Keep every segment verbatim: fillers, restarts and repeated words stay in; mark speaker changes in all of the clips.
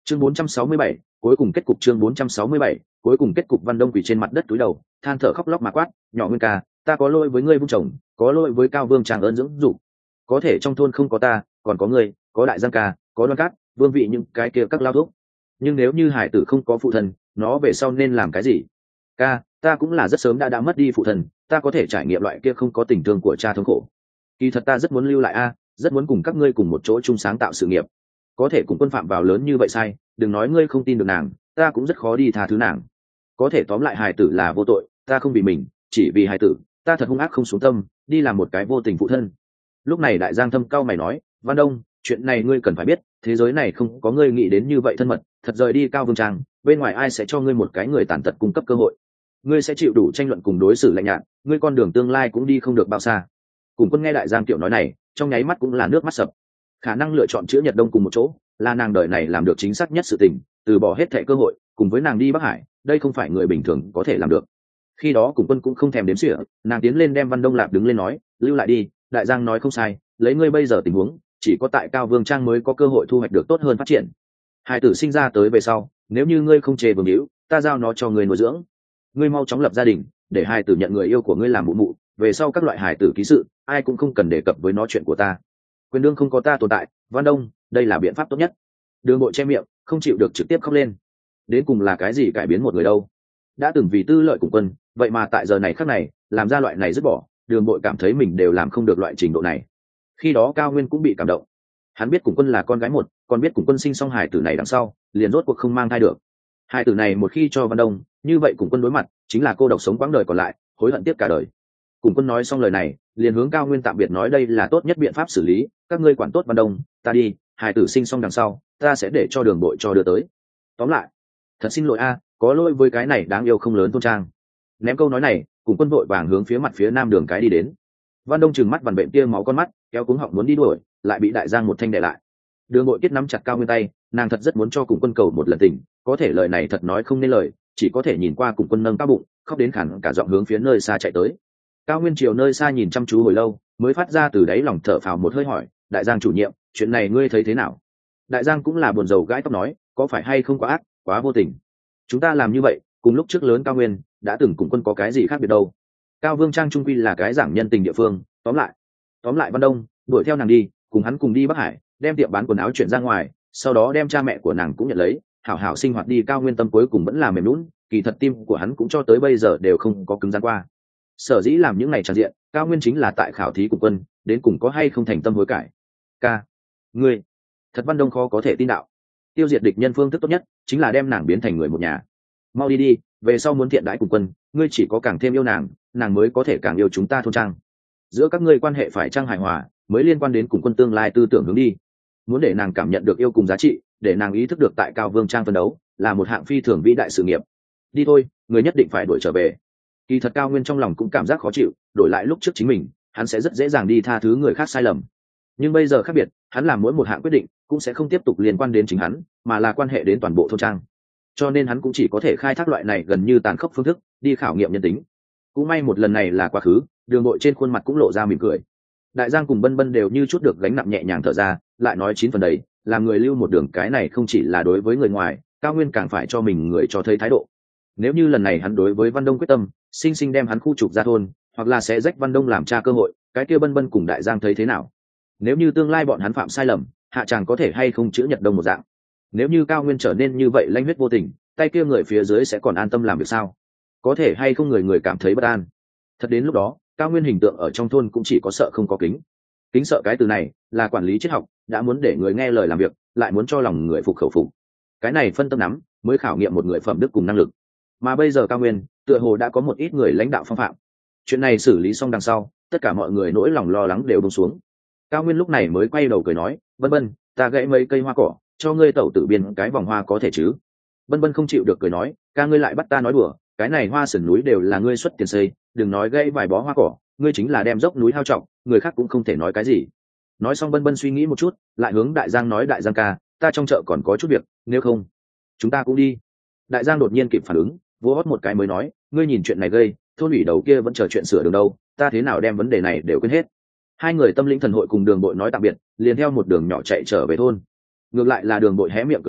Speaker 1: chương bốn trăm sáu mươi bảy, cuối cùng kết cục. Chương bốn trăm sáu mươi bảy, cuối cùng kết cục. Văn Đông quỳ trên mặt đất túi đầu, than thở khóc lóc mà quát, nhỏ Nguyên ca, ta có lỗi với ngươi vung chồng, có lỗi với Cao Vương Tràng ơn dưỡng dục, có thể trong thôn không có ta, còn có ngươi, có Đại Giang ca, có Đoan Cát, Vương Vị những cái kia các lao thuốc. Nhưng nếu như hải tử không có phụ thân, nó về sau nên làm cái gì? Ca, ta cũng là rất sớm đã đã mất đi phụ thân, ta có thể trải nghiệm loại kia không có tình thương của cha thống khổ. Kỳ thật ta rất muốn lưu lại a, rất muốn cùng các ngươi cùng một chỗ chung sáng tạo sự nghiệp. Có thể cùng Quân phạm vào lớn như vậy sai, đừng nói ngươi không tin được nàng, ta cũng rất khó đi tha thứ nàng. Có thể tóm lại hài tử là vô tội, ta không vì mình, chỉ vì hài tử, ta thật hung ác không xuống tâm, đi làm một cái vô tình phụ thân. Lúc này Đại Giang thâm cao mày nói, Văn Đông, chuyện này ngươi cần phải biết, thế giới này không có ngươi nghĩ đến như vậy thân mật, thật rời đi Cao Vương Trang, bên ngoài ai sẽ cho ngươi một cái người tàn tật cung cấp cơ hội? Ngươi sẽ chịu đủ tranh luận cùng đối xử lạnh nhạt, ngươi con đường tương lai cũng đi không được bao xa. Cùng Quân nghe Đại Giang Kiệu nói này, trong nháy mắt cũng là nước mắt sập. Khả năng lựa chọn chữa Nhật Đông cùng một chỗ, là nàng đời này làm được chính xác nhất sự tình, từ bỏ hết thảy cơ hội, cùng với nàng đi Bắc Hải, đây không phải người bình thường có thể làm được. Khi đó Cùng Quân cũng không thèm đếm xỉa, nàng tiến lên đem Văn Đông Lạp đứng lên nói, lưu lại đi, Đại Giang nói không sai, lấy ngươi bây giờ tình huống, chỉ có tại Cao Vương Trang mới có cơ hội thu hoạch được tốt hơn phát triển. Hải tử sinh ra tới về sau, nếu như ngươi không chê vương hữu, ta giao nó cho ngươi nuôi dưỡng. Ngươi mau chóng lập gia đình, để hải tử nhận người yêu của ngươi làm mụ mụ, về sau các loại hải tử ký sự, ai cũng không cần đề cập với nó chuyện của ta. Quyền đương không có ta tồn tại, Văn Đông, đây là biện pháp tốt nhất. Đường Bội che miệng, không chịu được trực tiếp khóc lên. Đến cùng là cái gì cải biến một người đâu? Đã từng vì tư lợi cùng Quân, vậy mà tại giờ này khắc này, làm ra loại này dứt bỏ, Đường Bội cảm thấy mình đều làm không được loại trình độ này. Khi đó Cao Nguyên cũng bị cảm động. Hắn biết Cùng Quân là con gái một, còn biết Cùng Quân sinh xong hài tử này đằng sau, liền rốt cuộc không mang thai được. Hài tử này một khi cho Văn Đông, như vậy Cùng Quân đối mặt chính là cô độc sống quãng đời còn lại, hối hận tiếp cả đời. Cùng Quân nói xong lời này, liền hướng Cao Nguyên tạm biệt nói đây là tốt nhất biện pháp xử lý, các ngươi quản tốt Văn Đông, ta đi, hài tử sinh xong đằng sau, ta sẽ để cho Đường Bội cho đưa tới. Tóm lại, thật xin lỗi a, có lỗi với cái này đáng yêu không lớn thôn trang. Ném câu nói này, Cùng Quân vội vàng hướng phía mặt phía nam đường cái đi đến. Văn Đông trừng mắt vằn bệnh kia máu con mắt, kéo cuống họng muốn đi đuổi, lại bị Đại Giang một thanh đè lại. Đường Bội Kiết nắm chặt Cao Nguyên tay, nàng thật rất muốn cho Cùng Quân cầu một lần tình, có thể lời này thật nói không nên lời, chỉ có thể nhìn qua Cùng Quân nâng cao bụng, khóc đến khản cả giọng hướng phía nơi xa chạy tới. Cao Nguyên chiều nơi xa nhìn chăm chú hồi lâu, mới phát ra từ đáy lòng thở phào một hơi hỏi, Đại Giang chủ nhiệm, chuyện này ngươi thấy thế nào? Đại Giang cũng là buồn rầu gãi tóc nói, có phải hay không quá ác, quá vô tình. Chúng ta làm như vậy, cùng lúc trước lớn Cao Nguyên đã từng Cùng Quân có cái gì khác biệt đâu? Cao Vương Trang trung quy là cái giảng nhân tình địa phương, tóm lại, tóm lại Văn Đông, đuổi theo nàng đi, cùng hắn cùng đi Bắc Hải, đem tiệm bán quần áo chuyển ra ngoài, sau đó đem cha mẹ của nàng cũng nhận lấy, hảo hảo sinh hoạt đi. Cao Nguyên tâm cuối cùng vẫn là mềm lún, kỳ thật tim của hắn cũng cho tới bây giờ đều không có cứng rắn qua. Sở dĩ làm những ngày tràn diện, Cao Nguyên chính là tại khảo thí Cùng Quân, đến cùng có hay không thành tâm hối cải. Ca, ngươi, thật Văn Đông khó có thể tin đạo. Tiêu diệt địch nhân phương thức tốt nhất chính là đem nàng biến thành người một nhà. Mau đi đi, về sau muốn thiện đãi Cùng Quân, ngươi chỉ có càng thêm yêu nàng, nàng mới có thể càng yêu chúng ta thôn trang. Giữa các ngươi quan hệ phải trang hài hòa, mới liên quan đến Cùng Quân tương lai tư tưởng hướng đi. Muốn để nàng cảm nhận được yêu cùng giá trị, để nàng ý thức được tại Cao Vương Trang phân đấu là một hạng phi thường vĩ đại sự nghiệp. Đi thôi, người nhất định phải đuổi trở về. Kỳ thật Cao Nguyên trong lòng cũng cảm giác khó chịu, đổi lại lúc trước chính mình, hắn sẽ rất dễ dàng đi tha thứ người khác sai lầm. Nhưng bây giờ khác biệt, hắn làm mỗi một hạng quyết định cũng sẽ không tiếp tục liên quan đến chính hắn, mà là quan hệ đến toàn bộ thôn trang. Cho nên hắn cũng chỉ có thể khai thác loại này gần như tàn khốc phương thức, đi khảo nghiệm nhân tính. Cũng may một lần này là quá khứ, Đường Bội trên khuôn mặt cũng lộ ra mỉm cười. Đại Giang cùng Bân Bân đều như chút được gánh nặng nhẹ nhàng thở ra, lại nói chín phần đầy, làm người lưu một đường cái này không chỉ là đối với người ngoài, Cao Nguyên càng phải cho mình người cho thấy thái độ. Nếu như lần này hắn đối với Văn Đông quyết tâm, sinh sinh đem hắn khu trục ra thôn, hoặc là sẽ rách Văn Đông làm cha cơ hội, cái kia Bân Bân cùng Đại Giang thấy thế nào? Nếu như tương lai bọn hắn phạm sai lầm, hạ chàng có thể hay không chữ Nhật Đông một dạng? Nếu như Cao Nguyên trở nên như vậy lanh huyết vô tình, tay kia người phía dưới sẽ còn an tâm làm việc sao? Có thể hay không người người cảm thấy bất an? Thật đến lúc đó, Cao Nguyên hình tượng ở trong thôn cũng chỉ có sợ không có kính. Kính sợ cái từ này là quản lý triết học, đã muốn để người nghe lời làm việc, lại muốn cho lòng người phục khẩu phục. Cái này phân tâm nắm mới khảo nghiệm một người phẩm đức cùng năng lực. Mà bây giờ Cao Nguyên tựa hồ đã có một ít người lãnh đạo phong phạm. Chuyện này xử lý xong đằng sau, tất cả mọi người nỗi lòng lo lắng đều buông xuống. Cao Nguyên lúc này mới quay đầu cười nói, Bân Bân, ta gãy mấy cây hoa cỏ, cho ngươi tẩu tự biên cái vòng hoa có thể chứ? Bân Bân không chịu được cười nói, ca ngươi lại bắt ta nói đùa, cái này hoa sườn núi đều là ngươi xuất tiền xây, đừng nói gãy vài bó hoa cỏ, ngươi chính là đem dốc núi hao trọng, người khác cũng không thể nói cái gì. Nói xong Bân Bân suy nghĩ một chút, lại hướng Đại Giang nói, Đại Giang ca, ta trong chợ còn có chút việc, nếu không chúng ta cũng đi. Đại Giang đột nhiên kịp phản ứng, vỗ hót một cái mới nói, ngươi nhìn chuyện này gây, thôn ủy đầu kia vẫn chờ chuyện sửa đường đâu, ta thế nào đem vấn đề này đều quên hết. Hai người tâm linh thần hội cùng Đường Bội nói tạm biệt, liền theo một đường nhỏ chạy trở về thôn. Ngược lại là Đường Bội hé miệng cười nói,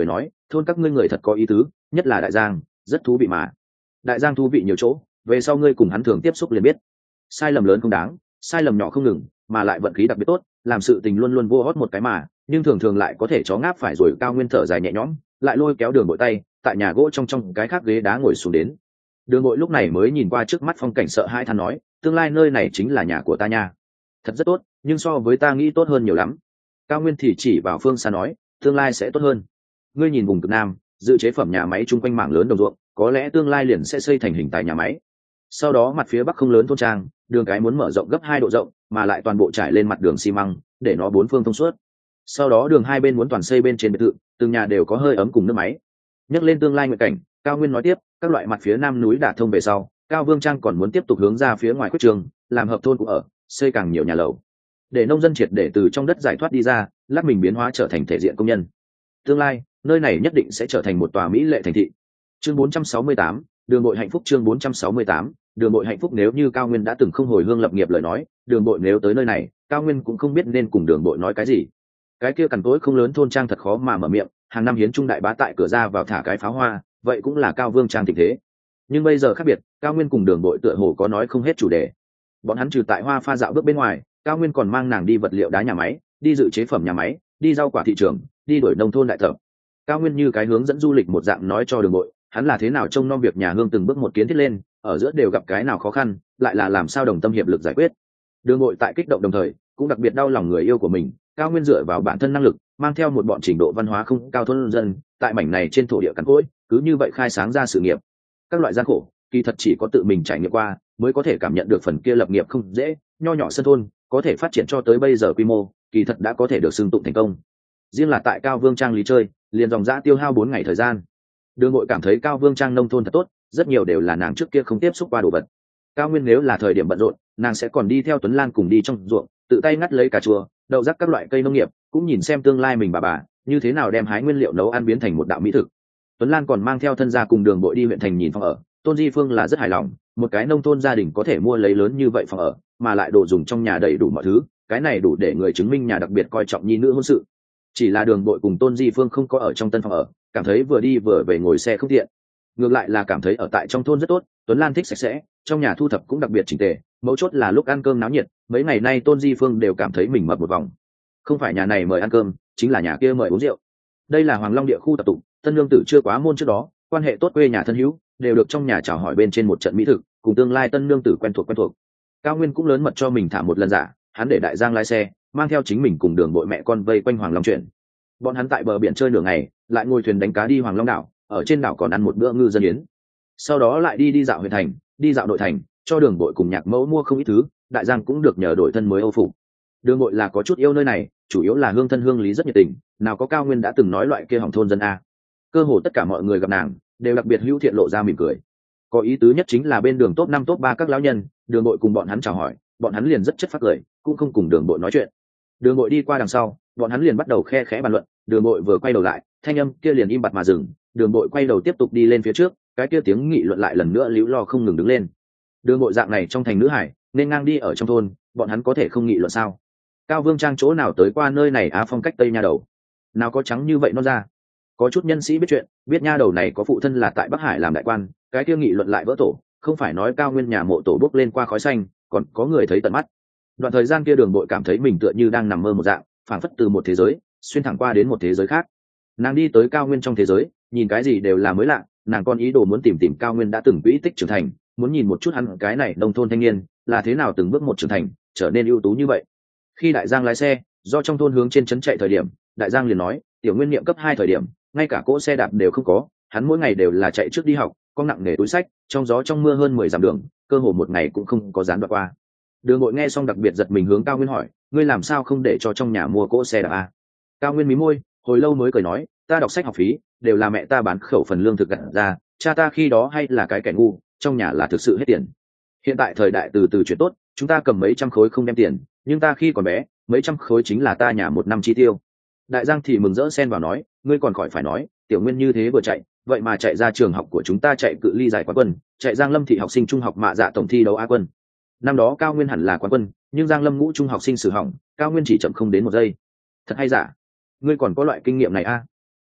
Speaker 1: thôn các ngươi người thật có ý tứ, nhất là đại giang, rất thú vị mà. Đại giang thú vị nhiều chỗ, về sau ngươi cùng hắn thường tiếp xúc liền biết. Sai lầm lớn không đáng, sai lầm nhỏ không ngừng, mà lại vận khí đặc biệt tốt, làm sự tình luôn luôn vô hót một cái mà, nhưng thường thường lại có thể chó ngáp phải rồi. Cao Nguyên thở dài nhẹ nhõm, lại lôi kéo Đường Bội tay, tại nhà gỗ trong trong cái khác ghế đá ngồi xuống đến. Đường Bội lúc này mới nhìn qua trước mắt phong cảnh sợ hãi than nói, tương lai nơi này chính là nhà của ta nha. Thật rất tốt, nhưng so với ta nghĩ tốt hơn nhiều lắm. Cao Nguyên thì chỉ vào phương xa nói, tương lai sẽ tốt hơn. Ngươi nhìn vùng cực nam, dự chế phẩm nhà máy chung quanh mảng lớn đồng ruộng, có lẽ tương lai liền sẽ xây thành hình tài nhà máy. Sau đó mặt phía bắc không lớn thôn trang, đường cái muốn mở rộng gấp hai độ rộng, mà lại toàn bộ trải lên mặt đường xi măng, để nó bốn phương thông suốt. Sau đó đường hai bên muốn toàn xây bên trên biệt thự, từng nhà đều có hơi ấm cùng nước máy. Nhắc lên tương lai nguyện cảnh, Cao Nguyên nói tiếp, các loại mặt phía nam núi đả thông về sau, Cao Vương Trang còn muốn tiếp tục hướng ra phía ngoài quyết trường, làm hợp thôn cũng ở, xây càng nhiều nhà lầu, để nông dân triệt để từ trong đất giải thoát đi ra, lát mình biến hóa trở thành thể diện công nhân. Tương lai, nơi này nhất định sẽ trở thành một tòa mỹ lệ thành thị. Chương bốn trăm sáu mươi tám, Đường Bội hạnh phúc. Chương bốn trăm sáu mươi tám, Đường Bội hạnh phúc. Nếu như Cao Nguyên đã từng không hồi hương lập nghiệp lời nói, Đường Bội nếu tới nơi này, Cao Nguyên cũng không biết nên cùng Đường Bội nói cái gì. Cái kia cằn cỗi không lớn thôn trang thật khó mà mở miệng, hàng năm hiến trung đại bá tại cửa ra vào thả cái pháo hoa, vậy cũng là Cao Vương Trang tình thế. Nhưng bây giờ khác biệt, Cao Nguyên cùng Đường Bội tựa hồ có nói không hết chủ đề. Bọn hắn trừ tại hoa pha dạo bước bên ngoài, Cao Nguyên còn mang nàng đi vật liệu đá nhà máy, đi dự chế phẩm nhà máy, đi rau quả thị trường, đi đổi nông thôn đại tập. Cao Nguyên như cái hướng dẫn du lịch một dạng nói cho Đường Bội, hắn là thế nào trông nom việc nhà hương từng bước một kiến thiết lên, ở giữa đều gặp cái nào khó khăn, lại là làm sao đồng tâm hiệp lực giải quyết. Đường Bội tại kích động đồng thời, cũng đặc biệt đau lòng người yêu của mình. Cao Nguyên dựa vào bản thân năng lực, mang theo một bọn trình độ văn hóa không cao thôn dân, tại mảnh này trên thổ địa cằn cỗi, cứ như vậy khai sáng ra sự nghiệp. Các loại gian khổ, kỳ thật chỉ có tự mình trải nghiệm qua, mới có thể cảm nhận được phần kia lập nghiệp không dễ. Nho nhỏ sân thôn, có thể phát triển cho tới bây giờ quy mô, kỳ thật đã có thể được xưng tụng thành công. Riêng là tại Cao Vương Trang lý chơi, liền dòng dã tiêu hao bốn ngày thời gian. Đường Bội cảm thấy Cao Vương Trang nông thôn thật tốt, rất nhiều đều là nàng trước kia không tiếp xúc qua đồ vật. Cao Nguyên nếu là thời điểm bận rộn, nàng sẽ còn đi theo Tuấn Lan cùng đi trong ruộng, tự tay ngắt lấy cà chua, đậu rắc các loại cây nông nghiệp, cũng nhìn xem tương lai mình bà bà như thế nào đem hái nguyên liệu nấu ăn biến thành một đạo mỹ thực. Tuấn Lan còn mang theo thân gia cùng Đường Bội đi huyện thành nhìn phòng ở. Tôn Di Phương là rất hài lòng, một cái nông thôn gia đình có thể mua lấy lớn như vậy phòng ở, mà lại đồ dùng trong nhà đầy đủ mọi thứ, cái này đủ để người chứng minh nhà đặc biệt coi trọng nhi nữ hôn sự. Chỉ là Đường Bội cùng Tôn Di Phương không có ở trong tân phòng ở, cảm thấy vừa đi vừa về ngồi xe không tiện. Ngược lại là cảm thấy ở tại trong thôn rất tốt. Tuấn Lan thích sạch sẽ, trong nhà thu thập cũng đặc biệt chỉnh tề, mấu chốt là lúc ăn cơm náo nhiệt, mấy ngày nay Tôn Di Phương đều cảm thấy mình mập một vòng. Không phải nhà này mời ăn cơm, chính là nhà kia mời uống rượu. Đây là Hoàng Long địa khu tập tụ, tân lương tử chưa quá môn trước đó, quan hệ tốt quê nhà thân hữu, đều được trong nhà chào hỏi bên trên một trận mỹ thực, cùng tương lai tân lương tử quen thuộc quen thuộc. Cao Nguyên cũng lớn mật cho mình thả một lần giả, hắn để Đại Giang lái xe, mang theo chính mình cùng Đường Bội mẹ con vây quanh Hoàng Long chuyển. Bọn hắn tại bờ biển chơi nửa ngày, lại ngồi thuyền đánh cá đi Hoàng Long đảo, ở trên đảo còn ăn một bữa ngư dân yến. Sau đó lại đi đi dạo huyện thành, đi dạo nội thành, cho Đường Bội cùng Nhạc Mẫu mua không ít thứ, Đại Giang cũng được nhờ đổi thân mới âu phục. Đường Bội là có chút yêu nơi này, chủ yếu là hương thân hương lý rất nhiệt tình, nào có Cao Nguyên đã từng nói loại kia hỏng thôn dân a. Cơ hồ tất cả mọi người gặp nàng đều đặc biệt hữu thiện lộ ra mỉm cười. Có ý tứ nhất chính là bên đường top năm top ba các lão nhân, Đường Bội cùng bọn hắn chào hỏi, bọn hắn liền rất chất phác cười, cũng không cùng Đường Bội nói chuyện. Đường Bội đi qua đằng sau, bọn hắn liền bắt đầu khe khẽ bàn luận. Đường Bội vừa quay đầu lại, thanh âm kia liền im bặt mà dừng. Đường Bội quay đầu tiếp tục đi lên phía trước, cái kia tiếng nghị luận lại lần nữa líu lo không ngừng đứng lên. Đường Bội dạng này trong thành nữ hải, nên ngang đi ở trong thôn, bọn hắn có thể không nghị luận sao? Cao Vương Trang chỗ nào tới qua nơi này á, phong cách tây nha đầu, nào có trắng như vậy nó ra. Có chút nhân sĩ biết chuyện, biết nha đầu này có phụ thân là tại Bắc Hải làm đại quan, cái kia nghị luận lại vỡ tổ, không phải nói Cao Nguyên nhà mộ tổ bốc lên qua khói xanh, còn có người thấy tận mắt. Đoạn thời gian kia Đường Bội cảm thấy mình tựa như đang nằm mơ một dạng, phảng phất từ một thế giới xuyên thẳng qua đến một thế giới khác. Nàng đi tới Cao Nguyên trong thế giới, nhìn cái gì đều là mới lạ, nàng còn ý đồ muốn tìm tìm Cao Nguyên đã từng quỹ tích trưởng thành, muốn nhìn một chút hắn cái này nông thôn thanh niên là thế nào từng bước một trưởng thành, trở nên ưu tú như vậy. Khi Đại Giang lái xe do trong thôn hướng trên trấn chạy thời điểm, Đại Giang liền nói, tiểu Nguyên niệm cấp hai thời điểm, ngay cả cỗ xe đạp đều không có, hắn mỗi ngày đều là chạy trước đi học, con nặng nề túi sách, trong gió trong mưa hơn mười dặm đường, cơ hồ một ngày cũng không có gián đoạn qua. Đường Bội nghe xong đặc biệt giật mình hướng Cao Nguyên hỏi, ngươi làm sao không để cho trong nhà mua cỗ xe đạp à? Cao Nguyên mí môi, hồi lâu mới cười nói, ta đọc sách học phí đều là mẹ ta bán khẩu phần lương thực gặt ra, cha ta khi đó hay là cái kẻ ngu, trong nhà là thực sự hết tiền. Hiện tại thời đại từ từ chuyển tốt, chúng ta cầm mấy trăm khối không đem tiền, nhưng ta khi còn bé, mấy trăm khối chính là ta nhà một năm chi tiêu. Đại Giang thì mừng rỡ xen vào nói, ngươi còn khỏi phải nói, tiểu Nguyên như thế vừa chạy, vậy mà chạy ra trường học của chúng ta chạy cự ly giải quán quân, chạy Giang Lâm thị học sinh trung học mạ dạ tổng thi đấu Á quân. Năm đó Cao Nguyên hẳn là quán quân, nhưng Giang Lâm ngũ trung học sinh sử hỏng, Cao Nguyên chỉ chậm không đến một giây. Thật hay giả? Ngươi còn có loại kinh nghiệm này a? À?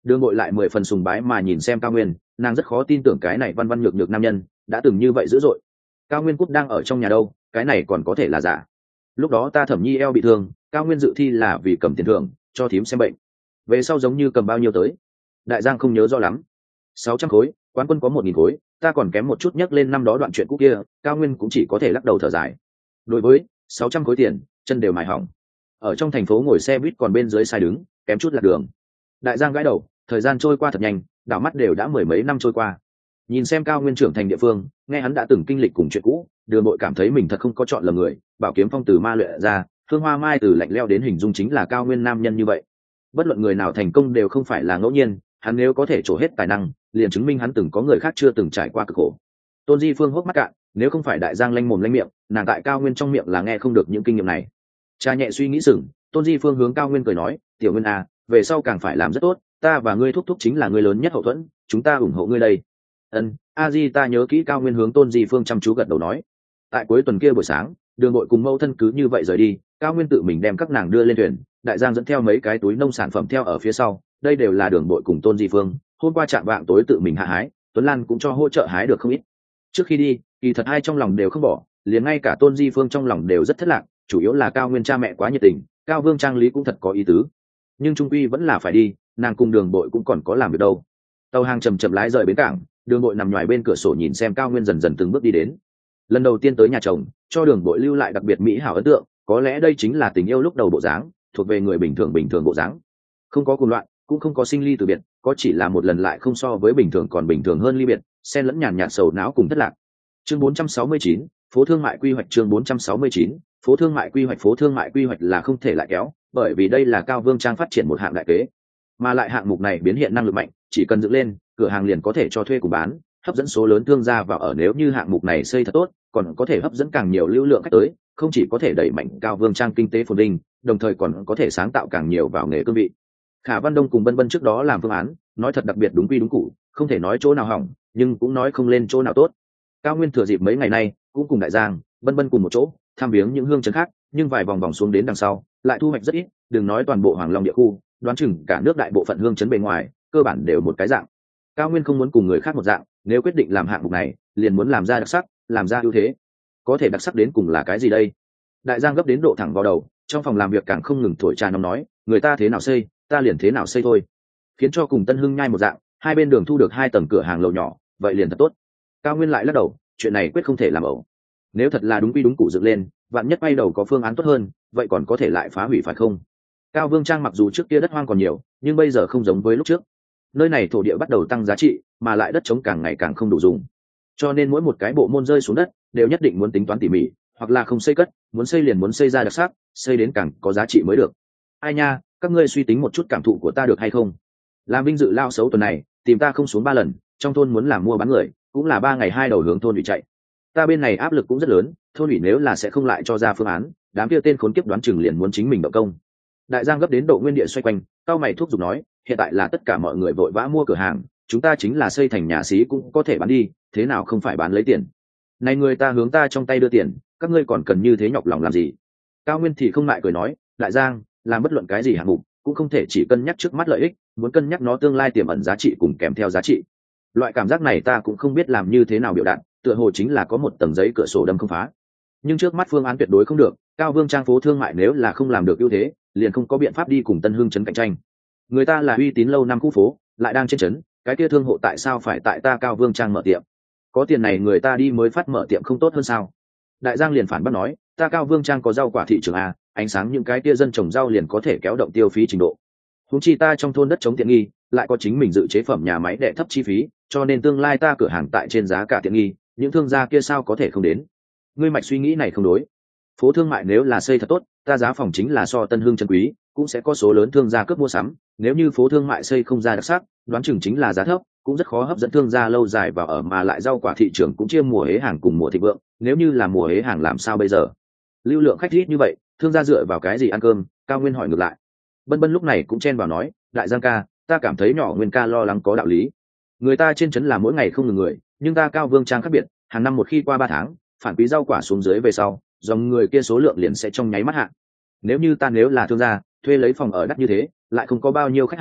Speaker 1: Đường Bội lại mười phần sùng bái mà nhìn xem Cao Nguyên, nàng rất khó tin tưởng cái này văn văn nhược nhược nam nhân đã từng như vậy dữ dội. Cao Nguyên Cúc đang ở trong nhà đâu, cái này còn có thể là giả. Lúc đó ta Thẩm Nhi eo bị thương, Cao Nguyên dự thi là vì cầm tiền thưởng cho thím xem bệnh, về sau giống như cầm bao nhiêu tới. Đại Giang không nhớ rõ lắm. Sáu trăm khối, quán quân có một nghìn khối, ta còn kém một chút nhắc lên năm đó đoạn chuyện cũ kia. Cao Nguyên cũng chỉ có thể lắc đầu thở dài. Đối với sáu trăm khối tiền, chân đều mài hỏng. Ở trong thành phố ngồi xe buýt còn bên dưới sai đứng, kém chút lạc đường. Đại Giang gãi đầu, thời gian trôi qua thật nhanh, đảo mắt đều đã mười mấy năm trôi qua. Nhìn xem Cao Nguyên trưởng thành địa phương, nghe hắn đã từng kinh lịch cùng chuyện cũ, Đường Bội cảm thấy mình thật không có chọn lầm người. Bảo kiếm phong từ ma luyện ra, Phương Hoa Mai từ lạnh leo đến hình dung chính là Cao Nguyên nam nhân như vậy. Bất luận người nào thành công đều không phải là ngẫu nhiên, hắn nếu có thể trổ hết tài năng, liền chứng minh hắn từng có người khác chưa từng trải qua cực khổ. Tôn Di Phương hốc mắt cạn, nếu không phải Đại Giang lanh mồm lanh miệng, nàng tại Cao Nguyên trong miệng là nghe không được những kinh nghiệm này. Cha nhẹ suy nghĩ sừng, Tôn Di Phương hướng Cao Nguyên cười nói, tiểu Nguyên à, về sau càng phải làm rất tốt, ta và ngươi thúc thúc chính là ngươi lớn nhất hậu thuẫn, chúng ta ủng hộ ngươi đây. Ân, a di ta nhớ kỹ. Cao Nguyên hướng Tôn Di Phương chăm chú gật đầu nói. Tại cuối tuần kia buổi sáng, Đường Bội cùng mẫu thân cứ như vậy rời đi, Cao Nguyên tự mình đem các nàng đưa lên thuyền, Đại Giang dẫn theo mấy cái túi nông sản phẩm theo ở phía sau. Đây đều là Đường Bội cùng Tôn Di Phương hôm qua chạm vạng tối tự mình hạ hái, Tuấn Lan cũng cho hỗ trợ hái được không ít. Trước khi đi, kỳ thật hai trong lòng đều không bỏ, liền ngay cả Tôn Di Phương trong lòng đều rất thất lạc, chủ yếu là Cao Nguyên cha mẹ quá nhiệt tình, Cao Vương Trang lý cũng thật có ý tứ, nhưng trung quy vẫn là phải đi, nàng cùng Đường Bội cũng còn có làm việc đâu. Tàu hàng chầm chậm lái rời bến cảng, Đường Bội nằm ngoài bên cửa sổ nhìn xem Cao Nguyên dần dần từng bước đi đến. Lần đầu tiên tới nhà chồng, cho Đường Bội lưu lại đặc biệt mỹ hảo ấn tượng, có lẽ đây chính là tình yêu lúc đầu bộ dáng, thuộc về người bình thường bình thường bộ dáng, không có cuồng loạn, cũng không có sinh ly từ biệt, có chỉ là một lần lại không so với bình thường còn bình thường hơn ly biệt, xen lẫn nhàn nhạt sầu não cùng thất lạc. Chương bốn trăm sáu mươi chín, phố thương mại quy hoạch. Chương bốn trăm sáu mươi chín, phố thương mại quy hoạch. Phố thương mại quy hoạch là không thể lại kéo, bởi vì đây là Cao Vương Trang phát triển một hạng đại kế, mà lại hạng mục này biến hiện năng lực mạnh, chỉ cần dựng lên, cửa hàng liền có thể cho thuê cùng bán, hấp dẫn số lớn thương gia vào ở. Nếu như hạng mục này xây thật tốt, còn có thể hấp dẫn càng nhiều lưu lượng khách tới, không chỉ có thể đẩy mạnh Cao Vương Trang kinh tế phồn vinh, đồng thời còn có thể sáng tạo càng nhiều vào nghề cương vị. Khả Văn Đông cùng Bân Bân trước đó làm phương án, nói thật đặc biệt đúng quy đúng cụ, không thể nói chỗ nào hỏng, nhưng cũng nói không lên chỗ nào tốt. Cao Nguyên thừa dịp mấy ngày nay cũng cùng Đại Giang, Bân Bân cùng một chỗ tham viếng những hương trấn khác, nhưng vài vòng vòng xuống đến đằng sau, lại thu hoạch rất ít, đừng nói toàn bộ Hoàng Long địa khu, đoán chừng cả nước đại bộ phận hương trấn bề ngoài, cơ bản đều một cái dạng. Cao Nguyên không muốn cùng người khác một dạng, nếu quyết định làm hạng mục này, liền muốn làm ra đặc sắc, làm ra ưu thế. Có thể đặc sắc đến cùng là cái gì đây? Đại Giang gấp đến độ thẳng vào đầu, trong phòng làm việc càng không ngừng thổi trà nóng nói, người ta thế nào xây, ta liền thế nào xây thôi, khiến cho cùng Tân Hưng nhai một dạng, hai bên đường thu được hai tầng cửa hàng lầu nhỏ, vậy liền thật tốt. Cao Nguyên lại lắc đầu, chuyện này quyết không thể làm ẩu. Nếu thật là đúng quy đúng cụ dựng lên, vạn nhất bay đầu có phương án tốt hơn, vậy còn có thể lại phá hủy phải không? Cao Vương Trang mặc dù trước kia đất hoang còn nhiều, nhưng bây giờ không giống với lúc trước. Nơi này thổ địa bắt đầu tăng giá trị, mà lại đất trống càng ngày càng không đủ dùng. Cho nên mỗi một cái bộ môn rơi xuống đất, đều nhất định muốn tính toán tỉ mỉ, hoặc là không xây cất, muốn xây liền muốn xây ra đặc sắc, xây đến càng có giá trị mới được. Ai nha, các ngươi suy tính một chút cảm thụ của ta được hay không? Làm vinh dự lao xấu tuần này, tìm ta không xuống ba lần, trong thôn muốn làm mua bán người, cũng là ba ngày hai đầu hướng thôn ủy chạy. Ta bên này áp lực cũng rất lớn, thôn ủy nếu là sẽ không lại cho ra phương án, đám kia tên khốn kiếp đoán chừng liền muốn chính mình động công. Đại Giang gấp đến độ nguyên địa xoay quanh, cao mày thuốc giục nói, hiện tại là tất cả mọi người vội vã mua cửa hàng, chúng ta chính là xây thành nhà xí cũng có thể bán đi, thế nào không phải bán lấy tiền? Này người ta hướng ta trong tay đưa tiền, các ngươi còn cần như thế nhọc lòng làm gì? Cao Nguyên thì không ngại cười nói, Đại Giang, làm bất luận cái gì hạng mục, cũng không thể chỉ cân nhắc trước mắt lợi ích, muốn cân nhắc nó tương lai tiềm ẩn giá trị cùng kèm theo giá trị. Loại cảm giác này ta cũng không biết làm như thế nào biểu đạt, tựa hồ chính là có một tầng giấy cửa sổ đâm không phá. Nhưng trước mắt phương án tuyệt đối không được, Cao Vương Trang phố thương mại nếu là không làm được ưu thế, liền không có biện pháp đi cùng Tân Hưng trấn cạnh tranh. Người ta là uy tín lâu năm khu phố, lại đang trên trấn, cái kia thương hộ tại sao phải tại ta Cao Vương Trang mở tiệm? Có tiền này người ta đi mới phát mở tiệm không tốt hơn sao? Đại Giang liền phản bác nói, ta Cao Vương Trang có rau quả thị trường à, ánh sáng những cái kia dân trồng rau liền có thể kéo động tiêu phí trình độ. Huống chi ta trong thôn đất chống tiện nghi, lại có chính mình dự chế phẩm nhà máy đệ thấp chi phí, cho nên tương lai ta cửa hàng tại trên giá cả tiện nghi, những thương gia kia sao có thể không đến? Ngươi mạch suy nghĩ này không đối. Phố thương mại nếu là xây thật tốt, ta giá phòng chính là so Tân Hưng chân quý, cũng sẽ có số lớn thương gia cướp mua sắm. Nếu như phố thương mại xây không ra đặc sắc, đoán chừng chính là giá thấp, cũng rất khó hấp dẫn thương gia lâu dài vào ở, mà lại rau quả thị trường cũng chia mùa hế hàng cùng mùa thịnh vượng. Nếu như là mùa hế hàng làm sao bây giờ? Lưu lượng khách ít như vậy, thương gia dựa vào cái gì ăn cơm? Cao Nguyên hỏi ngược lại. Bân Bân lúc này cũng chen vào nói, Đại Giang ca, ta cảm thấy nhỏ Nguyên ca lo lắng có đạo lý. Người ta trên trấn là mỗi ngày không ngừng người, nhưng ta Cao Vương Trang khác biệt, hàng năm một khi qua ba tháng, phản quý rau quả xuống dưới về sau, dòng người kia số lượng liền sẽ trong nháy mắt hạ. Nếu như ta nếu là thương gia, thuê lấy phòng ở đắt như thế, lại không có bao nhiêu khách hàng,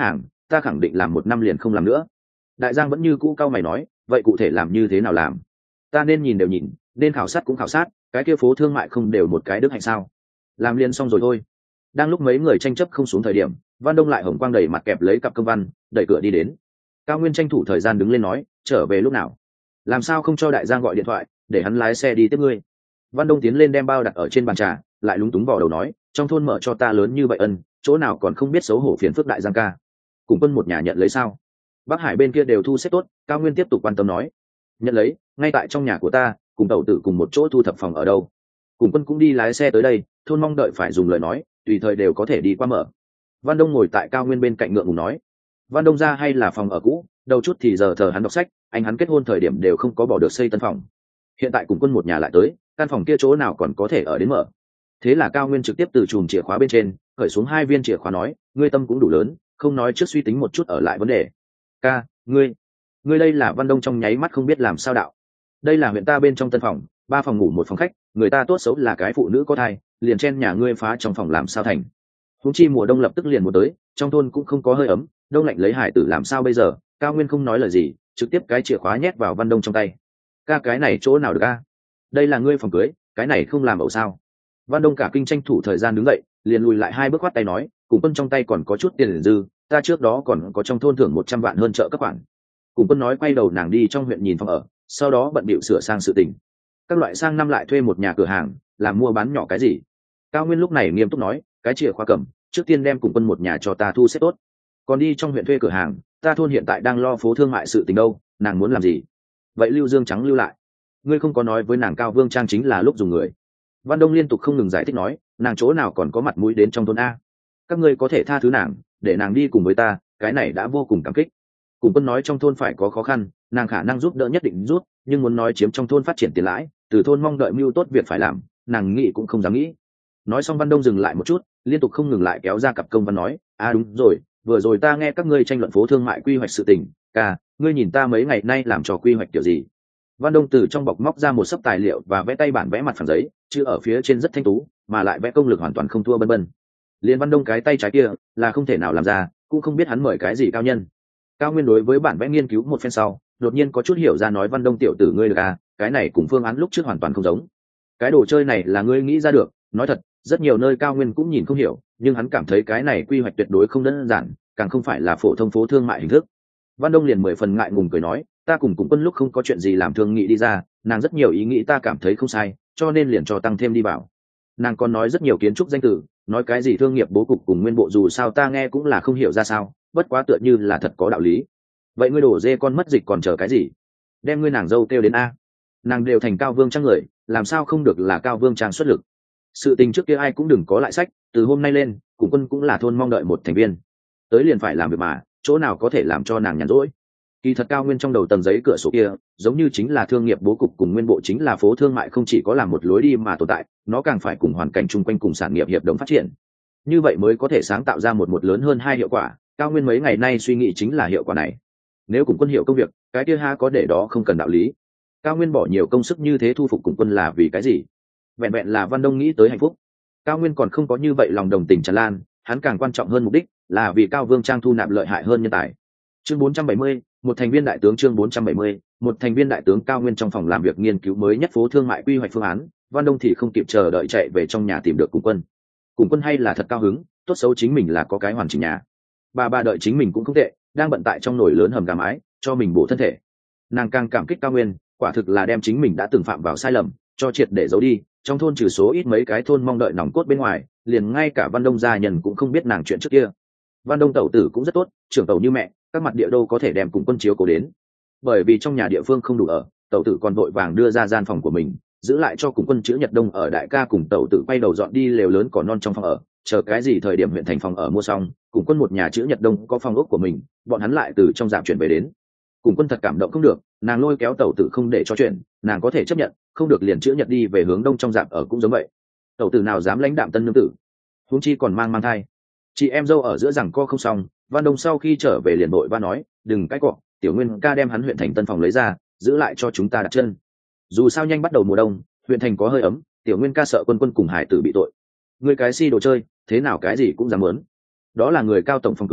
Speaker 1: ta khẳng định làm một năm liền không làm nữa. Đại Giang vẫn như cũ cao mày nói, vậy cụ thể làm như thế nào làm? Ta nên nhìn đều nhìn, nên khảo sát cũng khảo sát, cái kia phố thương mại không đều một cái đức hạnh sao? Làm liền xong rồi thôi. Đang lúc mấy người tranh chấp không xuống thời điểm, Văn Đông lại hồng quang đầy mặt kẹp lấy cặp công văn, đẩy cửa đi đến. Cao Nguyên tranh thủ thời gian đứng lên nói, trở về lúc nào? Làm sao không cho Đại Giang gọi điện thoại, để hắn lái xe đi tiếp ngươi? Văn Đông tiến lên đem bao đặt ở trên bàn trà, lại lúng túng vào đầu nói, trong thôn mở cho ta lớn như vậy ân, chỗ nào còn không biết xấu hổ phiền phức Đại Giang ca. Cùng quân một nhà nhận lấy sao? Bắc Hải bên kia đều thu xếp tốt. Cao Nguyên tiếp tục quan tâm nói, nhận lấy, ngay tại trong nhà của ta, cùng tẩu tử cùng một chỗ thu thập phòng ở đâu. Cùng quân cũng đi lái xe tới đây, thôn mong đợi phải dùng lời nói, tùy thời đều có thể đi qua mở. Văn Đông ngồi tại Cao Nguyên bên cạnh ngượng ngùng nói, Văn Đông ra hay là phòng ở cũ, đầu chút thì giờ thờ hắn đọc sách, anh hắn kết hôn thời điểm đều không có bỏ được xây tân phòng. Hiện tại cùng quân một nhà lại tới, căn phòng kia chỗ nào còn có thể ở đến mở. Thế là Cao Nguyên trực tiếp từ chùm chìa khóa bên trên khởi xuống hai viên chìa khóa nói, ngươi tâm cũng đủ lớn, không nói trước suy tính một chút ở lại vấn đề. Ca, ngươi ngươi đây là Văn Đông trong nháy mắt không biết làm sao đạo. Đây là huyện ta bên trong tân phòng, ba phòng ngủ một phòng khách, người ta tốt xấu là cái phụ nữ có thai, liền chen nhà ngươi phá trong phòng làm sao thành. Huống chi mùa đông lập tức liền mùa tới, trong thôn cũng không có hơi ấm, đông lạnh lấy hải tử làm sao bây giờ. Cao Nguyên không nói lời gì, trực tiếp cái chìa khóa nhét vào Văn Đông trong tay. Ca, cái này chỗ nào được a? Đây là ngươi phòng cưới, cái này không làm ẩu sao? Văn Đông cả kinh tranh thủ thời gian đứng dậy, liền lùi lại hai bước khoát tay nói, cùng quân trong tay còn có chút tiền dư, ta trước đó còn có trong thôn thưởng một trăm vạn hơn trợ các khoản. Cùng quân nói quay đầu nàng đi trong huyện nhìn phòng ở, sau đó bận bịu sửa sang sự tình. Các loại sang năm lại thuê một nhà cửa hàng, làm mua bán nhỏ cái gì. Cao Nguyên lúc này nghiêm túc nói, cái chìa khóa cầm, trước tiên đem cùng quân một nhà cho ta thu xếp tốt. Còn đi trong huyện thuê cửa hàng, ta thôn hiện tại đang lo phố thương mại sự tình đâu, nàng muốn làm gì? Vậy Lưu Dương Trắng lưu lại. Ngươi không có nói với nàng Cao Vương Trang chính là lúc dùng người. Văn Đông liên tục không ngừng giải thích nói, nàng chỗ nào còn có mặt mũi đến trong thôn a? Các ngươi có thể tha thứ nàng, để nàng đi cùng với ta, cái này đã vô cùng cảm kích. Cùng quân nói trong thôn phải có khó khăn, nàng khả năng giúp đỡ nhất định giúp, nhưng muốn nói chiếm trong thôn phát triển tiền lãi, từ thôn mong đợi mưu tốt việc phải làm, nàng nghĩ cũng không dám nghĩ. Nói xong Văn Đông dừng lại một chút, liên tục không ngừng lại kéo ra cặp công văn nói, a đúng rồi, vừa rồi ta nghe các ngươi tranh luận phố thương mại quy hoạch sự tình, ca, ngươi nhìn ta mấy ngày nay làm trò quy hoạch kiểu gì? Văn Đông từ trong bọc móc ra một sấp tài liệu và vẽ tay bản vẽ mặt phẳng giấy, chữ ở phía trên rất thanh tú, mà lại vẽ công lực hoàn toàn không thua Bân Bân. Liên Văn Đông cái tay trái kia là không thể nào làm ra, cũng không biết hắn mời cái gì cao nhân. Cao Nguyên đối với bản vẽ nghiên cứu một phen sau, đột nhiên có chút hiểu ra nói, Văn Đông tiểu tử ngươi được à, cái này cùng phương án lúc trước hoàn toàn không giống. Cái đồ chơi này là ngươi nghĩ ra được, nói thật, rất nhiều nơi Cao Nguyên cũng nhìn không hiểu, nhưng hắn cảm thấy cái này quy hoạch tuyệt đối không đơn giản, càng không phải là phổ thông phố thương mại hình thức. Văn Đông liền mười phần ngại ngùng cười nói, ta cùng cùng quân lúc không có chuyện gì làm thương nghị đi ra, nàng rất nhiều ý nghĩ ta cảm thấy không sai, cho nên liền cho tăng thêm đi vào. Nàng còn nói rất nhiều kiến trúc danh từ, nói cái gì thương nghiệp bố cục cùng nguyên bộ dù sao ta nghe cũng là không hiểu ra sao, bất quá tựa như là thật có đạo lý. Vậy ngươi đổ dê con mất dịch còn chờ cái gì? Đem ngươi nàng dâu kêu đến a. Nàng đều thành Cao Vương Trang người, làm sao không được là Cao Vương Trang xuất lực. Sự tình trước kia ai cũng đừng có lại sách, từ hôm nay lên, cùng quân cũng là thôn mong đợi một thành viên. Tới liền phải làm việc mà, chỗ nào có thể làm cho nàng nhàn rỗi. Kỳ thật Cao Nguyên trong đầu tầng giấy cửa sổ kia, giống như chính là thương nghiệp bố cục cùng nguyên bộ chính là phố thương mại, không chỉ có làm một lối đi mà tồn tại, nó càng phải cùng hoàn cảnh chung quanh cùng sản nghiệp hiệp đồng phát triển. Như vậy mới có thể sáng tạo ra một một lớn hơn hai hiệu quả. Cao Nguyên mấy ngày nay suy nghĩ chính là hiệu quả này. Nếu cùng quân hiểu công việc, cái kia ha có để đó không cần đạo lý. Cao Nguyên bỏ nhiều công sức như thế thu phục cùng quân là vì cái gì? Vẹn vẹn là Văn Đông nghĩ tới hạnh phúc. Cao Nguyên còn không có như vậy lòng đồng tình tràn lan, hắn càng quan trọng hơn mục đích là vì Cao Vương Trang thu nạp lợi hại hơn nhân tài. Chương bốn trăm bảy mươi, một thành viên đại tướng. Chương bốn trăm bảy mươi, một thành viên đại tướng. Cao Nguyên trong phòng làm việc nghiên cứu mới nhất phố thương mại quy hoạch phương án, Văn Đông thì không kịp chờ đợi chạy về trong nhà tìm được cùng quân. Cùng quân hay là thật cao hứng, tốt xấu chính mình là có cái hoàn chỉnh nhà. Bà bà đợi chính mình cũng không tệ, đang bận tại trong nồi lớn hầm gà mái, cho mình bổ thân thể. Nàng càng cảm kích Cao Nguyên, quả thực là đem chính mình đã từng phạm vào sai lầm cho triệt để giấu đi. Trong thôn trừ số ít mấy cái thôn mong đợi nòng cốt bên ngoài, liền ngay cả Văn Đông gia nhân cũng không biết nàng chuyện trước kia. Văn Đông tẩu tử cũng rất tốt, trưởng tẩu như mẹ, các mặt địa đâu có thể đem cùng quân chiếu cố đến. Bởi vì trong nhà địa phương không đủ ở, tẩu tử còn vội vàng đưa ra gian phòng của mình, giữ lại cho cùng quân chữ Nhật Đông ở. Đại ca cùng tẩu tử quay đầu dọn đi lều lớn cỏ non trong phòng ở, chờ cái gì thời điểm huyện thành phòng ở mua xong, cùng quân một nhà chữ Nhật Đông có phòng ốc của mình, bọn hắn lại từ trong giảm chuyển về đến. Cùng quân thật cảm động không được, nàng lôi kéo tẩu tử không để cho chuyện, nàng có thể chấp nhận, không được liền chữ Nhật đi về hướng đông trong giảm ở cũng giống vậy. Tẩu tử nào dám lãnh đạm tân nương tử, huống chi còn mang mang thai. Chị em dâu ở giữa rằng co không xong, Văn Đông sau khi trở về liền đội va nói, đừng cãi cọ, Tiểu Nguyên ca đem hắn huyện thành tân phòng lấy ra, giữ lại cho chúng ta đặt chân. Dù sao nhanh bắt đầu mùa đông, huyện thành có hơi ấm, Tiểu Nguyên ca sợ quân quân cùng hải tử bị tội. Người cái si đồ chơi, thế nào cái gì cũng dám muốn. Đó là người cao tổng phòng cưới,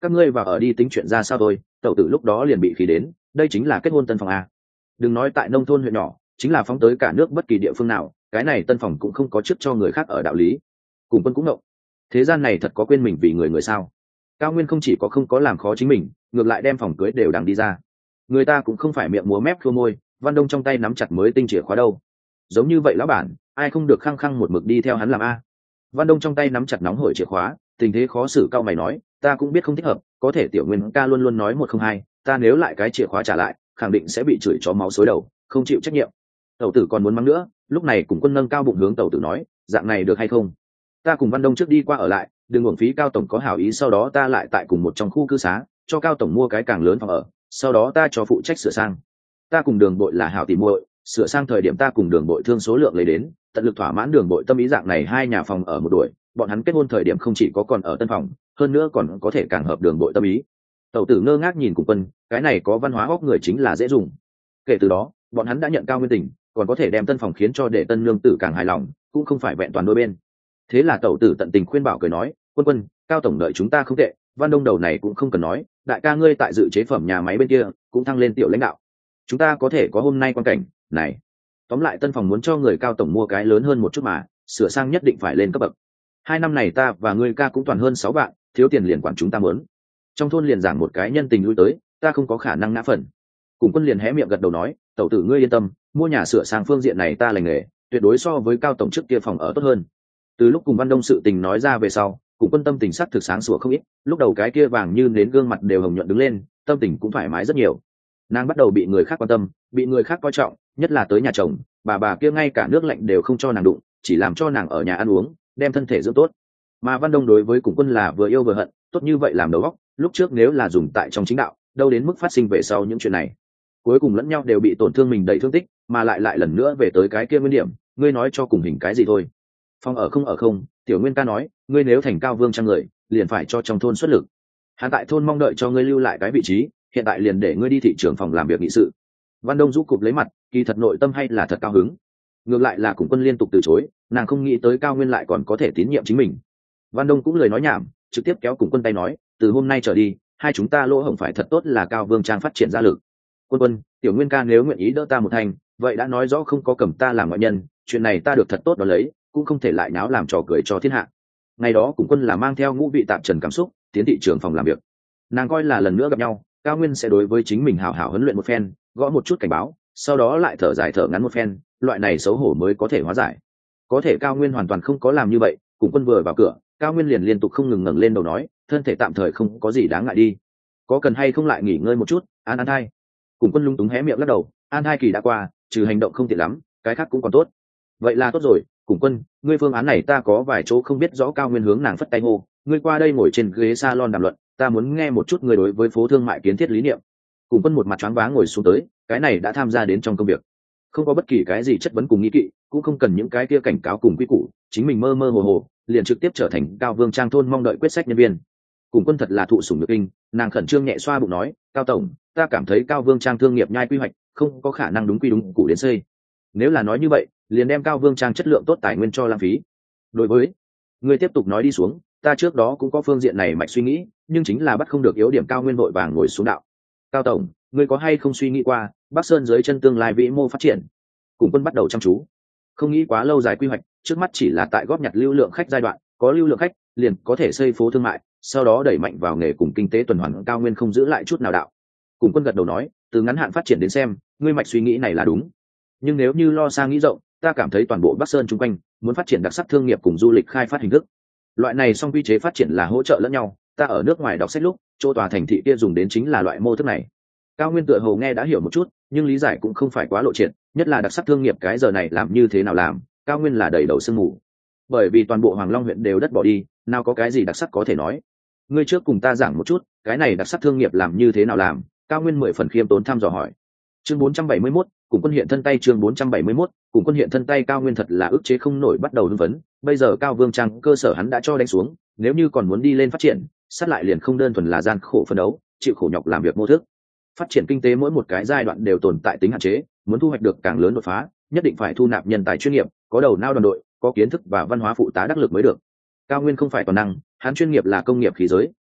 Speaker 1: các ngươi vào ở đi tính chuyện ra sao thôi. Tẩu tử lúc đó liền bị khí đến, đây chính là kết hôn tân phòng a. Đừng nói tại nông thôn huyện nhỏ, chính là phóng tới cả nước bất kỳ địa phương nào, cái này tân phòng cũng không có chức cho người khác ở đạo lý. Cùng Quân cũng ngộng, thế gian này thật có quên mình vì người người sao? Cao Nguyên không chỉ có không có làm khó chính mình, ngược lại đem phòng cưới đều đằng đi ra. Người ta cũng không phải miệng múa mép khua môi, Văn Đông trong tay nắm chặt mới tinh chìa khóa đâu. Giống như vậy lão bản, ai không được khăng khăng một mực đi theo hắn làm a? Văn Đông trong tay nắm chặt nóng hổi chìa khóa, tình thế khó xử cao mày nói, ta cũng biết không thích hợp, có thể Tiểu Nguyên ca luôn luôn nói một không hai, ta nếu lại cái chìa khóa trả lại, khẳng định sẽ bị chửi chó máu xối đầu, không chịu trách nhiệm. Tẩu tử còn muốn mắng nữa, lúc này Cùng Quân nâng cao bụng hướng tẩu tử nói, dạng này được hay không? Ta cùng Văn Đông trước đi qua ở lại, đừng uổng phí Cao tổng có hảo ý, sau đó ta lại tại cùng một trong khu cư xá, cho Cao tổng mua cái càng lớn phòng ở, sau đó ta cho phụ trách sửa sang. Ta cùng Đường Bội là hảo tỉ muội, sửa sang thời điểm ta cùng Đường Bội thương số lượng lấy đến, tận lực thỏa mãn Đường Bội tâm ý, dạng này hai nhà phòng ở một đuổi, bọn hắn kết hôn thời điểm không chỉ có còn ở tân phòng, hơn nữa còn có thể càng hợp Đường Bội tâm ý. Tẩu tử ngơ ngác nhìn Cùng Quân, cái này có văn hóa hóc người chính là dễ dùng. Kể từ đó, bọn hắn đã nhận Cao Nguyên tình, còn có thể đem tân phòng khiến cho để tân nương tử càng hài lòng, cũng không phải vẹn toàn đôi bên. Thế là tẩu tử tận tình khuyên bảo cười nói, Quân Quân, Cao tổng đợi chúng ta không tệ, Văn Đông đầu này cũng không cần nói, đại ca ngươi tại dự chế phẩm nhà máy bên kia cũng thăng lên tiểu lãnh đạo, chúng ta có thể có hôm nay quan cảnh này. Tóm lại tân phòng muốn cho người Cao tổng mua cái lớn hơn một chút mà, sửa sang nhất định phải lên cấp bậc. Hai năm này ta và ngươi ca cũng toàn hơn sáu vạn, thiếu tiền liền quản chúng ta muốn. Trong thôn liền giảng một cái nhân tình lui tới, ta không có khả năng ngã phần. Cùng Quân liền hé miệng gật đầu nói, tẩu tử ngươi yên tâm, mua nhà sửa sang phương diện này ta lành nghề, tuyệt đối so với Cao tổng trước kia phòng ở tốt hơn. Từ lúc cùng Văn Đông sự tình nói ra về sau, Cùng Quân tâm tình sắc thực sáng sủa không ít, lúc đầu cái kia vàng như nến gương mặt đều hồng nhuận đứng lên, tâm tình cũng thoải mái rất nhiều. Nàng bắt đầu bị người khác quan tâm, bị người khác coi trọng, nhất là tới nhà chồng, bà bà kia ngay cả nước lạnh đều không cho nàng đụng, chỉ làm cho nàng ở nhà ăn uống, đem thân thể dưỡng tốt. Mà Văn Đông đối với Cùng Quân là vừa yêu vừa hận, tốt như vậy làm đầu óc, lúc trước nếu là dùng tại trong chính đạo, đâu đến mức phát sinh về sau những chuyện này. Cuối cùng lẫn nhau đều bị tổn thương mình đầy thương tích, mà lại lại lần nữa về tới cái kia nguyên điểm, ngươi nói cho cùng hình cái gì thôi. Phong ở không ở không, Tiểu Nguyên ca nói, ngươi nếu thành Cao Vương trang người, liền phải cho trong thôn xuất lực. Hắn tại thôn mong đợi cho ngươi lưu lại cái vị trí, hiện tại liền để ngươi đi thị trưởng phòng làm việc nghị sự. Văn Đông rũ cụp lấy mặt, kỳ thật nội tâm hay là thật cao hứng. Ngược lại là Cùng Quân liên tục từ chối, nàng không nghĩ tới Cao Nguyên lại còn có thể tín nhiệm chính mình. Văn Đông cũng lời nói nhảm, trực tiếp kéo Cùng Quân tay nói, từ hôm nay trở đi, hai chúng ta lỗ hổng phải thật tốt là Cao Vương trang phát triển ra lực. Quân Quân, Tiểu Nguyên ca nếu nguyện ý đỡ ta một thành, vậy đã nói rõ không có cầm ta làm ngoại nhân, chuyện này ta được thật tốt đó lấy, cũng không thể lại náo làm trò cười cho thiên hạ. Ngày đó Cùng Quân là mang theo ngũ vị tạp trần cảm xúc tiến thị trường phòng làm việc, nàng coi là lần nữa gặp nhau, Cao Nguyên sẽ đối với chính mình hảo hảo huấn luyện một phen, gõ một chút cảnh báo, sau đó lại thở dài thở ngắn một phen, loại này xấu hổ mới có thể hóa giải. Có thể Cao Nguyên hoàn toàn không có làm như vậy, Cùng Quân vừa vào cửa, Cao Nguyên liền liên tục không ngừng ngẩng lên đầu nói, thân thể tạm thời không có gì đáng ngại đi, có cần hay không lại nghỉ ngơi một chút, an an thai. Cùng Quân lung túng hé miệng lắc đầu, an thai kỳ đã qua, trừ hành động không tiện lắm, cái khác cũng còn tốt. Vậy là tốt rồi, Cùng Quân, ngươi phương án này ta có vài chỗ không biết rõ. Cao Nguyên hướng nàng phất tay hô, ngươi qua đây ngồi trên ghế salon đàm luận, ta muốn nghe một chút ngươi đối với phố thương mại kiến thiết lý niệm. Cùng Quân một mặt choáng váng ngồi xuống tới, cái này đã tham gia đến trong công việc, không có bất kỳ cái gì chất vấn cùng nghi kỵ, cũng không cần những cái kia cảnh cáo cùng quy củ, chính mình mơ mơ hồ hồ liền trực tiếp trở thành Cao Vương trang thôn mong đợi quyết sách nhân viên. Cùng Quân thật là thụ sủng nhược kinh, nàng khẩn trương nhẹ xoa bụng nói, Cao tổng, ta cảm thấy Cao Vương trang thương nghiệp nhai quy hoạch không có khả năng đúng quy đúng củ đến xây. Nếu là nói như vậy, liền đem Cao Vương trang chất lượng tốt tài nguyên cho lãng phí. Đối với ngươi tiếp tục nói đi xuống, ta trước đó cũng có phương diện này mạch suy nghĩ, nhưng chính là bắt không được yếu điểm. Cao Nguyên vội vàng ngồi xuống đạo, Cao tổng, ngươi có hay không suy nghĩ qua Bắc Sơn dưới chân tương lai vĩ mô phát triển? Cùng Quân bắt đầu chăm chú, không nghĩ quá lâu dài quy hoạch, trước mắt chỉ là tại góp nhặt lưu lượng khách giai đoạn, có lưu lượng khách liền có thể xây phố thương mại, sau đó đẩy mạnh vào nghề cùng kinh tế tuần hoàn. Cao Nguyên không giữ lại chút nào đạo. Cùng Quân gật đầu nói, từ ngắn hạn phát triển đến xem, ngươi mạch suy nghĩ này là đúng, nhưng nếu như lo sang nghĩ rộng, ta cảm thấy toàn bộ Bắc Sơn chung quanh muốn phát triển đặc sắc thương nghiệp cùng du lịch khai phát hình thức. Loại này song quy chế phát triển là hỗ trợ lẫn nhau, ta ở nước ngoài đọc sách lúc, chỗ tòa thành thị kia dùng đến chính là loại mô thức này. Cao Nguyên tựa hồ nghe đã hiểu một chút, nhưng lý giải cũng không phải quá lộ triển, nhất là đặc sắc thương nghiệp cái giờ này làm như thế nào làm, Cao Nguyên là đầy đầu sương mù. Bởi vì toàn bộ Hoàng Long huyện đều đất bỏ đi, nào có cái gì đặc sắc có thể nói. Ngươi trước cùng ta giảng một chút, cái này đặc sắc thương nghiệp làm như thế nào làm? Cao Nguyên mười phần khiêm tốn thăm dò hỏi. Chương bốn trăm bảy mươi mốt, cùng Quân hiện thân tay. Chương bốn trăm bảy mươi mốt, cùng Quân hiện thân tay. Cao Nguyên thật là ức chế không nổi bắt đầu hưng phấn, bây giờ Cao Vương trang cơ sở hắn đã cho đánh xuống, nếu như còn muốn đi lên phát triển, sát lại liền không đơn thuần là gian khổ phân đấu, chịu khổ nhọc làm việc mô thức. Phát triển kinh tế mỗi một cái giai đoạn đều tồn tại tính hạn chế, muốn thu hoạch được càng lớn đột phá, nhất định phải thu nạp nhân tài chuyên nghiệp, có đầu não đoàn đội, có kiến thức và văn hóa phụ tá đắc lực mới được. Cao Nguyên không phải toàn năng, hắn chuyên nghiệp là công nghiệp khí giới,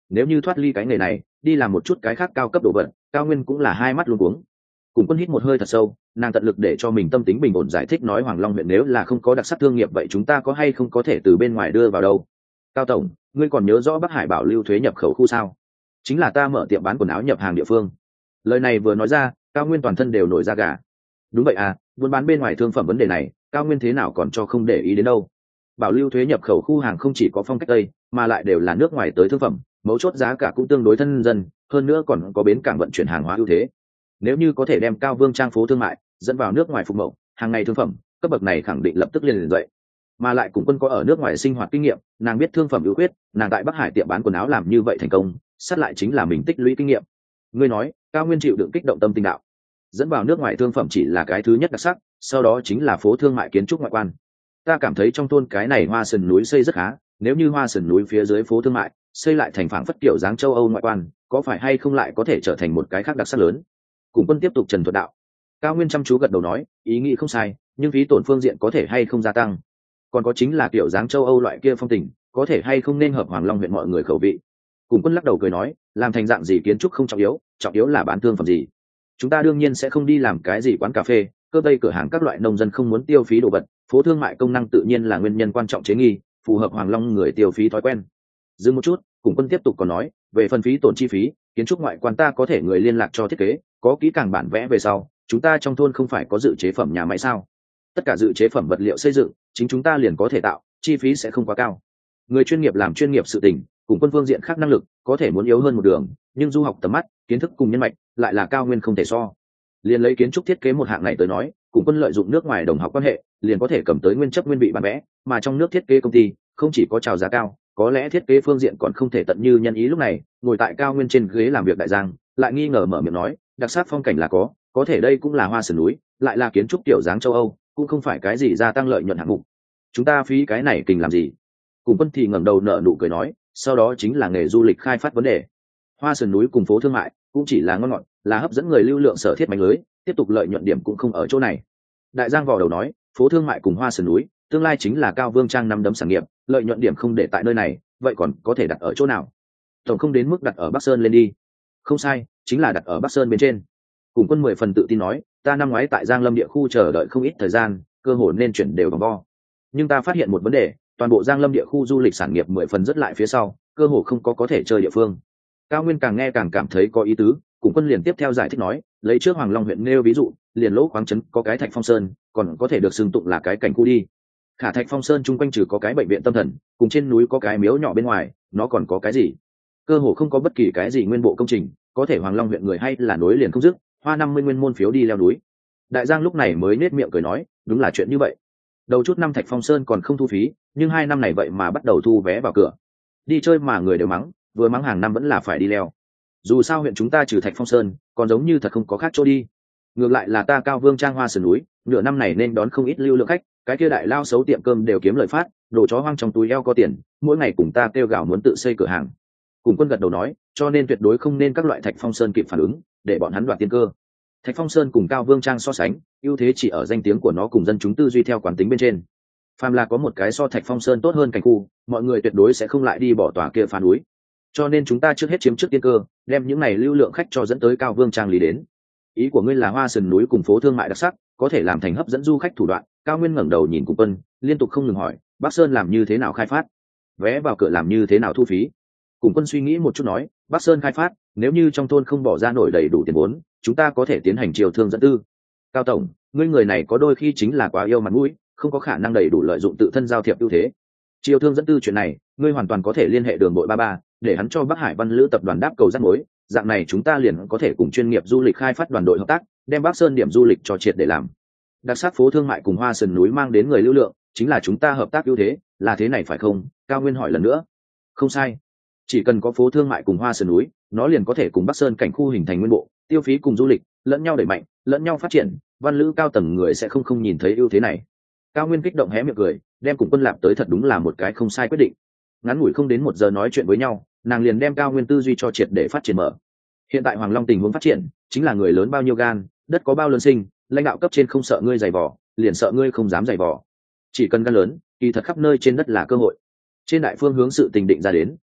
Speaker 1: nếu như thoát ly cái nghề này đi làm một chút cái khác cao cấp đồ vật, Cao Nguyên cũng là hai mắt luống cuống. Cùng Quân hít một hơi thật sâu, nàng tận lực để cho mình tâm tính bình ổn giải thích nói, Hoàng Long huyện nếu là không có đặc sắc thương nghiệp vậy chúng ta có hay không có thể từ bên ngoài đưa vào đâu? Cao tổng, ngươi còn nhớ rõ Bắc Hải bảo lưu thuế nhập khẩu khu sao? Chính là ta mở tiệm bán quần áo nhập hàng địa phương. Lời này vừa nói ra, Cao Nguyên toàn thân đều nổi da gà. Đúng vậy à, buôn bán bên ngoài thương phẩm vấn đề này, Cao Nguyên thế nào còn cho không để ý đến đâu? Bảo lưu thuế nhập khẩu khu hàng không chỉ có phong cách Tây, mà lại đều là nước ngoài tới thương phẩm, mấu chốt giá cả cũng tương đối thân dân, hơn nữa còn có bến cảng vận chuyển hàng hóa ưu thế. Nếu như có thể đem Cao Vương trang phố thương mại dẫn vào nước ngoài phục mậu, hàng ngày thương phẩm, cấp bậc này khẳng định lập tức liền liền dậy. Mà lại Cùng Quân có ở nước ngoài sinh hoạt kinh nghiệm, nàng biết thương phẩm ưu khuyết, nàng tại Bắc Hải tiệm bán quần áo làm như vậy thành công, sát lại chính là mình tích lũy kinh nghiệm. Ngươi nói, Cao Nguyên chịu đựng kích động tâm tình đạo. Dẫn vào nước ngoài thương phẩm chỉ là cái thứ nhất đặc sắc, sau đó chính là phố thương mại kiến trúc ngoại quan. Ta cảm thấy trong thôn cái này Hoa Sườn núi xây rất khá, nếu như Hoa Sườn núi phía dưới phố thương mại xây lại thành phảng phất kiểu dáng châu Âu ngoại quan, có phải hay không lại có thể trở thành một cái khác đặc sắc lớn? Cùng Quân tiếp tục trần thuật đạo. Cao Nguyên chăm chú gật đầu nói, ý nghĩ không sai, nhưng phí tổn phương diện có thể hay không gia tăng? Còn có chính là kiểu dáng châu Âu loại kia phong tình, có thể hay không nên hợp Hoàng Long huyện mọi người khẩu vị? Cùng Quân lắc đầu cười nói, làm thành dạng gì kiến trúc không trọng yếu, trọng yếu là bán thương phẩm gì. Chúng ta đương nhiên sẽ không đi làm cái gì quán cà phê, cơ tây cửa hàng các loại nông dân không muốn tiêu phí đồ vật, phố thương mại công năng tự nhiên là nguyên nhân quan trọng chế nghi, phù hợp Hoàng Long người tiêu phí thói quen. Dừng một chút, Cùng Quân tiếp tục còn nói, về phần phí tổn chi phí, kiến trúc ngoại quan ta có thể người liên lạc cho thiết kế, có kỹ càng bản vẽ về sau, chúng ta trong thôn không phải có dự chế phẩm nhà máy sao? Tất cả dự chế phẩm vật liệu xây dựng, chính chúng ta liền có thể tạo, chi phí sẽ không quá cao. Người chuyên nghiệp làm chuyên nghiệp sự tình, cùng Quân phương diện khác năng lực, có thể muốn yếu hơn một đường, nhưng du học tầm mắt, kiến thức cùng nhân mạch, lại là Cao Nguyên không thể so. Liền lấy kiến trúc thiết kế một hạng này tới nói, cùng Quân lợi dụng nước ngoài đồng học quan hệ, liền có thể cầm tới nguyên chất nguyên vị bản vẽ, mà trong nước thiết kế công ty, không chỉ có chào giá cao, có lẽ thiết kế phương diện còn không thể tận như nhân ý. Lúc này, ngồi tại Cao Nguyên trên ghế làm việc đại giang, lại nghi ngờ mở miệng nói, đặc sắc phong cảnh là có, có thể đây cũng là Hoa Sườn núi, lại là kiến trúc kiểu dáng châu Âu, cũng không phải cái gì gia tăng lợi nhuận hạng mục. Chúng ta phí cái này kình làm gì? Cùng Quân thì ngẩng đầu nở nụ cười nói, sau đó chính là nghề du lịch khai phát vấn đề. Hoa Sườn núi cùng phố thương mại cũng chỉ là ngon ngọt, là hấp dẫn người lưu lượng sở thiết mánh lưới, tiếp tục lợi nhuận điểm cũng không ở chỗ này. Đại giang vò đầu nói, phố thương mại cùng Hoa Sườn núi, tương lai chính là Cao Vương trang năm đấm sản nghiệp, lợi nhuận điểm không để tại nơi này, vậy còn có thể đặt ở chỗ nào? Tổng không đến mức đặt ở Bắc Sơn lên đi. Không sai, chính là đặt ở Bắc Sơn bên trên. Cùng Quân mười phần tự tin nói, ta năm ngoái tại Giang Lâm địa khu chờ đợi không ít thời gian, cơ hội nên chuyển đều vòng vo. Nhưng ta phát hiện một vấn đề, toàn bộ Giang Lâm địa khu du lịch sản nghiệp mười phần rất lại phía sau, cơ hội không có có thể chơi địa phương. Cao Nguyên càng nghe càng cảm thấy có ý tứ, Cùng Quân liền tiếp theo giải thích nói, lấy trước Hoàng Long huyện nêu ví dụ, liền lỗ khoáng trấn có cái Thạch Phong Sơn, còn có thể được xưng tụng là cái cảnh khu đi. Khả Thạch Phong Sơn chung quanh trừ có cái bệnh viện tâm thần, cùng trên núi có cái miếu nhỏ bên ngoài, nó còn có cái gì? Cơ hồ không có bất kỳ cái gì nguyên bộ công trình, có thể Hoàng Long huyện người hay là nối liền không dứt, hoa năm mươi nguyên môn phiếu đi leo núi. Đại Giang lúc này mới nết miệng cười nói, đúng là chuyện như vậy. Đầu chút năm Thạch Phong Sơn còn không thu phí, nhưng hai năm này vậy mà bắt đầu thu vé vào cửa. Đi chơi mà người đều mắng, vừa mắng hàng năm vẫn là phải đi leo. Dù sao huyện chúng ta trừ Thạch Phong Sơn, còn giống như thật không có khác chỗ đi. Ngược lại là ta Cao Vương trang Hoa Sườn núi, nửa năm này nên đón không ít lưu lượng khách, cái kia đại lao xấu tiệm cơm đều kiếm lời phát, đồ chó hoang trong túi eo có tiền, mỗi ngày cùng ta kêu gào muốn tự xây cửa hàng. Cùng Quân gật đầu nói, cho nên tuyệt đối không nên các loại Thạch Phong Sơn kịp phản ứng, để bọn hắn đoạt tiên cơ. Thạch Phong Sơn cùng Cao Vương trang so sánh, ưu thế chỉ ở danh tiếng của nó cùng dân chúng tư duy theo quán tính bên trên. Phàm là có một cái so Thạch Phong Sơn tốt hơn cảnh khu, mọi người tuyệt đối sẽ không lại đi bỏ tòa kia phá núi. Cho nên chúng ta trước hết chiếm trước tiên cơ, đem những này lưu lượng khách cho dẫn tới Cao Vương trang lý đến. Ý của ngươi là Hoa Sườn núi cùng phố thương mại đặc sắc, có thể làm thành hấp dẫn du khách thủ đoạn. Cao Nguyên ngẩng đầu nhìn Cùng Quân, liên tục không ngừng hỏi, Bắc Sơn làm như thế nào khai phát? Vé vào cửa làm như thế nào thu phí? Cùng Quân suy nghĩ một chút nói, Bắc Sơn khai phát, nếu như trong thôn không bỏ ra nổi đầy đủ tiền vốn, chúng ta có thể tiến hành chiều thương dẫn tư. Cao tổng, ngươi người này có đôi khi chính là quá yêu mặt mũi, không có khả năng đầy đủ lợi dụng tự thân giao thiệp ưu thế. Chiều thương dẫn tư chuyện này, ngươi hoàn toàn có thể liên hệ Đường Bội ba ba, để hắn cho Bắc Hải Văn Lữ tập đoàn đáp cầu rắc mối, dạng này chúng ta liền có thể cùng chuyên nghiệp du lịch khai phát đoàn đội hợp tác, đem Bắc Sơn điểm du lịch cho triệt để làm. Đặc sắc phố thương mại cùng Hoa Sườn núi mang đến người lưu lượng, chính là chúng ta hợp tác ưu thế, là thế này phải không? Cao Nguyên hỏi lần nữa. Không sai, chỉ cần có phố thương mại cùng Hoa Sườn núi, nó liền có thể cùng Bắc Sơn cảnh khu hình thành nguyên bộ, tiêu phí cùng du lịch lẫn nhau đẩy mạnh, lẫn nhau phát triển, Văn Lữ cao tầng người sẽ không không nhìn thấy ưu thế này. Cao Nguyên kích động hé miệng cười, đem Cùng Quân Lạp tới thật đúng là một cái không sai quyết định. Ngắn ngủi không đến một giờ nói chuyện với nhau, nàng liền đem Cao Nguyên tư duy cho triệt để phát triển mở. Hiện tại Hoàng Long tình huống phát triển, chính là người lớn bao nhiêu gan, đất có bao lớn sinh, lãnh đạo cấp trên không sợ ngươi giày vò, liền sợ ngươi không dám giày vò. Chỉ cần gan lớn, kỳ thật khắp nơi trên đất là cơ hội. Trên đại phương hướng sự tình định ra đến,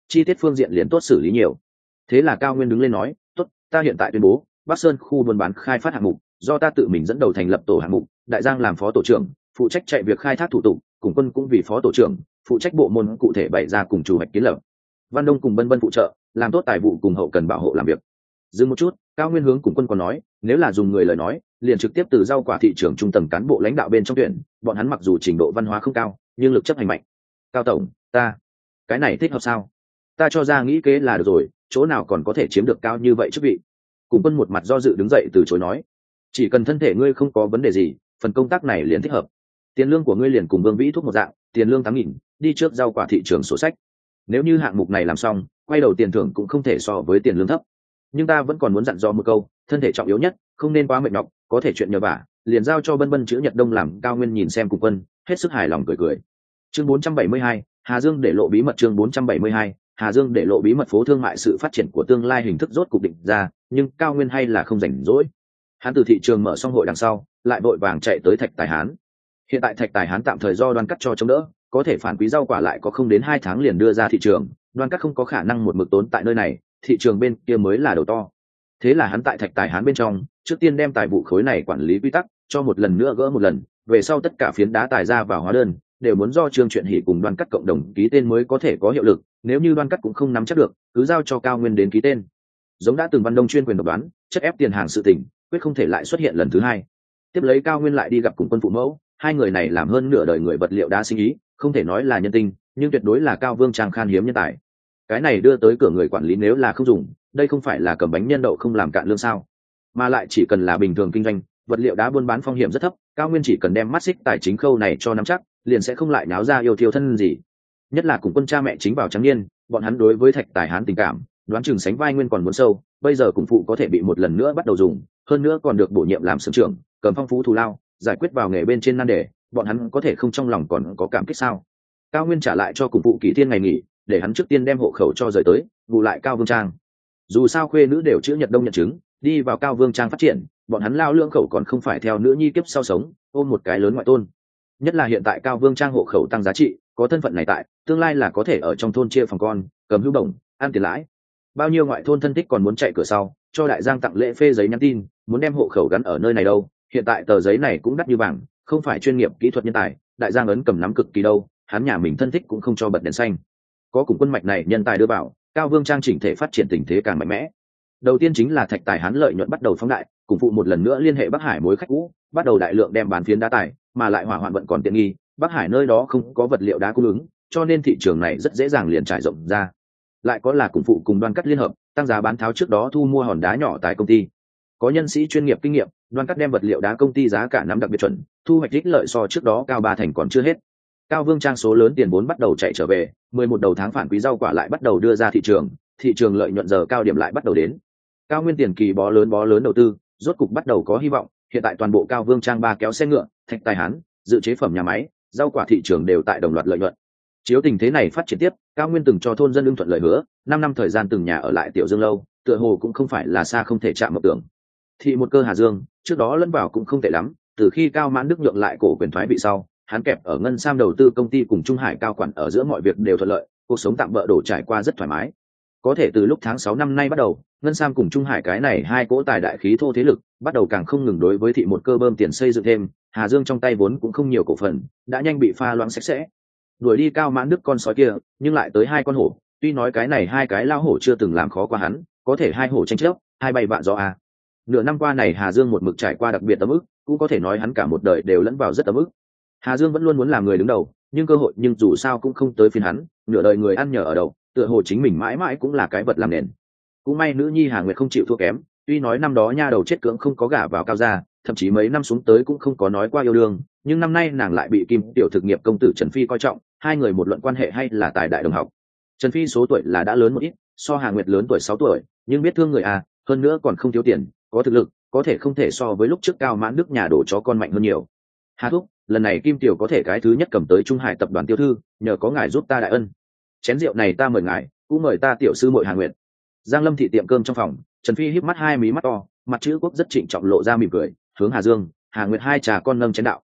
Speaker 1: chi tiết phương diện liền tốt xử lý nhiều. Thế là Cao Nguyên đứng lên nói, tốt, ta hiện tại tuyên bố Bắc Sơn khu buôn bán khai phát hạng mục do ta tự mình dẫn đầu thành lập tổ hạng mục, Đại Giang làm phó tổ trưởng, phụ trách chạy việc khai thác thủ tục, cùng Quân cũng vì phó tổ trưởng, phụ trách bộ môn cụ thể bày ra cùng chủ hoạch kiến lập. Văn Đông cùng Bân Bân phụ trợ, làm tốt tài vụ cùng hậu cần bảo hộ làm việc. Dừng một chút, Cao Nguyên hướng cùng Quân còn nói, nếu là dùng người lời nói, liền trực tiếp từ rau quả thị trường trung tầng cán bộ lãnh đạo bên trong tuyển, bọn hắn mặc dù trình độ văn hóa không cao, nhưng lực chấp hành mạnh. Cao tổng, ta, cái này thích hợp sao? Ta cho ra nghĩ kế là được rồi, chỗ nào còn có thể chiếm được cao như vậy chức vị? Cùng Quân một mặt do dự đứng dậy từ chối nói, chỉ cần thân thể ngươi không có vấn đề gì, phần công tác này liền thích hợp. Tiền lương của ngươi liền cùng Vương Vĩ thúc một dạng, tiền lương tám nghìn, đi trước rau quả thị trường sổ sách. Nếu như hạng mục này làm xong, quay đầu tiền thưởng cũng không thể so với tiền lương thấp. Nhưng ta vẫn còn muốn dặn dò một câu, thân thể trọng yếu nhất, không nên quá mệt nhọc, có thể chuyện nhờ vả, liền giao cho Bân Bân chữ Nhật Đông làm. Cao Nguyên nhìn xem Cùng Quân, hết sức hài lòng cười cười. Chương bốn trăm bảy mươi hai, Hà Dương để lộ bí mật. Chương bốn trăm bảy mươi hai, Hà Dương để lộ bí mật. Phố thương mại sự phát triển của tương lai hình thức rốt cục định ra, nhưng Cao Nguyên hay là không rảnh rỗi. Hắn từ thị trường mở xong hội đằng sau, lại vội vàng chạy tới Thạch Tài Hán. Hiện tại Thạch Tài Hán tạm thời do Đoan Cắt cho chống đỡ, có thể phản quý rau quả lại có không đến hai tháng liền đưa ra thị trường, Đoan Cắt không có khả năng một mực tốn tại nơi này, thị trường bên kia mới là đầu to. Thế là hắn tại Thạch Tài Hán bên trong, trước tiên đem tài vụ khối này quản lý quy tắc cho một lần nữa gỡ một lần, về sau tất cả phiến đá tài ra vào hóa đơn đều muốn do Trương Chuyện Hỷ cùng Đoan Cắt cộng đồng ký tên mới có thể có hiệu lực, nếu như Đoan Cắt cũng không nắm chắc được, cứ giao cho Cao Nguyên đến ký tên. Giống đã từng Văn Đông chuyên quyền độc đoán, chất ép tiền hàng sự tình, quyết không thể lại xuất hiện lần thứ hai. Tiếp lấy Cao Nguyên lại đi gặp cùng Quân phụ mẫu, hai người này làm hơn nửa đời người vật liệu đá sinh ý, không thể nói là nhân tinh, nhưng tuyệt đối là Cao Vương Trang khan hiếm nhân tài. Cái này đưa tới cửa người quản lý nếu là không dùng, đây không phải là cầm bánh nhân đậu không làm cạn lương sao? Mà lại chỉ cần là bình thường kinh doanh, vật liệu đá buôn bán phong hiểm rất thấp, Cao Nguyên chỉ cần đem mắt xích tài chính khâu này cho nắm chắc, liền sẽ không lại náo ra yêu thiêu thân gì. Nhất là cùng Quân cha mẹ chính vào trắng niên, bọn hắn đối với Thạch Tài Hán tình cảm, đoán chừng sánh vai Nguyên còn muốn sâu, bây giờ cùng phụ có thể bị một lần nữa bắt đầu dùng, hơn nữa còn được bổ nhiệm làm xưởng trưởng, cầm phong phú thù lao, giải quyết vào nghề bên trên nan đề, bọn hắn có thể không trong lòng còn có cảm kích sao? Cao Nguyên trả lại cho cùng phụ Kỷ Thiên ngày nghỉ, để hắn trước tiên đem hộ khẩu cho rời tới, bù lại Cao Vương Trang. Dù sao khuê nữ đều chữ Nhật Đông nhận chứng, đi vào Cao Vương Trang phát triển, bọn hắn lao lưỡng khẩu còn không phải theo nữ nhi kiếp sau sống, ôm một cái lớn ngoại tôn. Nhất là hiện tại Cao Vương Trang hộ khẩu tăng giá trị, có thân phận này tại, tương lai là có thể ở trong thôn chia phòng con, cầm hữu đồng, ăn tiền lãi. Bao nhiêu ngoại thôn thân thích còn muốn chạy cửa sau, cho Đại Giang tặng lễ phê giấy nhắn tin, muốn đem hộ khẩu gắn ở nơi này đâu. Hiện tại tờ giấy này cũng đắt như vàng, không phải chuyên nghiệp kỹ thuật nhân tài, Đại Giang ấn cầm nắm cực kỳ đâu, hắn nhà mình thân thích cũng không cho bật đèn xanh. Có cùng quân mạch này nhân tài đưa vào, Cao Vương Trang chỉnh thể phát triển tình thế càng mạnh mẽ. Đầu tiên chính là Thạch Tài Hán lợi nhuận bắt đầu phóng đại, cùng phụ một lần nữa liên hệ Bắc Hải mối khách cũ, bắt đầu đại lượng đem bán phiến đá tài, mà lại hỏa hoạn vẫn còn tiện nghi, Bắc Hải nơi đó không có vật liệu đá cung ứng, cho nên thị trường này rất dễ dàng liền trải rộng ra. Lại có là cùng phụ cùng Đoan Cắt liên hợp, tăng giá bán tháo trước đó thu mua hòn đá nhỏ tại công ty. Có nhân sĩ chuyên nghiệp kinh nghiệm, Đoan Cắt đem vật liệu đá công ty giá cả nắm đặc biệt chuẩn, thu hoạch ích lợi so trước đó cao ba thành còn chưa hết. Cao Vương Trang số lớn tiền vốn bắt đầu chạy trở về, mười một đầu tháng phản quý rau quả lại bắt đầu đưa ra thị trường, thị trường lợi nhuận giờ cao điểm lại bắt đầu đến. Cao Nguyên tiền kỳ bó lớn bó lớn đầu tư, rốt cục bắt đầu có hy vọng, hiện tại toàn bộ Cao Vương Trang ba kéo xe ngựa, Thạch Tài Hán, dự chế phẩm nhà máy, rau quả thị trường đều tại đồng loạt lợi nhuận. Chiếu tình thế này phát triển tiếp, Cao Nguyên từng cho thôn dân ưng thuận lời hứa, năm năm thời gian từng nhà ở lại Tiểu Dương lâu, tựa hồ cũng không phải là xa không thể chạm mộng tưởng. Thị một cơ Hà Dương, trước đó lẫn vào cũng không tệ lắm, từ khi Cao Mãn Đức nhượng lại cổ quyền thoái vị sau, hắn kẹp ở Ngân Sam đầu tư công ty cùng Trung Hải cao quản ở giữa mọi việc đều thuận lợi, cuộc sống tạm bỡ đổ trải qua rất thoải mái. Có thể từ lúc tháng sáu năm nay bắt đầu, Ngân Sam cùng Trung Hải cái này hai cỗ tài đại khí thô thế lực, bắt đầu càng không ngừng đối với thị một cơ bơm tiền xây dựng thêm, Hà Dương trong tay vốn cũng không nhiều cổ phần, đã nhanh bị pha loãng sạch sẽ. Đuổi đi Cao Mãn Đức con sói kia, nhưng lại tới hai con hổ, tuy nói cái này hai cái lao hổ chưa từng làm khó qua hắn, có thể hai hổ tranh chấp, hai bay vạn gió a. Nửa năm qua này Hà Dương một mực trải qua đặc biệt ấm ức, cũng có thể nói hắn cả một đời đều lẫn vào rất ấm ức. Hà Dương vẫn luôn muốn làm người đứng đầu, nhưng cơ hội nhưng dù sao cũng không tới phiên hắn, nửa đời người ăn nhờ ở đậu, tựa hồ chính mình mãi mãi cũng là cái vật làm nền. Cũng may nữ nhi Hà Nguyệt không chịu thua kém, tuy nói năm đó nha đầu chết cưỡng không có gả vào Cao gia, thậm chí mấy năm xuống tới cũng không có nói qua yêu đương, nhưng năm nay nàng lại bị Kim tiểu thực nghiệp công tử Trần Phi coi trọng, hai người một luận quan hệ hay là tài đại đồng học. Trần Phi số tuổi là đã lớn một ít, so Hà Nguyệt lớn tuổi sáu tuổi, nhưng biết thương người à, hơn nữa còn không thiếu tiền, có thực lực, có thể không thể so với lúc trước Cao Mãn Đức nhà đổ chó con mạnh hơn nhiều. Hà thúc, lần này Kim tiểu có thể cái thứ nhất cầm tới Trung Hải tập đoàn tiêu thư, nhờ có ngài giúp ta đại ân. Chén rượu này ta mời ngài, cũng mời ta tiểu sư muội Hà Nguyệt. Giang Lâm thị tiệm cơm trong phòng, Trần Phi híp mắt hai mí mắt to, mặt chữ quốc rất trịnh trọng lộ ra mỉm cười, hướng Hà Dương, Hà Nguyệt hai trà con nâng chén đạo.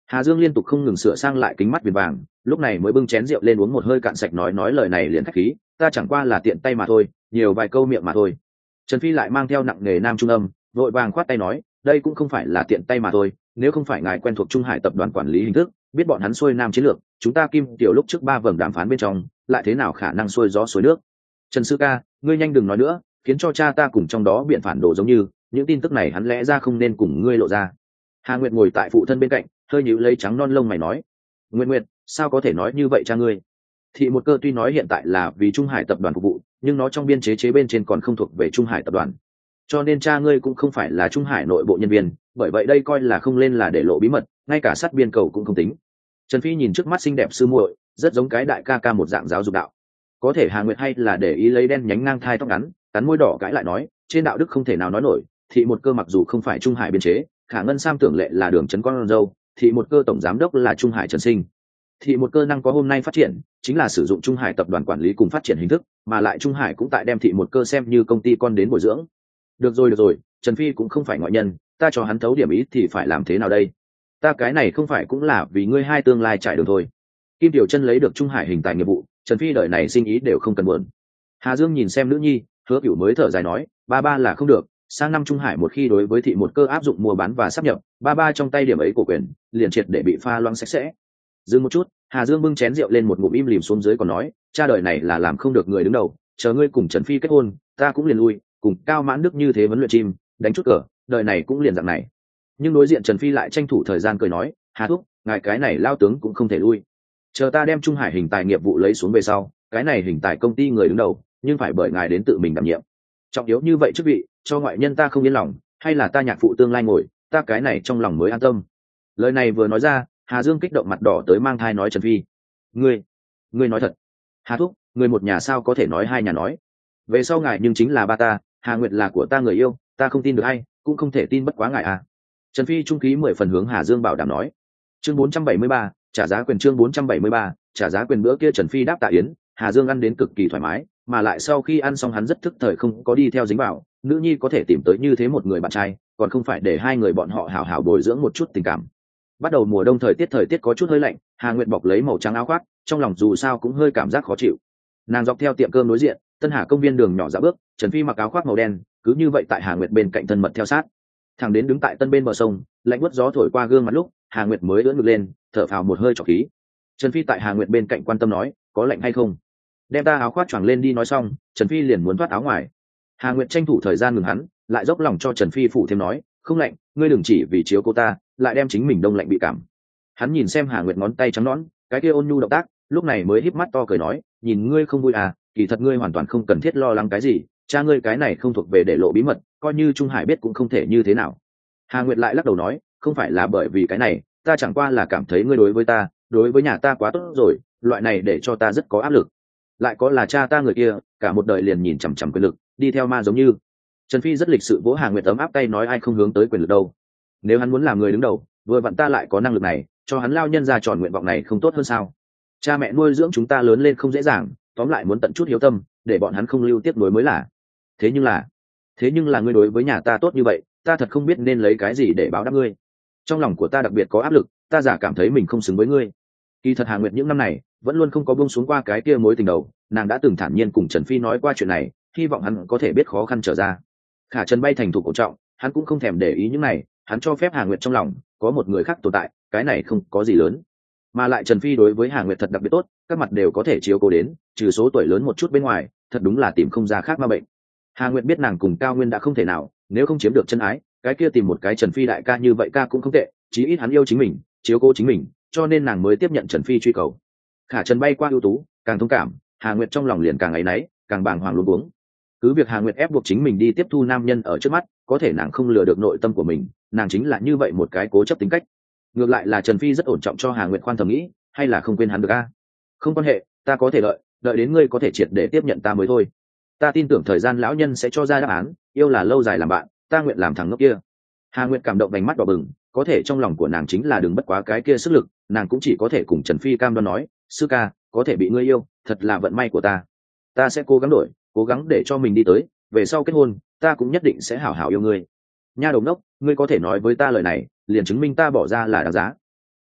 Speaker 1: Hà Dương liên tục không ngừng sửa sang lại kính mắt viền vàng, lúc này mới bưng chén rượu lên uống một hơi cạn sạch, nói nói lời này liền khách khí, ta chẳng qua là tiện tay mà thôi, nhiều vài câu miệng mà thôi. Trần Phi lại mang theo nặng nề nam trung âm, vội vàng khoát tay nói, đây cũng không phải là tiện tay mà thôi, nếu không phải ngài quen thuộc Trung Hải tập đoàn quản lý hình thức, biết bọn hắn xuôi nam chiến lược, chúng ta Kim tiểu lúc trước ba vầng đàm phán bên trong, lại thế nào khả năng xuôi gió xuôi nước. Trần sư ca, ngươi nhanh đừng nói nữa, khiến cho cha ta cùng trong đó biện phản đồ giống như, những tin tức này hắn lẽ ra không nên cùng ngươi lộ ra. Hà Nguyệt ngồi tại phụ thân bên cạnh, hơi nhíu lấy trắng non lông mày nói, Nguyệt Nguyệt, sao có thể nói như vậy cha ngươi? Thị một cơ tuy nói hiện tại là vì Trung Hải tập đoàn phục vụ, nhưng nó trong biên chế chế bên trên còn không thuộc về Trung Hải tập đoàn, cho nên cha ngươi cũng không phải là Trung Hải nội bộ nhân viên, bởi vậy đây coi là không lên là để lộ bí mật, ngay cả sát biên cầu cũng không tính. Trần Phi nhìn trước mắt xinh đẹp sư muội, rất giống cái đại ca ca một dạng giáo dục đạo. Có thể Hà Nguyệt hay là để ý lấy đen nhánh ngang thai tóc ngắn, cắn môi đỏ cãi lại nói, trên đạo đức không thể nào nói nổi, thị một cơ mặc dù không phải Trung Hải biên chế, khả ngân sam tưởng lệ là đường trấn con dâu, thị một cơ tổng giám đốc là Trung Hải Trần Sinh. Thị một cơ năng có hôm nay phát triển, chính là sử dụng Trung Hải tập đoàn quản lý cùng phát triển hình thức, mà lại Trung Hải cũng tại đem thị một cơ xem như công ty con đến bồi dưỡng. Được rồi được rồi, Trần Phi cũng không phải ngoại nhân, ta cho hắn thấu điểm ý thì phải làm thế nào đây? Ta cái này không phải cũng là vì ngươi hai tương lai trải đường thôi. Kim Tiểu Chân lấy được Trung Hải hình tài nghiệp vụ, Trần Phi đời này sinh ý đều không cần buồn. Hà Dương nhìn xem nữ nhi, Hứa Cửu mới thở dài nói, ba ba là không được, sang năm Trung Hải một khi đối với thị một cơ áp dụng mua bán và sáp nhập, ba ba trong tay điểm ấy của quyền, liền triệt để bị pha loãng sạch sẽ. Dừng một chút, Hà Dương bưng chén rượu lên một ngụm im lìm xuống dưới còn nói, cha đời này là làm không được người đứng đầu, chờ ngươi cùng Trần Phi kết hôn, ta cũng liền lui, cùng Cao Mãn Đức như thế vấn luyện chim, đánh chút cờ, đời này cũng liền dạng này. Nhưng đối diện Trần Phi lại tranh thủ thời gian cười nói, Hà thúc, ngài cái này lao tướng cũng không thể lui, chờ ta đem Trung Hải hình tài nghiệp vụ lấy xuống về sau, cái này hình tài công ty người đứng đầu, nhưng phải bởi ngài đến tự mình đảm nhiệm. Trọng yếu như vậy chức vị, cho ngoại nhân ta không yên lòng, hay là ta nhạc phụ tương lai ngồi, ta cái này trong lòng mới an tâm. Lời này vừa nói ra, Hà Dương kích động mặt đỏ tới mang thai nói Trần Phi, ngươi, ngươi nói thật? Hà thúc, người một nhà sao có thể nói hai nhà nói? Về sau ngài nhưng chính là ba ta, Hà Nguyệt là của ta người yêu, ta không tin được hay, cũng không thể tin bất quá ngài à. Trần Phi trung khí mười phần hướng Hà Dương bảo đảm nói. Chương bốn trăm bảy mươi ba, trả giá quyền chương bốn trăm bảy mươi ba, trả giá quyền bữa kia Trần Phi đáp tạ yến, Hà Dương ăn đến cực kỳ thoải mái, mà lại sau khi ăn xong hắn rất thức thời không có đi theo dính vào, nữ nhi có thể tìm tới như thế một người bạn trai, còn không phải để hai người bọn họ hảo hảo bồi dưỡng một chút tình cảm. Bắt đầu mùa đông thời tiết thời tiết có chút hơi lạnh, Hà Nguyệt bọc lấy màu trắng áo khoác, trong lòng dù sao cũng hơi cảm giác khó chịu. Nàng dọc theo tiệm cơm đối diện, Tân Hà công viên đường nhỏ dạo bước, Trần Phi mặc áo khoác màu đen, cứ như vậy tại Hà Nguyệt bên cạnh thân mật theo sát. Thằng đến đứng tại tân bên bờ sông, lạnh buốt gió thổi qua gương mặt lúc, Hà Nguyệt mới ưỡn ngực lên, thở phào một hơi trọc khí. Trần Phi tại Hà Nguyệt bên cạnh quan tâm nói, có lạnh hay không? Đem ta áo khoác choàng lên đi nói xong, Trần Phi liền muốn thoát áo ngoài. Hà Nguyệt tranh thủ thời gian ngừng hắn, lại dốc lòng cho Trần Phi phụ thêm nói, không lạnh, ngươi đừng chỉ vì chiếu cô ta, lại đem chính mình đông lạnh bị cảm. Hắn nhìn xem Hà Nguyệt ngón tay trắng nõn, cái kia ôn nhu động tác, lúc này mới híp mắt to cười nói, nhìn ngươi không vui à, kỳ thật ngươi hoàn toàn không cần thiết lo lắng cái gì, cha ngươi cái này không thuộc về để lộ bí mật, coi như Trung Hải biết cũng không thể như thế nào. Hà Nguyệt lại lắc đầu nói, không phải là bởi vì cái này, ta chẳng qua là cảm thấy ngươi đối với ta, đối với nhà ta quá tốt rồi, loại này để cho ta rất có áp lực. Lại có là cha ta người kia, cả một đời liền nhìn chằm chằm quyền lực, đi theo ma giống như. Trần Phi rất lịch sự vỗ Hà Nguyệt ấm áp tay nói ai không hướng tới quyền lực đâu. Nếu hắn muốn làm người đứng đầu, vừa vặn ta lại có năng lực này, cho hắn lao nhân ra tròn nguyện vọng này không tốt hơn sao? Cha mẹ nuôi dưỡng chúng ta lớn lên không dễ dàng, tóm lại muốn tận chút hiếu tâm, để bọn hắn không lưu tiếc nuối mới là. Thế nhưng là, thế nhưng là ngươi đối với nhà ta tốt như vậy, ta thật không biết nên lấy cái gì để báo đáp ngươi. Trong lòng của ta đặc biệt có áp lực, ta giả cảm thấy mình không xứng với ngươi. Kỳ thật Hà Nguyệt những năm này vẫn luôn không có buông xuống qua cái kia mối tình đầu, nàng đã từng thản nhiên cùng Trần Phi nói qua chuyện này, hy vọng hắn có thể biết khó khăn trở ra. Khả Trần bay thành thủ cổ trọng, hắn cũng không thèm để ý những này, hắn cho phép Hà Nguyệt trong lòng có một người khác tồn tại, cái này không có gì lớn. Mà lại Trần Phi đối với Hà Nguyệt thật đặc biệt tốt, các mặt đều có thể chiếu cố đến, trừ số tuổi lớn một chút bên ngoài, thật đúng là tìm không ra khác ma bệnh. Hà Nguyệt biết nàng cùng Cao Nguyên đã không thể nào, nếu không chiếm được chân ái, cái kia tìm một cái Trần Phi đại ca như vậy ca cũng không tệ, chí ít hắn yêu chính mình, chiếu cố chính mình, cho nên nàng mới tiếp nhận Trần Phi truy cầu. Khả Trần bay qua ưu tú, càng thông cảm, Hà Nguyệt trong lòng liền càng áy náy, càng bàng hoàng luống cuống. Cứ việc Hà Nguyệt ép buộc chính mình đi tiếp thu nam nhân ở trước mắt, có thể nàng không lừa được nội tâm của mình, nàng chính là như vậy một cái cố chấp tính cách. Ngược lại là Trần Phi rất ổn trọng cho Hà Nguyệt khoan thầm nghĩ, hay là không quên hắn được a? Không quan hệ, ta có thể đợi, đợi đến ngươi có thể triệt để tiếp nhận ta mới thôi. Ta tin tưởng thời gian lão nhân sẽ cho ra đáp án, yêu là lâu dài làm bạn, ta nguyện làm thằng ngốc kia. Hà Nguyệt cảm động vành mắt đỏ bừng, có thể trong lòng của nàng chính là đừng bất quá cái kia sức lực, nàng cũng chỉ có thể cùng Trần Phi cam đoan nói, sư ca, có thể bị ngươi yêu, thật là vận may của ta. Ta sẽ cố gắng đổi, cố gắng để cho mình đi tới, về sau kết hôn, ta cũng nhất định sẽ hảo hảo yêu ngươi. Nha đầu ngốc, ngươi có thể nói với ta lời này, liền chứng minh ta bỏ ra là đáng giá.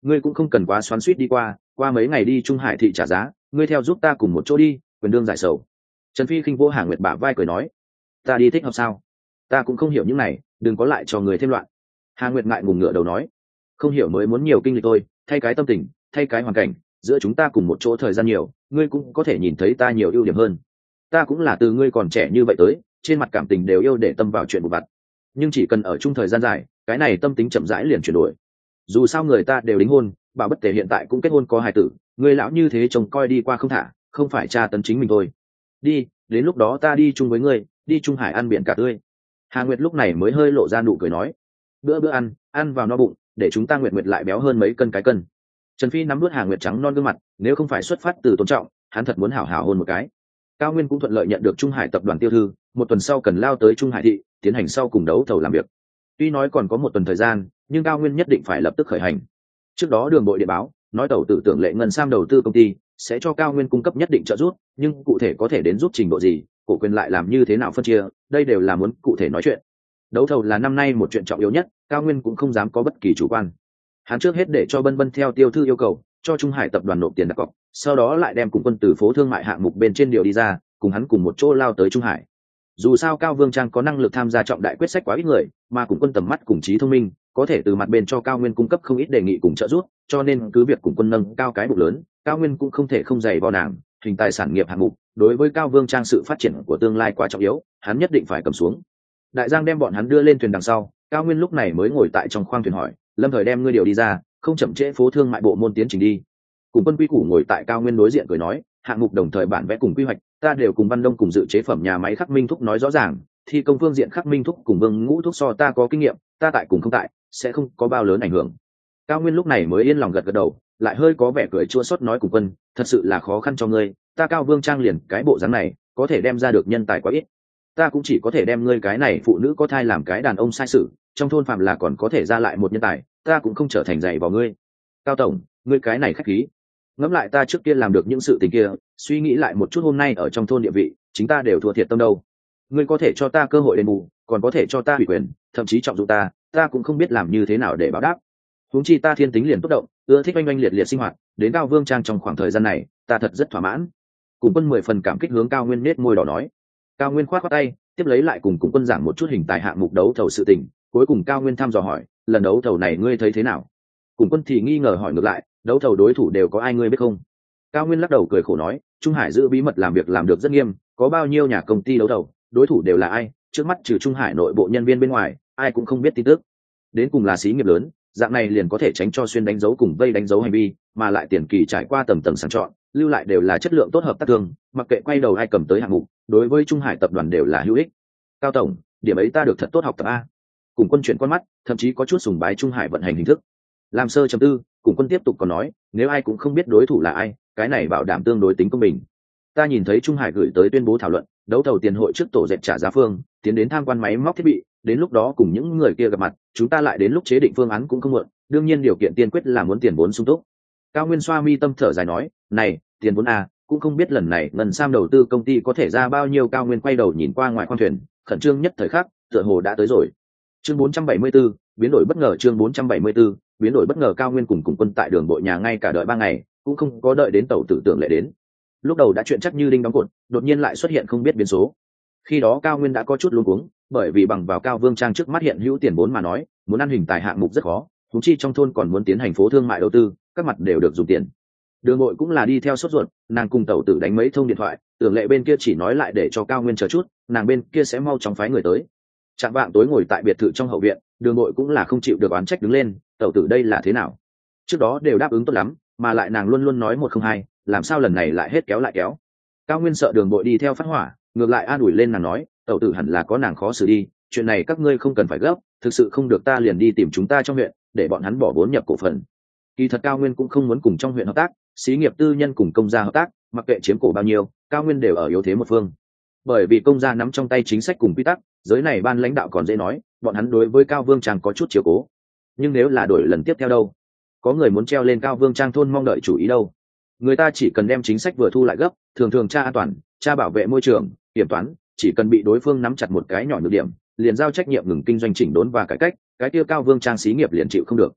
Speaker 1: ngươi cũng không cần quá xoắn suýt đi qua qua mấy ngày đi trung hải thị trả giá, ngươi theo giúp ta cùng một chỗ đi, quyền đương giải sầu. Trần Phi khinh vỗ Hà Nguyệt bả vai cười nói, ta đi thích hợp sao? Ta cũng không hiểu những này, đừng có lại cho người thêm loạn. Hà Nguyệt ngại ngùng ngựa đầu nói, không hiểu mới muốn nhiều kinh lịch tôi, thay cái tâm tình, thay cái hoàn cảnh, giữa chúng ta cùng một chỗ thời gian nhiều, ngươi cũng có thể nhìn thấy ta nhiều ưu điểm hơn. Ta cũng là từ ngươi còn trẻ như vậy tới, trên mặt cảm tình đều yêu để tâm vào chuyện vụ vặt, nhưng chỉ cần ở chung thời gian dài, cái này tâm tính chậm rãi liền chuyển đổi. Dù sao người ta đều đính hôn, bảo bất tề hiện tại cũng kết hôn có hài tử, ngươi lão như thế trông coi đi qua không thả, không phải tra tấn chính mình thôi. Đi, đến lúc đó ta đi chung với ngươi, đi Trung Hải ăn biển cả tươi. Hà Nguyệt lúc này mới hơi lộ ra nụ cười nói, bữa bữa ăn, ăn vào no bụng, để chúng ta Nguyệt Nguyệt lại béo hơn mấy cân cái cân. Trần Phi nắm nuốt Hà Nguyệt trắng non gương mặt, nếu không phải xuất phát từ tôn trọng, hắn thật muốn hảo hảo hôn một cái. Cao Nguyên cũng thuận lợi nhận được Trung Hải tập đoàn tiêu thư, một tuần sau cần lao tới Trung Hải thị, tiến hành sau cùng đấu thầu làm việc. Tuy nói còn có một tuần thời gian, nhưng Cao Nguyên nhất định phải lập tức khởi hành. Trước đó Đường Bội điện báo nói tàu tử tưởng lệ ngân sam đầu tư công ty sẽ cho Cao Nguyên cung cấp nhất định trợ giúp, nhưng cụ thể có thể đến giúp trình độ gì, cổ quyền lại làm như thế nào phân chia, đây đều là muốn cụ thể nói chuyện. Đấu thầu là năm nay một chuyện trọng yếu nhất, Cao Nguyên cũng không dám có bất kỳ chủ quan. Hắn trước hết để cho Bân Bân theo tiêu thư yêu cầu, cho Trung Hải tập đoàn nộp tiền đặt cọc, sau đó lại đem cùng quân từ phố thương mại hạng mục bên trên điều đi ra, cùng hắn cùng một chỗ lao tới Trung Hải. Dù sao Cao Vương Trang có năng lực tham gia trọng đại quyết sách quá ít người, mà cùng quân tầm mắt cùng trí thông minh, có thể từ mặt bên cho Cao Nguyên cung cấp không ít đề nghị cùng trợ giúp, cho nên cứ việc cùng quân nâng cao cái bụng lớn, Cao Nguyên cũng không thể không dày vào nàng, hình tài sản nghiệp hạng mục, đối với Cao Vương Trang sự phát triển của tương lai quá trọng yếu, hắn nhất định phải cầm xuống. Đại Giang đem bọn hắn đưa lên thuyền đằng sau, Cao Nguyên lúc này mới ngồi tại trong khoang thuyền hỏi, Lâm Thời đem ngươi điều đi ra, không chậm trễ phố thương mại bộ môn tiến trình đi. Cùng quân quy củ ngồi tại Cao Nguyên đối diện cười nói, hạng mục đồng thời bản vẽ cùng quy hoạch, ta đều cùng Văn Đông cùng dự chế phẩm nhà máy Khắc Minh Thúc nói rõ ràng, thi công phương diện Khắc Minh Thúc cùng Vương Ngũ Thúc so ta có kinh nghiệm, ta tại cùng không tại, sẽ không có bao lớn ảnh hưởng. Cao Nguyên lúc này mới yên lòng gật gật đầu, lại hơi có vẻ cười chua xót nói cùng quân, thật sự là khó khăn cho ngươi, ta Cao Vương Trang liền cái bộ dáng này, có thể đem ra được nhân tài quá ít. Ta cũng chỉ có thể đem ngươi cái này phụ nữ có thai làm cái đàn ông sai sự, trong thôn phạm là còn có thể ra lại một nhân tài, ta cũng không trở thành dạy vào ngươi. Cao tổng, ngươi cái này khách khí. Ngẫm lại ta trước kia làm được những sự tình kia, suy nghĩ lại một chút hôm nay ở trong thôn địa vị, chính ta đều thua thiệt tâm đâu. Ngươi có thể cho ta cơ hội đền bù, còn có thể cho ta ủy quyền, thậm chí trọng dụng ta, ta cũng không biết làm như thế nào để báo đáp. Huống chi ta thiên tính liền tốt động, ưa thích oanh oanh liệt liệt sinh hoạt, đến Cao Vương Trang trong khoảng thời gian này, ta thật rất thỏa mãn. Cùng quân mười phần cảm kích hướng Cao Nguyên nết môi đỏ nói. Cao Nguyên khoát khoát tay, tiếp lấy lại cùng cùng quân giảng một chút hình tài hạng mục đấu thầu sự tình, cuối cùng Cao Nguyên thăm dò hỏi, lần đấu thầu này ngươi thấy thế nào? Cùng quân thì nghi ngờ hỏi ngược lại, đấu thầu đối thủ đều có ai ngươi biết không? Cao Nguyên lắc đầu cười khổ nói, Trung Hải giữ bí mật làm việc làm được rất nghiêm, có bao nhiêu nhà công ty đấu thầu, đối thủ đều là ai, trước mắt trừ Trung Hải nội bộ nhân viên bên ngoài, ai cũng không biết tin tức. Đến cùng là xí nghiệp lớn, dạng này liền có thể tránh cho xuyên đánh dấu cùng vây đánh dấu hành vi, mà lại tiền kỳ trải qua tầm tầng sàng chọn, lưu lại đều là chất lượng tốt hợp tác thương, mặc kệ quay đầu ai cầm tới hạng mục, đối với Trung Hải tập đoàn đều là hữu ích. Cao tổng, điểm ấy ta được thật tốt học tập a. Cùng quân chuyển con mắt, thậm chí có chút sùng bái Trung Hải vận hành hình thức. Làm sơ chấm tư, cùng quân tiếp tục còn nói, nếu ai cũng không biết đối thủ là ai, cái này bảo đảm tương đối tính công bình. Ta nhìn thấy Trung Hải gửi tới tuyên bố thảo luận, đấu thầu tiền hội trước tổ dệt trả giá phương, tiến đến tham quan máy móc thiết bị, đến lúc đó cùng những người kia gặp mặt, chúng ta lại đến lúc chế định phương án cũng không muộn, đương nhiên điều kiện tiên quyết là muốn tiền vốn sung túc. Cao Nguyên xoa mi tâm thở dài nói, này, tiền vốn à, cũng không biết lần này Ngân Sam đầu tư công ty có thể ra bao nhiêu. Cao Nguyên quay đầu nhìn qua ngoài khoang thuyền, khẩn trương nhất thời khắc, tựa hồ đã tới rồi. Chương bốn trăm bảy mươi bốn, biến đổi bất ngờ. Chương bốn trăm bảy mươi 4, biến đổi bất ngờ. Cao Nguyên cùng cùng quân tại đường bộ nhà ngay cả đợi ba ngày, cũng không có đợi đến tàu tử tưởng lệ đến. Lúc đầu đã chuyện chắc như đinh đóng cột, đột nhiên lại xuất hiện không biết biến số. Khi đó Cao Nguyên đã có chút luống cuống, bởi vì bằng vào Cao Vương Trang trước mắt hiện hữu tiền vốn mà nói, muốn ăn hình tài hạng mục rất khó, thúng chi trong thôn còn muốn tiến hành phố thương mại đầu tư, các mặt đều được dùng tiền. Đường Bội cũng là đi theo sốt ruột, nàng cùng tàu tử đánh mấy thông điện thoại, tưởng lệ bên kia chỉ nói lại để cho Cao Nguyên chờ chút, nàng bên kia sẽ mau chóng phái người tới. Trạng vạng tối ngồi tại biệt thự trong hậu viện, Đường Bội cũng là không chịu được oán trách đứng lên, tàu tử đây là thế nào? Trước đó đều đáp ứng tốt lắm, mà lại nàng luôn luôn nói một không hai, làm sao lần này lại hết kéo lại kéo? Cao Nguyên sợ Đường Bội đi theo phát hỏa, ngược lại an ủi lên nàng nói, tàu tử hẳn là có nàng khó xử đi, chuyện này các ngươi không cần phải gấp, thực sự không được ta liền đi tìm chúng ta trong huyện, để bọn hắn bỏ vốn nhập cổ phần. Kỳ thật Cao Nguyên cũng không muốn cùng trong huyện hợp tác, xí nghiệp tư nhân cùng công gia hợp tác, mặc kệ chiếm cổ bao nhiêu, Cao Nguyên đều ở yếu thế một phương. Bởi vì công gia nắm trong tay chính sách cùng quy tắc, giới này ban lãnh đạo còn dễ nói, bọn hắn đối với Cao Vương Trang có chút chiếu cố. Nhưng nếu là đổi lần tiếp theo đâu? Có người muốn treo lên Cao Vương Trang thôn mong đợi chủ ý đâu? Người ta chỉ cần đem chính sách vừa thu lại gấp, thường thường tra an toàn, tra bảo vệ môi trường, kiểm toán, chỉ cần bị đối phương nắm chặt một cái nhỏ nhược điểm, liền giao trách nhiệm ngừng kinh doanh chỉnh đốn và cải cách, cái kia Cao Vương Trang xí nghiệp liền chịu không được.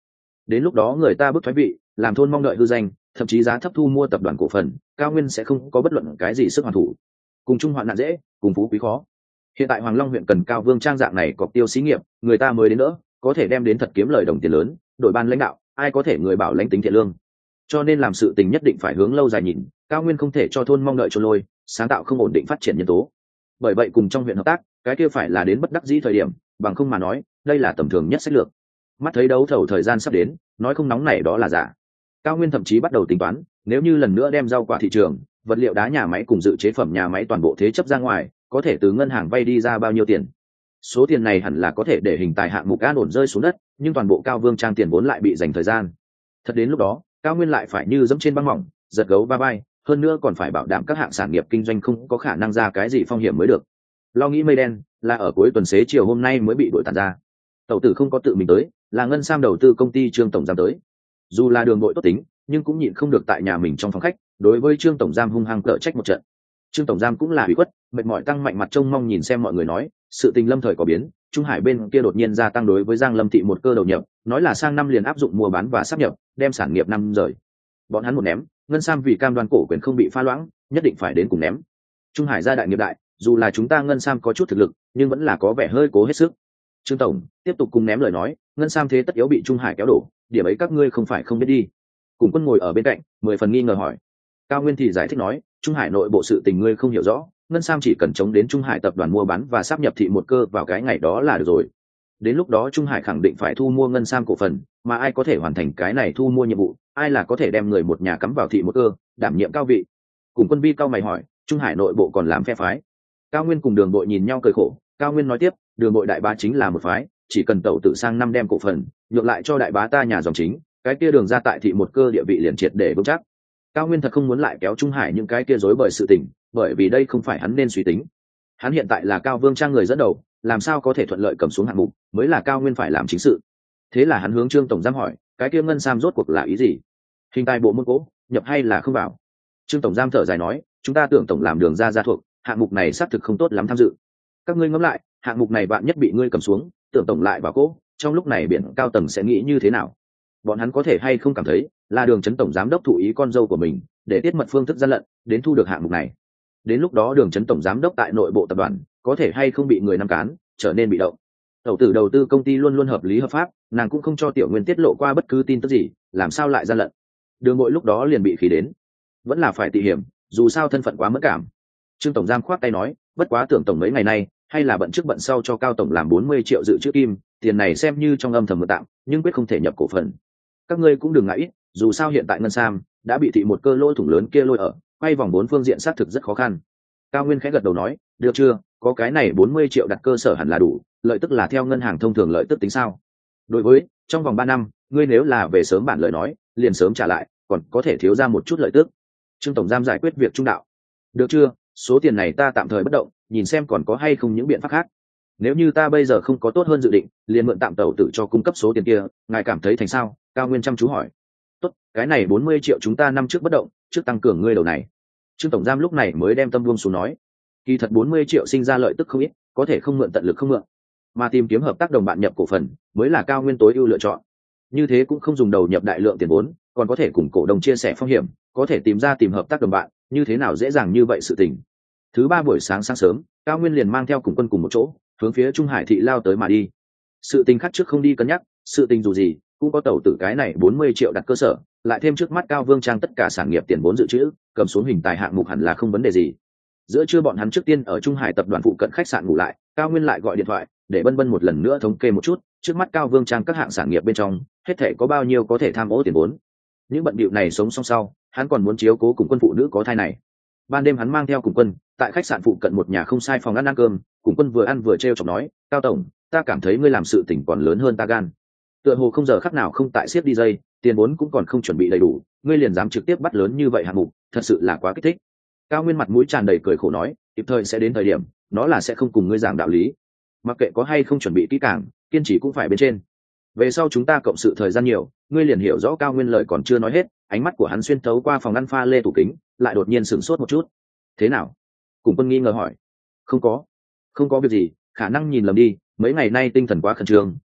Speaker 1: đến lúc đó người ta bức thoái vị, làm thôn mong đợi hư danh, thậm chí giá thấp thu mua tập đoàn cổ phần, cao nguyên sẽ không có bất luận cái gì sức hoàn thủ. Cùng chung hoạn nạn dễ, cùng phú quý khó. Hiện tại Hoàng Long huyện cần Cao Vương Trang dạng này cọc tiêu xí nghiệp, người ta mới đến nữa, có thể đem đến thật kiếm lời đồng tiền lớn, đội ban lãnh đạo, ai có thể người bảo lãnh tính thiện lương. Cho nên làm sự tình nhất định phải hướng lâu dài nhìn, cao nguyên không thể cho thôn mong đợi trôi lôi, sáng tạo không ổn định phát triển nhân tố. Bởi vậy cùng trong huyện hợp tác, cái kia phải là đến bất đắc dĩ thời điểm, bằng không mà nói, đây là tầm thường nhất sách lược. Mắt thấy đấu thầu thời gian sắp đến, nói không nóng này đó là giả. Cao nguyên thậm chí bắt đầu tính toán, nếu như lần nữa đem rau quả thị trường, vật liệu đá nhà máy cùng dự chế phẩm nhà máy toàn bộ thế chấp ra ngoài, có thể từ ngân hàng vay đi ra bao nhiêu tiền. Số tiền này hẳn là có thể để hình tài hạng mục an ổn rơi xuống đất, nhưng toàn bộ Cao Vương Trang tiền vốn lại bị dành thời gian. Thật đến lúc đó, Cao Nguyên lại phải như dẫm trên băng mỏng, giật gấu va vai, hơn nữa còn phải bảo đảm các hạng sản nghiệp kinh doanh không có khả năng ra cái gì phong hiểm mới được. Lo nghĩ mây đen là ở cuối tuần xế chiều hôm nay mới bị đội tàn ra. Tẩu tử không có tự mình tới, là Ngân Sam đầu tư công ty Trương tổng giám tới. Dù là đường đội tốt tính, nhưng cũng nhịn không được tại nhà mình trong phòng khách, đối với Trương tổng giám hung hăng cở trách một trận. Trương tổng giám cũng là bị khuất, mệt mỏi tăng mạnh mặt trông mong nhìn xem mọi người nói, sự tình lâm thời có biến, Trung Hải bên kia đột nhiên gia tăng đối với Giang Lâm thị một cơ đầu nhập, nói là sang năm liền áp dụng mua bán và sáp nhập, đem sản nghiệp năm rời. Bọn hắn một ném, Ngân Sam vì cam đoan cổ quyền không bị pha loãng, nhất định phải đến cùng ném. Trung Hải gia đại nghiệp đại, dù là chúng ta Ngân Sam có chút thực lực, nhưng vẫn là có vẻ hơi cố hết sức. Trương tổng tiếp tục cùng ném lời nói, Ngân Sam thế tất yếu bị Trung Hải kéo đổ, điểm ấy các ngươi không phải không biết đi. Cùng Quân ngồi ở bên cạnh, mười phần nghi ngờ hỏi. Cao Nguyên thì giải thích nói, Trung Hải nội bộ sự tình ngươi không hiểu rõ, Ngân Sam chỉ cần chống đến Trung Hải tập đoàn mua bán và sáp nhập thị một cơ vào cái ngày đó là được rồi. Đến lúc đó Trung Hải khẳng định phải thu mua Ngân Sam cổ phần, mà ai có thể hoàn thành cái này thu mua nhiệm vụ, ai là có thể đem người một nhà cắm vào thị một cơ, đảm nhiệm cao vị. Cùng Quân Vi cao mày hỏi, Trung Hải nội bộ còn làm phe phái. Cao Nguyên cùng Đường Bội nhìn nhau cười khổ, Cao Nguyên nói tiếp, Đường Bội đại bá chính là một phái, chỉ cần tẩu tự sang năm đem cổ phần nhượng lại cho đại bá ta nhà dòng chính, cái kia Đường ra tại thị một cơ địa vị liền triệt để vững chắc. Cao Nguyên thật không muốn lại kéo Trung Hải những cái kia rối bời sự tình, bởi vì đây không phải hắn nên suy tính. Hắn hiện tại là Cao Vương Trang người dẫn đầu, làm sao có thể thuận lợi cầm xuống hạng mục, mới là Cao Nguyên phải làm chính sự. Thế là hắn hướng Trương tổng giám hỏi, cái kia Ngân Sam rốt cuộc là ý gì? Hình tài bộ môn cố, nhập hay là không vào? Trương tổng giám thở dài nói, chúng ta tưởng tổng làm Đường ra ra thuộc, hạng mục này xác thực không tốt lắm tham dự. Các ngươi ngẫm lại, hạng mục này bạn nhất bị ngươi cầm xuống, tưởng tổng lại vào cố, trong lúc này biển cao tầng sẽ nghĩ như thế nào? Bọn hắn có thể hay không cảm thấy là Đường Chấn tổng giám đốc thụ ý con dâu của mình, để tiết mật phương thức gian lận, đến thu được hạng mục này. Đến lúc đó Đường Chấn tổng giám đốc tại nội bộ tập đoàn có thể hay không bị người nắm cán, trở nên bị động. Tẩu tử đầu tư công ty luôn luôn hợp lý hợp pháp, nàng cũng không cho Tiểu Nguyên tiết lộ qua bất cứ tin tức gì, làm sao lại gian lận? Đường Bội lúc đó liền bị khí đến, vẫn là phải tỉ hiểm, dù sao thân phận quá mẫn cảm. Trương tổng giám khoát tay nói, bất quá tưởng tổng mấy ngày nay hay là bận trước bận sau cho Cao tổng làm bốn mươi triệu dự trữ kim, tiền này xem như trong âm thầm mượn tạm, nhưng quyết không thể nhập cổ phần. Các ngươi cũng đừng ngại, dù sao hiện tại Ngân Sam đã bị thị một cơ lôi thủng lớn kia lôi ở, quay vòng bốn phương diện xác thực rất khó khăn. Cao Nguyên khẽ gật đầu nói, được chưa, có cái này bốn mươi triệu đặt cơ sở hẳn là đủ, lợi tức là theo ngân hàng thông thường lợi tức tính sao? Đối với trong vòng ba năm, ngươi nếu là về sớm bản lời nói, liền sớm trả lại, còn có thể thiếu ra một chút lợi tức. Trương tổng giám giải quyết việc trung đạo. Được chưa, số tiền này ta tạm thời bất động, nhìn xem còn có hay không những biện pháp khác. Nếu như ta bây giờ không có tốt hơn dự định, liền mượn tạm tẩu tự cho cung cấp số tiền kia, ngài cảm thấy thành sao? Cao Nguyên chăm chú hỏi. Tốt, cái này bốn mươi triệu chúng ta năm trước bất động, trước tăng cường ngươi đầu này. Trương tổng giám lúc này mới đem tâm buông xuống nói, kỳ thật bốn mươi triệu sinh ra lợi tức không ít, có thể không mượn tận lực không mượn, mà tìm kiếm hợp tác đồng bạn nhập cổ phần mới là Cao Nguyên tối ưu lựa chọn. Như thế cũng không dùng đầu nhập đại lượng tiền vốn, còn có thể cùng cổ đông chia sẻ phong hiểm, có thể tìm ra tìm hợp tác đồng bạn, như thế nào dễ dàng như vậy sự tình. Thứ ba buổi sáng sáng sớm, Cao Nguyên liền mang theo cùng quân cùng một chỗ, hướng phía Trung Hải thị lao tới mà đi. Sự tình khác trước không đi cân nhắc, sự tình dù gì cũng có tàu tử cái này bốn mươi triệu đặt cơ sở, lại thêm trước mắt Cao Vương Trang tất cả sản nghiệp tiền vốn dự trữ, cầm xuống hình tài hạng mục hẳn là không vấn đề gì. Giữa trưa bọn hắn trước tiên ở Trung Hải tập đoàn phụ cận khách sạn ngủ lại, Cao Nguyên lại gọi điện thoại để Bân Bân một lần nữa thống kê một chút, trước mắt Cao Vương Trang các hạng sản nghiệp bên trong, hết thể có bao nhiêu có thể tham ô tiền vốn. Những bận bịu này sống song sau, hắn còn muốn chiếu cố cùng quân phụ nữ có thai này. Ban đêm hắn mang theo cùng quân, tại khách sạn phụ cận một nhà không sai phòng ăn ăn cơm, cùng quân vừa ăn vừa trêu chọc nói, Cao tổng, ta cảm thấy ngươi làm sự tình còn lớn hơn ta gan. Tựa hồ không giờ khắc nào không tại siết đi dây, tiền vốn cũng còn không chuẩn bị đầy đủ, ngươi liền dám trực tiếp bắt lớn như vậy hạng mục, thật sự là quá kích thích. Cao Nguyên mặt mũi tràn đầy cười khổ nói, kịp thời sẽ đến thời điểm, nó là sẽ không cùng ngươi giảng đạo lý. Mặc kệ có hay không chuẩn bị kỹ càng, kiên trì cũng phải bên trên. Về sau chúng ta cộng sự thời gian nhiều, ngươi liền hiểu rõ. Cao Nguyên lời còn chưa nói hết, ánh mắt của hắn xuyên thấu qua phòng ăn pha lê tủ kính, lại đột nhiên sửng sốt một chút. Thế nào? Cùng quân nghi ngờ hỏi. Không có, không có việc gì, khả năng nhìn lầm đi, mấy ngày nay tinh thần quá khẩn trương,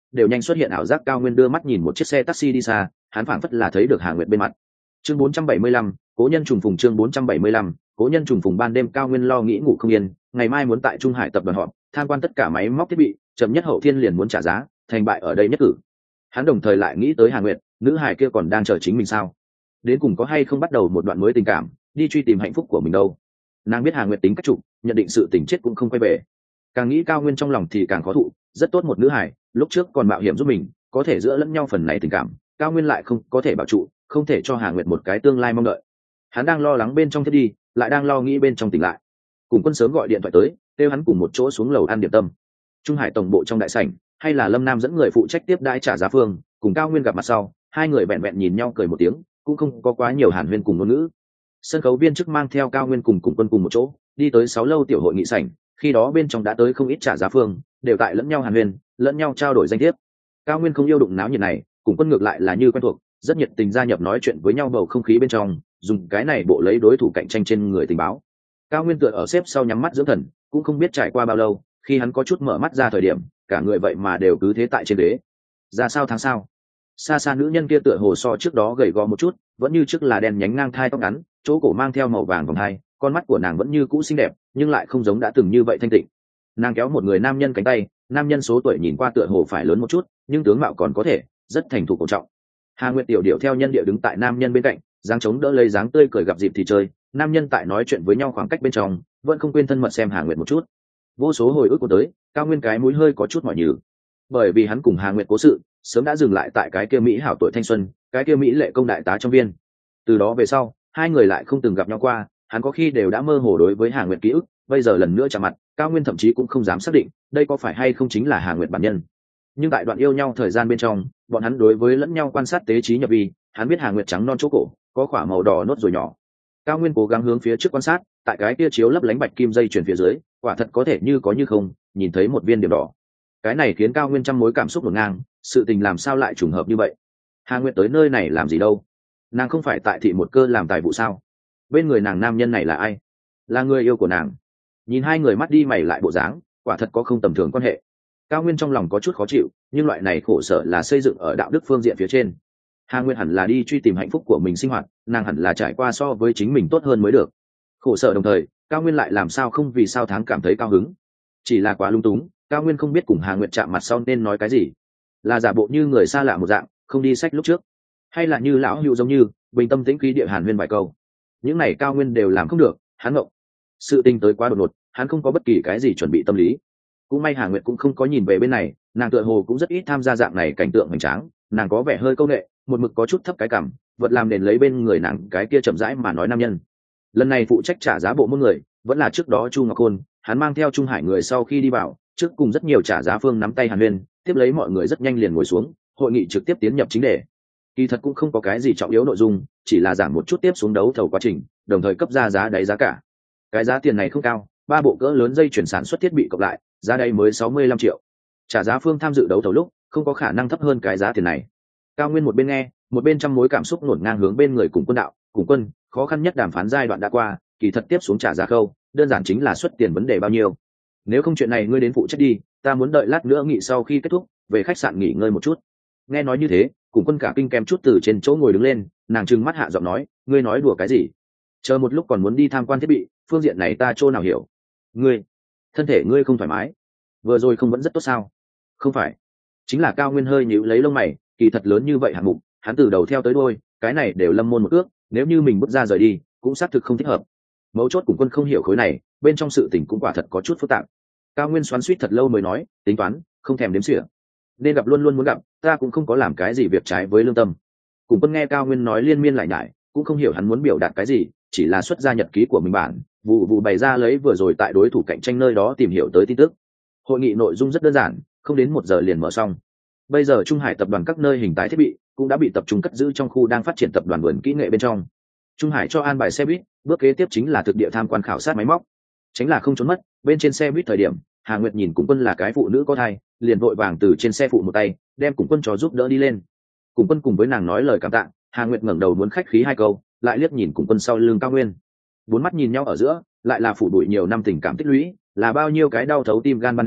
Speaker 1: đều nhanh xuất hiện ảo giác. Cao Nguyên đưa mắt nhìn một chiếc xe taxi đi xa, hắn phảng phất là thấy được Hà Nguyệt bên mặt. Chương bốn trăm bảy mươi lăm, cố nhân trùng phùng. Chương bốn trăm bảy mươi lăm, cố nhân trùng phùng. Ban đêm Cao Nguyên lo nghĩ ngủ không yên, ngày mai muốn tại Trung Hải tập đoàn họp, tham quan tất cả máy móc thiết bị, chậm nhất hậu thiên liền muốn trả giá, thành bại ở đây nhất cử. Hắn đồng thời lại nghĩ tới Hà Nguyệt, nữ hải kia còn đang chờ chính mình sao? Đến cùng có hay không bắt đầu một đoạn mới tình cảm, đi truy tìm hạnh phúc của mình đâu? Nàng biết Hà Nguyệt tính cách trục, nhận định sự tình chết cũng không quay về. Càng nghĩ Cao Nguyên trong lòng thì càng khó thụ, rất tốt một nữ hải, lúc trước còn mạo hiểm giúp mình, có thể giữa lẫn nhau phần này tình cảm, Cao Nguyên lại không có thể bảo trụ, không thể cho Hà Nguyệt một cái tương lai mong đợi. Hắn đang lo lắng bên trong thiết đi, lại đang lo nghĩ bên trong tỉnh lại. Cùng Quân sớm gọi điện thoại tới, kêu hắn cùng một chỗ xuống lầu ăn điểm tâm. Trung Hải tổng bộ trong đại sảnh, hay là Lâm Nam dẫn người phụ trách tiếp đãi trả giá phương, cùng Cao Nguyên gặp mặt sau, hai người vẹn vẹn nhìn nhau cười một tiếng, cũng không có quá nhiều hàn huyên cùng ngôn ngữ. Sân khấu viên chức mang theo Cao Nguyên cùng cùng Quân cùng một chỗ, đi tới sáu lâu tiểu hội nghị sảnh, khi đó bên trong đã tới không ít trả giá phương, đều tại lẫn nhau hàn huyên, lẫn nhau trao đổi danh thiếp. Cao Nguyên không yêu đụng náo nhiệt này, cùng Quân ngược lại là như quen thuộc, rất nhiệt tình gia nhập nói chuyện với nhau bầu không khí bên trong, dùng cái này bộ lấy đối thủ cạnh tranh trên người tình báo. Cao Nguyên tựa ở xếp sau nhắm mắt dưỡng thần, cũng không biết trải qua bao lâu, khi hắn có chút mở mắt ra thời điểm, cả người vậy mà đều cứ thế tại trên ghế. Ra sao tháng sau, xa xa nữ nhân kia tựa hồ so trước đó gầy gò một chút, vẫn như trước là đen nhánh ngang thai tóc ngắn, chỗ cổ mang theo màu vàng vòng hai, con mắt của nàng vẫn như cũ xinh đẹp, nhưng lại không giống đã từng như vậy thanh tịnh. Nàng kéo một người nam nhân cánh tay, nam nhân số tuổi nhìn qua tựa hồ phải lớn một chút, nhưng tướng mạo còn có thể, rất thành thục cổ trọng. Hà Nguyệt tiểu điệu theo nhân địa đứng tại nam nhân bên cạnh, dáng chống đỡ lấy dáng tươi cười gặp dịp thì chơi. Nam nhân tại nói chuyện với nhau khoảng cách bên trong, vẫn không quên thân mật xem Hà Nguyệt một chút. Vô số hồi ức của tới, Cao Nguyên cái mũi hơi có chút mỏi nhừ, bởi vì hắn cùng Hà Nguyệt cố sự sớm đã dừng lại tại cái kia mỹ hảo tuổi thanh xuân, cái kia mỹ lệ công đại tá trong viên. Từ đó về sau, hai người lại không từng gặp nhau qua, hắn có khi đều đã mơ hồ đối với Hà Nguyệt ký ức, bây giờ lần nữa chạm mặt, Cao Nguyên thậm chí cũng không dám xác định đây có phải hay không chính là Hà Nguyệt bản nhân. Nhưng tại đoạn yêu nhau thời gian bên trong, bọn hắn đối với lẫn nhau quan sát tế trí nhập vi, hắn biết Hà Nguyệt trắng non chỗ cổ, có khỏa màu đỏ nốt rồi nhỏ. Cao Nguyên cố gắng hướng phía trước quan sát, tại cái kia chiếu lấp lánh bạch kim dây chuyền phía dưới, quả thật có thể như có như không, nhìn thấy một viên điểm đỏ. Cái này khiến Cao Nguyên trăm mối cảm xúc ngổn ngang, sự tình làm sao lại trùng hợp như vậy? Hà Nguyệt tới nơi này làm gì đâu? Nàng không phải tại thị một cơ làm tài vụ sao? Bên người nàng nam nhân này là ai? Là người yêu của nàng. Nhìn hai người mắt đi mày lại bộ dáng, quả thật có không tầm thường quan hệ. Cao Nguyên trong lòng có chút khó chịu, nhưng loại này khổ sở là xây dựng ở đạo đức phương diện phía trên. Hà Nguyên hẳn là đi truy tìm hạnh phúc của mình sinh hoạt, nàng hẳn là trải qua so với chính mình tốt hơn mới được. Khổ sở đồng thời, Cao Nguyên lại làm sao không vì sao tháng cảm thấy cao hứng. Chỉ là quá lung túng, Cao Nguyên không biết cùng Hà Nguyệt chạm mặt sau nên nói cái gì. Là giả bộ như người xa lạ một dạng, không đi sách lúc trước, hay là như lão hữu giống như bình tâm tĩnh khí địa hàn huyên vài câu. Những này Cao Nguyên đều làm không được, hắn ngộng. Sự tình tới quá đột ngột, hắn không có bất kỳ cái gì chuẩn bị tâm lý. Cũng may Hà Nguyệt cũng không có nhìn về bên này, nàng tựa hồ cũng rất ít tham gia dạng này cảnh tượng hoành tráng, nàng có vẻ hơi câu nệ, một mực có chút thấp cái cảm, vật làm đền lấy bên người nàng cái kia chậm rãi mà nói nam nhân. Lần này phụ trách trả giá bộ môn người, vẫn là trước đó Chu Ngọc Khôn, hắn mang theo Trung Hải người sau khi đi vào, trước cùng rất nhiều trả giá phương nắm tay Hàn Huyên, tiếp lấy mọi người rất nhanh liền ngồi xuống, hội nghị trực tiếp tiến nhập chính đề. Kỳ thật cũng không có cái gì trọng yếu nội dung, chỉ là giảng một chút tiếp xuống đấu thầu quá trình, đồng thời cấp ra giá đáy giá cả. Cái giá tiền này không cao, ba bộ cỡ lớn dây chuyển sản xuất thiết bị cộng lại, giá đây mới sáu mươi lăm triệu. Trả giá phương tham dự đấu thầu lúc, không có khả năng thấp hơn cái giá tiền này. Cao Nguyên một bên nghe, một bên trăm mối cảm xúc nổn ngang hướng bên người cùng quân đạo, cùng quân, khó khăn nhất đàm phán giai đoạn đã qua, kỳ thật tiếp xuống trả giá khâu, đơn giản chính là xuất tiền vấn đề bao nhiêu. Nếu không chuyện này ngươi đến phụ trách đi, ta muốn đợi lát nữa nghỉ sau khi kết thúc, về khách sạn nghỉ ngơi một chút. Nghe nói như thế, cùng quân cả kinh kem chút từ trên chỗ ngồi đứng lên, nàng trừng mắt hạ giọng nói, ngươi nói đùa cái gì? Chờ một lúc còn muốn đi tham quan thiết bị, phương diện này ta chỗ nào hiểu? Ngươi, thân thể ngươi không thoải mái, vừa rồi không vẫn rất tốt sao? Không phải, chính là Cao Nguyên hơi nhíu lấy lông mày, kỳ thật lớn như vậy hạng mục, hắn từ đầu theo tới đuôi, cái này đều lâm môn một ước, nếu như mình bước ra rời đi, cũng xác thực không thích hợp. Mấu chốt cùng quân không hiểu khối này, bên trong sự tình cũng quả thật có chút phức tạp. Cao Nguyên xoắn xuýt thật lâu mới nói, tính toán, không thèm đếm xỉa. Nên gặp luôn luôn muốn gặp, ta cũng không có làm cái gì việc trái với lương tâm. Cùng quân nghe Cao Nguyên nói liên miên lại nhải, cũng không hiểu hắn muốn biểu đạt cái gì, chỉ là xuất ra nhật ký của mình bản, vụ vụ bày ra lấy vừa rồi tại đối thủ cạnh tranh nơi đó tìm hiểu tới tin tức. Hội nghị nội dung rất đơn giản, không đến một giờ liền mở xong. Bây giờ Trung Hải tập đoàn các nơi hình tái thiết bị cũng đã bị tập trung cất giữ trong khu đang phát triển tập đoàn vườn kỹ nghệ bên trong. Trung Hải cho an bài xe buýt, bước kế tiếp chính là thực địa tham quan khảo sát máy móc. Tránh là không trốn mất, bên trên xe buýt thời điểm, Hà Nguyệt nhìn Cùng Quân là cái phụ nữ có thai, liền vội vàng từ trên xe phụ một tay, đem Cùng Quân cho giúp đỡ đi lên. Cùng Quân cùng với nàng nói lời cảm tạ, Hà Nguyệt ngẩng đầu muốn khách khí hai câu, lại liếc nhìn Cùng Quân sau lưng Cao Nguyên. Bốn mắt nhìn nhau ở giữa, lại là phủ bụi nhiều năm tình cảm tích lũy, là bao nhiêu cái đau thấu tim gan ban đêm,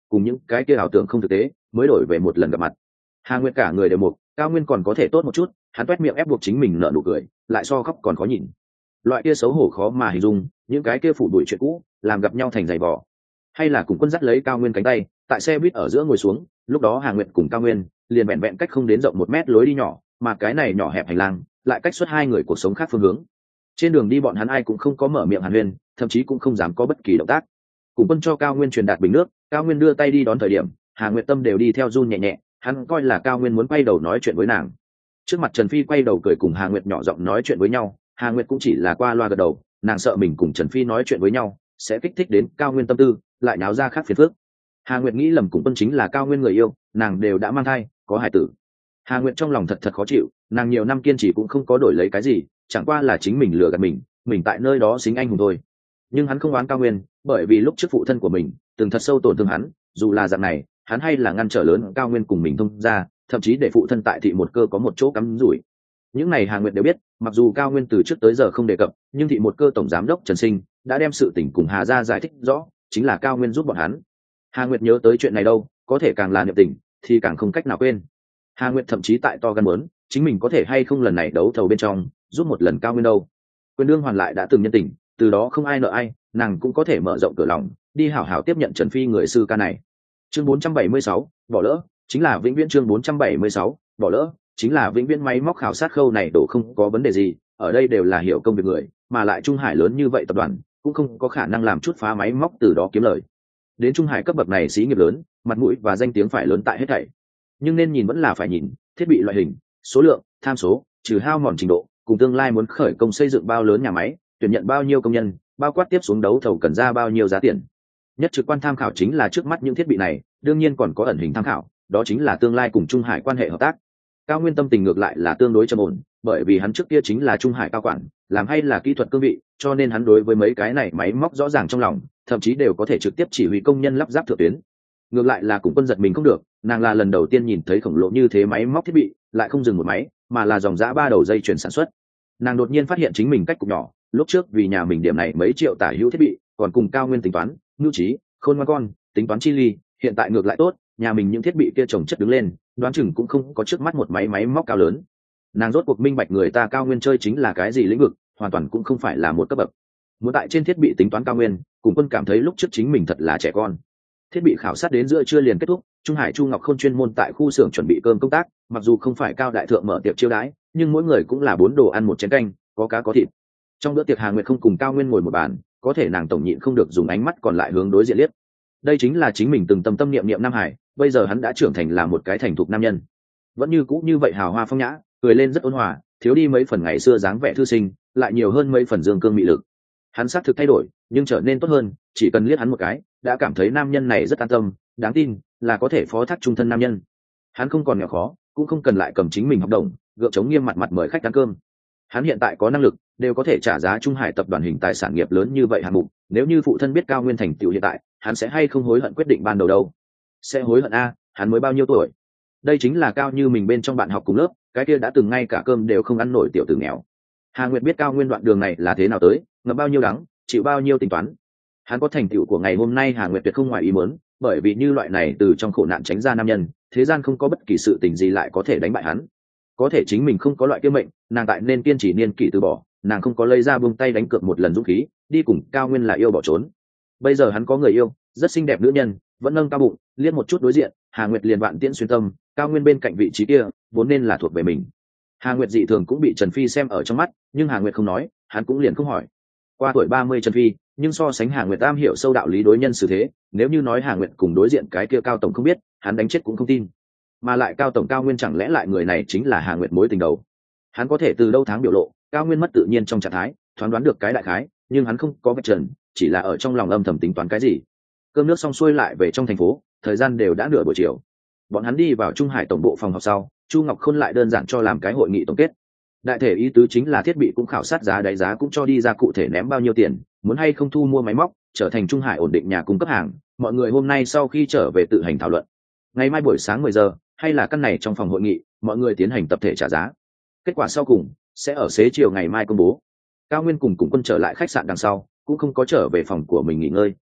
Speaker 1: cùng những cái kia ảo tưởng không thực tế mới đổi về một lần gặp mặt. Hà Nguyệt cả người đều mục, Cao Nguyên còn có thể tốt một chút, hắn toét miệng ép buộc chính mình nở nụ cười, lại so khóc còn khó nhìn. Loại kia xấu hổ khó mà hình dung, những cái kia phủ đuổi chuyện cũ, làm gặp nhau thành giày vò. Hay là cùng Quân dắt lấy Cao Nguyên cánh tay, tại xe buýt ở giữa ngồi xuống, lúc đó Hà Nguyệt cùng Cao Nguyên liền vẹn vẹn cách không đến rộng một mét lối đi nhỏ, mà cái này nhỏ hẹp hành lang, lại cách xuất hai người cuộc sống khác phương hướng. Trên đường đi bọn hắn ai cũng không có mở miệng hàn huyên, thậm chí cũng không dám có bất kỳ động tác. Cùng Quân cho Cao Nguyên truyền đạt bình nước, Cao Nguyên đưa tay đi đón thời điểm, Hà Nguyệt tâm đều đi theo run nhẹ nhẹ, hắn coi là Cao Nguyên muốn quay đầu nói chuyện với nàng. Trước mặt Trần Phi quay đầu cười cùng Hà Nguyệt nhỏ giọng nói chuyện với nhau, Hà Nguyệt cũng chỉ là qua loa gật đầu, nàng sợ mình cùng Trần Phi nói chuyện với nhau sẽ kích thích đến Cao Nguyên tâm tư, lại náo ra khác phiền phức. Hà Nguyệt nghĩ lầm Cùng Quân chính là Cao Nguyên người yêu, nàng đều đã mang thai, có hài tử. Hà Nguyệt trong lòng thật thật khó chịu, nàng nhiều năm kiên trì cũng không có đổi lấy cái gì, chẳng qua là chính mình lừa gạt mình, mình tại nơi đó xính anh hùng thôi. Nhưng hắn không oán Cao Nguyên, bởi vì lúc trước phụ thân của mình từng thật sâu tổn thương hắn, dù là dạng này, hắn hay là ngăn trở lớn Cao Nguyên cùng mình thông ra, thậm chí để phụ thân tại thị một cơ có một chỗ cắm rủi. Những này Hà Nguyệt đều biết, mặc dù Cao Nguyên từ trước tới giờ không đề cập, nhưng thị một cơ tổng giám đốc Trần Sinh đã đem sự tình cùng Hà gia giải thích rõ, chính là Cao Nguyên giúp bọn hắn. Hà Nguyệt nhớ tới chuyện này đâu, có thể càng là niệm tình, thì càng không cách nào quên. Hà Nguyệt thậm chí tại to gan muốn, chính mình có thể hay không lần này đấu thầu bên trong giúp một lần Cao Nguyên đâu. Quyền đương hoàn lại đã từng nhân tình, từ đó không ai nợ ai, nàng cũng có thể mở rộng cửa lòng, đi hảo hảo tiếp nhận Trần Phi người sư ca này. Chương bốn trăm bảy mươi sáu, bỏ lỡ, chính là vĩnh viễn. Chương bốn trăm bảy mươi sáu, bỏ lỡ, chính là vĩnh viễn. Máy móc khảo sát khâu này đổ không có vấn đề gì, ở đây đều là hiểu công việc người, mà lại Trung Hải lớn như vậy tập đoàn cũng không có khả năng làm chút phá máy móc từ đó kiếm lời. Đến Trung Hải cấp bậc này xí nghiệp lớn, mặt mũi và danh tiếng phải lớn tại hết thảy. Nhưng nên nhìn vẫn là phải nhìn, thiết bị loại hình, số lượng, tham số, trừ hao mòn trình độ, cùng tương lai muốn khởi công xây dựng bao lớn nhà máy, tuyển nhận bao nhiêu công nhân, bao quát tiếp xuống đấu thầu cần ra bao nhiêu giá tiền. Nhất trực quan tham khảo chính là trước mắt những thiết bị này, đương nhiên còn có ẩn hình tham khảo, đó chính là tương lai cùng Trung Hải quan hệ hợp tác. Cao Nguyên tâm tình ngược lại là tương đối trầm ổn, bởi vì hắn trước kia chính là Trung Hải cao quản, làm hay là kỹ thuật cương vị, cho nên hắn đối với mấy cái này máy móc rõ ràng trong lòng, thậm chí đều có thể trực tiếp chỉ huy công nhân lắp ráp thượng tuyến. Ngược lại là Cùng Quân giật mình không được, nàng là lần đầu tiên nhìn thấy khổng lồ như thế máy móc thiết bị, lại không dừng một máy, mà là dòng dã ba đầu dây chuyển sản xuất. Nàng đột nhiên phát hiện chính mình cách cục nhỏ, lúc trước vì nhà mình điểm này mấy triệu tả hữu thiết bị, còn cùng Cao Nguyên tính toán, nhu trí, khôn ngoan con, tính toán chi ly, hiện tại ngược lại tốt, nhà mình những thiết bị kia chồng chất đứng lên, đoán chừng cũng không có trước mắt một máy máy móc cao lớn. Nàng rốt cuộc minh bạch người ta Cao Nguyên chơi chính là cái gì lĩnh vực, hoàn toàn cũng không phải là một cấp bậc. Muốn tại trên thiết bị tính toán Cao Nguyên, Cùng Quân cảm thấy lúc trước chính mình thật là trẻ con. Thiết bị khảo sát đến giữa trưa liền kết thúc, Trung Hải Chu Ngọc Khôn chuyên môn tại khu xưởng chuẩn bị cơm công tác, mặc dù không phải Cao đại thượng mở tiệc chiêu đãi, nhưng mỗi người cũng là bốn đồ ăn một chén canh, có cá có thịt. Trong bữa tiệc Hà Nguyệt không cùng Cao Nguyên ngồi một bàn, có thể nàng tổng nhịn không được dùng ánh mắt còn lại hướng đối diện liếc. Đây chính là chính mình từng tâm tâm niệm niệm Nam Hải, bây giờ hắn đã trưởng thành là một cái thành thục nam nhân, vẫn như cũ như vậy hào hoa phong nhã, cười lên rất ôn hòa, thiếu đi mấy phần ngày xưa dáng vẻ thư sinh, lại nhiều hơn mấy phần dương cương mị lực. Hắn xác thực thay đổi, nhưng trở nên tốt hơn, chỉ cần liếc hắn một cái, đã cảm thấy nam nhân này rất an tâm, đáng tin, là có thể phó thác trung thân nam nhân. Hắn không còn nghèo khó, cũng không cần lại cầm chính mình học đồng, gượng chống nghiêm mặt mặt mời khách ăn cơm. Hắn hiện tại có năng lực, đều có thể trả giá Trung Hải tập đoàn hình tài sản nghiệp lớn như vậy hạng mục. Nếu như phụ thân biết Cao Nguyên thành tựu hiện tại, hắn sẽ hay không hối hận quyết định ban đầu đâu? Sẽ hối hận a, hắn mới bao nhiêu tuổi? Đây chính là Cao Như mình bên trong bạn học cùng lớp, cái kia đã từng ngay cả cơm đều không ăn nổi tiểu tử nghèo. Hà Nguyệt biết Cao Nguyên đoạn đường này là thế nào tới, ngậm bao nhiêu đắng, chịu bao nhiêu tính toán. Hắn có thành tựu của ngày hôm nay Hà Nguyệt tuyệt không ngoài ý muốn, bởi vì như loại này từ trong khổ nạn tránh ra nam nhân, thế gian không có bất kỳ sự tình gì lại có thể đánh bại hắn. Có thể chính mình không có loại kia mệnh, nàng tại nên kiên trì niên kỷ từ bỏ, nàng không có lây ra buông tay đánh cược một lần dũng khí, đi cùng Cao Nguyên là yêu bỏ trốn. Bây giờ hắn có người yêu, rất xinh đẹp nữ nhân, vẫn nâng cao bụng, liếc một chút đối diện, Hà Nguyệt liền vạn tiễn xuyên tâm, Cao Nguyên bên cạnh vị trí kia, vốn nên là thuộc về mình. Hà Nguyệt dị thường cũng bị Trần Phi xem ở trong mắt, nhưng Hà Nguyệt không nói, hắn cũng liền không hỏi. Qua tuổi ba mươi Trần Phi, nhưng so sánh Hà Nguyệt tam hiểu sâu đạo lý đối nhân xử thế, nếu như nói Hà Nguyệt cùng đối diện cái kia Cao tổng không biết, hắn đánh chết cũng không tin. Mà lại Cao tổng Cao Nguyên chẳng lẽ lại người này chính là Hà Nguyệt mối tình đầu? Hắn có thể từ đâu tháng biểu lộ, Cao Nguyên mất tự nhiên trong trạng thái, thoáng đoán được cái đại khái, nhưng hắn không có vạch trần, chỉ là ở trong lòng âm thầm tính toán cái gì. Cơm nước xong xuôi lại về trong thành phố, thời gian đều đã nửa buổi chiều. Bọn hắn đi vào Trung Hải tổng bộ phòng họp sau, Chu Ngọc Khôn lại đơn giản cho làm cái hội nghị tổng kết. Đại thể ý tứ chính là thiết bị cũng khảo sát giá đánh giá cũng cho đi ra cụ thể ném bao nhiêu tiền, muốn hay không thu mua máy móc, trở thành Trung Hải ổn định nhà cung cấp hàng, mọi người hôm nay sau khi trở về tự hành thảo luận. Ngày mai buổi sáng mười giờ, hay là căn này trong phòng hội nghị, mọi người tiến hành tập thể trả giá. Kết quả sau cùng sẽ ở xế chiều ngày mai công bố. Cao Nguyên cùng cùng Quân trở lại khách sạn đằng sau, cũng không có trở về phòng của mình nghỉ ngơi,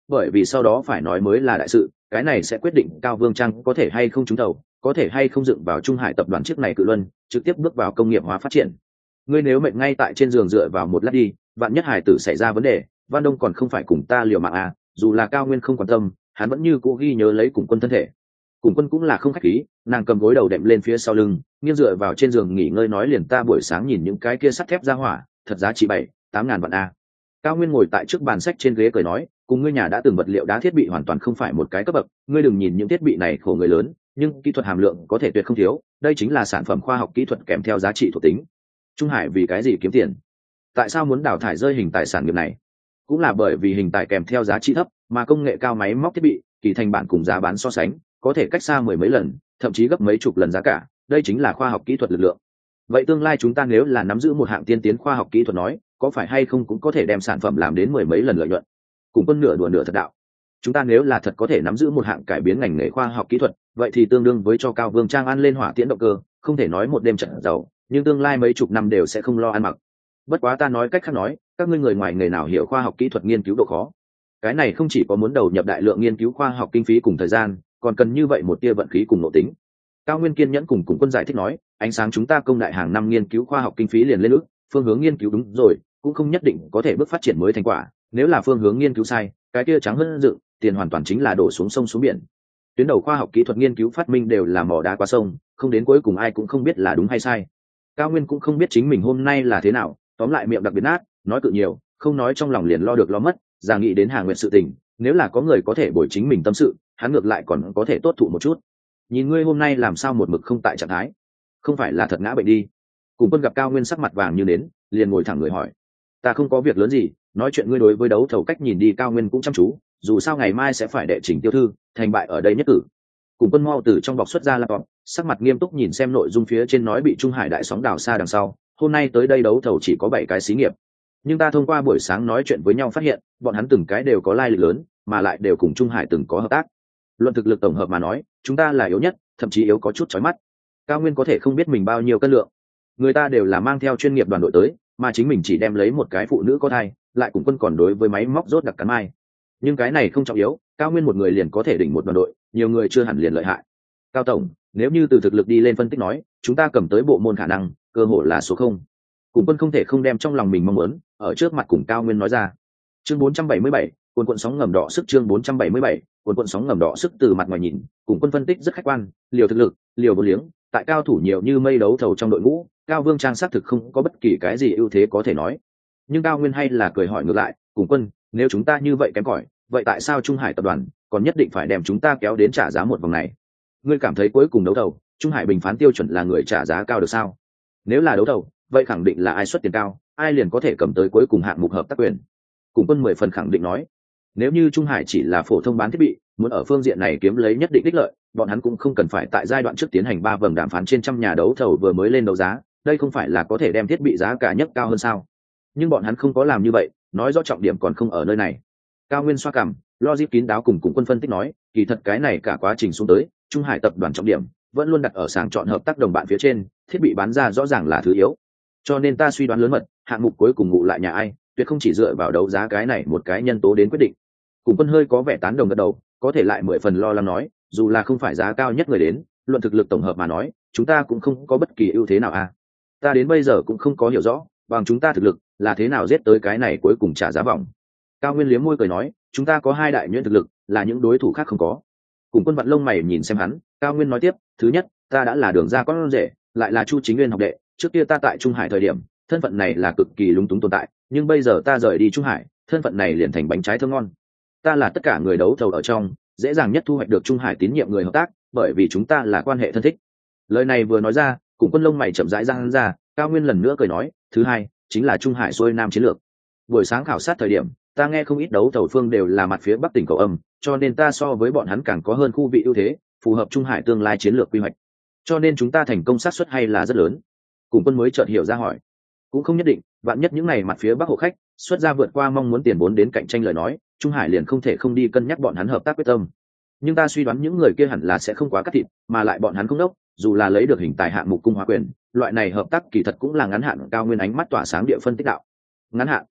Speaker 1: bởi vì sau đó phải nói mới là đại sự, cái này sẽ quyết định Cao Vương Trang có thể hay không trúng đầu, có thể hay không dựng vào Trung Hải tập đoàn chiếc này cự luân, trực tiếp bước vào công nghiệp hóa phát triển. Ngươi nếu mệnh ngay tại trên giường dựa vào một lát đi, vạn nhất hải tử xảy ra vấn đề, Văn Đông còn không phải cùng ta liều mạng à? Dù là Cao Nguyên không quan tâm, hắn vẫn như cũ ghi nhớ lấy Cùng Quân thân thể. Cùng Quân cũng là không khách khí, nàng cầm gối đầu đệm lên phía sau lưng, nghiêng dựa vào trên giường nghỉ ngơi nói liền ta buổi sáng nhìn những cái kia sắt thép ra hỏa, thật giá trị bảy, tám ngàn vạn a. Cao Nguyên ngồi tại trước bàn sách trên ghế cười nói, cùng ngươi nhà đã từng vật liệu đá thiết bị hoàn toàn không phải một cái cấp bậc, ngươi đừng nhìn những thiết bị này khổ người lớn, nhưng kỹ thuật hàm lượng có thể tuyệt không thiếu, đây chính là sản phẩm khoa học kỹ thuật kèm theo giá trị thuộc tính. Trung Hải vì cái gì kiếm tiền? Tại sao muốn đào thải rơi hình tài sản nghiệp này? Cũng là bởi vì hình tài kèm theo giá trị thấp, mà công nghệ cao máy móc thiết bị, kỳ thành bản cùng giá bán so sánh, có thể cách xa mười mấy lần, thậm chí gấp mấy chục lần giá cả, đây chính là khoa học kỹ thuật lực lượng. Vậy tương lai chúng ta nếu là nắm giữ một hạng tiên tiến khoa học kỹ thuật nói, có phải hay không cũng có thể đem sản phẩm làm đến mười mấy lần lợi nhuận? Cùng Quân nửa đùa nửa thật đạo. Chúng ta nếu là thật có thể nắm giữ một hạng cải biến ngành nghề khoa học kỹ thuật, vậy thì tương đương với cho Cao Vương Trang ăn lên hỏa tiễn động cơ, không thể nói một đêm trận giàu, nhưng tương lai mấy chục năm đều sẽ không lo ăn mặc. Bất quá ta nói cách khác nói, các ngươi người ngoài nghề nào hiểu khoa học kỹ thuật nghiên cứu độ khó? Cái này không chỉ có muốn đầu nhập đại lượng nghiên cứu khoa học kinh phí cùng thời gian, còn cần như vậy một tia vận khí cùng nội tính. Cao Nguyên kiên nhẫn cùng Cùng Quân giải thích nói, ánh sáng chúng ta công đại hàng năm nghiên cứu khoa học kinh phí liền lên ước, phương hướng nghiên cứu đúng rồi, cũng không nhất định có thể bước phát triển mới thành quả, nếu là phương hướng nghiên cứu sai, cái kia trắng hơn dựng, tiền hoàn toàn chính là đổ xuống sông xuống biển. Tuyến đầu khoa học kỹ thuật nghiên cứu phát minh đều là mỏ đá qua sông, không đến cuối cùng ai cũng không biết là đúng hay sai. Cao Nguyên cũng không biết chính mình hôm nay là thế nào, tóm lại miệng đặc biệt nát, nói cự nhiều, không nói trong lòng liền lo được lo mất, già nghĩ đến Hà Nguyệt sự tình, nếu là có người có thể bồi chính mình tâm sự, hắn ngược lại còn có thể tốt thụ một chút. Nhìn ngươi hôm nay làm sao một mực không tại trạng thái, không phải là thật ngã bệnh đi? Cùng Quân gặp Cao Nguyên sắc mặt vàng như nến, liền ngồi thẳng người hỏi, ta không có việc lớn gì, nói chuyện ngươi đối với đấu thầu cách nhìn đi. Cao Nguyên cũng chăm chú, dù sao ngày mai sẽ phải đệ trình tiêu thư, thành bại ở đây nhất cử. Cùng Quân mau từ trong bọc xuất ra laptop, sắc mặt nghiêm túc nhìn xem nội dung phía trên nói bị Trung Hải đại sóng đào xa đằng sau, hôm nay tới đây đấu thầu chỉ có bảy cái xí nghiệp, nhưng ta thông qua buổi sáng nói chuyện với nhau phát hiện, bọn hắn từng cái đều có lai lịch lớn, mà lại đều cùng Trung Hải từng có hợp tác. Luận thực lực tổng hợp mà nói, chúng ta là yếu nhất, thậm chí yếu có chút chói mắt. Cao Nguyên có thể không biết mình bao nhiêu cân lượng, người ta đều là mang theo chuyên nghiệp đoàn đội tới, mà chính mình chỉ đem lấy một cái phụ nữ có thai, lại cùng Quân còn đối với máy móc rốt đặc cắn mai. Nhưng cái này không trọng yếu, Cao Nguyên một người liền có thể đỉnh một đoàn đội, nhiều người chưa hẳn liền lợi hại. Cao tổng, nếu như từ thực lực đi lên phân tích nói, chúng ta cầm tới bộ môn khả năng, cơ hội là số không. Cùng Quân không thể không đem trong lòng mình mong muốn ở trước mặt cùng Cao Nguyên nói ra. Chương bốn trăm bảy mươi bảy, cuộn cuộn sóng ngầm đỏ sức. Chương bốn trăm bảy mươi bảy, cuộn cuộn sóng ngầm đỏ sức. Từ mặt ngoài nhìn, Cùng Quân phân tích rất khách quan, liều thực lực, liều vô liếng, tại cao thủ nhiều như mây đấu thầu trong đội ngũ, Cao Vương Trang xác thực không có bất kỳ cái gì ưu thế có thể nói. Nhưng Cao Nguyên hay là cười hỏi ngược lại, Cùng Quân, nếu chúng ta như vậy kém cỏi, vậy tại sao Trung Hải tập đoàn còn nhất định phải đem chúng ta kéo đến trả giá một vòng này? Ngươi cảm thấy cuối cùng đấu thầu, Trung Hải bình phán tiêu chuẩn là người trả giá cao được sao? Nếu là đấu thầu, vậy khẳng định là ai xuất tiền cao, ai liền có thể cầm tới cuối cùng hạng mục hợp tác quyền. Cùng Quân mười phần khẳng định nói, nếu như Trung Hải chỉ là phổ thông bán thiết bị, muốn ở phương diện này kiếm lấy nhất định ích lợi, bọn hắn cũng không cần phải tại giai đoạn trước tiến hành ba vòng đàm phán trên trăm nhà đấu thầu vừa mới lên đấu giá, đây không phải là có thể đem thiết bị giá cả nhất cao hơn sao? Nhưng bọn hắn không có làm như vậy, nói rõ trọng điểm còn không ở nơi này. Cao Nguyên xoa cằm, logic kín đáo cùng Cùng Quân phân tích nói, kỳ thật cái này cả quá trình xuống tới, Trung Hải tập đoàn trọng điểm vẫn luôn đặt ở sàng chọn hợp tác đồng bạn phía trên, thiết bị bán ra rõ ràng là thứ yếu. Cho nên ta suy đoán lớn mật, hạng mục cuối cùng ngụ lại nhà ai, tuyệt không chỉ dựa vào đấu giá cái này một cái nhân tố đến quyết định. Cùng Quân hơi có vẻ tán đồng gật đầu, có thể lại mười phần lo lắng nói, dù là không phải giá cao nhất người đến, luận thực lực tổng hợp mà nói, chúng ta cũng không có bất kỳ ưu thế nào à? Ta đến bây giờ cũng không có hiểu rõ, bằng chúng ta thực lực là thế nào giết tới cái này cuối cùng trả giá vòng. Cao Nguyên liếm môi cười nói, chúng ta có hai đại nhuyễn thực lực, là những đối thủ khác không có. Cùng Quân vặn lông mày nhìn xem hắn, Cao Nguyên nói tiếp, thứ nhất, ta đã là Đường gia con rể, lại là Chu Chính Nguyên học đệ, trước kia ta tại Trung Hải thời điểm, thân phận này là cực kỳ lúng túng tồn tại, nhưng bây giờ ta rời đi Trung Hải, thân phận này liền thành bánh trái thơm ngon. Ta là tất cả người đấu thầu ở trong, dễ dàng nhất thu hoạch được Trung Hải tín nhiệm người hợp tác, bởi vì chúng ta là quan hệ thân thích. Lời này vừa nói ra, Cùng Quân lông mày chậm rãi răng ra, Cao Nguyên lần nữa cười nói, thứ hai, chính là Trung Hải xuôi nam chiến lược. Buổi sáng khảo sát thời điểm, ta nghe không ít đấu thầu phương đều là mặt phía bắc tỉnh cầu âm, cho nên ta so với bọn hắn càng có hơn khu vị ưu thế, phù hợp Trung Hải tương lai chiến lược quy hoạch. Cho nên chúng ta thành công xác suất hay là rất lớn. Cùng Quân mới chợt hiểu ra hỏi, cũng không nhất định, vạn nhất những này mặt phía bắc hộ khách xuất ra vượt qua mong muốn tiền vốn đến cạnh tranh lời nói, Trung Hải liền không thể không đi cân nhắc bọn hắn hợp tác quyết tâm. Nhưng ta suy đoán những người kia hẳn là sẽ không quá cắt thịt, mà lại bọn hắn không đốc, dù là lấy được hình tài hạng mục cung hóa quyền, loại này hợp tác kỳ thật cũng là ngắn hạn. Cao Nguyên ánh mắt tỏa sáng địa phân tích đạo. Ngắn hạn?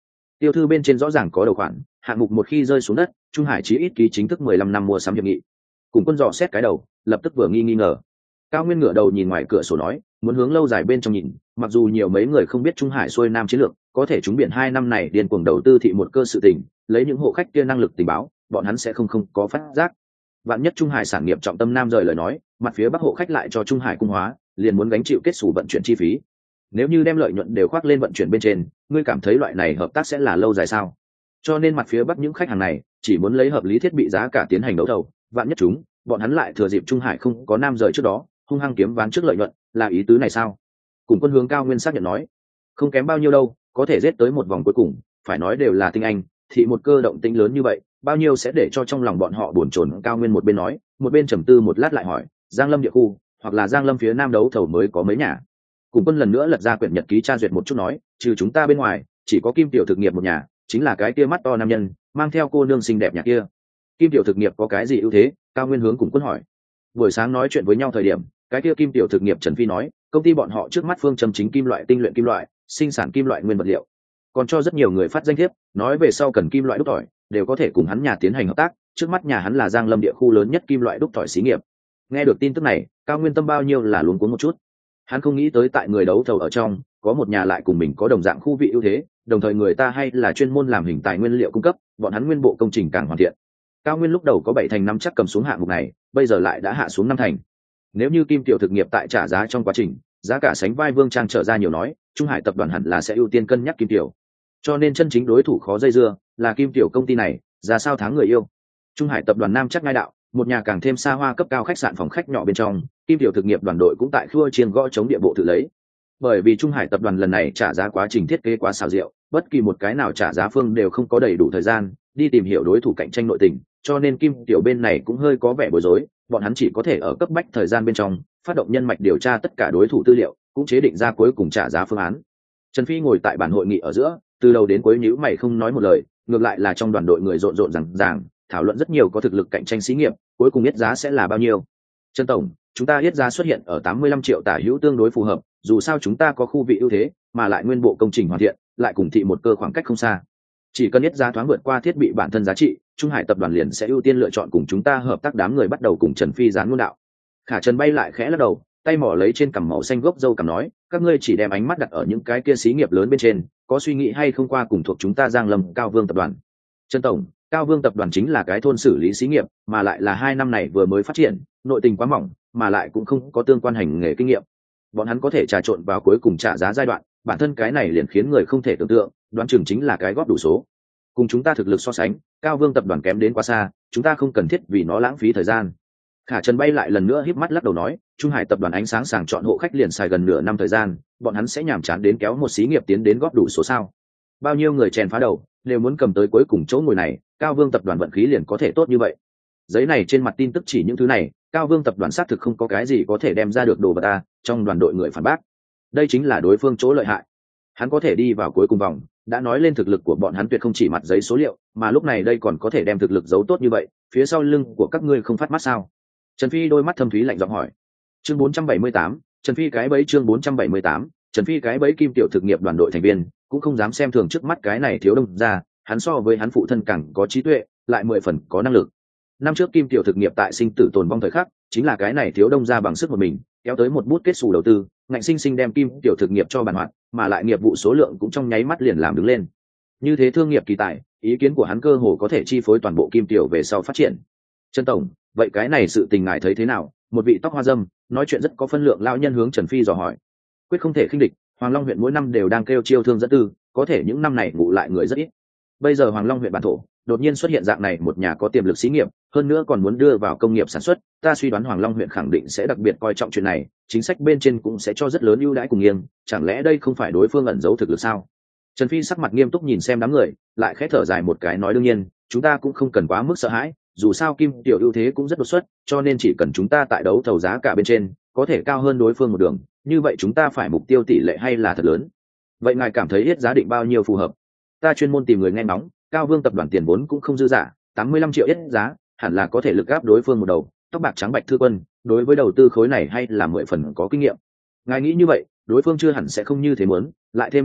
Speaker 1: tiêu thư bên trên rõ ràng có đầu khoản hạng mục, một khi rơi xuống đất Trung Hải chí ít ký chính thức mười lăm năm mua sắm hiệp nghị. Cùng Quân dò xét cái đầu, lập tức vừa nghi nghi ngờ. Cao Nguyên ngửa đầu nhìn ngoài cửa sổ nói, muốn hướng lâu dài bên trong nhìn, mặc dù nhiều mấy người không biết Trung Hải xuôi nam chiến lược, có thể chúng biển hai năm này điên cuồng đầu tư thị một cơ sự tình, lấy những hộ khách kia năng lực tình báo, bọn hắn sẽ không không có phát giác. Vạn nhất Trung Hải sản nghiệp trọng tâm nam rời lời nói, mặt phía Bắc hộ khách lại cho Trung Hải cung hóa, liền muốn gánh chịu kết sủ vận chuyển chi phí. Nếu như đem lợi nhuận đều khoác lên vận chuyển bên trên, ngươi cảm thấy loại này hợp tác sẽ là lâu dài sao? Cho nên mặt phía Bắc những khách hàng này chỉ muốn lấy hợp lý thiết bị giá cả tiến hành đấu thầu, vạn nhất chúng, bọn hắn lại thừa dịp Trung Hải không có nam rời trước đó, hung hăng kiếm ván trước lợi nhuận, là ý tứ này sao? Cùng Quân hướng Cao Nguyên xác nhận nói, không kém bao nhiêu đâu, có thể giết tới một vòng cuối cùng, phải nói đều là tinh anh, thì một cơ động tĩnh lớn như vậy, bao nhiêu sẽ để cho trong lòng bọn họ buồn chồn. Cao Nguyên một bên nói, một bên trầm tư một lát lại hỏi, Giang Lâm địa khu, hoặc là Giang Lâm phía nam đấu thầu mới có mấy nhà? Cùng Quân lần nữa lật ra quyển nhật ký tra duyệt một chút nói, trừ chúng ta bên ngoài, chỉ có Kim Tiểu thực nghiệp một nhà, chính là cái kia mắt to nam nhân, mang theo cô nương xinh đẹp nhà kia. Kim Tiểu thực nghiệp có cái gì ưu thế? Cao Nguyên hướng Cùng Quân hỏi. Buổi sáng nói chuyện với nhau thời điểm, cái kia Kim Tiểu thực nghiệp Trần Phi nói, công ty bọn họ trước mắt phương châm chính kim loại tinh luyện kim loại, sinh sản kim loại nguyên vật liệu, còn cho rất nhiều người phát danh thiếp, nói về sau cần kim loại đúc tỏi, đều có thể cùng hắn nhà tiến hành hợp tác. Trước mắt nhà hắn là Giang Lâm địa khu lớn nhất kim loại đúc tỏi xí nghiệp. Nghe được tin tức này, Cao Nguyên tâm bao nhiêu là luống cuống một chút. Hắn không nghĩ tới tại người đấu thầu ở trong, có một nhà lại cùng mình có đồng dạng khu vị ưu thế, đồng thời người ta hay là chuyên môn làm hình tài nguyên liệu cung cấp, bọn hắn nguyên bộ công trình càng hoàn thiện. Cao Nguyên lúc đầu có bảy thành năm chắc cầm xuống hạng mục này, bây giờ lại đã hạ xuống năm thành. Nếu như Kim Tiểu thực nghiệp tại trả giá trong quá trình, giá cả sánh vai Vương Trang trở ra nhiều nói, Trung Hải tập đoàn hẳn là sẽ ưu tiên cân nhắc Kim Tiểu. Cho nên chân chính đối thủ khó dây dưa là Kim Tiểu công ty này, ra sao tháng người yêu. Trung Hải tập đoàn nam chắc ngai đạo, một nhà càng thêm xa hoa cấp cao khách sạn phòng khách nhỏ bên trong, Kim Tiểu thực nghiệp đoàn đội cũng tại khua chiên gõ chống địa bộ tự lấy. Bởi vì Trung Hải tập đoàn lần này trả giá quá trình thiết kế quá xảo diệu, bất kỳ một cái nào trả giá phương đều không có đầy đủ thời gian đi tìm hiểu đối thủ cạnh tranh nội tình, cho nên Kim Tiểu bên này cũng hơi có vẻ bối rối, bọn hắn chỉ có thể ở cấp bách thời gian bên trong phát động nhân mạch điều tra tất cả đối thủ tư liệu, cũng chế định ra cuối cùng trả giá phương án. Trần Phi ngồi tại bàn hội nghị ở giữa, từ đầu đến cuối nhíu mày không nói một lời, ngược lại là trong đoàn đội người rộn rộn rằng ràng thảo luận rất nhiều có thực lực cạnh tranh xí nghiệp, cuối cùng yết giá sẽ là bao nhiêu. Trần tổng, chúng ta yết giá xuất hiện ở tám mươi lăm triệu tả hữu tương đối phù hợp, dù sao chúng ta có khu vị ưu thế, mà lại nguyên bộ công trình hoàn thiện, lại cùng thị một cơ khoảng cách không xa. Chỉ cần yết giá thoáng vượt qua thiết bị bản thân giá trị, Trung Hải tập đoàn liền sẽ ưu tiên lựa chọn cùng chúng ta hợp tác. Đám người bắt đầu cùng Trần Phi gián ngôn đạo. Khả Trần bay lại khẽ lắc đầu, tay mỏ lấy trên cằm màu xanh gốc râu cằm nói, các ngươi chỉ đem ánh mắt đặt ở những cái kia xí nghiệp lớn bên trên, có suy nghĩ hay không qua cùng thuộc chúng ta Giang Lâm Cao Vương tập đoàn. Trần tổng, Cao Vương tập đoàn chính là cái thôn xử lý xí nghiệp, mà lại là hai năm này vừa mới phát triển, nội tình quá mỏng, mà lại cũng không có tương quan hành nghề kinh nghiệm. Bọn hắn có thể trà trộn vào cuối cùng trả giá giai đoạn, bản thân cái này liền khiến người không thể tưởng tượng, đoán chừng chính là cái góp đủ số. Cùng chúng ta thực lực so sánh, Cao Vương tập đoàn kém đến quá xa, chúng ta không cần thiết vì nó lãng phí thời gian. Khả Trần bay lại lần nữa híp mắt lắc đầu nói, Trung Hải tập đoàn ánh sáng sàng chọn hộ khách liền xài gần nửa năm thời gian, bọn hắn sẽ nhàm chán đến kéo một xí nghiệp tiến đến góp đủ số sao? Bao nhiêu người chèn phá đầu, đều muốn cầm tới cuối cùng chỗ ngồi này, Cao Vương tập đoàn vận khí liền có thể tốt như vậy. Giấy này trên mặt tin tức chỉ những thứ này, Cao Vương tập đoàn xác thực không có cái gì có thể đem ra được đồ vật ta, trong đoàn đội người phản bác. Đây chính là đối phương chỗ lợi hại. Hắn có thể đi vào cuối cùng vòng, đã nói lên thực lực của bọn hắn tuyệt không chỉ mặt giấy số liệu, mà lúc này đây còn có thể đem thực lực giấu tốt như vậy, phía sau lưng của các ngươi không phát mắt sao? Trần Phi đôi mắt thâm thúy lạnh giọng hỏi. Chương bốn trăm bảy mươi tám, Trần Phi cái bẫy chương bốn trăm bảy mươi tám, Trần Phi cái bẫy Kim Tiểu thực nghiệp đoàn đội thành viên, cũng không dám xem thường trước mắt cái này thiếu đông ra, hắn so với hắn phụ thân càng có trí tuệ, lại mười phần có năng lực. Năm trước Kim Tiểu thực nghiệp tại sinh tử tồn vong thời khắc, chính là cái này thiếu đông ra bằng sức một mình, kéo tới một bút kết sủ đầu tư, ngạnh sinh sinh đem Kim Tiểu thực nghiệp cho bàn hoạt, mà lại nghiệp vụ số lượng cũng trong nháy mắt liền làm đứng lên. Như thế thương nghiệp kỳ tài, ý kiến của hắn cơ hồ có thể chi phối toàn bộ Kim Tiểu về sau phát triển. Trần tổng, vậy cái này sự tình ngài thấy thế nào? Một vị tóc hoa dâm, nói chuyện rất có phân lượng lão nhân hướng Trần Phi dò hỏi. Quyết không thể khinh địch, Hoàng Long huyện mỗi năm đều đang kêu chiêu thương dẫn tư, có thể những năm này ngủ lại người rất ít. Bây giờ Hoàng Long huyện bản thổ đột nhiên xuất hiện dạng này một nhà có tiềm lực xí nghiệp, hơn nữa còn muốn đưa vào công nghiệp sản xuất, ta suy đoán Hoàng Long huyện khẳng định sẽ đặc biệt coi trọng chuyện này, chính sách bên trên cũng sẽ cho rất lớn ưu đãi cùng nghiêng, chẳng lẽ đây không phải đối phương ẩn giấu thực lực sao? Trần Phi sắc mặt nghiêm túc nhìn xem đám người, lại khẽ thở dài một cái nói, đương nhiên, chúng ta cũng không cần quá mức sợ hãi, dù sao Kim Tiểu ưu thế cũng rất đột xuất, cho nên chỉ cần chúng ta tại đấu thầu giá cả bên trên có thể cao hơn đối phương một đường, như vậy chúng ta phải mục tiêu tỷ lệ hay là thật lớn. Vậy ngài cảm thấy yết giá định bao nhiêu phù hợp? Ta chuyên môn tìm người nghe ngóng, Cao Vương tập đoàn tiền vốn cũng không dư giả, tám mươi lăm triệu yết giá, hẳn là có thể lực gáp đối phương một đầu. Tóc bạc trắng Bạch Thư Quân, đối với đầu tư khối này hay là mười phần có kinh nghiệm. Ngài nghĩ như vậy, đối phương chưa hẳn sẽ không như thế muốn, lại thêm năm triệu,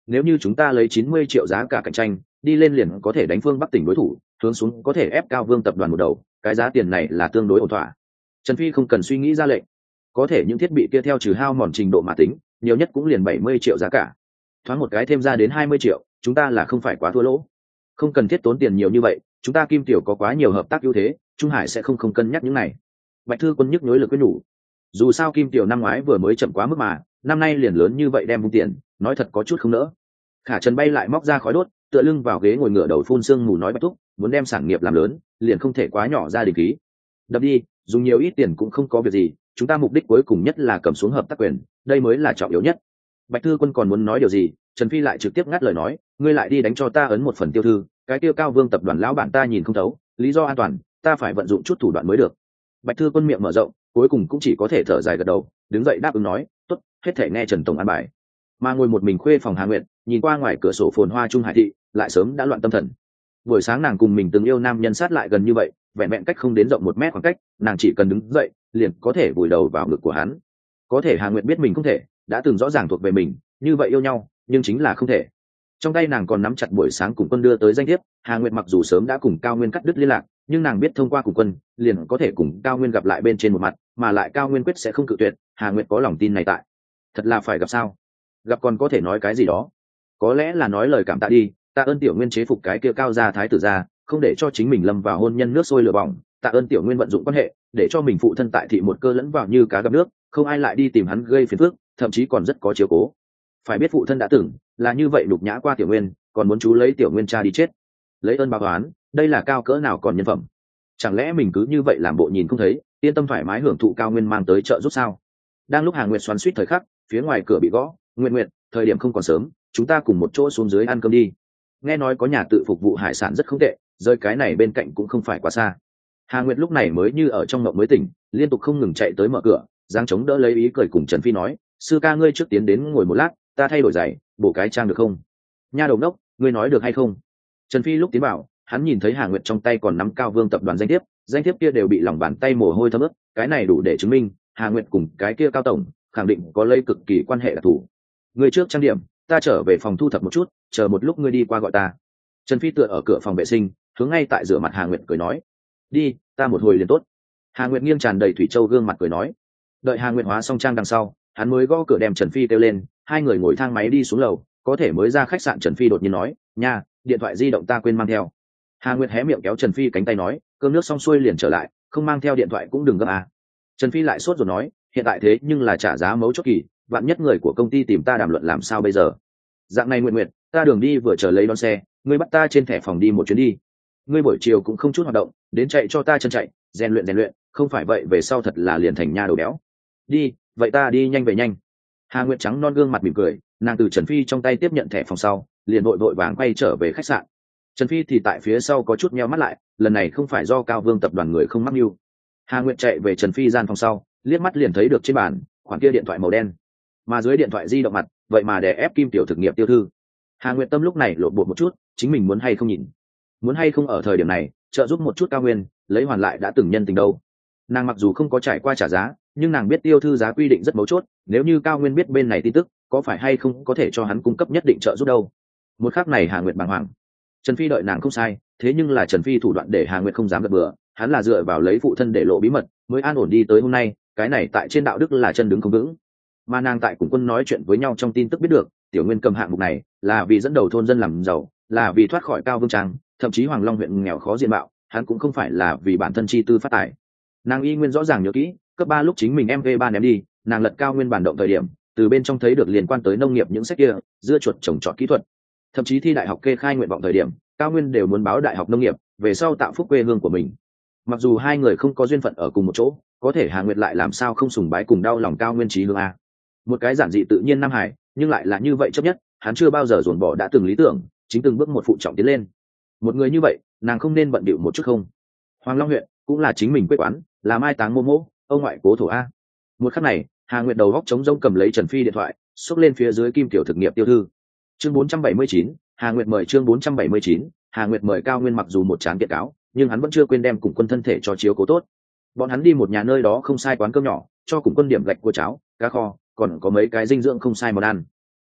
Speaker 1: nếu như chúng ta lấy chín mươi triệu giá cả cạnh tranh đi lên liền có thể đánh phương Bắc tỉnh đối thủ, hướng xuống có thể ép Cao Vương tập đoàn một đầu, cái giá tiền này là tương đối ổn thỏa. Trần Phi không cần suy nghĩ ra lệnh, có thể những thiết bị kia theo trừ hao mòn trình độ mà tính, nhiều nhất cũng liền bảy mươi triệu giá cả, thoáng một cái thêm ra đến hai mươi triệu, chúng ta là không phải quá thua lỗ. Không cần thiết tốn tiền nhiều như vậy, chúng ta Kim Tiểu có quá nhiều hợp tác ưu thế, Trung Hải sẽ không không cân nhắc những này. Bạch Thư Quân nhức nhối lực quyết nhủ, dù sao Kim Tiểu năm ngoái vừa mới chậm quá mức mà, năm nay liền lớn như vậy đem vung tiền, nói thật có chút không nỡ. Khả Trần bay lại móc ra khói đốt, tựa lưng vào ghế ngồi ngửa đầu phun sương mù nói Bạch Thúc, muốn đem sản nghiệp làm lớn, liền không thể quá nhỏ ra đình khí. Đập đi, dùng nhiều ít tiền cũng không có việc gì, chúng ta mục đích cuối cùng nhất là cầm xuống hợp tác quyền, đây mới là trọng yếu nhất. Bạch Thư Quân còn muốn nói điều gì, Trần Phi lại trực tiếp ngắt lời nói, ngươi lại đi đánh cho ta ấn một phần tiêu thư, cái tiêu Cao Vương tập đoàn lão bản ta nhìn không thấu, lý do an toàn, ta phải vận dụng chút thủ đoạn mới được. Bạch Thư Quân miệng mở rộng, cuối cùng cũng chỉ có thể thở dài gật đầu, đứng dậy đáp ứng nói, tốt, hết thể nghe Trần tổng an bài. Mà ngồi một mình khuê phòng Hà Nguyệt, nhìn qua ngoài cửa sổ phồn hoa Trung Hải thị, lại sớm đã loạn tâm thần. Buổi sáng nàng cùng mình từng yêu nam nhân sát lại gần như vậy, vẹn vẹn cách không đến rộng một mét khoảng cách, nàng chỉ cần đứng dậy, liền có thể vùi đầu vào ngực của hắn. Có thể Hà Nguyệt biết mình không thể, đã từng rõ ràng thuộc về mình, như vậy yêu nhau, nhưng chính là không thể. Trong tay nàng còn nắm chặt buổi sáng cùng quân đưa tới danh thiếp, Hà Nguyệt mặc dù sớm đã cùng Cao Nguyên cắt đứt liên lạc, nhưng nàng biết thông qua cùng quân, liền có thể cùng Cao Nguyên gặp lại bên trên một mặt, mà lại Cao Nguyên quyết sẽ không cự tuyệt, Hà Nguyệt có lòng tin này tại. Thật là phải gặp sao? Gặp còn có thể nói cái gì đó? Có lẽ là nói lời cảm tạ đi, tạ ơn Tiểu Nguyên chế phục cái kia Cao gia thái tử gia, không để cho chính mình lâm vào hôn nhân nước sôi lửa bỏng, tạ ơn Tiểu Nguyên vận dụng quan hệ, để cho mình phụ thân tại thị một cơ lẫn vào như cá gặp nước, không ai lại đi tìm hắn gây phiền phức, thậm chí còn rất có chiếu cố. Phải biết phụ thân đã từng là như vậy đục nhã qua Tiểu Nguyên, còn muốn chú lấy Tiểu Nguyên cha đi chết, lấy ơn báo oán, đây là cao cỡ nào còn nhân phẩm. Chẳng lẽ mình cứ như vậy làm bộ nhìn không thấy, yên tâm thoải mái hưởng thụ Cao Nguyên mang tới trợ giúp sao? Đang lúc Hà Nguyệt xoắn suýt thời khắc, phía ngoài cửa bị gõ, Nguyệt Nguyệt, thời điểm không còn sớm, chúng ta cùng một chỗ xuống dưới ăn cơm đi. Nghe nói có nhà tự phục vụ hải sản rất không tệ, rơi cái này bên cạnh cũng không phải quá xa. Hà Nguyệt lúc này mới như ở trong mộng mới tỉnh, liên tục không ngừng chạy tới mở cửa, giang chống đỡ lấy ý cười cùng Trần Phi nói, sư ca ngươi trước tiến đến ngồi một lát, ta thay đổi giày, bổ cái trang được không? Nha đầu đốc, ngươi nói được hay không? Trần Phi lúc tiến vào, hắn nhìn thấy Hà Nguyệt trong tay còn nắm Cao Vương tập đoàn danh thiếp, danh thiếp kia đều bị lòng bàn tay mồ hôi thấm ướt, cái này đủ để chứng minh Hà Nguyệt cùng cái kia Cao tổng khẳng định có lấy cực kỳ quan hệ đặc thù. Ngươi trước trang điểm, ta trở về phòng thu thập một chút, chờ một lúc ngươi đi qua gọi ta. Trần Phi tựa ở cửa phòng vệ sinh, hướng ngay tại rửa mặt Hà Nguyệt cười nói, đi, ta một hồi liền tốt. Hà Nguyệt nghiêng tràn đầy thủy châu gương mặt cười nói. Đợi Hà Nguyệt hóa xong trang đằng sau, hắn mới gõ cửa đem Trần Phi kêu lên, hai người ngồi thang máy đi xuống lầu, có thể mới ra khách sạn Trần Phi đột nhiên nói, nha, điện thoại di động ta quên mang theo. Hà Nguyệt hé miệng kéo Trần Phi cánh tay nói, cơm nước xong xuôi liền trở lại, không mang theo điện thoại cũng đừng gấp à. Trần Phi lại sốt rồi nói, hiện tại thế nhưng là trả giá mấu chốt kỳ, vạn nhất người của công ty tìm ta đàm luận làm sao bây giờ. Dạng này Nguyệt Nguyệt, ta đường đi vừa chờ lấy đón xe, ngươi bắt ta trên thẻ phòng đi một chuyến đi. Ngươi buổi chiều cũng không chút hoạt động, đến chạy cho ta chân chạy, rèn luyện rèn luyện, không phải vậy về sau thật là liền thành nha đầu béo. Đi, vậy ta đi nhanh về nhanh. Hà Nguyệt trắng non gương mặt mỉm cười, nàng từ Trần Phi trong tay tiếp nhận thẻ phòng sau, liền vội vội vàng quay trở về khách sạn. Trần Phi thì tại phía sau có chút nheo mắt lại, lần này không phải do Cao Vương tập đoàn người không mắc mưu. Hà Nguyệt chạy về Trần Phi gian phòng sau, liếc mắt liền thấy được trên bàn khoản kia điện thoại màu đen, mà dưới điện thoại di động mặt vậy mà đè ép Kim Tiểu thực nghiệp tiêu thư. Hà Nguyệt tâm lúc này lộn bột một chút, chính mình muốn hay không nhìn, muốn hay không ở thời điểm này trợ giúp một chút Cao Nguyên, lấy hoàn lại đã từng nhân tình đâu. Nàng mặc dù không có trải qua trả giá, nhưng nàng biết tiêu thư giá quy định rất mấu chốt, nếu như Cao Nguyên biết bên này tin tức, có phải hay không có thể cho hắn cung cấp nhất định trợ giúp đâu. Một khắc này Hà Nguyệt bàng hoàng. Trần Phi đợi nàng không sai, thế nhưng là Trần Phi thủ đoạn để Hà Nguyệt không dám gật bừa, hắn là dựa vào lấy phụ thân để lộ bí mật mới an ổn đi tới hôm nay, cái này tại trên đạo đức là chân đứng không vững. Mà nàng tại cùng quân nói chuyện với nhau trong tin tức biết được, Tiểu Nguyên cầm hạng mục này là vì dẫn đầu thôn dân làm giàu, là vì thoát khỏi Cao Vương trang, thậm chí Hoàng Long huyện nghèo khó diện mạo, hắn cũng không phải là vì bản thân chi tư phát tài. Nàng y nguyên rõ ràng nhớ kỹ, cấp ba lúc chính mình em vê ba ném đi, nàng lật Cao Nguyên bản động thời điểm, từ bên trong thấy được liên quan tới nông nghiệp những sách kia, dưa chuột trồng trọt kỹ thuật, thậm chí thi đại học kê khai nguyện vọng thời điểm, Cao Nguyên đều muốn báo đại học nông nghiệp, về sau tạo phúc quê hương của mình. Mặc dù hai người không có duyên phận ở cùng một chỗ, có thể Hà Nguyệt lại làm sao không sùng bái cùng đau lòng Cao Nguyên trí hướng a. Một cái giản dị tự nhiên Nam Hải, nhưng lại là như vậy chấp nhất, hắn chưa bao giờ dồn bỏ đã từng lý tưởng, chính từng bước một phụ trọng tiến lên. Một người như vậy, nàng không nên bận bịu một chút không? Hoàng Long huyện cũng là chính mình quê quán, là mai táng mô mô, ông ngoại cố thổ a. Một khắc này, Hà Nguyệt đầu góc trống rỗng cầm lấy Trần Phi điện thoại, xúc lên phía dưới Kim Tiểu thực nghiệp tiêu thư. Chương bốn trăm bảy mươi chín, Hà Nguyệt mời chương bốn trăm bảy mươi chín, Hà Nguyệt mời Cao Nguyên mặc dù một tráng kiện cáo, nhưng hắn vẫn chưa quên đem cùng quân thân thể cho chiếu cố tốt. Bọn hắn đi một nhà nơi đó không sai quán cơm nhỏ, cho cùng quân điểm gạch cua cháo, cá kho, còn có mấy cái dinh dưỡng không sai món ăn.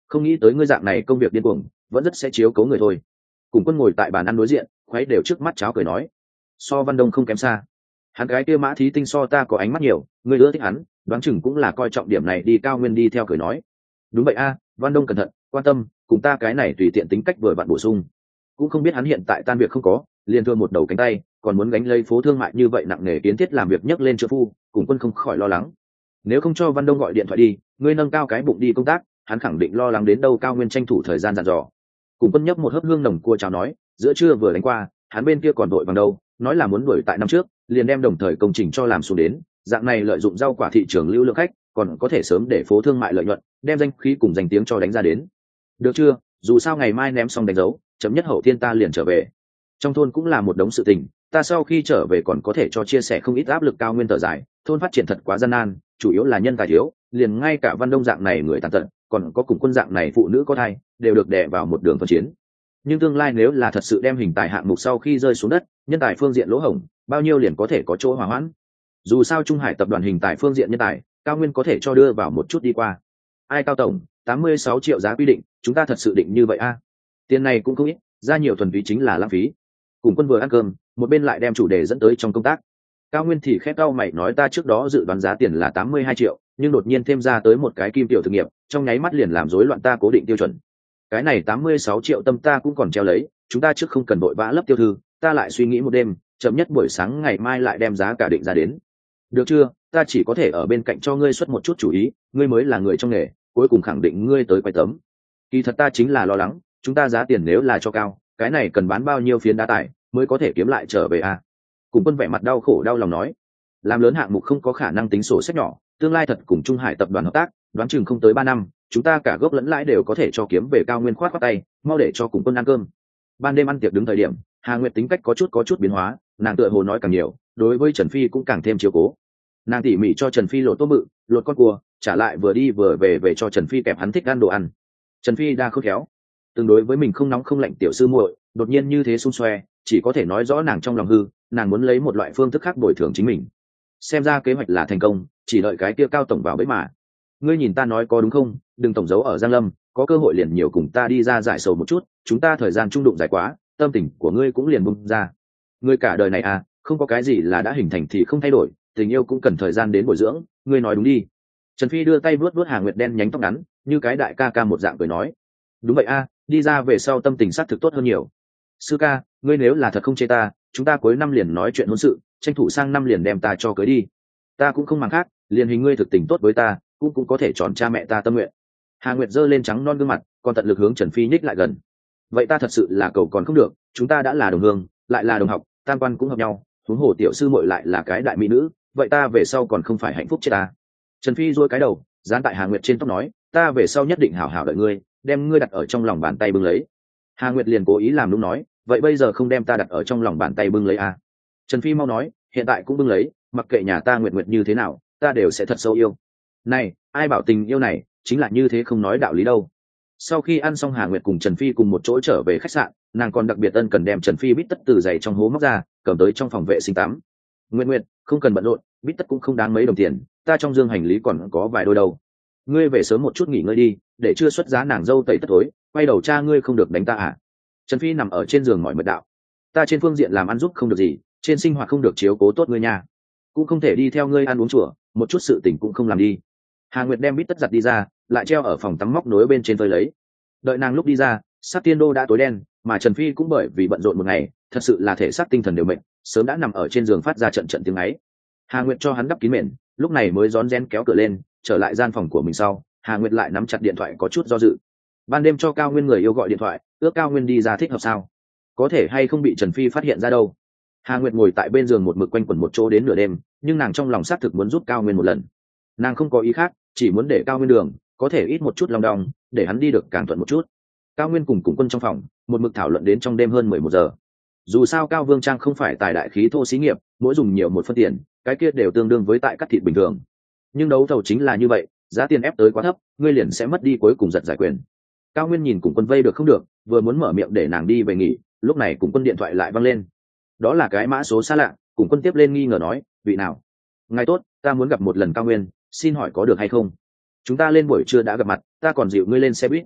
Speaker 1: không nghĩ tới ngươi dạng này công việc điên cuồng, vẫn rất sẽ chiếu cố người thôi. Cùng Quân ngồi tại bàn ăn đối diện, khuấy đều trước mắt cháo cười nói, so Văn Đông không kém xa. Hắn cái kia Mã Thí Tinh so ta có ánh mắt nhiều, ngươi ưa thích hắn, đoán chừng cũng là coi trọng điểm này đi. Cao Nguyên đi theo cười nói, đúng vậy a, Văn Đông cẩn thận, quan tâm, cùng ta cái này tùy tiện tính cách vừa bạn bổ sung. Cũng không biết hắn hiện tại tan việc không có, liền thương một đầu cánh tay, còn muốn gánh lấy phố thương mại như vậy nặng nề kiến thiết làm việc nhấc lên trợ phu. Cùng Quân không khỏi lo lắng, nếu không cho Văn Đông gọi điện thoại đi, ngươi nâng cao cái bụng đi công tác, hắn khẳng định lo lắng đến đâu. Cao Nguyên tranh thủ thời gian dặn dò. Cùng Quân nhấp một hớp hương nồng cua cháo nói, giữa trưa vừa đánh qua, hắn bên kia còn đội bằng đâu, nói là muốn đuổi tại năm trước, liền đem đồng thời công trình cho làm xuống đến, dạng này lợi dụng rau quả thị trường lưu lượng khách, còn có thể sớm để phố thương mại lợi nhuận, đem danh khí cùng danh tiếng cho đánh ra đến. Được chưa, dù sao ngày mai ném xong đánh dấu, chấm nhất hậu thiên ta liền trở về. Trong thôn cũng là một đống sự tình, ta sau khi trở về còn có thể cho chia sẻ không ít áp lực. Cao Nguyên thở dài, thôn phát triển thật quá gian nan, chủ yếu là nhân tài thiếu, liền ngay cả Văn Đông dạng này người tàn tật, còn có Cùng Quân dạng này phụ nữ có thai, đều được đè vào một đường phân chiến. Nhưng tương lai nếu là thật sự đem hình tài hạng mục sau khi rơi xuống đất, nhân tài phương diện lỗ hổng, bao nhiêu liền có thể có chỗ hòa hoãn. Dù sao Trung Hải tập đoàn hình tài phương diện nhân tài, Cao Nguyên có thể cho đưa vào một chút đi qua. Ai Cao tổng, tám mươi sáu triệu giá quy định, chúng ta thật sự định như vậy a? À? Tiền này cũng không ít, ra nhiều thuần túy chính là lãng phí. Cùng Quân vừa ăn cơm, một bên lại đem chủ đề dẫn tới trong công tác. Cao Nguyên thì khét cau mày nói, ta trước đó dự đoán giá tiền là tám mươi hai triệu, nhưng đột nhiên thêm ra tới một cái kim tiểu thực nghiệp, trong nháy mắt liền làm rối loạn ta cố định tiêu chuẩn. Cái này tám mươi sáu triệu tâm ta cũng còn treo lấy, chúng ta trước không cần vội vã lấp tiêu thư, ta lại suy nghĩ một đêm, chậm nhất buổi sáng ngày mai lại đem giá cả định ra đến. Được chưa, ta chỉ có thể ở bên cạnh cho ngươi xuất một chút chủ ý, ngươi mới là người trong nghề, cuối cùng khẳng định ngươi tới quay tấm. Kỳ thật ta chính là lo lắng, chúng ta giá tiền nếu là cho cao, cái này cần bán bao nhiêu phiến đá tải mới có thể kiếm lại trở về à? Cùng Quân vẻ mặt đau khổ đau lòng nói, làm lớn hạng mục không có khả năng tính sổ sách nhỏ, tương lai thật cùng Trung Hải tập đoàn hợp tác, đoán chừng không tới ba năm, chúng ta cả gốc lẫn lãi đều có thể cho kiếm về. Cao Nguyên khoát khoát tay, mau để cho Cùng Quân ăn cơm. Ban đêm ăn tiệc đứng thời điểm, Hà Nguyệt tính cách có chút có chút biến hóa, nàng tựa hồ nói càng nhiều, đối với Trần Phi cũng càng thêm chiếu cố. Nàng tỉ mỉ cho Trần Phi lột tôm bự, lột con cua, trả lại vừa đi vừa về về cho Trần Phi kẹp hắn thích ăn đồ ăn. Trần Phi đa khôn khéo, tương đối với mình không nóng không lạnh tiểu sư muội, đột nhiên như thế xung xoe, chỉ có thể nói rõ nàng trong lòng hư, nàng muốn lấy một loại phương thức khác bồi thường chính mình. Xem ra kế hoạch là thành công, chỉ đợi cái kia Cao tổng vào bẫy mà. Ngươi nhìn ta nói có đúng không, đừng tổng giấu ở Giang Lâm, có cơ hội liền nhiều cùng ta đi ra giải sầu một chút, chúng ta thời gian trung đụng dài quá, tâm tình của ngươi cũng liền bung ra. Ngươi cả đời này à, không có cái gì là đã hình thành thì không thay đổi, tình yêu cũng cần thời gian đến bồi dưỡng, ngươi nói đúng đi. Trần Phi đưa tay vuốt vuốt Hà Nguyệt đen nhánh tóc ngắn, như cái đại ca ca một dạng cười nói, đúng vậy a, à, đi ra về sau tâm tình sát thực tốt hơn nhiều. Sư ca, ngươi nếu là thật không chê ta, chúng ta cuối năm liền nói chuyện hôn sự, tranh thủ sang năm liền đem ta cho cưới đi. Ta cũng không màng khác, liền hình ngươi thực tình tốt với ta, cũng cũng có thể chọn cha mẹ ta tâm nguyện. Hà Nguyệt giơ lên trắng non gương mặt, còn tận lực hướng Trần Phi nhích lại gần. Vậy ta thật sự là cầu còn không được, chúng ta đã là đồng hương, lại là đồng học, tam quan cũng hợp nhau, huống hồ tiểu sư muội lại là cái đại mỹ nữ, vậy ta về sau còn không phải hạnh phúc chết ta. Trần Phi duỗi cái đầu, dán tại Hà Nguyệt trên tóc nói, ta về sau nhất định hảo hảo đợi ngươi, đem ngươi đặt ở trong lòng bàn tay bưng lấy. Hà Nguyệt liền cố ý làm đúng nói, vậy bây giờ không đem ta đặt ở trong lòng bàn tay bưng lấy à? Trần Phi mau nói, hiện tại cũng bưng lấy, mặc kệ nhà ta Nguyệt Nguyệt như thế nào, ta đều sẽ thật sâu yêu. Này, ai bảo tình yêu này chính là như thế không nói đạo lý đâu. Sau khi ăn xong, Hà Nguyệt cùng Trần Phi cùng một chỗ trở về khách sạn, nàng còn đặc biệt ân cần đem Trần Phi bít tất từ giày trong hố móc ra, cầm tới trong phòng vệ sinh tắm. Nguyệt Nguyệt, không cần bận rộn, bít tất cũng không đáng mấy đồng tiền, ta trong dương hành lý còn có vài đôi đâu. Ngươi về sớm một chút nghỉ ngơi đi, để chưa xuất giá nàng dâu tẩy tất tối, quay đầu cha ngươi không được đánh ta à? Trần Phi nằm ở trên giường mỏi mệt đạo, ta trên phương diện làm ăn giúp không được gì, trên sinh hoạt không được chiếu cố tốt ngươi nha, cũng không thể đi theo ngươi ăn uống chùa, một chút sự tình cũng không làm đi. Hà Nguyệt đem bít tất giặt đi ra, lại treo ở phòng tắm móc nối bên trên phơi lấy. Đợi nàng lúc đi ra, sát tiên đô đã tối đen, mà Trần Phi cũng bởi vì bận rộn một ngày, thật sự là thể xác tinh thần đều mệt, sớm đã nằm ở trên giường phát ra trận trận tiếng ấy. Hà Nguyệt cho hắn đắp kín mền, lúc này mới rón rén kéo cửa lên, trở lại gian phòng của mình sau, Hà Nguyệt lại nắm chặt điện thoại có chút do dự. Ban đêm cho Cao Nguyên người yêu gọi điện thoại, ước Cao Nguyên đi ra thích hợp sao? Có thể hay không bị Trần Phi phát hiện ra đâu? Hà Nguyệt ngồi tại bên giường một mực quanh quẩn một chỗ đến nửa đêm, nhưng nàng trong lòng xác thực muốn giúp Cao Nguyên một lần. Nàng không có ý khác, chỉ muốn để Cao Nguyên đường có thể ít một chút lòng đong, để hắn đi được càng thuận một chút. Cao Nguyên cùng Cùng Quân trong phòng, một mực thảo luận đến trong đêm hơn mười một giờ. Dù sao Cao Vương Trang không phải tài đại khí thô xí nghiệp, mỗi dùng nhiều một phân tiền, cái kia đều tương đương với tại cắt thịt bình thường. Nhưng đấu thầu chính là như vậy, giá tiền ép tới quá thấp, ngươi liền sẽ mất đi cuối cùng giật giải quyền. Cao Nguyên nhìn Cùng Quân vây được không được, vừa muốn mở miệng để nàng đi về nghỉ, lúc này Cùng Quân điện thoại lại văng lên. Đó là cái mã số xa lạ, Cùng Quân tiếp lên nghi ngờ nói, vị nào? Ngài tốt, ta muốn gặp một lần Cao Nguyên, xin hỏi có được hay không? Chúng ta lên buổi trưa đã gặp mặt, ta còn dịu ngươi lên xe buýt,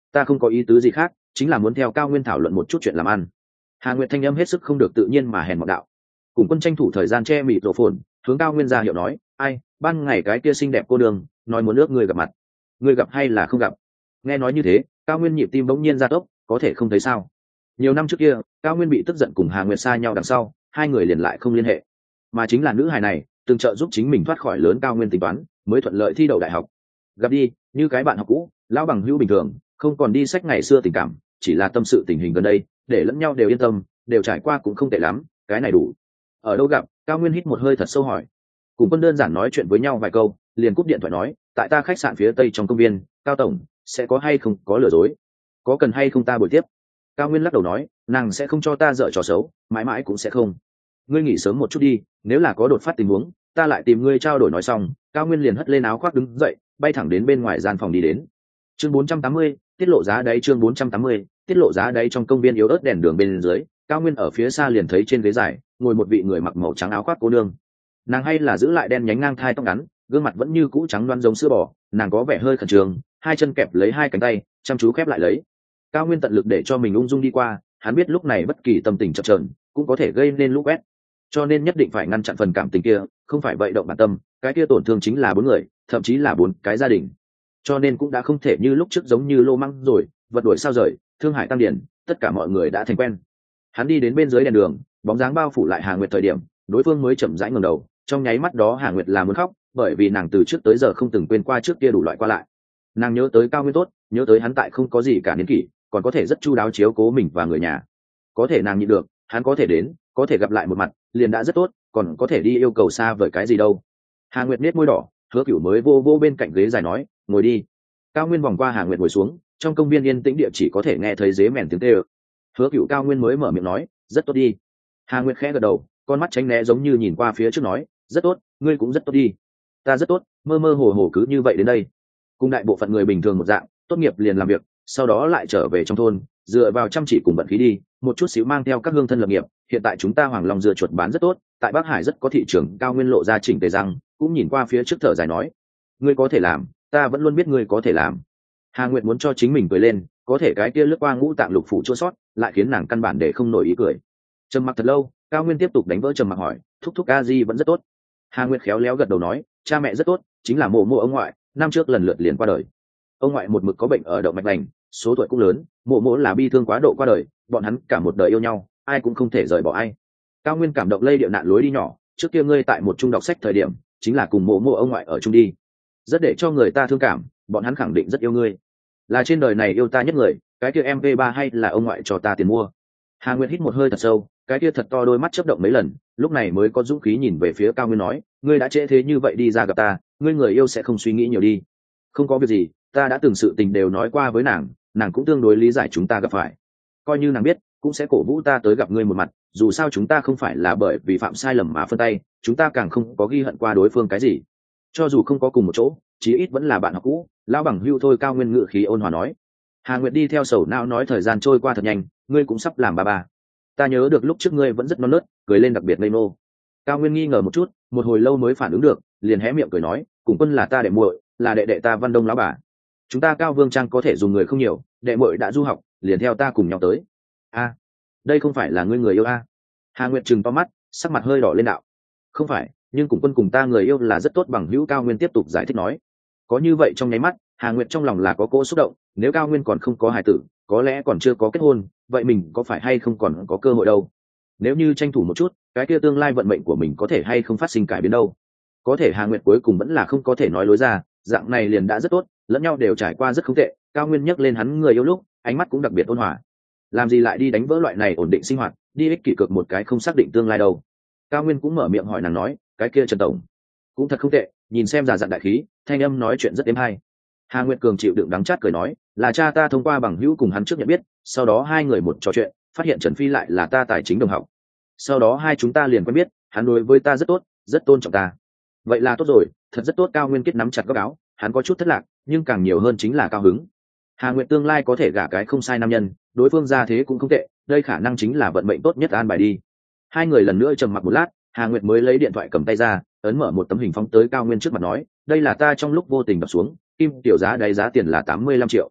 Speaker 1: ta không có ý tứ gì khác, chính là muốn theo Cao Nguyên thảo luận một chút chuyện làm ăn. Hà Nguyệt thanh âm hết sức không được tự nhiên mà hèn mọn đạo. Cùng Quân tranh thủ thời gian che mịt rộ phồn, hướng Cao Nguyên ra hiệu nói, ai, ban ngày cái kia xinh đẹp cô đường, nói muốn ước người gặp mặt, người gặp hay là không gặp? Nghe nói như thế, Cao Nguyên nhịp tim bỗng nhiên gia tốc, có thể không thấy sao? Nhiều năm trước kia, Cao Nguyên bị tức giận cùng Hà Nguyệt xa nhau đằng sau, hai người liền lại không liên hệ, mà chính là nữ hài này từng trợ giúp chính mình thoát khỏi lớn Cao Nguyên tính toán, mới thuận lợi thi đậu đại học. Gặp đi, như cái bạn học cũ, lão bằng hữu bình thường, không còn đi sách ngày xưa tình cảm, chỉ là tâm sự tình hình gần đây, để lẫn nhau đều yên tâm, đều trải qua cũng không tệ lắm, cái này đủ. Ở đâu gặp? Cao Nguyên hít một hơi thật sâu hỏi. Cùng Quân đơn giản nói chuyện với nhau vài câu, liền cúp điện thoại nói, tại ta khách sạn phía tây trong công viên, Cao tổng sẽ có hay không có lừa dối, có cần hay không ta buổi tiếp? Cao Nguyên lắc đầu nói, nàng sẽ không cho ta dở trò xấu, mãi mãi cũng sẽ không. Ngươi nghỉ sớm một chút đi, nếu là có đột phát tình huống, ta lại tìm ngươi trao đổi. Nói xong, Cao Nguyên liền hất lên áo khoác đứng dậy, bay thẳng đến bên ngoài gian phòng đi đến. Chương bốn trăm tám mươi, tiết lộ giá đáy. Chương bốn trăm tám mươi, tiết lộ giá đáy. Trong công viên yếu ớt đèn đường bên dưới, Cao Nguyên ở phía xa liền thấy trên ghế dài ngồi một vị người mặc màu trắng áo khoác cô nương. Nàng hay là giữ lại đen nhánh ngang thai tóc ngắn, gương mặt vẫn như cũ trắng loáng giống sữa bò, nàng có vẻ hơi khẩn trương, hai chân kẹp lấy hai cánh tay, chăm chú khép lại lấy. Cao Nguyên tận lực để cho mình ung dung đi qua, hắn biết lúc này bất kỳ tâm tình chập chờn cũng có thể gây nên lũ quét, cho nên nhất định phải ngăn chặn phần cảm tình kia, không phải vậy động bản tâm, cái kia tổn thương chính là bốn người, thậm chí là bốn cái gia đình. Cho nên cũng đã không thể như lúc trước giống như lô măng rồi, vật đuổi sao rời, thương hải tăng điển, tất cả mọi người đã thành quen. Hắn đi đến bên dưới đèn đường, bóng dáng bao phủ lại Hà Nguyệt thời điểm, đối phương mới chậm rãi ngẩng đầu, trong nháy mắt đó Hà Nguyệt là muốn khóc, bởi vì nàng từ trước tới giờ không từng quên qua trước kia đủ loại qua lại. Nàng nhớ tới Cao Nguyên tốt, nhớ tới hắn tại không có gì cả niên kỷ, còn có thể rất chu đáo chiếu cố mình và người nhà. Có thể nàng nhịn được, hắn có thể đến, có thể gặp lại một mặt, liền đã rất tốt, còn có thể đi yêu cầu xa vời cái gì đâu. Hà Nguyệt nét môi đỏ, Hứa Cửu mới vô vô bên cạnh ghế dài nói, ngồi đi. Cao Nguyên vòng qua Hà Nguyệt ngồi xuống, trong công viên yên tĩnh địa chỉ có thể nghe thấy dế mèn tiếng kêu. Hứa Cửu Cao Nguyên mới mở miệng nói, rất tốt đi. Hà Nguyệt khẽ gật đầu, con mắt tránh né giống như nhìn qua phía trước nói, rất tốt, ngươi cũng rất tốt đi. Ta rất tốt, mơ mơ hồ hồ cứ như vậy đến đây. Cùng đại bộ phận người bình thường một dạng, tốt nghiệp liền làm việc, sau đó lại trở về trong thôn, dựa vào chăm chỉ cùng vận khí đi, một chút xíu mang theo các hương thân lập nghiệp. Hiện tại chúng ta Hoàng Long dừa chuột bán rất tốt, tại Bắc Hải rất có thị trường. Cao Nguyên lộ ra chỉnh tề răng, cũng nhìn qua phía trước thở dài nói, ngươi có thể làm, ta vẫn luôn biết ngươi có thể làm. Hà Nguyệt muốn cho chính mình cười lên, có thể cái kia lướt qua ngũ tạng lục phủ chua sót, lại khiến nàng căn bản để không nổi ý cười. Trầm mặc thật lâu, Cao Nguyên tiếp tục đánh vỡ trầm mặc hỏi, thúc thúc a di vẫn rất tốt. Hà Nguyệt khéo léo gật đầu nói, cha mẹ rất tốt, chính là mộ mộ ông ngoại, năm trước lần lượt liền qua đời. Ông ngoại một mực có bệnh ở động mạch vành, số tuổi cũng lớn, mộ mộ là bi thương quá độ qua đời, bọn hắn cả một đời yêu nhau, ai cũng không thể rời bỏ ai. Cao Nguyên cảm động lây điệu nạn lối đi nhỏ, trước kia ngươi tại một trung đọc sách thời điểm, chính là cùng mộ mộ ông ngoại ở chung đi, rất để cho người ta thương cảm, bọn hắn khẳng định rất yêu ngươi, là trên đời này yêu ta nhất người, cái kia em vê ba hay là ông ngoại cho ta tiền mua. Hà Nguyệt hít một hơi thật sâu, cái kia thật to đôi mắt chớp động mấy lần, lúc này mới có dũng khí nhìn về phía Cao Nguyên nói, ngươi đã trễ thế như vậy đi ra gặp ta, ngươi người yêu sẽ không suy nghĩ nhiều đi. Không có việc gì, ta đã từng sự tình đều nói qua với nàng, nàng cũng tương đối lý giải chúng ta gặp phải, coi như nàng biết cũng sẽ cổ vũ ta tới gặp ngươi một mặt, dù sao chúng ta không phải là bởi vì phạm sai lầm mà phân tay, chúng ta càng không có ghi hận qua đối phương cái gì, cho dù không có cùng một chỗ, chí ít vẫn là bạn học cũ, lão bằng hưu thôi. Cao Nguyên ngự khí ôn hòa nói. Hà Nguyệt đi theo sầu não nói, thời gian trôi qua thật nhanh, ngươi cũng sắp làm ba ba. Ta nhớ được lúc trước ngươi vẫn rất non nớt, cười lên đặc biệt ngây ngô. Cao Nguyên nghi ngờ một chút, một hồi lâu mới phản ứng được, liền hé miệng cười nói, Cùng Quân là ta đệ muội, là đệ đệ ta Văn Đông lão bà. Chúng ta Cao Vương Trang có thể dùng người không nhiều, đệ muội đã du học, liền theo ta cùng nhau tới. A, đây không phải là ngươi người yêu a? Hà Nguyệt trừng to mắt, sắc mặt hơi đỏ lên đạo. Không phải, nhưng Cùng Quân cùng ta người yêu là rất tốt bằng hữu. Cao Nguyên tiếp tục giải thích nói. Có như vậy trong nháy mắt, Hà Nguyệt trong lòng là có cỗ xúc động, nếu Cao Nguyên còn không có hài tử, có lẽ còn chưa có kết hôn, vậy mình có phải hay không còn có cơ hội đâu. Nếu như tranh thủ một chút, cái kia tương lai vận mệnh của mình có thể hay không phát sinh cải biến đâu. Có thể Hà Nguyệt cuối cùng vẫn là không có thể nói lối ra, dạng này liền đã rất tốt, lẫn nhau đều trải qua rất không tệ. Cao Nguyên nhắc lên hắn người yêu lúc, ánh mắt cũng đặc biệt ôn hòa. Làm gì lại đi đánh vỡ loại này ổn định sinh hoạt, đi ích kỷ cực một cái không xác định tương lai đâu. Cao Nguyên cũng mở miệng hỏi nàng nói, cái kia Trần tổng cũng thật không tệ, nhìn xem già dặn đại khí, thanh âm nói chuyện rất êm hay. Hà Nguyệt cường chịu đựng đắng chát cười nói, là cha ta thông qua bằng hữu cùng hắn trước nhận biết, sau đó hai người một trò chuyện, phát hiện Trần Phi lại là ta tài chính đồng học, sau đó hai chúng ta liền quen biết, hắn đối với ta rất tốt, rất tôn trọng ta. Vậy là tốt rồi, thật rất tốt. Cao Nguyên kết nắm chặt góc áo, hắn có chút thất lạc, nhưng càng nhiều hơn chính là cao hứng. Hà Nguyệt tương lai có thể gả cái không sai nam nhân, đối phương gia thế cũng không tệ, đây khả năng chính là vận mệnh tốt nhất an bài đi. Hai người lần nữa trầm mặc một lát, Hà Nguyệt mới lấy điện thoại cầm tay ra, ấn mở một tấm hình phóng tới Cao Nguyên trước mặt nói, đây là ta trong lúc vô tình đập xuống, kim tiểu giá đáy giá tiền là tám mươi lăm triệu.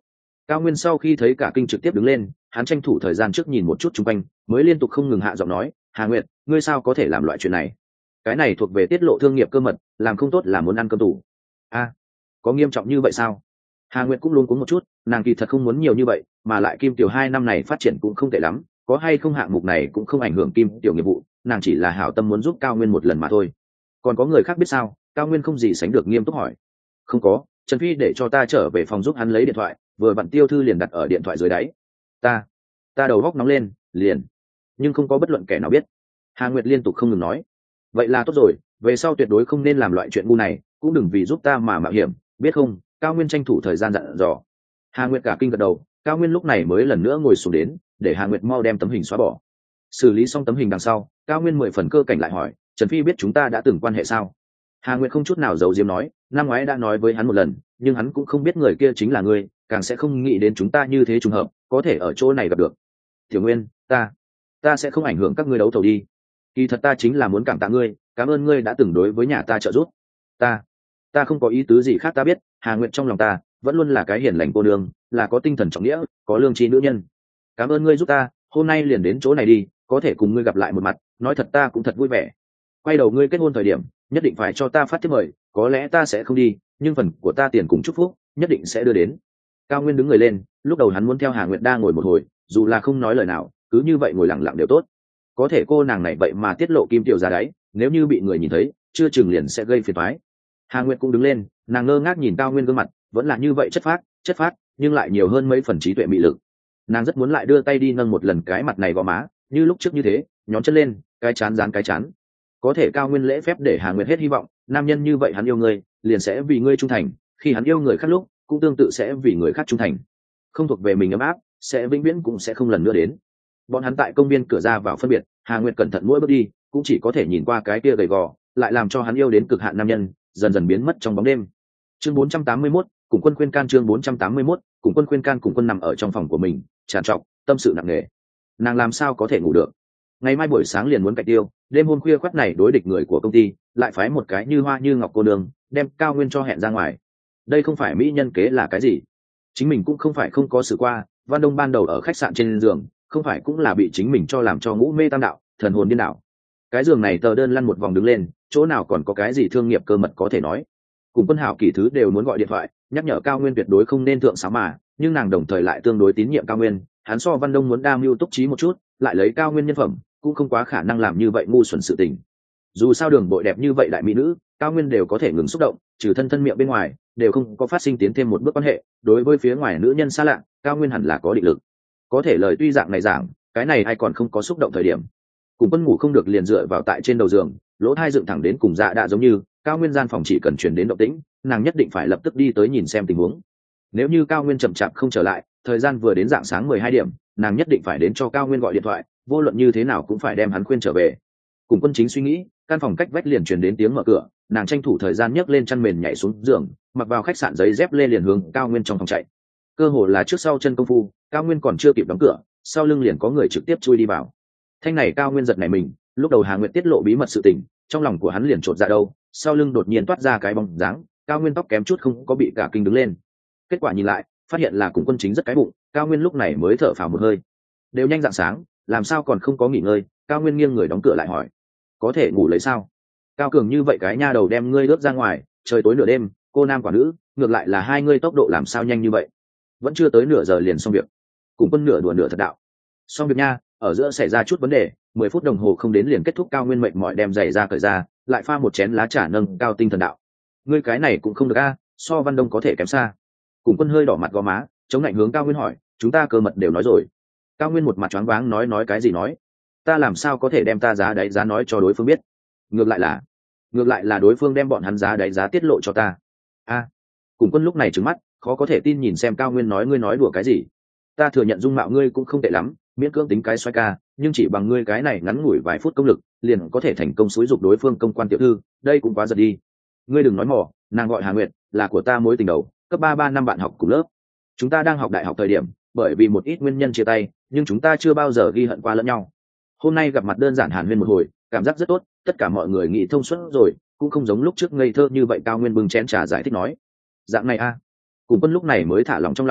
Speaker 1: Cao Nguyên sau khi thấy cả kinh trực tiếp đứng lên, hắn tranh thủ thời gian trước nhìn một chút xung quanh, mới liên tục không ngừng hạ giọng nói, Hà Nguyệt, ngươi sao có thể làm loại chuyện này? Cái này thuộc về tiết lộ thương nghiệp cơ mật, làm không tốt là muốn ăn cơm tủ. A, có nghiêm trọng như vậy sao? Hà Nguyệt cũng luôn cuống một chút, nàng kỳ thật không muốn nhiều như vậy, mà lại Kim Tiểu hai năm này phát triển cũng không tệ lắm, có hay không hạng mục này cũng không ảnh hưởng Kim Tiểu nghiệp vụ, nàng chỉ là hảo tâm muốn giúp Cao Nguyên một lần mà thôi. Còn có người khác biết sao? Cao Nguyên không gì sánh được nghiêm túc hỏi. Không có, Trần Phi để cho ta trở về phòng giúp hắn lấy điện thoại, vừa vặn Tiêu Thư liền đặt ở điện thoại dưới đáy. Ta, ta đầu góc nóng lên, liền, nhưng không có bất luận kẻ nào biết. Hà Nguyệt liên tục không ngừng nói. Vậy là tốt rồi, về sau tuyệt đối không nên làm loại chuyện ngu này, cũng đừng vì giúp ta mà mạo hiểm, biết không? Cao Nguyên tranh thủ thời gian dặn dò. Hà Nguyệt cả kinh gật đầu, Cao Nguyên lúc này mới lần nữa ngồi xuống đến, để Hà Nguyệt mau đem tấm hình xóa bỏ. Xử lý xong tấm hình đằng sau, Cao Nguyên mười phần cơ cảnh lại hỏi, Trần Phi biết chúng ta đã từng quan hệ sao? Hà Nguyệt không chút nào giấu giếm nói, năm ngoái đã nói với hắn một lần, nhưng hắn cũng không biết người kia chính là ngươi, càng sẽ không nghĩ đến chúng ta như thế trùng hợp, có thể ở chỗ này gặp được. Tiểu Nguyên, ta, ta sẽ không ảnh hưởng các ngươi đấu thầu đi. Kỳ thật ta chính là muốn cảm tạ ngươi, cảm ơn ngươi đã từng đối với nhà ta trợ giúp. Ta, ta không có ý tứ gì khác, ta biết, Hà Nguyệt trong lòng ta vẫn luôn là cái hiền lành cô đương, là có tinh thần trọng nghĩa, có lương tri nữ nhân. Cảm ơn ngươi giúp ta, hôm nay liền đến chỗ này đi, có thể cùng ngươi gặp lại một mặt, nói thật ta cũng thật vui vẻ. Quay đầu ngươi kết hôn thời điểm, nhất định phải cho ta phát thiếp mời, có lẽ ta sẽ không đi, nhưng phần của ta tiền cùng chúc phúc nhất định sẽ đưa đến. Cao Nguyên đứng người lên, lúc đầu hắn muốn theo Hà Nguyệt đa ngồi một hồi, dù là không nói lời nào, cứ như vậy ngồi lặng lặng đều tốt. Có thể cô nàng này vậy mà tiết lộ Kim Tiểu ra đấy, nếu như bị người nhìn thấy, chưa chừng liền sẽ gây phiền toái. Hà Nguyệt cũng đứng lên, nàng ngơ ngác nhìn Cao Nguyên gương mặt, vẫn là như vậy chất phác, chất phác, nhưng lại nhiều hơn mấy phần trí tuệ mị lực. Nàng rất muốn lại đưa tay đi nâng một lần cái mặt này gò má, như lúc trước như thế, nhón chân lên, cái chán dán cái chán. Có thể Cao Nguyên lễ phép để Hà Nguyệt hết hy vọng, nam nhân như vậy hắn yêu ngươi, liền sẽ vì ngươi trung thành, khi hắn yêu người khác lúc, cũng tương tự sẽ vì người khác trung thành. Không thuộc về mình ấm áp, sẽ vĩnh viễn cũng sẽ không lần nữa đến. Bọn hắn tại công viên cửa ra vào phân biệt, Hà Nguyệt cẩn thận mỗi bước đi, cũng chỉ có thể nhìn qua cái kia gầy gò, lại làm cho hắn yêu đến cực hạn nam nhân, dần dần biến mất trong bóng đêm. Chương bốn trăm tám mươi mốt, cùng quân khuyên can chương bốn trăm tám mươi mốt, cùng quân khuyên can cùng quân nằm ở trong phòng của mình, tràn trọc, tâm sự nặng nề. Nàng làm sao có thể ngủ được? Ngày mai buổi sáng liền muốn cạch tiêu, đêm hôm khuya khoắt này đối địch người của công ty, lại phái một cái như hoa như ngọc cô đường, đem Cao Nguyên cho hẹn ra ngoài. Đây không phải mỹ nhân kế là cái gì? Chính mình cũng không phải không có sự qua, Văn Đông ban đầu ở khách sạn trên giường, không phải cũng là bị chính mình cho làm cho ngũ mê tam đạo, thần hồn điên đảo. Cái giường này tờ đơn lăn một vòng đứng lên, chỗ nào còn có cái gì thương nghiệp cơ mật có thể nói. Cùng Quân Hảo kỳ thứ đều muốn gọi điện thoại, nhắc nhở Cao Nguyên tuyệt đối không nên thượng sáo mà, nhưng nàng đồng thời lại tương đối tín nhiệm Cao Nguyên, hắn so Văn Đông muốn đa mưu túc trí một chút, lại lấy Cao Nguyên nhân phẩm, cũng không quá khả năng làm như vậy ngu xuẩn sự tình. Dù sao đường bội đẹp như vậy đại mỹ nữ, Cao Nguyên đều có thể ngừng xúc động, trừ thân thân miệng bên ngoài, đều không có phát sinh tiến thêm một bước quan hệ, đối với phía ngoài nữ nhân xa lạ, Cao Nguyên hẳn là có định lực. Có thể lời tuy dạng này giảng, cái này ai còn không có xúc động thời điểm. Cùng Quân ngủ không được liền dựa vào tại trên đầu giường, lỗ tai dựng thẳng đến cùng dạ đã giống như, Cao Nguyên gian phòng chỉ cần truyền đến động tĩnh, nàng nhất định phải lập tức đi tới nhìn xem tình huống. Nếu như Cao Nguyên chậm chạp không trở lại, thời gian vừa đến dạng sáng mười hai điểm, nàng nhất định phải đến cho Cao Nguyên gọi điện thoại, vô luận như thế nào cũng phải đem hắn khuyên trở về. Cùng Quân chính suy nghĩ, căn phòng cách vách liền truyền đến tiếng mở cửa, nàng tranh thủ thời gian nhấc lên chăn mền nhảy xuống giường, mặc vào khách sạn giấy dép lê liền hướng Cao Nguyên trong phòng chạy. Cơ hồ là trước sau chân công phu, Cao Nguyên còn chưa kịp đóng cửa, sau lưng liền có người trực tiếp chui đi vào. Thanh này Cao Nguyên giật nảy mình, lúc đầu Hà Nguyệt tiết lộ bí mật sự tình, trong lòng của hắn liền chột dạ đâu, sau lưng đột nhiên toát ra cái bóng dáng, Cao Nguyên tóc kém chút không có bị cả kinh đứng lên. Kết quả nhìn lại, phát hiện là Cùng Quân chính rất cái bụng, Cao Nguyên lúc này mới thở phào một hơi. Đều nhanh rạng sáng, làm sao còn không có nghỉ ngơi? Cao Nguyên nghiêng người đóng cửa lại hỏi, có thể ngủ lấy sao? Cao Cường như vậy cái nha đầu đem ngươi ướt ra ngoài, trời tối nửa đêm, cô nam quả nữ, ngược lại là hai ngươi tốc độ làm sao nhanh như vậy? Vẫn chưa tới nửa giờ liền xong việc. Cùng Quân nửa đùa nửa thật đạo. Xong việc nha, ở giữa xảy ra chút vấn đề, mười phút đồng hồ không đến liền kết thúc. Cao Nguyên mệt mỏi đem giày ra cởi ra, lại pha một chén lá trà nâng cao tinh thần đạo. Ngươi cái này cũng không được a, so Văn Đông có thể kém xa. Cùng Quân hơi đỏ mặt gò má, chống lạnh hướng Cao Nguyên hỏi, chúng ta cơ mật đều nói rồi. Cao Nguyên một mặt choáng váng nói nói cái gì nói? Ta làm sao có thể đem ta giá đáy giá nói cho đối phương biết? Ngược lại là, ngược lại là đối phương đem bọn hắn giá đáy giá tiết lộ cho ta. A, à, Cùng Quân lúc này trừng mắt, khó có thể tin nhìn xem Cao Nguyên nói ngươi nói đùa cái gì? Ta thừa nhận dung mạo ngươi cũng không tệ lắm, miễn cưỡng tính cái xoay ca, nhưng chỉ bằng ngươi cái này ngắn ngủi vài phút công lực, liền có thể thành công xúi dục đối phương công quan tiểu thư, đây cũng quá giật đi. Ngươi đừng nói mỏ, nàng gọi Hà Nguyệt, là của ta mối tình đầu, cấp ba ba năm bạn học cùng lớp. Chúng ta đang học đại học thời điểm, bởi vì một ít nguyên nhân chia tay, nhưng chúng ta chưa bao giờ ghi hận qua lẫn nhau. Hôm nay gặp mặt đơn giản hàn huyên một hồi, cảm giác rất tốt, tất cả mọi người nghĩ thông suốt rồi, cũng không giống lúc trước ngây thơ như vậy. Cao Nguyên bưng chén trà giải thích nói, dạng này a. Cùng Quân lúc này mới thả lòng trong lòng,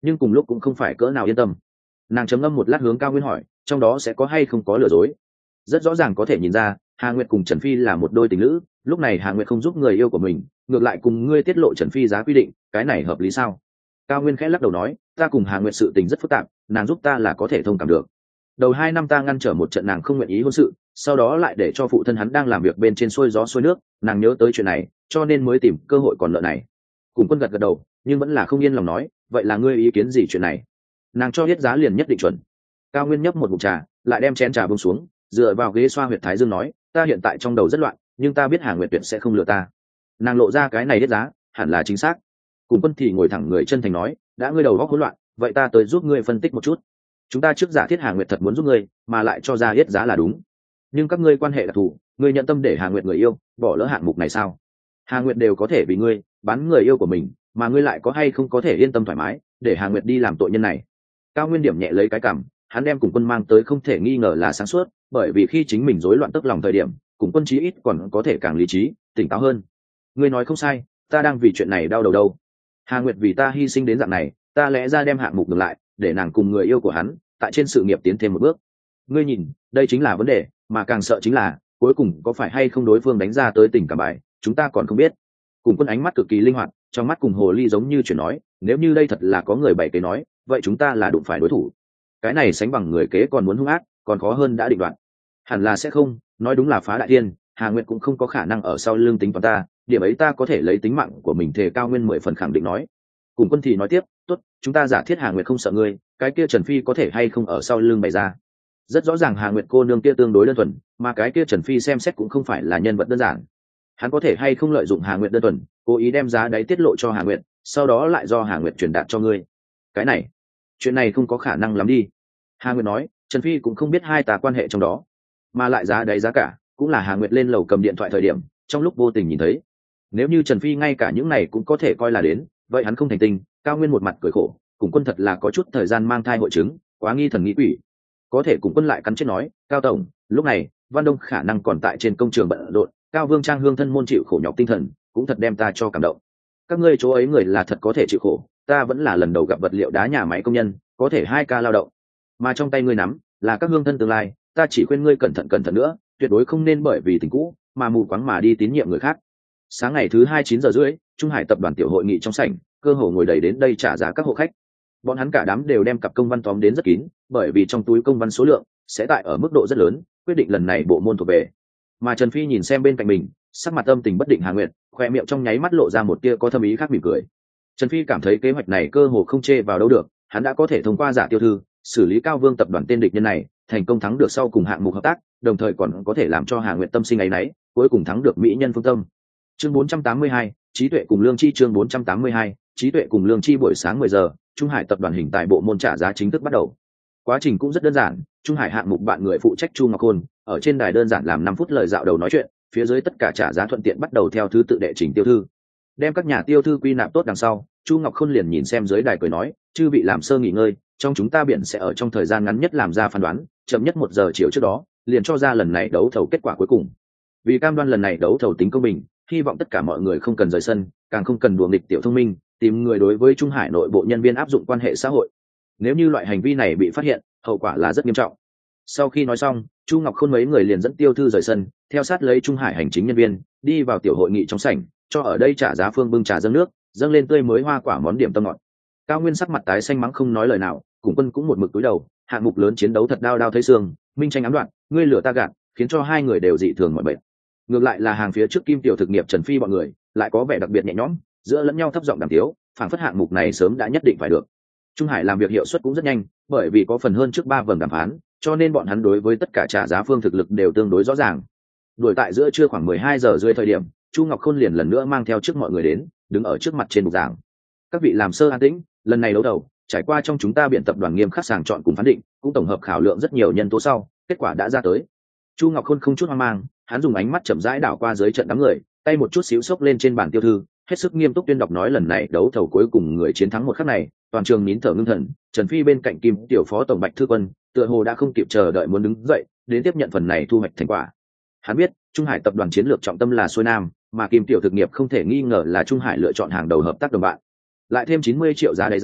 Speaker 1: nhưng cùng lúc cũng không phải cỡ nào yên tâm. Nàng trầm ngâm một lát hướng Cao Nguyên hỏi, trong đó sẽ có hay không có lừa dối? Rất rõ ràng có thể nhìn ra Hà Nguyệt cùng Trần Phi là một đôi tình lữ, lúc này Hà Nguyệt không giúp người yêu của mình, ngược lại cùng ngươi tiết lộ Trần Phi giá quy định, cái này hợp lý sao? Cao Nguyên khẽ lắc đầu nói, ta cùng Hà Nguyệt sự tình rất phức tạp, nàng giúp ta là có thể thông cảm được. Đầu hai năm ta ngăn trở một trận nàng không nguyện ý hôn sự, sau đó lại để cho phụ thân hắn đang làm việc bên trên xuôi gió xuôi nước, nàng nhớ tới chuyện này cho nên mới tìm cơ hội còn lợn này. Cùng Quân gật gật đầu nhưng vẫn là không yên lòng nói, vậy là ngươi ý kiến gì chuyện này? Nàng cho biết giá liền nhất định chuẩn. Cao Nguyên nhấp một ngụm trà lại đem chén trà buông xuống, dựa vào ghế xoa huyệt thái dương nói, ta hiện tại trong đầu rất loạn nhưng ta biết Hà Nguyệt tuyệt sẽ không lừa ta. Nàng lộ ra cái này biết giá hẳn là chính xác. Cùng Quân thì ngồi thẳng người chân thành nói, đã ngươi đầu óc hỗn loạn vậy ta tới giúp ngươi phân tích một chút. Chúng ta trước giả thiết Hà Nguyệt thật muốn giúp ngươi mà lại cho ra yết giá là đúng, nhưng các ngươi quan hệ đặc thù, ngươi nhận tâm để Hà Nguyệt người yêu bỏ lỡ hạng mục này sao? Hà Nguyệt đều có thể vì ngươi bán người yêu của mình, mà ngươi lại có hay không có thể yên tâm thoải mái để Hà Nguyệt đi làm tội nhân này? Cao Nguyên điểm nhẹ lấy cái cằm, hắn đem Cùng Quân mang tới không thể nghi ngờ là sáng suốt, bởi vì khi chính mình rối loạn tức lòng thời điểm, Cùng Quân chí ít còn có thể càng lý trí tỉnh táo hơn. Ngươi nói không sai, ta đang vì chuyện này đau đầu đâu. Hà Nguyệt vì ta hy sinh đến dạng này, ta lẽ ra đem hạng mục ngược lại để nàng cùng người yêu của hắn tại trên sự nghiệp tiến thêm một bước. Ngươi nhìn, đây chính là vấn đề, mà càng sợ chính là cuối cùng có phải hay không đối phương đánh ra tới tình cảm bài, chúng ta còn không biết. Cùng Quân ánh mắt cực kỳ linh hoạt, trong mắt cùng hồ ly giống như chuyện nói, nếu như đây thật là có người bày kế nói, vậy chúng ta là đụng phải đối thủ. Cái này sánh bằng người kế còn muốn hung ác, còn khó hơn đã định đoạn. Hẳn là sẽ không, nói đúng là phá đại thiên, Hà Nguyệt cũng không có khả năng ở sau lưng tính toán ta, điểm ấy ta có thể lấy tính mạng của mình thề. Cao Nguyên mười phần khẳng định nói. Cùng Quân thì nói tiếp, tốt, chúng ta giả thiết Hà Nguyệt không sợ ngươi, cái kia Trần Phi có thể hay không ở sau lưng bày ra? Rất rõ ràng Hà Nguyệt cô nương kia tương đối đơn thuần, mà cái kia Trần Phi xem xét cũng không phải là nhân vật đơn giản. Hắn có thể hay không lợi dụng Hà Nguyệt đơn thuần, cố ý đem giá đáy tiết lộ cho Hà Nguyệt, sau đó lại do Hà Nguyệt truyền đạt cho ngươi? Cái này, chuyện này không có khả năng lắm đi. Hà Nguyệt nói, Trần Phi cũng không biết hai ta quan hệ trong đó, mà lại giá đáy giá cả cũng là Hà Nguyệt lên lầu cầm điện thoại thời điểm trong lúc vô tình nhìn thấy. Nếu như Trần Phi ngay cả những này cũng có thể coi là đến, vậy hắn không thành tinh. Cao Nguyên một mặt cười khổ, Cùng Quân thật là có chút thời gian mang thai hội chứng, quá nghi thần nghĩ quỷ. Có thể Cùng Quân lại cắn chết nói, Cao tổng, lúc này Văn Đông khả năng còn tại trên công trường bận rộn, Cao Vương Trang hương thân môn chịu khổ nhọc tinh thần cũng thật đem ta cho cảm động. Các ngươi chỗ ấy người là thật có thể chịu khổ, ta vẫn là lần đầu gặp vật liệu đá nhà máy công nhân có thể hai ca lao động, mà trong tay ngươi nắm là các hương thân tương lai. Ta chỉ khuyên ngươi cẩn thận cẩn thận nữa, tuyệt đối không nên bởi vì tình cũ mà mù quáng mà đi tín nhiệm người khác. Sáng ngày thứ hai chín giờ rưỡi, Trung Hải tập đoàn tiểu hội nghị trong sảnh, cơ hồ ngồi đầy đến đây trả giá các hộ khách. Bọn hắn cả đám đều đem cặp công văn tóm đến rất kín, bởi vì trong túi công văn số lượng sẽ tại ở mức độ rất lớn quyết định lần này bộ môn thuộc về. Mà Trần Phi nhìn xem bên cạnh mình sắc mặt âm tình bất định Hà Nguyệt, khoe miệng trong nháy mắt lộ ra một tia có thâm ý khác mỉm cười. Trần Phi cảm thấy kế hoạch này cơ hồ không chê vào đâu được, hắn đã có thể thông qua giả tiêu thư xử lý Cao Vương tập đoàn tên địch nhân này, thành công thắng được sau cùng hạng mục hợp tác, đồng thời còn có thể làm cho Hà Nguyệt tâm sinh áy náy, cuối cùng thắng được mỹ nhân phương tâm. Chương bốn trăm tám mươi hai, trí tuệ cùng lương chi. Chương bốn trăm tám mươi hai, trí tuệ cùng lương chi. Buổi sáng mười giờ, Trung Hải tập đoàn hình tài bộ môn trả giá chính thức bắt đầu. Quá trình cũng rất đơn giản, Trung Hải hạng mục bạn người phụ trách Chu Ngọc Khôn ở trên đài đơn giản làm năm phút lời dạo đầu nói chuyện, phía dưới tất cả trả giá thuận tiện bắt đầu theo thứ tự đệ trình tiêu thư. Đem các nhà tiêu thư quy nạp tốt đằng sau, Chu Ngọc Khôn liền nhìn xem dưới đài cười nói, chư vị làm sơ nghỉ ngơi, trong chúng ta biển sẽ ở trong thời gian ngắn nhất làm ra phán đoán, chậm nhất một giờ chiều trước đó liền cho ra lần này đấu thầu kết quả cuối cùng. Vì cam đoan lần này đấu thầu tính công bình, hy vọng tất cả mọi người không cần rời sân, càng không cần đùa nghịch tiểu thông minh, tìm người đối với Trung Hải nội bộ nhân viên áp dụng quan hệ xã hội. Nếu như loại hành vi này bị phát hiện, hậu quả là rất nghiêm trọng. Sau khi nói xong, Chu Ngọc Khôn mấy người liền dẫn tiêu thư rời sân, theo sát lấy Trung Hải hành chính nhân viên đi vào tiểu hội nghị trong sảnh, cho ở đây trả giá phương bưng trà dâng nước, dâng lên tươi mới hoa quả món điểm tâm ngọt. Cao Nguyên sắc mặt tái xanh mắng không nói lời nào, Cùng Quân cũng một mực cúi đầu, hạng mục lớn chiến đấu thật đao đao thấy xương, minh tranh ám đoạn, ngươi lửa ta gạt, khiến cho hai người đều dị thường mọi bệnh. Ngược lại là hàng phía trước Kim Tiểu thực nghiệp Trần Phi bọn người lại có vẻ đặc biệt nhẹ nhõm, giữa lẫn nhau thấp giọng đàm tiếu, phảng phất hạng mục này sớm đã nhất định phải được. Trung Hải làm việc hiệu suất cũng rất nhanh, bởi vì có phần hơn trước ba vòng đàm phán, cho nên bọn hắn đối với tất cả trả giá phương thực lực đều tương đối rõ ràng. Đuổi tại giữa trưa khoảng mười hai giờ rưỡi thời điểm, Chu Ngọc Khôn liền lần nữa mang theo trước mọi người đến, đứng ở trước mặt trên bục giảng. Các vị làm sơ an tĩnh, lần này đấu đầu trải qua trong chúng ta biện tập đoàn nghiêm khắc sàng chọn cùng phán định, cũng tổng hợp khảo lượng rất nhiều nhân tố sau, kết quả đã ra tới. Chu Ngọc Khôn không chút hoang mang, hắn dùng ánh mắt chậm rãi đảo qua dưới trận đám người, tay một chút xíu xốc lên trên bản tiêu thư, hết sức nghiêm túc tuyên đọc nói lần này đấu thầu cuối cùng người chiến thắng một khắc này, toàn trường nín thở ngưng thần. Trần Phi bên cạnh Kim Tiểu phó tổng Bạch Thư Quân, tựa hồ đã không kịp chờ đợi muốn đứng dậy, đến tiếp nhận phần này thu hoạch thành quả. Hắn biết, Trung Hải tập đoàn chiến lược trọng tâm là xuôi nam, mà Kim Tiểu thực nghiệp không thể nghi ngờ là Trung Hải lựa chọn hàng đầu hợp tác đồng bạn. Lại thêm chín mươi triệu giá đáy giá,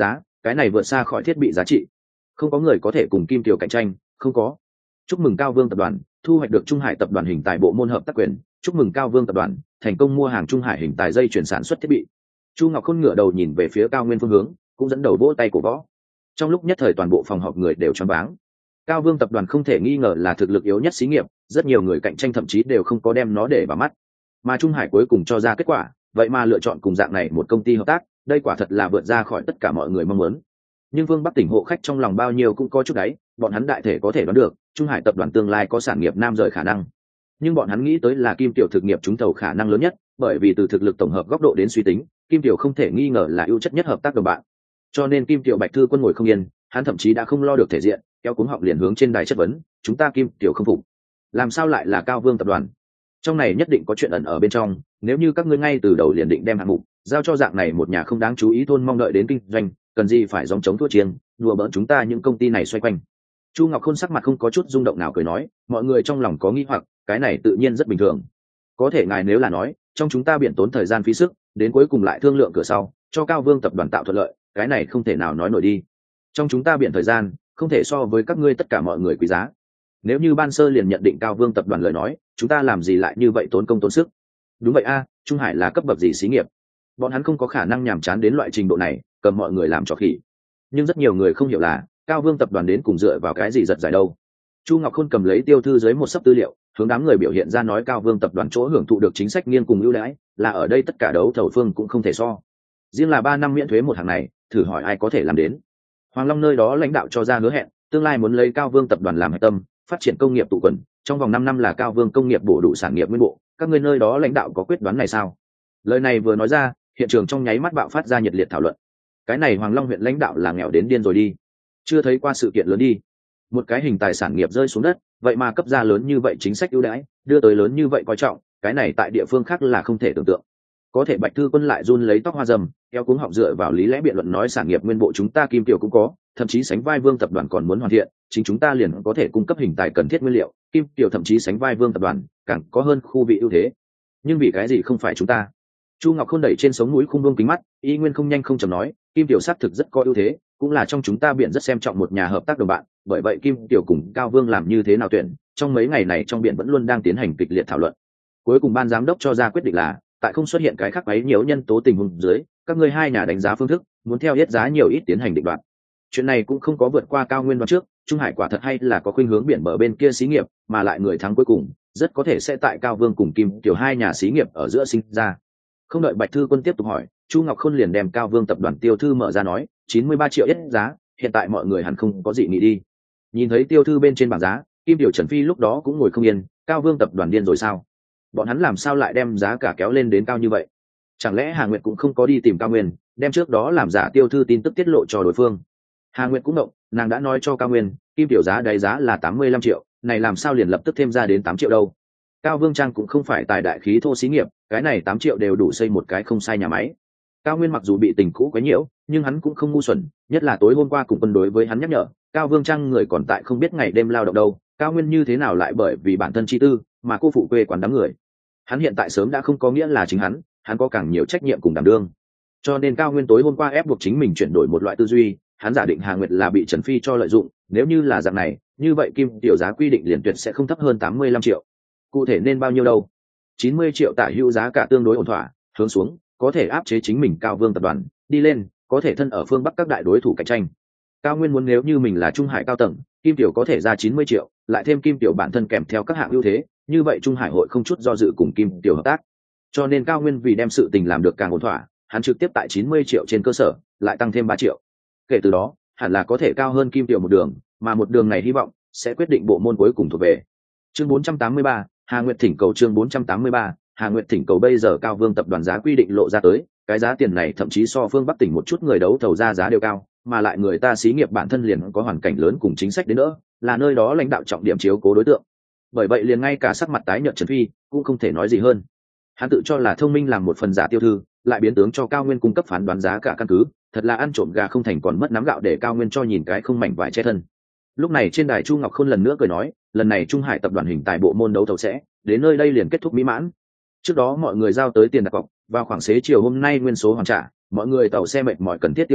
Speaker 1: cái này vượt xa khỏi thiết bị giá trị, không có người có thể cùng Kim Tiểu cạnh tranh. Không có. Chúc mừng Cao Vương tập đoàn thu hoạch được Trung Hải tập đoàn hình tài bộ môn hợp tác quyền. Chúc mừng Cao Vương tập đoàn thành công mua hàng Trung Hải hình tài dây chuyển sản xuất thiết bị. Chu Ngọc Khôn ngửa đầu nhìn về phía Cao Nguyên phương hướng, cũng dẫn đầu vỗ tay cổ võ. Trong lúc nhất thời toàn bộ phòng họp người đều choáng váng. Cao Vương tập đoàn không thể nghi ngờ là thực lực yếu nhất xí nghiệp, rất nhiều người cạnh tranh thậm chí đều không có đem nó để vào mắt. Mà Trung Hải cuối cùng cho ra kết quả, vậy mà lựa chọn cùng dạng này một công ty hợp tác, đây quả thật là vượt ra khỏi tất cả mọi người mong muốn. Nhưng Vương Bắc tỉnh hộ khách trong lòng bao nhiêu cũng có chút đấy, bọn hắn đại thể có thể đoán được, Trung Hải tập đoàn tương lai có sản nghiệp nam rời khả năng. Nhưng bọn hắn nghĩ tới là Kim Tiểu thực nghiệp trúng thầu khả năng lớn nhất, bởi vì từ thực lực tổng hợp góc độ đến suy tính, Kim Tiểu không thể nghi ngờ là ưu chất nhất hợp tác đồng bạn. Cho nên Kim Tiểu Bạch Thư Quân ngồi không yên, hắn thậm chí đã không lo được thể diện, kéo cuống họng liền hướng trên đài chất vấn, chúng ta Kim Tiểu không phục, làm sao lại là Cao Vương tập đoàn? Trong này nhất định có chuyện ẩn ở bên trong, nếu như các ngươi ngay từ đầu liền định đem hạng mục giao cho dạng này một nhà không đáng chú ý thôn mong đợi đến kinh doanh, cần gì phải gióng chống thua chiêng, đùa bỡn chúng ta những công ty này xoay quanh. Chu Ngọc Khôn sắc mặt không có chút rung động nào cười nói, mọi người trong lòng có nghi hoặc, cái này tự nhiên rất bình thường. Có thể ngài nếu là nói, trong chúng ta biển tốn thời gian phí sức, đến cuối cùng lại thương lượng cửa sau, cho Cao Vương tập đoàn tạo thuận lợi, cái này không thể nào nói nổi đi. Trong chúng ta biển thời gian, không thể so với các ngươi tất cả mọi người quý giá. Nếu như ban sơ liền nhận định Cao Vương tập đoàn lời nói, chúng ta làm gì lại như vậy tốn công tốn sức? Đúng vậy a, Trung Hải là cấp bậc gì xí nghiệp? Bọn hắn không có khả năng nhàm chán đến loại trình độ này, cầm mọi người làm trò khỉ. Nhưng rất nhiều người không hiểu là, Cao Vương tập đoàn đến cùng dựa vào cái gì giật giải đâu. Chu Ngọc Khôn cầm lấy tiêu thư dưới một sấp tư liệu, hướng đám người biểu hiện ra nói Cao Vương tập đoàn chỗ hưởng thụ được chính sách nghiêng cùng ưu đãi, là ở đây tất cả đấu thầu phương cũng không thể so. Riêng là ba năm miễn thuế một hàng này, thử hỏi ai có thể làm đến. Hoàng Long nơi đó lãnh đạo cho ra hứa hẹn, tương lai muốn lấy Cao Vương tập đoàn làm hệ tâm, phát triển công nghiệp tụ quần, trong vòng năm năm là Cao Vương công nghiệp bổ đủ sản nghiệp nguyên bộ, các ngươi nơi đó lãnh đạo có quyết đoán này sao? Lời này vừa nói ra, hiện trường trong nháy mắt bạo phát ra nhiệt liệt thảo luận. Cái này Hoàng Long huyện lãnh đạo là nghèo đến điên rồi đi, chưa thấy qua sự kiện lớn đi. Một cái hình tài sản nghiệp rơi xuống đất, vậy mà cấp ra lớn như vậy chính sách ưu đãi, đưa tới lớn như vậy coi trọng, cái này tại địa phương khác là không thể tưởng tượng. Có thể Bạch Thư Quân lại run lấy tóc hoa râm, eo cuống họng dựa vào lý lẽ biện luận nói sản nghiệp nguyên bộ chúng ta Kim Tiểu cũng có, thậm chí sánh vai Vương tập đoàn còn muốn hoàn thiện, chính chúng ta liền có thể cung cấp hình tài cần thiết nguyên liệu, Kim Tiểu thậm chí sánh vai Vương tập đoàn, càng có hơn khu vị ưu thế. Nhưng vì cái gì không phải chúng ta? Chu Ngọc Khôn đẩy trên sống núi khung buông kính mắt, y nguyên không nhanh không chậm nói, Kim Tiểu xác thực rất có ưu thế, cũng là trong chúng ta biển rất xem trọng một nhà hợp tác đồng bạn, bởi vậy Kim Tiểu cùng Cao Vương làm như thế nào tuyển, trong mấy ngày này trong biển vẫn luôn đang tiến hành kịch liệt thảo luận. Cuối cùng ban giám đốc cho ra quyết định là, tại không xuất hiện cái khác ấy nhiều nhân tố tình huống dưới, các ngươi hai nhà đánh giá phương thức, muốn theo hết giá nhiều ít tiến hành định đoạt. Chuyện này cũng không có vượt qua Cao Nguyên đoán trước, Trung Hải quả thật hay là có khuynh hướng biển bờ bên kia xí nghiệp, mà lại người thắng cuối cùng rất có thể sẽ tại Cao Vương cùng Kim Tiểu hai nhà xí nghiệp ở giữa sinh ra. Không đợi Bạch Thư Quân tiếp tục hỏi, Chu Ngọc Khôn liền đem Cao Vương tập đoàn tiêu thư mở ra nói, chín mươi ba triệu ít giá, hiện tại mọi người hẳn không có gì nghĩ đi. Nhìn thấy tiêu thư bên trên bảng giá, Kim Tiểu Trần Phi lúc đó cũng ngồi không yên, Cao Vương tập đoàn điên rồi sao? Bọn hắn làm sao lại đem giá cả kéo lên đến cao như vậy? Chẳng lẽ Hà Nguyệt cũng không có đi tìm Cao Nguyên, đem trước đó làm giả tiêu thư tin tức tiết lộ cho đối phương? Hà Nguyệt cũng động, nàng đã nói cho Cao Nguyên, Kim Tiểu giá đáy giá là tám mươi lăm triệu, này làm sao liền lập tức thêm ra đến tám triệu đâu? Cao Vương Trang cũng không phải tài đại khí thô xí nghiệp, cái này tám triệu đều đủ xây một cái không sai nhà máy. Cao Nguyên mặc dù bị tình cũ quấy nhiễu, nhưng hắn cũng không ngu xuẩn, nhất là tối hôm qua cùng quân đối với hắn nhắc nhở, Cao Vương Trang người còn tại không biết ngày đêm lao động đâu, Cao Nguyên như thế nào lại bởi vì bản thân chi tư mà cô phụ quê quán đám người. Hắn hiện tại sớm đã không có nghĩa là chính hắn, hắn có càng nhiều trách nhiệm cùng đảm đương. Cho nên Cao Nguyên tối hôm qua ép buộc chính mình chuyển đổi một loại tư duy, hắn giả định Hà Nguyệt là bị Trần Phi cho lợi dụng, nếu như là dạng này, như vậy Kim Tiểu giá quy định liền tuyệt sẽ không thấp hơn tám mươi lăm triệu. Cụ thể nên bao nhiêu đâu? chín mươi triệu tả hữu giá cả tương đối ổn thỏa, hướng xuống, có thể áp chế chính mình Cao Vương tập đoàn, đi lên, có thể thân ở phương Bắc các đại đối thủ cạnh tranh. Cao Nguyên muốn nếu như mình là Trung Hải cao tầng, Kim Tiểu có thể ra chín mươi triệu, lại thêm Kim Tiểu bản thân kèm theo các hạng ưu thế, như vậy Trung Hải hội không chút do dự cùng Kim Tiểu hợp tác. Cho nên Cao Nguyên vì đem sự tình làm được càng ổn thỏa, hắn trực tiếp tại chín mươi triệu trên cơ sở, lại tăng thêm ba triệu. Kể từ đó, hẳn là có thể cao hơn Kim Tiểu một đường, mà một đường này hy vọng sẽ quyết định bộ môn cuối cùng thuộc về. Chương bốn trăm tám mươi ba, Hà Nguyệt thỉnh cầu chương bốn trăm tám mươi ba, Hà Nguyệt thỉnh cầu bây giờ Cao Vương tập đoàn giá quy định lộ ra tới, cái giá tiền này thậm chí so phương Bắc tỉnh một chút người đấu thầu ra giá đều cao, mà lại người ta xí nghiệp bản thân liền có hoàn cảnh lớn cùng chính sách đến nữa, là nơi đó lãnh đạo trọng điểm chiếu cố đối tượng. Bởi vậy liền ngay cả sắc mặt tái nhợt Trần Phi cũng không thể nói gì hơn. Hắn tự cho là thông minh làm một phần giả tiêu thư, lại biến tướng cho Cao Nguyên cung cấp phán đoán giá cả căn cứ, thật là ăn trộm gà không thành còn mất nắm gạo để Cao Nguyên cho nhìn cái không mảnh vải che thân. Lúc này trên đài Chu Ngọc Khôn lần nữa cười nói, lần này Trung Hải tập đoàn hình tài bộ môn đấu thầu sẽ đến nơi đây liền kết thúc mỹ mãn. Trước đó mọi người giao tới tiền đặt cọc, vào khoảng xế chiều hôm nay nguyên số hoàn trả, mọi người tàu xe mệt mỏi cần thiết tiêu xài,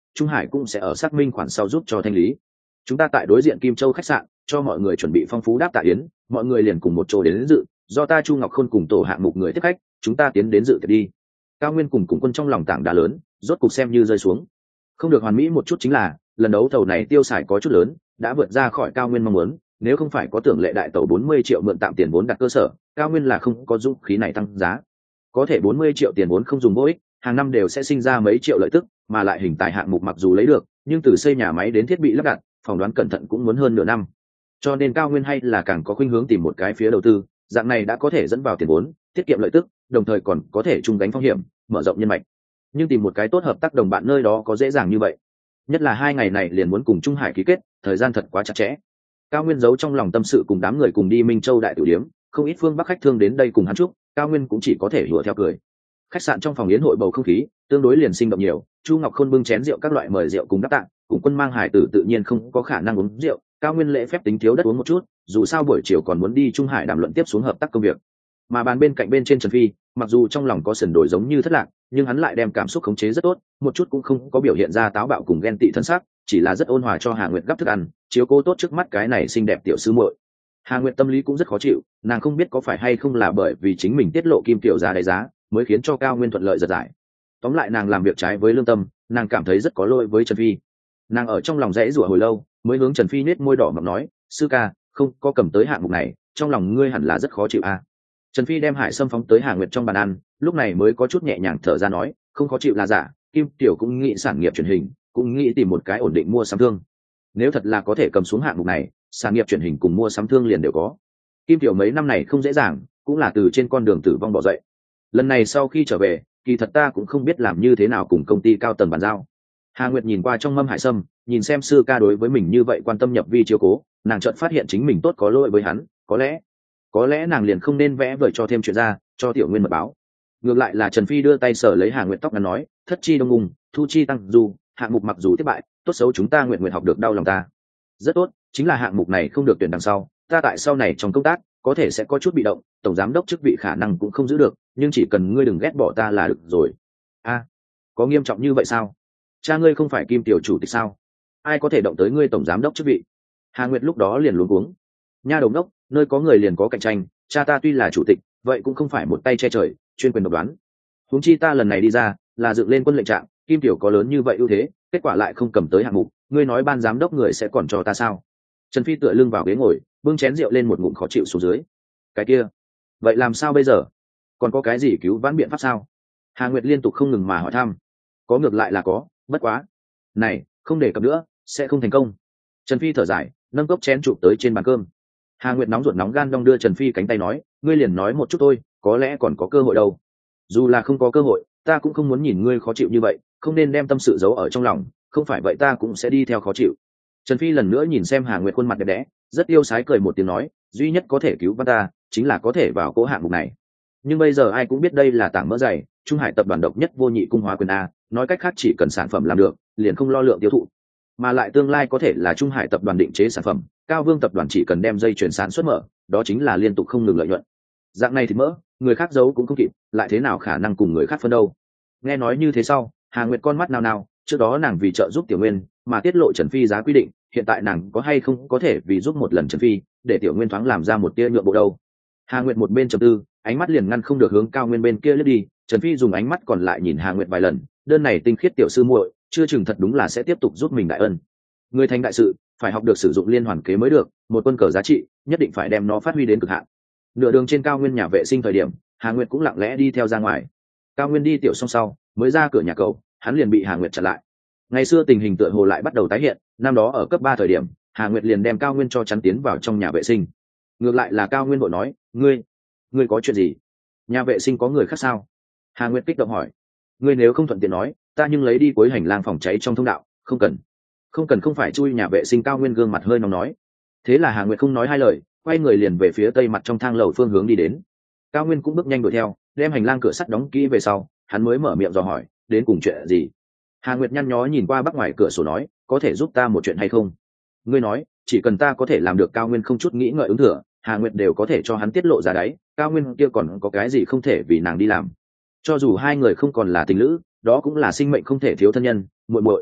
Speaker 1: Trung Hải cũng sẽ ở xác minh khoản sau giúp cho thanh lý. Chúng ta tại đối diện Kim Châu khách sạn cho mọi người chuẩn bị phong phú đáp tạ yến, mọi người liền cùng một chỗ đến, đến dự, do ta Chu Ngọc Khôn cùng tổ hạng mục người tiếp khách, chúng ta tiến đến dự tiệc đi. Cao Nguyên cùng cùng quân trong lòng tảng đá lớn rốt cục xem như rơi xuống. Không được hoàn mỹ một chút chính là lần đấu thầu này tiêu xài có chút lớn, đã vượt ra khỏi Cao Nguyên mong muốn, nếu không phải có tưởng lệ đại tàu bốn mươi triệu mượn tạm tiền vốn đặt cơ sở, Cao Nguyên là không có dũng khí này tăng giá. Có thể bốn mươi triệu tiền vốn không dùng vô ích, hàng năm đều sẽ sinh ra mấy triệu lợi tức, mà lại hình tài hạng mục mặc dù lấy được, nhưng từ xây nhà máy đến thiết bị lắp đặt, phỏng đoán cẩn thận cũng muốn hơn nửa năm. Cho nên Cao Nguyên hay là càng có khuynh hướng tìm một cái phía đầu tư, dạng này đã có thể dẫn vào tiền vốn, tiết kiệm lợi tức, đồng thời còn có thể chung gánh phong hiểm, mở rộng nhân mạch. Nhưng tìm một cái tốt hợp tác đồng bạn nơi đó có dễ dàng như vậy? Nhất là hai ngày này liền muốn cùng Trung Hải ký kết, thời gian thật quá chặt chẽ. Cao Nguyên giấu trong lòng tâm sự cùng đám người cùng đi Minh Châu đại tiểu điếm, không ít phương Bắc khách thương đến đây cùng hắn chúc, Cao Nguyên cũng chỉ có thể hùa theo cười. Khách sạn trong phòng yến hội bầu không khí tương đối liền sinh động nhiều, Chu Ngọc Khôn bưng chén rượu các loại mời rượu cùng đáp tạng, cùng quân mang hải tử tự nhiên không có khả năng uống rượu, Cao Nguyên lễ phép tính thiếu đất uống một chút, dù sao buổi chiều còn muốn đi Trung Hải đàm luận tiếp xuống hợp tác công việc. Mà bàn bên cạnh bên trên Trần Phi, mặc dù trong lòng có sần đổi giống như thất lạc, nhưng hắn lại đem cảm xúc khống chế rất tốt, một chút cũng không có biểu hiện ra táo bạo cùng ghen tị thân sắc, chỉ là rất ôn hòa cho Hà Nguyệt gắp thức ăn, chiếu cố tốt trước mắt cái này xinh đẹp tiểu sư muội. Hà Nguyệt tâm lý cũng rất khó chịu, nàng không biết có phải hay không là bởi vì chính mình tiết lộ kim tiểu giá đáy giá, mới khiến cho Cao Nguyên thuận lợi giật giải. Tóm lại nàng làm việc trái với lương tâm, nàng cảm thấy rất có lỗi với Trần Phi. Nàng ở trong lòng rẽ rủa hồi lâu, mới hướng Trần Phi nết môi đỏ mọng nói, sư ca, không có cầm tới hạng mục này, trong lòng ngươi hẳn là rất khó chịu à. Trần Phi đem hải sâm phóng tới Hà Nguyệt trong bàn ăn, lúc này mới có chút nhẹ nhàng thở ra nói, không khó chịu là giả, Kim Tiểu cũng nghĩ sản nghiệp truyền hình, cũng nghĩ tìm một cái ổn định mua sắm thương. Nếu thật là có thể cầm xuống hạng mục này, sản nghiệp truyền hình cùng mua sắm thương liền đều có. Kim Tiểu mấy năm này không dễ dàng, cũng là từ trên con đường tử vong bỏ dậy. Lần này sau khi trở về, kỳ thật ta cũng không biết làm như thế nào cùng công ty cao tầng bàn giao. Hà Nguyệt nhìn qua trong mâm hải sâm, nhìn xem sư ca đối với mình như vậy quan tâm nhập vi chiếu cố, nàng chợt phát hiện chính mình tốt có lỗi với hắn, có lẽ có lẽ nàng liền không nên vẽ vời cho thêm chuyện ra, cho Tiểu Nguyên mật báo. Ngược lại là Trần Phi đưa tay sờ lấy Hà Nguyệt tóc ngắn nói, thất chi đông ung, thu chi tăng du, hạng mục mặc dù thất bại, tốt xấu chúng ta nguyện nguyện học được đau lòng ta. Rất tốt, chính là hạng mục này không được tuyển đằng sau, ta tại sau này trong công tác có thể sẽ có chút bị động, tổng giám đốc chức vị khả năng cũng không giữ được, nhưng chỉ cần ngươi đừng ghét bỏ ta là được rồi. A, có nghiêm trọng như vậy sao? Cha ngươi không phải Kim Tiểu chủ tịch sao? Ai có thể động tới ngươi tổng giám đốc chức vị? Hà Nguyệt lúc đó liền luống cuống. Nha đồng đốc, nơi có người liền có cạnh tranh, cha ta tuy là chủ tịch, vậy cũng không phải một tay che trời, chuyên quyền độc đoán. Huống chi ta lần này đi ra, là dựng lên quân lệnh trạng, Kim Tiểu có lớn như vậy ưu thế, kết quả lại không cầm tới hạng mục, ngươi nói ban giám đốc người sẽ còn cho ta sao? Trần Phi tựa lưng vào ghế ngồi, bưng chén rượu lên một ngụm khó chịu xuống dưới. Cái kia, vậy làm sao bây giờ? Còn có cái gì cứu vãn biện pháp sao? Hà Nguyệt liên tục không ngừng mà hỏi thăm. Có ngược lại là có, bất quá. Này, không để cập nữa, sẽ không thành công. Trần Phi thở dài, nâng cốc chén chụp tới trên bàn cơm. Hà Nguyệt nóng ruột nóng gan đong đưa Trần Phi cánh tay nói, ngươi liền nói một chút thôi, có lẽ còn có cơ hội đâu. Dù là không có cơ hội, ta cũng không muốn nhìn ngươi khó chịu như vậy, không nên đem tâm sự giấu ở trong lòng, không phải vậy ta cũng sẽ đi theo khó chịu. Trần Phi lần nữa nhìn xem Hà Nguyệt khuôn mặt đẹp đẽ, rất yêu sái cười một tiếng nói, duy nhất có thể cứu vãn ta, chính là có thể vào cố hạng mục này. Nhưng bây giờ ai cũng biết đây là tảng mỡ dày, Trung Hải tập đoàn độc nhất vô nhị cung hóa quyền a, nói cách khác chỉ cần sản phẩm làm được, liền không lo lượng tiêu thụ. Mà lại tương lai có thể là Trung Hải tập đoàn định chế sản phẩm, Cao Vương tập đoàn chỉ cần đem dây chuyển sản xuất mở, đó chính là liên tục không ngừng lợi nhuận. Dạng này thì mỡ, người khác giấu cũng không kịp, lại thế nào khả năng cùng người khác phân đâu. Nghe nói như thế sau, Hà Nguyệt con mắt nao nao, trước đó nàng vì trợ giúp Tiểu Nguyên mà tiết lộ Trần Phi giá quy định, hiện tại nàng có hay không có thể vì giúp một lần Trần Phi, để Tiểu Nguyên thoáng làm ra một tia nhượng bộ đâu. Hà Nguyệt một bên trầm tư, ánh mắt liền ngăn không được hướng Cao Nguyên bên kia lướt đi, Trần Phi dùng ánh mắt còn lại nhìn Hà Nguyệt vài lần, đơn này tinh khiết tiểu sư muội, chưa chừng thật đúng là sẽ tiếp tục giúp mình đại ân. Người thành đại sự, phải học được sử dụng liên hoàn kế mới được, một quân cờ giá trị, nhất định phải đem nó phát huy đến cực hạn. Nửa đường trên Cao Nguyên nhà vệ sinh thời điểm, Hà Nguyệt cũng lặng lẽ đi theo ra ngoài. Cao Nguyên đi tiểu xong sau, mới ra cửa nhà cầu, hắn liền bị Hà Nguyệt chặn lại. Ngày xưa tình hình tựa hồ lại bắt đầu tái hiện, năm đó ở cấp ba thời điểm, Hà Nguyệt liền đem Cao Nguyên cho chắn tiến vào trong nhà vệ sinh. Ngược lại là Cao Nguyên vội nói, ngươi, ngươi có chuyện gì? Nhà vệ sinh có người khác sao? Hà Nguyệt kích động hỏi. Ngươi nếu không thuận tiện nói, ta nhưng lấy đi cuối hành lang phòng cháy trong thông đạo, không cần. Không cần không phải chui nhà vệ sinh. Cao Nguyên gương mặt hơi nóng nói. Thế là Hà Nguyệt không nói hai lời, quay người liền về phía tây mặt trong thang lầu phương hướng đi đến. Cao Nguyên cũng bước nhanh đuổi theo, đem hành lang cửa sắt đóng kỹ về sau, hắn mới mở miệng dò hỏi, đến cùng chuyện gì? Hà Nguyệt nhăn nhó nhìn qua bắc ngoài cửa sổ nói, có thể giúp ta một chuyện hay không? Ngươi nói, chỉ cần ta có thể làm được. Cao Nguyên không chút nghĩ ngợi ứng thừa, Hà Nguyệt đều có thể cho hắn tiết lộ ra đấy, Cao Nguyên kia còn có cái gì không thể vì nàng đi làm. Cho dù hai người không còn là tình lữ, đó cũng là sinh mệnh không thể thiếu thân nhân, muội muội.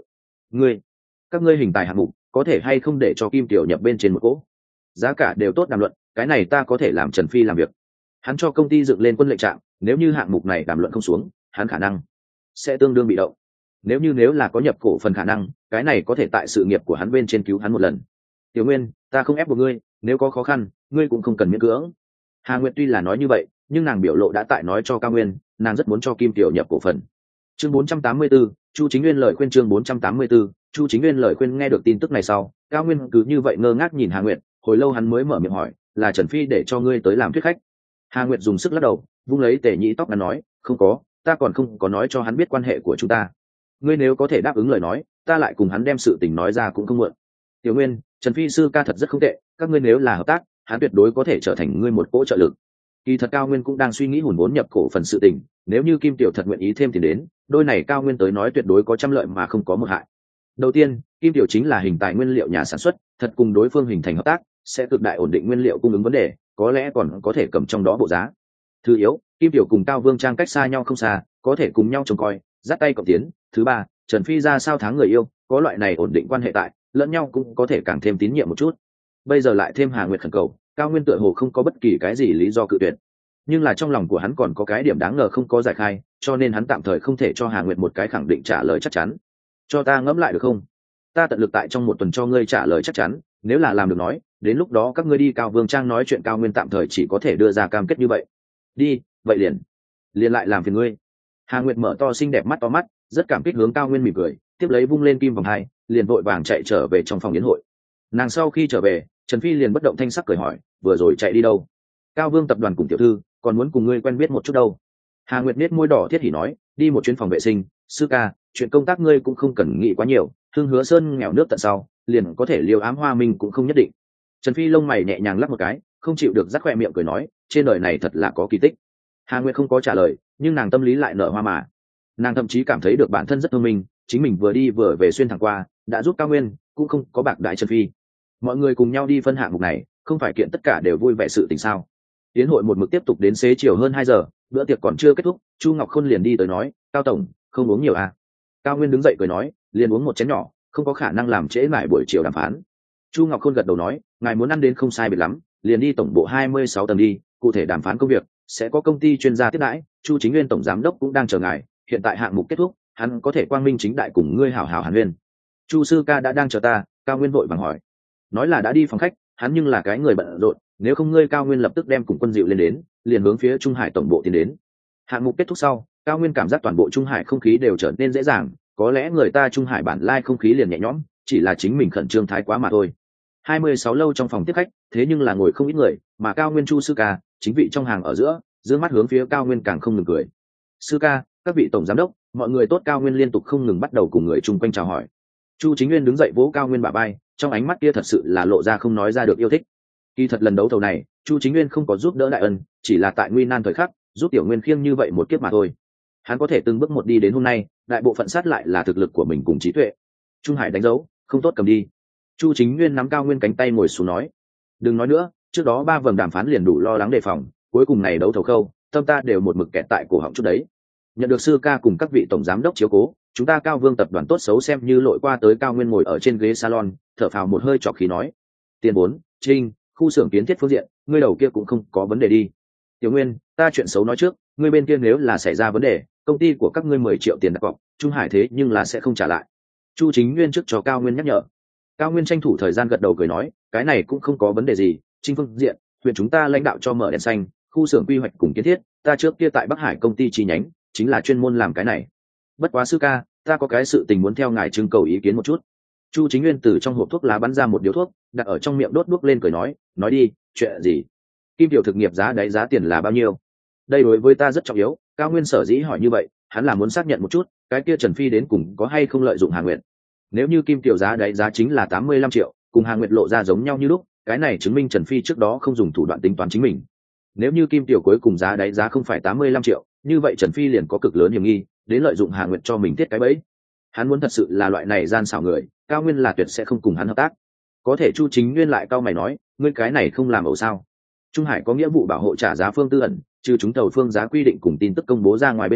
Speaker 1: ngươi các ngươi hình tài hạng mục có thể hay không để cho kim tiểu nhập bên trên một cỗ, giá cả đều tốt đàm luận, cái này ta có thể làm Trần Phi làm việc. Hắn cho công ty dựng lên quân lệnh trạng, nếu như hạng mục này đàm luận không xuống, hắn khả năng sẽ tương đương bị động. Nếu như nếu là có nhập cổ phần khả năng, cái này có thể tại sự nghiệp của hắn bên trên cứu hắn một lần. Tiểu Nguyên, ta không ép buộc ngươi, nếu có khó khăn, ngươi cũng không cần miễn cưỡng. Hà Nguyệt tuy là nói như vậy, nhưng nàng biểu lộ đã tại nói cho Cao Nguyên, nàng rất muốn cho Kim Tiểu nhập cổ phần. Chương bốn trăm tám mươi tư, Chu Chính Nguyên lời khuyên. Chương bốn trăm tám mươi tư, Chu Chính Nguyên lời khuyên. Nghe được tin tức này sau, Cao Nguyên cứ như vậy ngơ ngác nhìn Hà Nguyệt, hồi lâu hắn mới mở miệng hỏi, là Trần Phi để cho ngươi tới làm thuyết khách? Hà Nguyệt dùng sức lắc đầu, vung lấy Tề Nhĩ tóc ngắn nói, không có, ta còn không có nói cho hắn biết quan hệ của chúng ta. Ngươi nếu có thể đáp ứng lời nói, ta lại cùng hắn đem sự tình nói ra cũng không muộn. Tiểu Nguyên, Trần Phi sư ca thật rất không tệ, các ngươi nếu là hợp tác, hắn tuyệt đối có thể trở thành ngươi một cỗ trợ lực. Kỳ thật Cao Nguyên cũng đang suy nghĩ hùn vốn nhập cổ phần sự tình, nếu như Kim Tiểu thật nguyện ý thêm tiền đến, đôi này Cao Nguyên tới nói tuyệt đối có trăm lợi mà không có một hại. Đầu tiên, Kim Tiểu chính là hình tài nguyên liệu nhà sản xuất, thật cùng đối phương hình thành hợp tác, sẽ cực đại ổn định nguyên liệu cung ứng vấn đề, có lẽ còn có thể cầm trong đó bộ giá. Thứ yếu, Kim Tiểu cùng Cao Vương Trang cách xa nhau không xa, có thể cùng nhau trông coi, dắt tay cộng tiến. Thứ ba, Trần Phi ra sao tháng người yêu, có loại này ổn định quan hệ tại, lẫn nhau cũng có thể càng thêm tín nhiệm một chút. Bây giờ lại thêm Hà Nguyệt khẩn cầu, Cao Nguyên tựa hồ không có bất kỳ cái gì lý do cự tuyệt. Nhưng là trong lòng của hắn còn có cái điểm đáng ngờ không có giải khai, cho nên hắn tạm thời không thể cho Hà Nguyệt một cái khẳng định trả lời chắc chắn. Cho ta ngẫm lại được không? Ta tận lực tại trong một tuần cho ngươi trả lời chắc chắn, nếu là làm được nói, đến lúc đó các ngươi đi Cao Vương Trang nói chuyện, Cao Nguyên tạm thời chỉ có thể đưa ra cam kết như vậy. Đi, vậy liền, liền lại làm phiền ngươi. Hà Nguyệt mở to xinh đẹp mắt to mắt, rất cảm kích hướng Cao Nguyên mỉm cười, tiếp lấy vung lên kim vòng hai, liền vội vàng chạy trở về trong phòng yến hội. Nàng sau khi trở về, Trần Phi liền bất động thanh sắc cười hỏi, vừa rồi chạy đi đâu? Cao Vương tập đoàn cùng tiểu thư còn muốn cùng ngươi quen biết một chút đâu. Hà Nguyệt nết môi đỏ thiết hỉ nói, đi một chuyến phòng vệ sinh. Sư ca, chuyện công tác ngươi cũng không cần nghĩ quá nhiều, Hương Hứa Sơn nghèo nước tận sau, liền có thể liều ám hoa minh cũng không nhất định. Trần Phi lông mày nhẹ nhàng lắc một cái, không chịu được rắc khoe miệng cười nói, trên đời này thật là có kỳ tích. Hà Nguyệt không có trả lời, nhưng nàng tâm lý lại nở hoa mà. Nàng thậm chí cảm thấy được bản thân rất thông minh, chính mình vừa đi vừa về xuyên thẳng qua, đã giúp Cao Nguyên, cũng không có bạc đại Trần Phi. Mọi người cùng nhau đi phân hạng mục này, không phải kiện tất cả đều vui vẻ sự tình sao? Tiến hội một mực tiếp tục đến xế chiều hơn hai giờ, bữa tiệc còn chưa kết thúc, Chu Ngọc Khôn liền đi tới nói, Cao tổng, không uống nhiều à? Cao Nguyên đứng dậy cười nói, liền uống một chén nhỏ, không có khả năng làm trễ lại buổi chiều đàm phán. Chu Ngọc Khôn gật đầu nói, ngài muốn ăn đến không sai biệt lắm, liền đi tổng bộ hai mươi sáu tầng đi, cụ thể đàm phán công việc sẽ có công ty chuyên gia tiếp đãi, Chu Chính Nguyên tổng giám đốc cũng đang chờ ngài, hiện tại hạng mục kết thúc, hắn có thể quang minh chính đại cùng ngươi hảo hảo hàn huyên. Chu sư ca đã đang chờ ta. Cao Nguyên vội vàng hỏi, nói là đã đi phòng khách, hắn nhưng là cái người bận rộn, nếu không ngươi Cao Nguyên lập tức đem cùng quân dịu lên đến, liền hướng phía Trung Hải tổng bộ tiến đến. Hạng mục kết thúc sau, Cao Nguyên cảm giác toàn bộ Trung Hải không khí đều trở nên dễ dàng, có lẽ người ta Trung Hải bản lai không khí liền nhẹ nhõm, chỉ là chính mình khẩn trương thái quá mà thôi. hai mươi sáu lâu trong phòng tiếp khách, thế nhưng là ngồi không ít người, mà Cao Nguyên Chu sư ca chính vị trong hàng ở giữa, dương mắt hướng phía Cao Nguyên càng không ngừng cười. Sư ca, các vị tổng giám đốc, mọi người tốt. Cao Nguyên liên tục không ngừng bắt đầu cùng người chung quanh chào hỏi. Chu Chính Nguyên đứng dậy vỗ Cao Nguyên bả vai, trong ánh mắt kia thật sự là lộ ra không nói ra được yêu thích. Kỳ thật lần đấu thầu này, Chu Chính Nguyên không có giúp đỡ đại ân, chỉ là tại nguy nan thời khắc giúp Tiểu Nguyên khiêng như vậy một kiếp mà thôi. Hắn có thể từng bước một đi đến hôm nay, đại bộ phận sát lại là thực lực của mình cùng trí tuệ. Trung Hải đánh dấu, không tốt cầm đi. Chu Chính Nguyên nắm Cao Nguyên cánh tay ngồi xuống nói, đừng nói nữa, trước đó ba vòng đàm phán liền đủ lo lắng đề phòng, cuối cùng này đấu thầu khâu, tâm ta đều một mực kẹt tại cổ họng chút đấy. Nhận được sư ca cùng các vị tổng giám đốc chiếu cố, chúng ta Cao Vương tập đoàn tốt xấu xem như lội qua tới. Cao Nguyên ngồi ở trên ghế salon, thở phào một hơi trọc khí nói, tiền vốn, trinh, khu xưởng kiến thiết phương diện, ngươi đầu kia cũng không có vấn đề đi. Tiểu Nguyên, ta chuyện xấu nói trước, ngươi bên kia nếu là xảy ra vấn đề, công ty của các ngươi mười triệu tiền đặt cọc, Trung Hải thế nhưng là sẽ không trả lại. Chu Chính Nguyên trước cho Cao Nguyên nhắc nhở. Cao Nguyên tranh thủ thời gian gật đầu cười nói, cái này cũng không có vấn đề gì, trinh phương diện, huyện chúng ta lãnh đạo cho mở đèn xanh, khu xưởng quy hoạch cùng kiến thiết, ta trước kia tại Bắc Hải công ty chi nhánh, chính là chuyên môn làm cái này. Bất quá sư ca, ta có cái sự tình muốn theo ngài trưng cầu ý kiến một chút. Chu Chính Nguyên từ trong hộp thuốc lá bắn ra một điếu thuốc, đặt ở trong miệng đốt đuốc lên cười nói, nói đi, chuyện gì? Kim Tiểu thực nghiệp giá đáy giá tiền là bao nhiêu? Đây đối với ta rất trọng yếu. Cao Nguyên sở dĩ hỏi như vậy, hắn là muốn xác nhận một chút, cái kia Trần Phi đến cùng có hay không lợi dụng Hà Nguyệt. Nếu như Kim Tiểu giá đáy giá chính là tám mươi lăm triệu, cùng Hà Nguyệt lộ ra giống nhau như lúc, cái này chứng minh Trần Phi trước đó không dùng thủ đoạn tính toán chính mình. Nếu như Kim Tiểu cuối cùng giá đáy giá không phải tám mươi lăm triệu, như vậy Trần Phi liền có cực lớn hiểm nghi, đến lợi dụng Hà Nguyệt cho mình thiết cái bẫy. Hắn muốn thật sự là loại này gian xảo người, Cao Nguyên là tuyệt sẽ không cùng hắn hợp tác. Có thể Chu Chính Nguyên lại cao mày nói, ngươi cái này không làm ẩu sao? Trung Hải có nghĩa vụ bảo hộ trả giá phương tư ẩn, trừ chúng tàu phương giá quy định cùng tin tức công bố ra ngoài bên ngoài,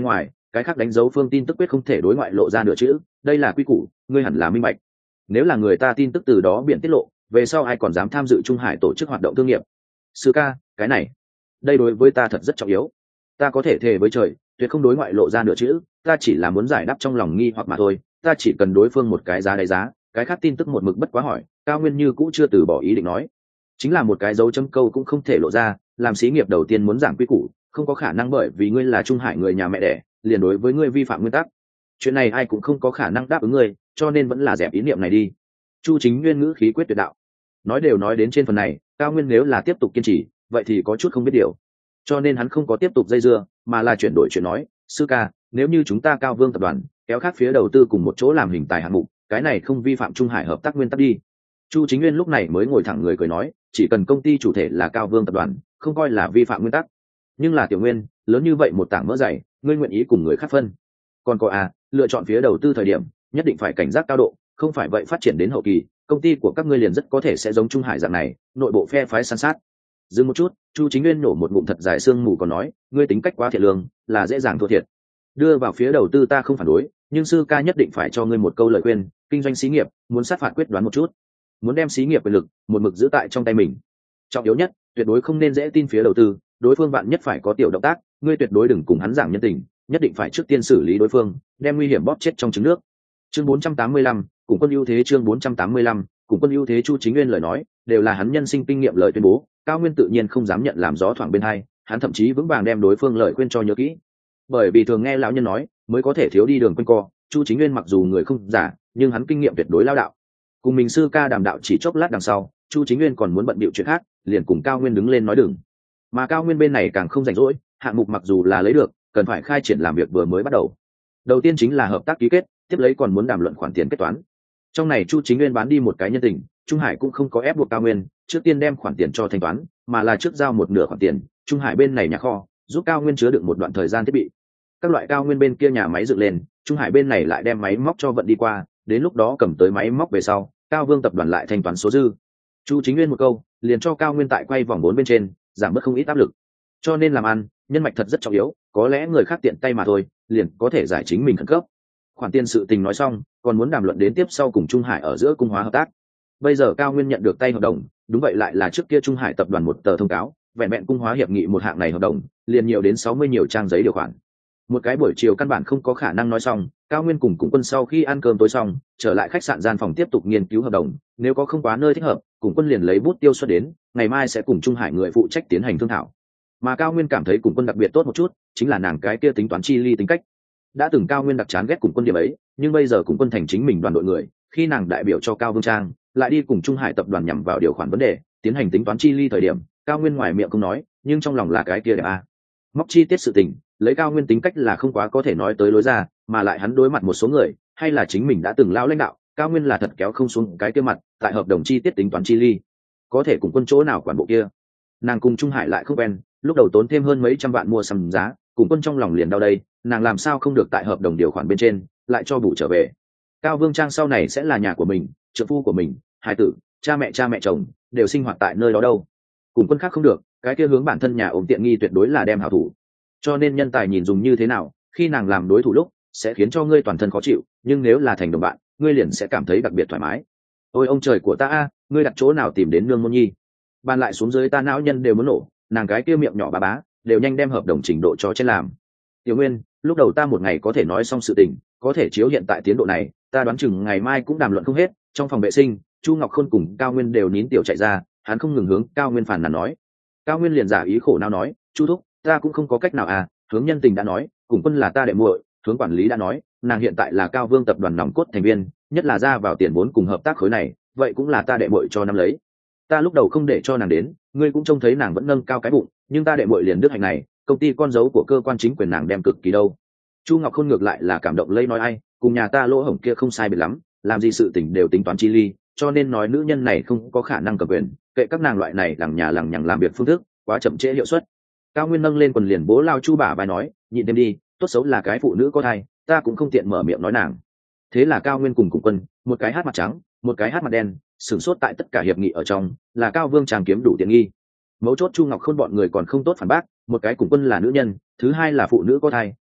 Speaker 1: cái khác đánh dấu phương tin tức quyết không thể đối ngoại lộ ra nửa chữ, đây là quy củ, ngươi hẳn là minh bạch. Nếu là người ta tin tức từ đó biển tiết lộ, về sau ai còn dám tham dự Trung Hải tổ chức hoạt động thương nghiệp. Sư ca, cái này đây đối với ta thật rất trọng yếu, ta có thể thề với trời tuyệt không đối ngoại lộ ra nửa chữ, ta chỉ là muốn giải đáp trong lòng nghi hoặc mà thôi, ta chỉ cần đối phương một cái giá đáy giá, cái khác tin tức một mực bất quá hỏi. Cao Nguyên như cũ chưa từ bỏ ý định nói, chính là một cái dấu chấm câu cũng không thể lộ ra, làm xí nghiệp đầu tiên muốn giảng quy củ, không có khả năng bởi vì ngươi là Trung Hải người nhà mẹ đẻ liền đối với ngươi vi phạm nguyên tắc, chuyện này ai cũng không có khả năng đáp ứng ngươi, cho nên vẫn là dẹp ý niệm này đi. Chu Chính Nguyên ngữ khí quyết tuyệt đạo. Nói đều nói đến trên phần này, Cao Nguyên nếu là tiếp tục kiên trì, vậy thì có chút không biết điều, cho nên hắn không có tiếp tục dây dưa, mà là chuyển đổi chuyện nói, sư ca, nếu như chúng ta Cao Vương tập đoàn kéo khác phía đầu tư cùng một chỗ làm hình tài hạng mục, cái này không vi phạm Trung Hải hợp tác nguyên tắc đi. Chu Chính Nguyên lúc này mới ngồi thẳng người cười nói, chỉ cần công ty chủ thể là Cao Vương tập đoàn, không coi là vi phạm nguyên tắc. Nhưng là Tiểu Nguyên, lớn như vậy một tảng mỡ dày, ngươi nguyện ý cùng người khác phân? Còn có à, lựa chọn phía đầu tư thời điểm, nhất định phải cảnh giác cao độ, không phải vậy phát triển đến hậu kỳ, công ty của các ngươi liền rất có thể sẽ giống Trung Hải dạng này, nội bộ phe phái san sát. Dừng một chút, Chu Chính Nguyên nổ một ngụm thật dài xương mù còn nói, ngươi tính cách quá thiệt lương, là dễ dàng thua thiệt. Đưa vào phía đầu tư ta không phản đối, nhưng sư ca nhất định phải cho ngươi một câu lời khuyên, kinh doanh xí nghiệp, muốn sát phạt quyết đoán một chút, muốn đem xí nghiệp quyền lực một mực giữ tại trong tay mình. Trọng yếu nhất, tuyệt đối không nên dễ tin phía đầu tư, đối phương bạn nhất phải có tiểu động tác, ngươi tuyệt đối đừng cùng hắn giảng nhân tình, nhất định phải trước tiên xử lý đối phương, đem nguy hiểm bóp chết trong trứng nước. Chương bốn trăm tám mươi lăm, cùng quân ưu thế. Chương bốn trăm tám mươi lăm, cùng quân ưu thế. Chu Chính Nguyên lời nói đều là hắn nhân sinh kinh nghiệm lời tuyên bố, Cao Nguyên tự nhiên không dám nhận làm gió thoảng bên hai, hắn thậm chí vững vàng đem đối phương lời khuyên cho nhớ kỹ. Bởi vì thường nghe lão nhân nói, mới có thể thiếu đi đường quanh co, Chu Chính Nguyên mặc dù người không giả, nhưng hắn kinh nghiệm tuyệt đối lao đạo. Cùng mình sư ca đàm đạo chỉ chốc lát đằng sau, Chu Chính Nguyên còn muốn bận bịu chuyện khác, liền cùng Cao Nguyên đứng lên nói đừng. Mà Cao Nguyên bên này càng không rảnh rỗi, hạng mục mặc dù là lấy được, cần phải khai triển làm việc vừa mới bắt đầu. Đầu tiên chính là hợp tác ký kết, tiếp lấy còn muốn đàm luận khoản tiền kết toán. Trong này Chu Chính Nguyên bán đi một cái nhân tình, Trung Hải cũng không có ép buộc Cao Nguyên trước tiên đem khoản tiền cho thanh toán, mà là trước giao một nửa khoản tiền, Trung Hải bên này nhà kho giúp Cao Nguyên chứa đựng một đoạn thời gian thiết bị. Các loại Cao Nguyên bên kia nhà máy dựng lên, Trung Hải bên này lại đem máy móc cho vận đi qua, đến lúc đó cầm tới máy móc về sau, Cao Vương tập đoàn lại thanh toán số dư. Chu Chính Nguyên một câu, liền cho Cao Nguyên tại quay vòng bốn bên trên, giảm bớt không ít áp lực. Cho nên làm ăn, nhân mạch thật rất trọng yếu, có lẽ người khác tiện tay mà thôi, liền có thể giải chính mình khẩn cấp. Khoản tiền sự tình nói xong, còn muốn đàm luận đến tiếp sau cùng Trung Hải ở giữa cung hóa hợp tác. Bây giờ Cao Nguyên nhận được tay hợp đồng, đúng vậy lại là trước kia Trung Hải tập đoàn một tờ thông cáo, vẹn vẹn cung hóa hiệp nghị một hạng này hợp đồng, liền nhiều đến sáu mươi nhiều trang giấy điều khoản. Một cái buổi chiều căn bản không có khả năng nói xong, Cao Nguyên cùng Cùng Quân sau khi ăn cơm tối xong, trở lại khách sạn gian phòng tiếp tục nghiên cứu hợp đồng, nếu có không quá nơi thích hợp, Cùng Quân liền lấy bút tiêu xuất đến, ngày mai sẽ cùng Trung Hải người phụ trách tiến hành thương thảo. Mà Cao Nguyên cảm thấy Cùng Quân đặc biệt tốt một chút, chính là nàng cái kia tính toán chi ly tính cách. Đã từng Cao Nguyên đặc chán ghét Cùng Quân điểm ấy, nhưng bây giờ Cùng Quân thành chính mình đoàn đội người, khi nàng đại biểu cho Cao Vương Trang, lại đi cùng Trung Hải tập đoàn nhằm vào điều khoản vấn đề, tiến hành tính toán chi ly thời điểm, Cao Nguyên ngoài miệng không nói, nhưng trong lòng là cái kia đẹp a. Móc chi tiết sự tình, lấy Cao Nguyên tính cách là không quá có thể nói tới lối ra, mà lại hắn đối mặt một số người, hay là chính mình đã từng lao lãnh đạo, Cao Nguyên là thật kéo không xuống cái kia mặt, tại hợp đồng chi tiết tính toán chi ly, có thể cùng Quân chỗ nào quản bộ kia. Nàng cùng Trung Hải lại không quen, lúc đầu tốn thêm hơn mấy trăm vạn mua sắm giá, cùng Quân trong lòng liền đau đây, nàng làm sao không được tại hợp đồng điều khoản bên trên lại cho bù trở về. Cao Vương Trang sau này sẽ là nhà của mình, trợ phu của mình, hài tử, cha mẹ cha mẹ chồng đều sinh hoạt tại nơi đó đâu. Cùng Quân khác không được, cái kia hướng bản thân nhà ôm tiện nghi tuyệt đối là đem hảo thủ. Cho nên nhân tài nhìn dùng như thế nào, khi nàng làm đối thủ lúc sẽ khiến cho ngươi toàn thân khó chịu, nhưng nếu là thành đồng bạn, ngươi liền sẽ cảm thấy đặc biệt thoải mái. Ôi ông trời của ta a, ngươi đặt chỗ nào tìm đến nương môn nhi? Bàn lại xuống dưới ta não nhân đều muốn nổ, nàng cái kia miệng nhỏ bá bá, đều nhanh đem hợp đồng trình độ cho trên làm. Tiểu Nguyên, lúc đầu ta một ngày có thể nói xong sự tình, có thể chiếu hiện tại tiến độ này, ta đoán chừng ngày mai cũng đàm luận không hết. Trong phòng vệ sinh, Chu Ngọc Khôn cùng Cao Nguyên đều nín tiểu chạy ra, hắn không ngừng hướng Cao Nguyên phàn nàn nói. Cao Nguyên liền giả ý khổ não nói, Chu thúc, ta cũng không có cách nào à, hướng nhân tình đã nói, Cùng Quân là ta đệ muội, hướng quản lý đã nói, nàng hiện tại là Cao Vương tập đoàn nòng cốt thành viên, nhất là ra vào tiền vốn cùng hợp tác khối này, vậy cũng là ta đệ muội cho năm lấy. Ta lúc đầu không để cho nàng đến, ngươi cũng trông thấy nàng vẫn nâng cao cái bụng, nhưng ta đệ muội liền đức hạnh này, công ty con dấu của cơ quan chính quyền nàng đem cực kỳ đâu. Chu Ngọc Khôn ngược lại là cảm động lây nói ai, cùng nhà ta lỗ hổng kia không sai biệt lắm, làm gì sự tình đều tính toán chi ly, cho nên nói nữ nhân này không có khả năng cầm quyền, kệ các nàng loại này lằng nhà lằng nhằng làm việc phương thức, quá chậm trễ hiệu suất. Cao Nguyên nâng lên quần liền bố lao Chu bả vai nói, nhịn thêm đi, tốt xấu là cái phụ nữ có thai, ta cũng không tiện mở miệng nói nàng. Thế là Cao Nguyên cùng Cùng Quân, một cái hát mặt trắng, một cái hát mặt đen, sửng sốt tại tất cả hiệp nghị ở trong, là Cao Vương Trang kiếm đủ tiện nghi. Mấu chốt Chu Ngọc Khôn bọn người còn không tốt phản bác, một cái Cùng Quân là nữ nhân, thứ hai là phụ nữ có thai,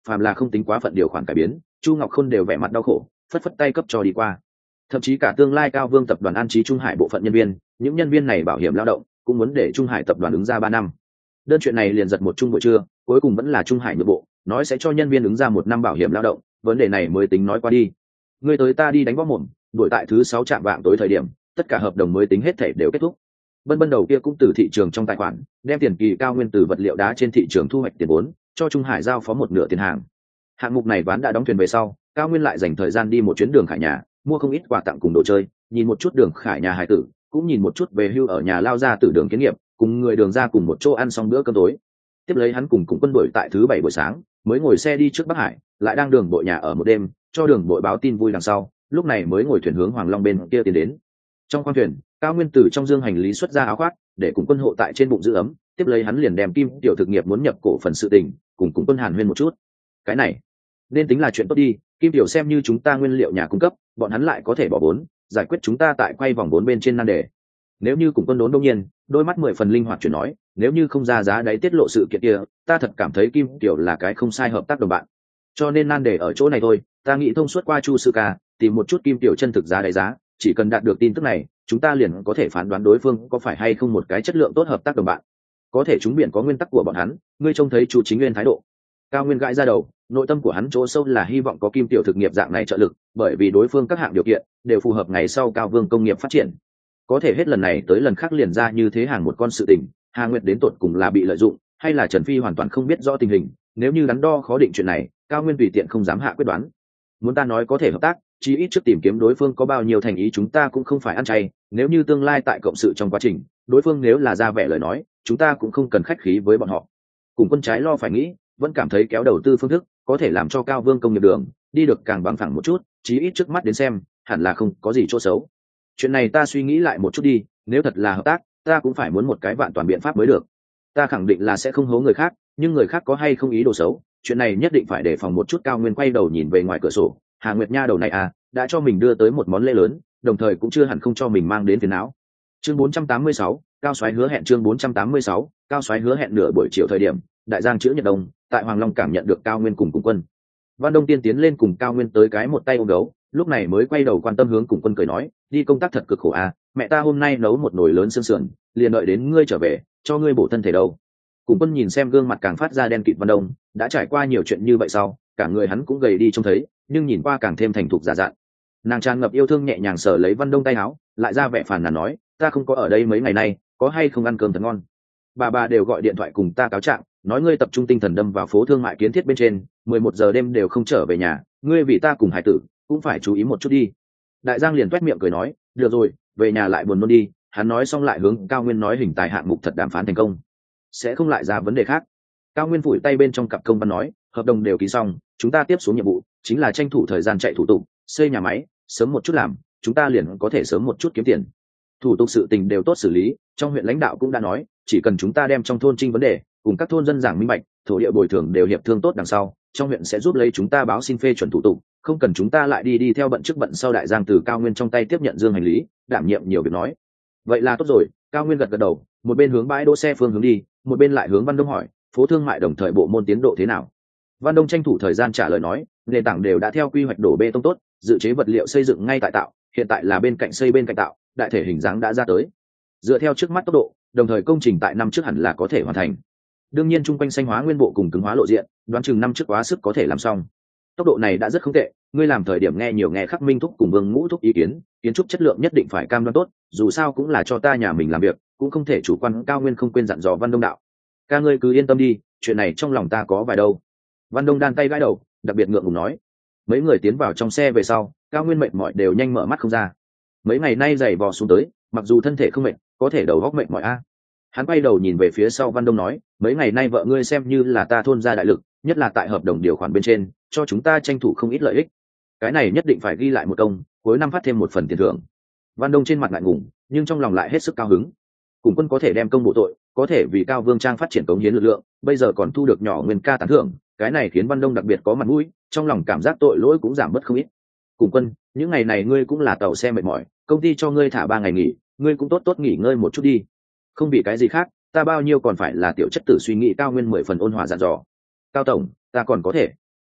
Speaker 1: phàm là không tính quá phận điều khoản cải biến, Chu Ngọc Khôn đều vẻ mặt đau khổ, phất phất tay cấp cho đi qua. Thậm chí cả tương lai Cao Vương tập đoàn an trí Trung Hải bộ phận nhân viên, những nhân viên này bảo hiểm lao động cũng muốn để Trung Hải tập đoàn ứng ra ba năm. Đơn chuyện này liền giật một chung buổi trưa, cuối cùng vẫn là Trung Hải nhượng bộ, nói sẽ cho nhân viên ứng ra một năm bảo hiểm lao động, vấn đề này mới tính nói qua đi. Ngươi tới ta đi đánh võ mồm, đuổi tại thứ sáu trạm vạng tối thời điểm, tất cả hợp đồng mới tính hết thể đều kết thúc. Bân Bân đầu kia cũng từ thị trường trong tài khoản, đem tiền kỳ Cao Nguyên từ vật liệu đá trên thị trường thu hoạch tiền vốn, cho Trung Hải giao phó một nửa tiền hàng. Hạng mục này ván đã đóng thuyền về sau, Cao Nguyên lại dành thời gian đi một chuyến Đường Khải nhà, mua không ít quà tặng cùng đồ chơi, nhìn một chút Đường Khải nhà hài tử, cũng nhìn một chút về hưu ở nhà lao ra từ Đường Kiến Nghiệp, cùng người Đường ra cùng một chỗ ăn xong bữa cơm tối. Tiếp lấy hắn cùng cùng quân đội tại thứ bảy buổi sáng, mới ngồi xe đi trước Bắc Hải, lại đang đường bộ nhà ở một đêm, cho đường bộ báo tin vui đằng sau, lúc này mới ngồi thuyền hướng Hoàng Long bên kia tiến đến. Trong khoang thuyền, Cao Nguyên từ trong dương hành lý xuất ra áo khoác, để cùng quân hộ tại trên bụng giữ ấm, tiếp lấy hắn liền đem Kim Tiểu thực nghiệp muốn nhập cổ phần sự tình, cùng cùng quân hàn huyên một chút. Cái này nên tính là chuyện tốt đi, Kim Tiểu xem như chúng ta nguyên liệu nhà cung cấp, bọn hắn lại có thể bỏ vốn, giải quyết chúng ta tại quay vòng vốn bên trên nan đề. Nếu như cùng quân đốn đông nhiên, đôi mắt mười phần linh hoạt chuyển nói, nếu như không ra giá đáy tiết lộ sự kiện kia, ta thật cảm thấy Kim Tiểu là cái không sai hợp tác đồng bạn. Cho nên nan đề ở chỗ này thôi, ta nghĩ thông suốt qua Chu Sư Ca, tìm một chút Kim Tiểu chân thực giá đáy giá, chỉ cần đạt được tin tức này, chúng ta liền có thể phán đoán đối phương có phải hay không một cái chất lượng tốt hợp tác đồng bạn. Có thể chúng biển có nguyên tắc của bọn hắn, ngươi trông thấy Chu Chính Nguyên thái độ. Cao Nguyên gãi ra đầu, nội tâm của hắn chỗ sâu là hy vọng có Kim Tiểu thực nghiệp dạng này trợ lực, bởi vì đối phương các hạng điều kiện đều phù hợp ngày sau Cao Vương công nghiệp phát triển. Có thể hết lần này tới lần khác liền ra như thế hàng một con sự tình, Hà Nguyệt đến tột cùng là bị lợi dụng, hay là Trần Phi hoàn toàn không biết rõ tình hình, nếu như đắn đo khó định chuyện này, Cao Nguyên tùy tiện không dám hạ quyết đoán. Muốn ta nói có thể hợp tác, chí ít trước tìm kiếm đối phương có bao nhiêu thành ý chúng ta cũng không phải ăn chay, nếu như tương lai tại cộng sự trong quá trình, đối phương nếu là ra vẻ lời nói, chúng ta cũng không cần khách khí với bọn họ. Cùng quân trái lo phải nghĩ, vẫn cảm thấy kéo đầu tư phương thức có thể làm cho Cao Vương công nghiệp đường đi được càng bằng phẳng một chút, chí ít trước mắt đến xem, hẳn là không có gì chỗ xấu. Chuyện này ta suy nghĩ lại một chút đi, nếu thật là hợp tác, ta cũng phải muốn một cái vạn toàn biện pháp mới được. Ta khẳng định là sẽ không hố người khác, nhưng người khác có hay không ý đồ xấu, chuyện này nhất định phải đề phòng một chút. Cao Nguyên quay đầu nhìn về ngoài cửa sổ, Hà Nguyệt nha đầu này à, đã cho mình đưa tới một món lễ lớn, đồng thời cũng chưa hẳn không cho mình mang đến phiền não. Chương bốn trăm tám mươi sáu, Cao Soái hứa hẹn. Chương bốn trăm tám mươi sáu, Cao Soái hứa hẹn. Nửa buổi chiều thời điểm, đại giang chữ Nhật Đông, tại Hoàng Long cảm nhận được Cao Nguyên cùng cùng quân. Văn Đông Tiên tiến lên cùng Cao Nguyên tới cái một tay ôm gấu, lúc này mới quay đầu quan tâm hướng cùng quân cười nói, đi công tác thật cực khổ à, mẹ ta hôm nay nấu một nồi lớn xương sườn, liền đợi đến ngươi trở về, cho ngươi bổ thân thể đâu. Cùng quân nhìn xem gương mặt càng phát ra đen kịt Văn Đông, đã trải qua nhiều chuyện như vậy sau, cả người hắn cũng gầy đi trông thấy, nhưng nhìn qua càng thêm thành thục giả dạn. Nàng tràn ngập yêu thương nhẹ nhàng sờ lấy Văn Đông tay áo, lại ra vẻ phàn nàn nói, ta không có ở đây mấy ngày nay, có hay không ăn cơm thật ngon. Bà bà đều gọi điện thoại cùng ta cáo trạng, nói ngươi tập trung tinh thần đâm vào phố thương mại kiến thiết bên trên, mười một giờ đêm đều không trở về nhà, ngươi vì ta cùng hải tử cũng phải chú ý một chút đi. Đại Giang liền toét miệng cười nói, được rồi, về nhà lại buồn nôn đi. Hắn nói xong lại hướng Cao Nguyên nói hình tài hạng mục thật đàm phán thành công, sẽ không lại ra vấn đề khác. Cao Nguyên phủi tay bên trong cặp công văn nói, hợp đồng đều ký xong, chúng ta tiếp xuống nhiệm vụ chính là tranh thủ thời gian chạy thủ tục, xây nhà máy, sớm một chút làm, chúng ta liền có thể sớm một chút kiếm tiền. Thủ tục sự tình đều tốt xử lý, trong huyện lãnh đạo cũng đã nói, chỉ cần chúng ta đem trong thôn trinh vấn đề cùng các thôn dân giảng minh bạch, thổ địa bồi thường đều hiệp thương tốt đằng sau, trong huyện sẽ giúp lấy chúng ta báo xin phê chuẩn thủ tục, không cần chúng ta lại đi đi theo bận trước bận sau. Đại Giang từ Cao Nguyên trong tay tiếp nhận dương hành lý, đảm nhiệm nhiều việc nói, vậy là tốt rồi. Cao Nguyên gật gật đầu, một bên hướng bãi đỗ xe phương hướng đi, một bên lại hướng Văn Đông hỏi, phố thương mại đồng thời bộ môn tiến độ thế nào. Văn Đông tranh thủ thời gian trả lời nói, nền tảng đều đã theo quy hoạch đổ bê tông tốt, dự chế vật liệu xây dựng ngay tại tạo, hiện tại là bên cạnh xây bên cạnh tạo, đại thể hình dáng đã ra tới. Dựa theo trước mắt tốc độ, đồng thời công trình tại năm trước hẳn là có thể hoàn thành. Đương nhiên chung quanh xanh hóa nguyên bộ cùng cứng hóa lộ diện, đoán chừng năm trước quá sức có thể làm xong. Tốc độ này đã rất không tệ, ngươi làm thời điểm nghe nhiều nghe Khắc Minh thúc cùng Vương Ngũ thúc ý kiến, kiến trúc chất lượng nhất định phải cam đoan tốt, dù sao cũng là cho ta nhà mình làm việc, cũng không thể chủ quan. Cao Nguyên không quên dặn dò Văn Đông đạo, ca ngươi cứ yên tâm đi, chuyện này trong lòng ta có vài đâu. Văn Đông đan tay gãi đầu, đặc biệt ngượng ngùng nói. Mấy người tiến vào trong xe về sau, Cao Nguyên mệt mỏi đều nhanh mở mắt không ra. Mấy ngày nay giày vò xuống tới, mặc dù thân thể không mệt, có thể đầu óc mệt mỏi a. Hắn quay đầu nhìn về phía sau Văn Đông nói, mấy ngày nay vợ ngươi xem như là ta thôn ra đại lực, nhất là tại hợp đồng điều khoản bên trên, cho chúng ta tranh thủ không ít lợi ích. Cái này nhất định phải ghi lại một công, cuối năm phát thêm một phần tiền thưởng. Văn Đông trên mặt ngại ngùng, nhưng trong lòng lại hết sức cao hứng. Cùng quân có thể đem công bộ tội, có thể vì Cao Vương Trang phát triển cống hiến lực lượng, bây giờ còn thu được nhỏ Nguyên ca tán thưởng, cái này khiến Văn Đông đặc biệt có mặt mũi, trong lòng cảm giác tội lỗi cũng giảm bớt không ít. Cùng quân, những ngày này ngươi cũng là tàu xe mệt mỏi, công ty cho ngươi thả ba ngày nghỉ, ngươi cũng tốt tốt nghỉ ngơi một chút đi. Không vì cái gì khác, ta bao nhiêu còn phải là tiểu chất tử suy nghĩ. Cao Nguyên mười phần ôn hòa dặn dò. Cao tổng, ta còn có thể.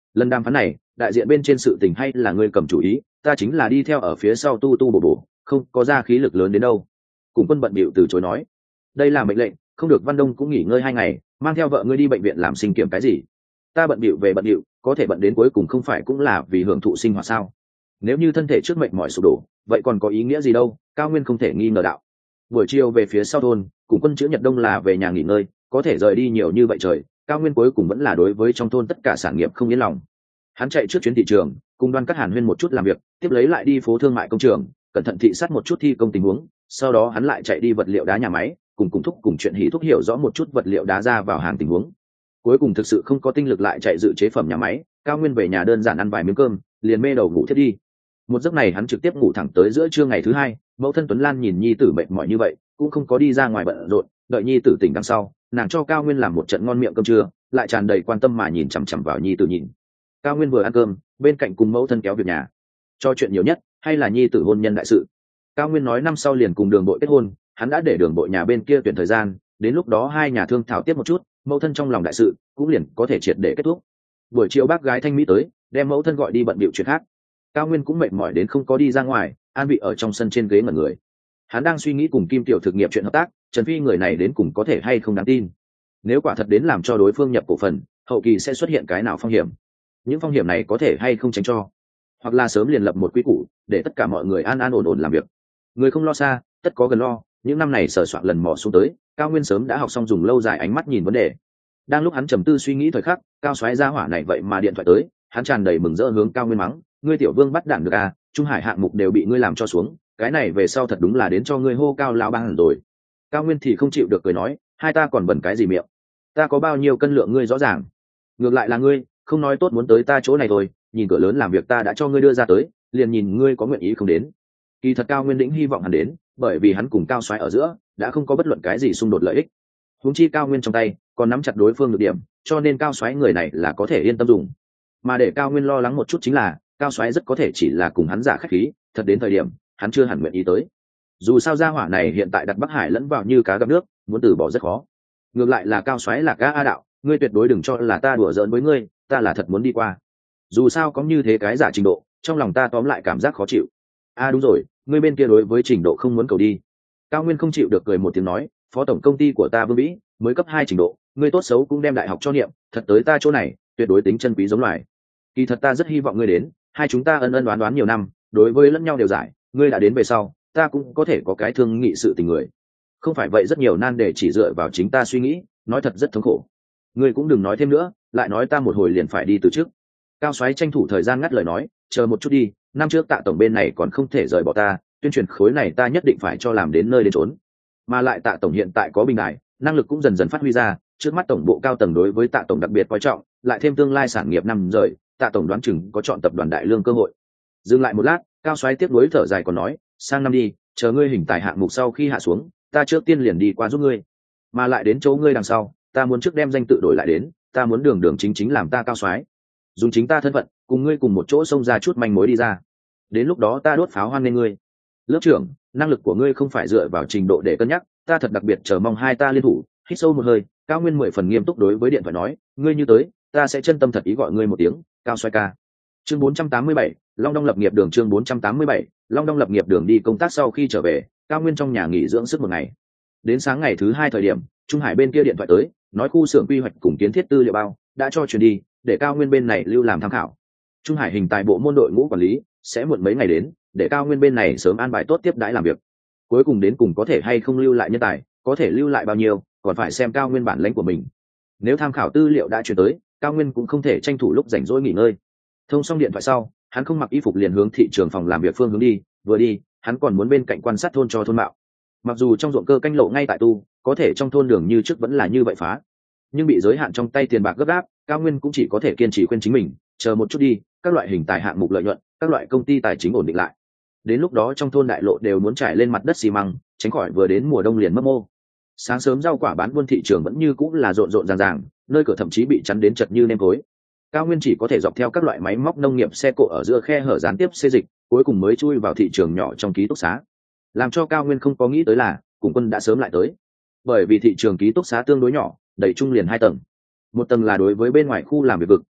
Speaker 1: Lần đàm phán này đại diện bên trên sự tình hay là ngươi cầm chủ ý, ta chính là đi theo ở phía sau tu tu bổ bổ, không có ra khí lực lớn đến đâu. Cùng quân bận bịu từ chối nói, đây là mệnh lệnh, không được. Văn Đông cũng nghỉ ngơi hai ngày, mang theo vợ ngươi đi bệnh viện làm sinh kiểm cái gì. Ta bận bịu về bận bịu, có thể bận đến cuối cùng không phải cũng là vì hưởng thụ sinh hoạt sao? Nếu như thân thể trước mệnh mỏi sụp đổ, vậy còn có ý nghĩa gì đâu? Cao Nguyên không thể nghi ngờ đạo. Buổi chiều về phía sau thôn, cùng quân chữ Nhật Đông là về nhà nghỉ ngơi, có thể rời đi nhiều như vậy trời, Cao Nguyên cuối cùng vẫn là đối với trong thôn tất cả sản nghiệp không yên lòng. Hắn chạy trước chuyến thị trường, cùng Đoan Cắt Hàn huyên một chút làm việc, tiếp lấy lại đi phố thương mại công trường, cẩn thận thị sát một chút thi công tình huống, sau đó hắn lại chạy đi vật liệu đá nhà máy, cùng cùng thúc cùng chuyện hỉ thúc hiểu rõ một chút vật liệu đá ra vào hàng tình huống. Cuối cùng thực sự không có tinh lực lại chạy dự chế phẩm nhà máy, Cao Nguyên về nhà đơn giản ăn vài miếng cơm, liền mê đầu ngủ thiết đi. Một giấc này hắn trực tiếp ngủ thẳng tới giữa trưa ngày thứ hai. Mẫu thân Tuấn Lan nhìn nhi tử mệt mỏi như vậy, cũng không có đi ra ngoài bận rộn, đợi nhi tử tỉnh đằng sau, nàng cho Cao Nguyên làm một trận ngon miệng cơm trưa, lại tràn đầy quan tâm mà nhìn chằm chằm vào nhi tử nhìn. Cao Nguyên vừa ăn cơm, bên cạnh cùng mẫu thân kéo việc nhà. Cho chuyện nhiều nhất hay là nhi tử hôn nhân đại sự. Cao Nguyên nói năm sau liền cùng Đường Bội kết hôn, hắn đã để Đường Bội nhà bên kia tuyển thời gian, đến lúc đó hai nhà thương thảo tiếp một chút, mẫu thân trong lòng đại sự cũng liền có thể triệt để kết thúc. Buổi chiều bác gái Thanh Mỹ tới, đem mẫu thân gọi đi bận bịu chuyện khác. Cao Nguyên cũng mệt mỏi đến không có đi ra ngoài, an vị ở trong sân trên ghế ngẩn người. Hắn đang suy nghĩ cùng Kim Tiểu thực nghiệp chuyện hợp tác, Trần Phi người này đến cùng có thể hay không đáng tin. Nếu quả thật đến làm cho đối phương nhập cổ phần, hậu kỳ sẽ xuất hiện cái nào phong hiểm? Những phong hiểm này có thể hay không tránh cho, hoặc là sớm liền lập một quy củ để tất cả mọi người an an ổn ổn làm việc. Người không lo xa, tất có gần lo. Những năm này sờ soạn lần mò xuống tới, Cao Nguyên sớm đã học xong dùng lâu dài ánh mắt nhìn vấn đề. Đang lúc hắn trầm tư suy nghĩ thời khắc, Cao Soái gia hỏa này vậy mà điện thoại tới, hắn tràn đầy mừng rỡ hướng Cao Nguyên mắng, ngươi tiểu vương bắt đảng được à, Trung Hải hạng mục đều bị ngươi làm cho xuống, cái này về sau thật đúng là đến cho ngươi hô Cao lão bang rồi. Cao Nguyên thì không chịu được cười nói, hai ta còn bẩn cái gì miệng, ta có bao nhiêu cân lượng ngươi rõ ràng, ngược lại là ngươi không nói tốt muốn tới ta chỗ này rồi, nhìn cửa lớn làm việc ta đã cho ngươi đưa ra tới, liền nhìn ngươi có nguyện ý không đến. Kỳ thật Cao Nguyên đĩnh hy vọng hắn đến, bởi vì hắn cùng Cao Soái ở giữa đã không có bất luận cái gì xung đột lợi ích. Huống chi Cao Nguyên trong tay còn nắm chặt đối phương được điểm, cho nên Cao Soái người này là có thể yên tâm dùng. Mà để Cao Nguyên lo lắng một chút chính là, Cao Soái rất có thể chỉ là cùng hắn giả khách khí, thật đến thời điểm hắn chưa hẳn nguyện ý tới. Dù sao gia hỏa này hiện tại đặt Bắc Hải lẫn vào như cá gặp nước, muốn từ bỏ rất khó. Ngược lại là Cao Soái là ga a đạo, ngươi tuyệt đối đừng cho là ta đùa giỡn với ngươi, ta là thật muốn đi qua. Dù sao có như thế cái giả trình độ, trong lòng ta tóm lại cảm giác khó chịu. A à đúng rồi, ngươi bên kia đối với trình độ không muốn cầu đi. Cao Nguyên không chịu được cười một tiếng nói, phó tổng công ty của ta Vương Vĩ mới cấp hai trình độ, ngươi tốt xấu cũng đem đại học cho niệm, thật tới ta chỗ này tuyệt đối tính chân quý giống loài. Kỳ thật ta rất hy vọng ngươi đến, hai chúng ta ân ân đoán đoán nhiều năm, đối với lẫn nhau đều giải, ngươi đã đến về sau ta cũng có thể có cái thương nghị sự tình người. Không phải vậy rất nhiều nan đề chỉ dựa vào chính ta suy nghĩ, nói thật rất thống khổ. Ngươi cũng đừng nói thêm nữa, lại nói ta một hồi liền phải đi từ trước. Cao Soái tranh thủ thời gian ngắt lời nói, chờ một chút đi, năm trước Tạ tổng bên này còn không thể rời bỏ ta, tuyên truyền khối này ta nhất định phải cho làm đến nơi đến chốn. Mà lại Tạ tổng hiện tại có bình đại, năng lực cũng dần dần phát huy ra, trước mắt tổng bộ cao tầng đối với Tạ tổng đặc biệt coi trọng, lại thêm tương lai sản nghiệp năm rời, Tạ tổng đoán chừng có chọn tập đoàn đại lương cơ hội. Dừng lại một lát, Cao Soái tiếp nối thở dài còn nói, sang năm đi, chờ ngươi hình tài hạng mục sau khi hạ xuống, ta trước tiên liền đi qua giúp ngươi. Mà lại đến chỗ ngươi đằng sau, ta muốn trước đem danh tự đổi lại đến, ta muốn đường đường chính chính làm ta Cao Soái, dùng chính ta thân phận cùng ngươi cùng một chỗ xông ra chút manh mối đi ra, đến lúc đó ta đốt pháo hoan nghênh ngươi. Lớp trưởng, năng lực của ngươi không phải dựa vào trình độ để cân nhắc, ta thật đặc biệt chờ mong hai ta liên thủ. Hít sâu một hơi, Cao Nguyên mười phần nghiêm túc đối với điện thoại nói, ngươi như tới ta sẽ chân tâm thật ý gọi ngươi một tiếng Cao Soái ca. Chương bốn trăm tám mươi bảy, Long Đong lập nghiệp đường. Chương bốn trăm tám mươi bảy, Long Đong lập nghiệp đường. Đi công tác sau khi trở về, Cao Nguyên trong nhà nghỉ dưỡng sức một ngày. Đến sáng ngày thứ hai thời điểm, Trung Hải bên kia điện thoại tới, nói khu xưởng quy hoạch cùng kiến thiết tư liệu bao đã cho chuyển đi, để Cao Nguyên bên này lưu làm tham khảo. Trung Hải hình tài bộ môn đội ngũ quản lý sẽ muộn mấy ngày đến, để Cao Nguyên bên này sớm an bài tốt tiếp đãi làm việc. Cuối cùng đến cùng có thể hay không lưu lại nhân tài, có thể lưu lại bao nhiêu, còn phải xem Cao Nguyên bản lãnh của mình. Nếu tham khảo tư liệu đã chuyển tới, Cao Nguyên cũng không thể tranh thủ lúc rảnh rỗi nghỉ ngơi. Thông xong điện thoại sau, hắn không mặc y phục liền hướng thị trường phòng làm việc phương hướng đi, vừa đi, hắn còn muốn bên cạnh quan sát thôn cho thôn mạo. Mặc dù trong ruộng cơ canh lộ ngay tại tu, có thể trong thôn đường như trước vẫn là như vậy phá, nhưng bị giới hạn trong tay tiền bạc gấp gáp, Cao Nguyên cũng chỉ có thể kiên trì khuyên chính mình, chờ một chút đi, các loại hình tài hạng mục lợi nhuận, các loại công ty tài chính ổn định lại. Đến lúc đó trong thôn đại lộ đều muốn trải lên mặt đất xi măng, tránh khỏi vừa đến mùa đông liền mất mô. Sáng sớm rau quả bán buôn thị trường vẫn như cũng là rộn rộn ràng ràng, nơi cửa thậm chí bị chắn đến chật như nêm tối. Cao Nguyên chỉ có thể dọc theo các loại máy móc nông nghiệp xe cộ ở giữa khe hở gián tiếp xê dịch, cuối cùng mới chui vào thị trường nhỏ trong ký túc xá. Làm cho Cao Nguyên không có nghĩ tới là, Cùng Quân đã sớm lại tới. Bởi vì thị trường ký túc xá tương đối nhỏ, đầy trung liền hai tầng. Một tầng là đối với bên ngoài khu làm việc vực,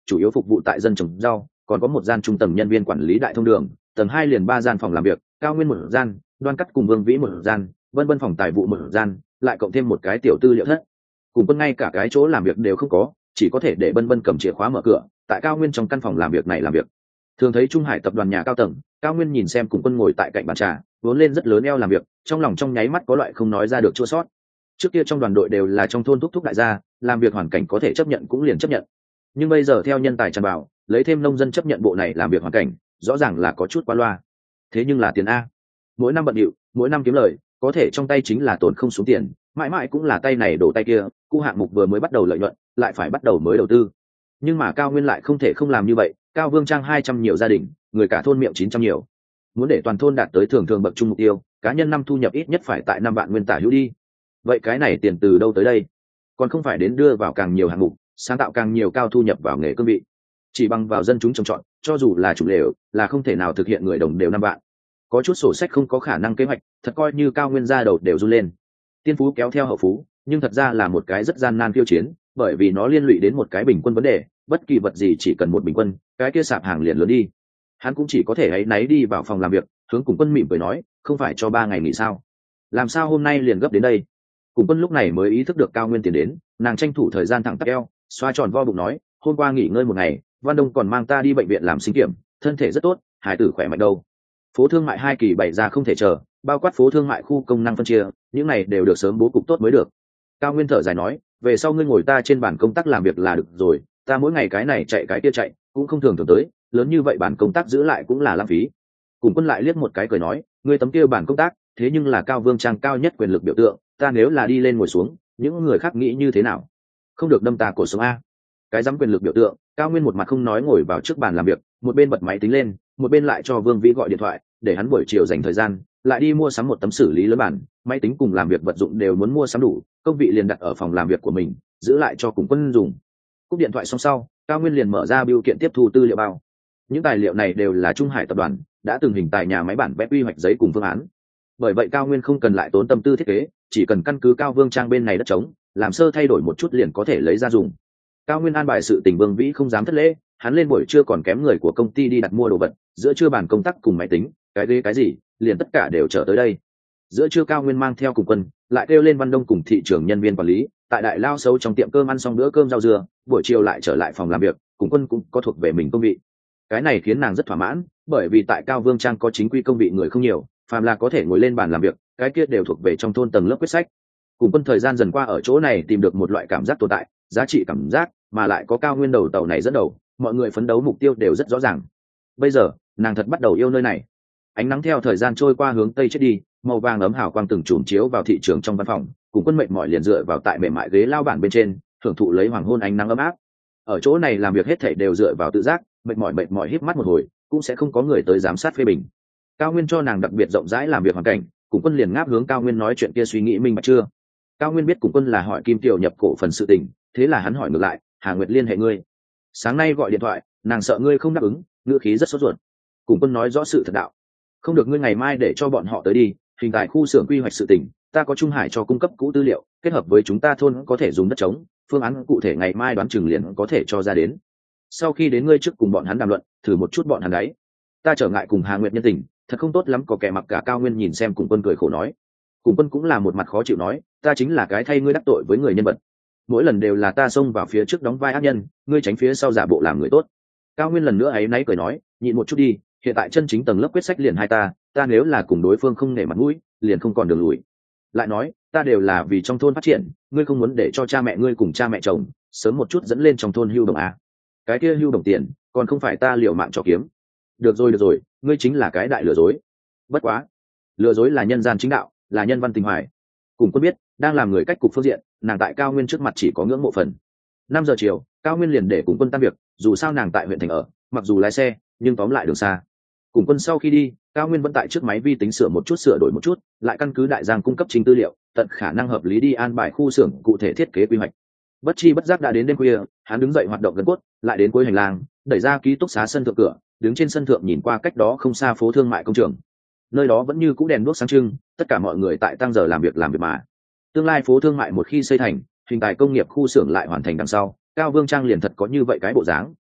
Speaker 1: chủ yếu phục vụ tại dân trồng rau, còn có một gian trung tầng nhân viên quản lý đại thông đường, tầng hai liền ba gian phòng làm việc, Cao Nguyên một gian, Đoan Cắt cùng Vương Vĩ một gian, Vân Vân phòng tài vụ một gian, lại cộng thêm một cái tiểu tư liệu thất. Cùng Quân ngay cả cái chỗ làm việc đều không có, chỉ có thể để Bân Bân cầm chìa khóa mở cửa, tại Cao Nguyên trong căn phòng làm việc này làm việc. Thường thấy Trung Hải tập đoàn nhà cao tầng, Cao Nguyên nhìn xem Cùng Quân ngồi tại cạnh bàn trà, vốn lên rất lớn eo làm việc, trong lòng trong nháy mắt có loại không nói ra được chua sót. Trước kia trong đoàn đội đều là trong thôn thúc thúc đại gia, làm việc hoàn cảnh có thể chấp nhận cũng liền chấp nhận. Nhưng bây giờ theo nhân tài tràn vào, lấy thêm nông dân chấp nhận bộ này làm việc hoàn cảnh, rõ ràng là có chút quá loa. Thế nhưng là tiền a, mỗi năm bận điệu, mỗi năm kiếm lời, có thể trong tay chính là tồn không xuống tiền, mãi mãi cũng là tay này đổ tay kia, cụ hạng mục vừa mới bắt đầu lợi nhuận, lại phải bắt đầu mới đầu tư. Nhưng mà Cao Nguyên lại không thể không làm như vậy, Cao Vương Trang hai trăm nhiều gia đình, người cả thôn miệng chín trăm nhiều. Muốn để toàn thôn đạt tới thường thường bậc trung mục tiêu, cá nhân năm thu nhập ít nhất phải tại năm vạn nguyên tả hữu đi. Vậy cái này tiền từ đâu tới đây? Còn không phải đến đưa vào càng nhiều hạng mục, sáng tạo càng nhiều cao thu nhập vào nghề cương vị. Chỉ bằng vào dân chúng trồng trọt, cho dù là chủ lều, là không thể nào thực hiện người đồng đều năm vạn. Có chút sổ sách không có khả năng kế hoạch, thật coi như Cao Nguyên ra đầu đều run lên. Tiên phú kéo theo hậu phú, nhưng thật ra là một cái rất gian nan tiêu chiến, bởi vì nó liên lụy đến một cái bình quân vấn đề, bất kỳ vật gì chỉ cần một bình quân, cái kia sạp hàng liền lớn đi. Hắn cũng chỉ có thể ấy náy đi vào phòng làm việc, hướng Cùng Quân mỉm cười nói, không phải cho ba ngày nghỉ sao? Làm sao hôm nay liền gấp đến đây? Cùng Quân lúc này mới ý thức được Cao Nguyên tiền đến, nàng tranh thủ thời gian thẳng tắp eo, xoa tròn vo bụng nói, hôm qua nghỉ ngơi một ngày, Văn Đông còn mang ta đi bệnh viện làm sinh kiểm, thân thể rất tốt, hải tử khỏe mạnh đâu. Phố thương mại hai kỳ bày ra không thể chờ, bao quát phố thương mại khu công năng phân chia, những này đều được sớm bố cục tốt mới được. Cao Nguyên thở dài nói, về sau ngươi ngồi ta trên bàn công tác làm việc là được rồi, ta mỗi ngày cái này chạy cái kia chạy, cũng không thường thường tới, lớn như vậy bản công tác giữ lại cũng là lãng phí. Cùng Quân lại liếc một cái cười nói, ngươi tấm kia bản công tác, thế nhưng là Cao Vương Trang cao nhất quyền lực biểu tượng, ta nếu là đi lên ngồi xuống, những người khác nghĩ như thế nào? Không được đâm ta cổ sống a. Cái dám quyền lực biểu tượng, Cao Nguyên một mặt không nói ngồi vào trước bàn làm việc, một bên bật máy tính lên, một bên lại cho Vương Vĩ gọi điện thoại, để hắn buổi chiều dành thời gian, lại đi mua sắm một tấm xử lý lớn bản, máy tính cùng làm việc vật dụng đều muốn mua sắm đủ, công vị liền đặt ở phòng làm việc của mình, giữ lại cho Cùng Quân dùng. Cúp điện thoại xong sau, Cao Nguyên liền mở ra bưu kiện tiếp thu tư liệu bao. Những tài liệu này đều là Trung Hải tập đoàn đã từng hình tài nhà máy bản vẽ quy hoạch giấy cùng phương án. Bởi vậy Cao Nguyên không cần lại tốn tâm tư thiết kế, chỉ cần căn cứ Cao Vương Trang bên này đất trống, làm sơ thay đổi một chút liền có thể lấy ra dùng. Cao Nguyên an bài sự tình Vương Vĩ không dám thất lễ, hắn lên buổi trưa còn kém người của công ty đi đặt mua đồ vật, giữa trưa bàn công tác cùng máy tính, cái ghế cái gì, liền tất cả đều trở tới đây. Giữa trưa Cao Nguyên mang theo Cùng Quân, lại kêu lên Văn Đông cùng thị trưởng nhân viên quản lý, tại đại lao sâu trong tiệm cơm ăn xong bữa cơm rau dưa, buổi chiều lại trở lại phòng làm việc, Cùng Quân cũng có thuộc về mình công vị. Cái này khiến nàng rất thỏa mãn, bởi vì tại Cao Vương Trang có chính quy công vị người không nhiều, phàm là có thể ngồi lên bàn làm việc, cái kia đều thuộc về trong thôn tầng lớp quyết sách. Cùng Quân thời gian dần qua ở chỗ này tìm được một loại cảm giác tồn tại, giá trị cảm giác, mà lại có Cao Nguyên đầu tàu này dẫn đầu, mọi người phấn đấu mục tiêu đều rất rõ ràng. Bây giờ, nàng thật bắt đầu yêu nơi này. Ánh nắng theo thời gian trôi qua hướng tây chết đi, màu vàng ấm hào quang từng chùm chiếu vào thị trường trong văn phòng, Cùng Quân mệt mỏi liền dựa vào tại mềm mại ghế lao bản bên trên, thưởng thụ lấy hoàng hôn ánh nắng ấm áp. Ở chỗ này làm việc hết thảy đều dựa vào tự giác, mệt mỏi mệt mỏi híp mắt một hồi, cũng sẽ không có người tới giám sát phê bình. Cao Nguyên cho nàng đặc biệt rộng rãi làm việc hoàn cảnh, Cùng Quân liền ngáp hướng Cao Nguyên nói chuyện kia suy nghĩ minh bạch chưa? Cao Nguyên biết Cùng Quân là hỏi Kim Tiểu nhập cổ phần sự tình, thế là hắn hỏi ngược lại, Hà Nguyệt liên hệ ngươi. Sáng nay gọi điện thoại, nàng sợ ngươi không đáp ứng, ngữ khí rất sốt ruột. Cùng Quân nói rõ sự thật đạo. Không được, ngươi ngày mai để cho bọn họ tới đi, hình tại khu xưởng quy hoạch sự tình, ta có Trung Hải cho cung cấp cũ tư liệu, kết hợp với chúng ta thôn có thể dùng đất trống, phương án cụ thể ngày mai đoán chừng liền có thể cho ra đến. Sau khi đến ngươi trước cùng bọn hắn đàm luận, thử một chút bọn hắn đấy. Ta trở ngại cùng Hà Nguyệt nhân tình, thật không tốt lắm, có kẻ mặc cả. Cao Nguyên nhìn xem Cùng Quân cười khổ nói. Cùng Quân cũng là một mặt khó chịu nói, ta chính là cái thay ngươi đắc tội với người nhân vật, mỗi lần đều là ta xông vào phía trước đóng vai ác nhân, ngươi tránh phía sau giả bộ làm người tốt. Cao Nguyên lần nữa ấy náy cười nói, nhịn một chút đi, hiện tại chân chính tầng lớp quyết sách liền hai ta, ta nếu là cùng đối phương không nể mặt mũi, liền không còn đường lùi. Lại nói, ta đều là vì trong thôn phát triển, ngươi không muốn để cho cha mẹ ngươi cùng cha mẹ chồng sớm một chút dẫn lên trong thôn hưu đồng à? Cái kia hưu đồng tiền, còn không phải ta liều mạng cho kiếm. Được rồi được rồi, ngươi chính là cái đại lừa dối. Bất quá, lừa dối là nhân gian chính đạo, là nhân văn tình hoài. Cùng Quân biết, đang làm người cách cục phương diện, nàng tại Cao Nguyên trước mặt chỉ có ngưỡng mộ phần. Năm giờ chiều, Cao Nguyên liền để Cùng Quân tan việc, dù sao nàng tại huyện thành ở, mặc dù lái xe, nhưng tóm lại đường xa. Cùng Quân sau khi đi, Cao Nguyên vẫn tại trước máy vi tính sửa một chút sửa đổi một chút, lại căn cứ đại giang cung cấp trình tư liệu, tận khả năng hợp lý đi an bài khu xưởng cụ thể thiết kế quy hoạch. Bất chi bất giác đã đến đêm khuya, hắn đứng dậy hoạt động gần cốt, lại đến cuối hành lang, đẩy ra ký túc xá sân thượng cửa, đứng trên sân thượng nhìn qua cách đó không xa phố thương mại công trường. Nơi đó vẫn như cũ đèn đuốc sáng trưng, tất cả mọi người tại tăng giờ làm việc làm việc mà. Tương lai phố thương mại một khi xây thành, hình tài công nghiệp khu xưởng lại hoàn thành đằng sau, Cao Vương Trang liền thật có như vậy cái bộ dáng,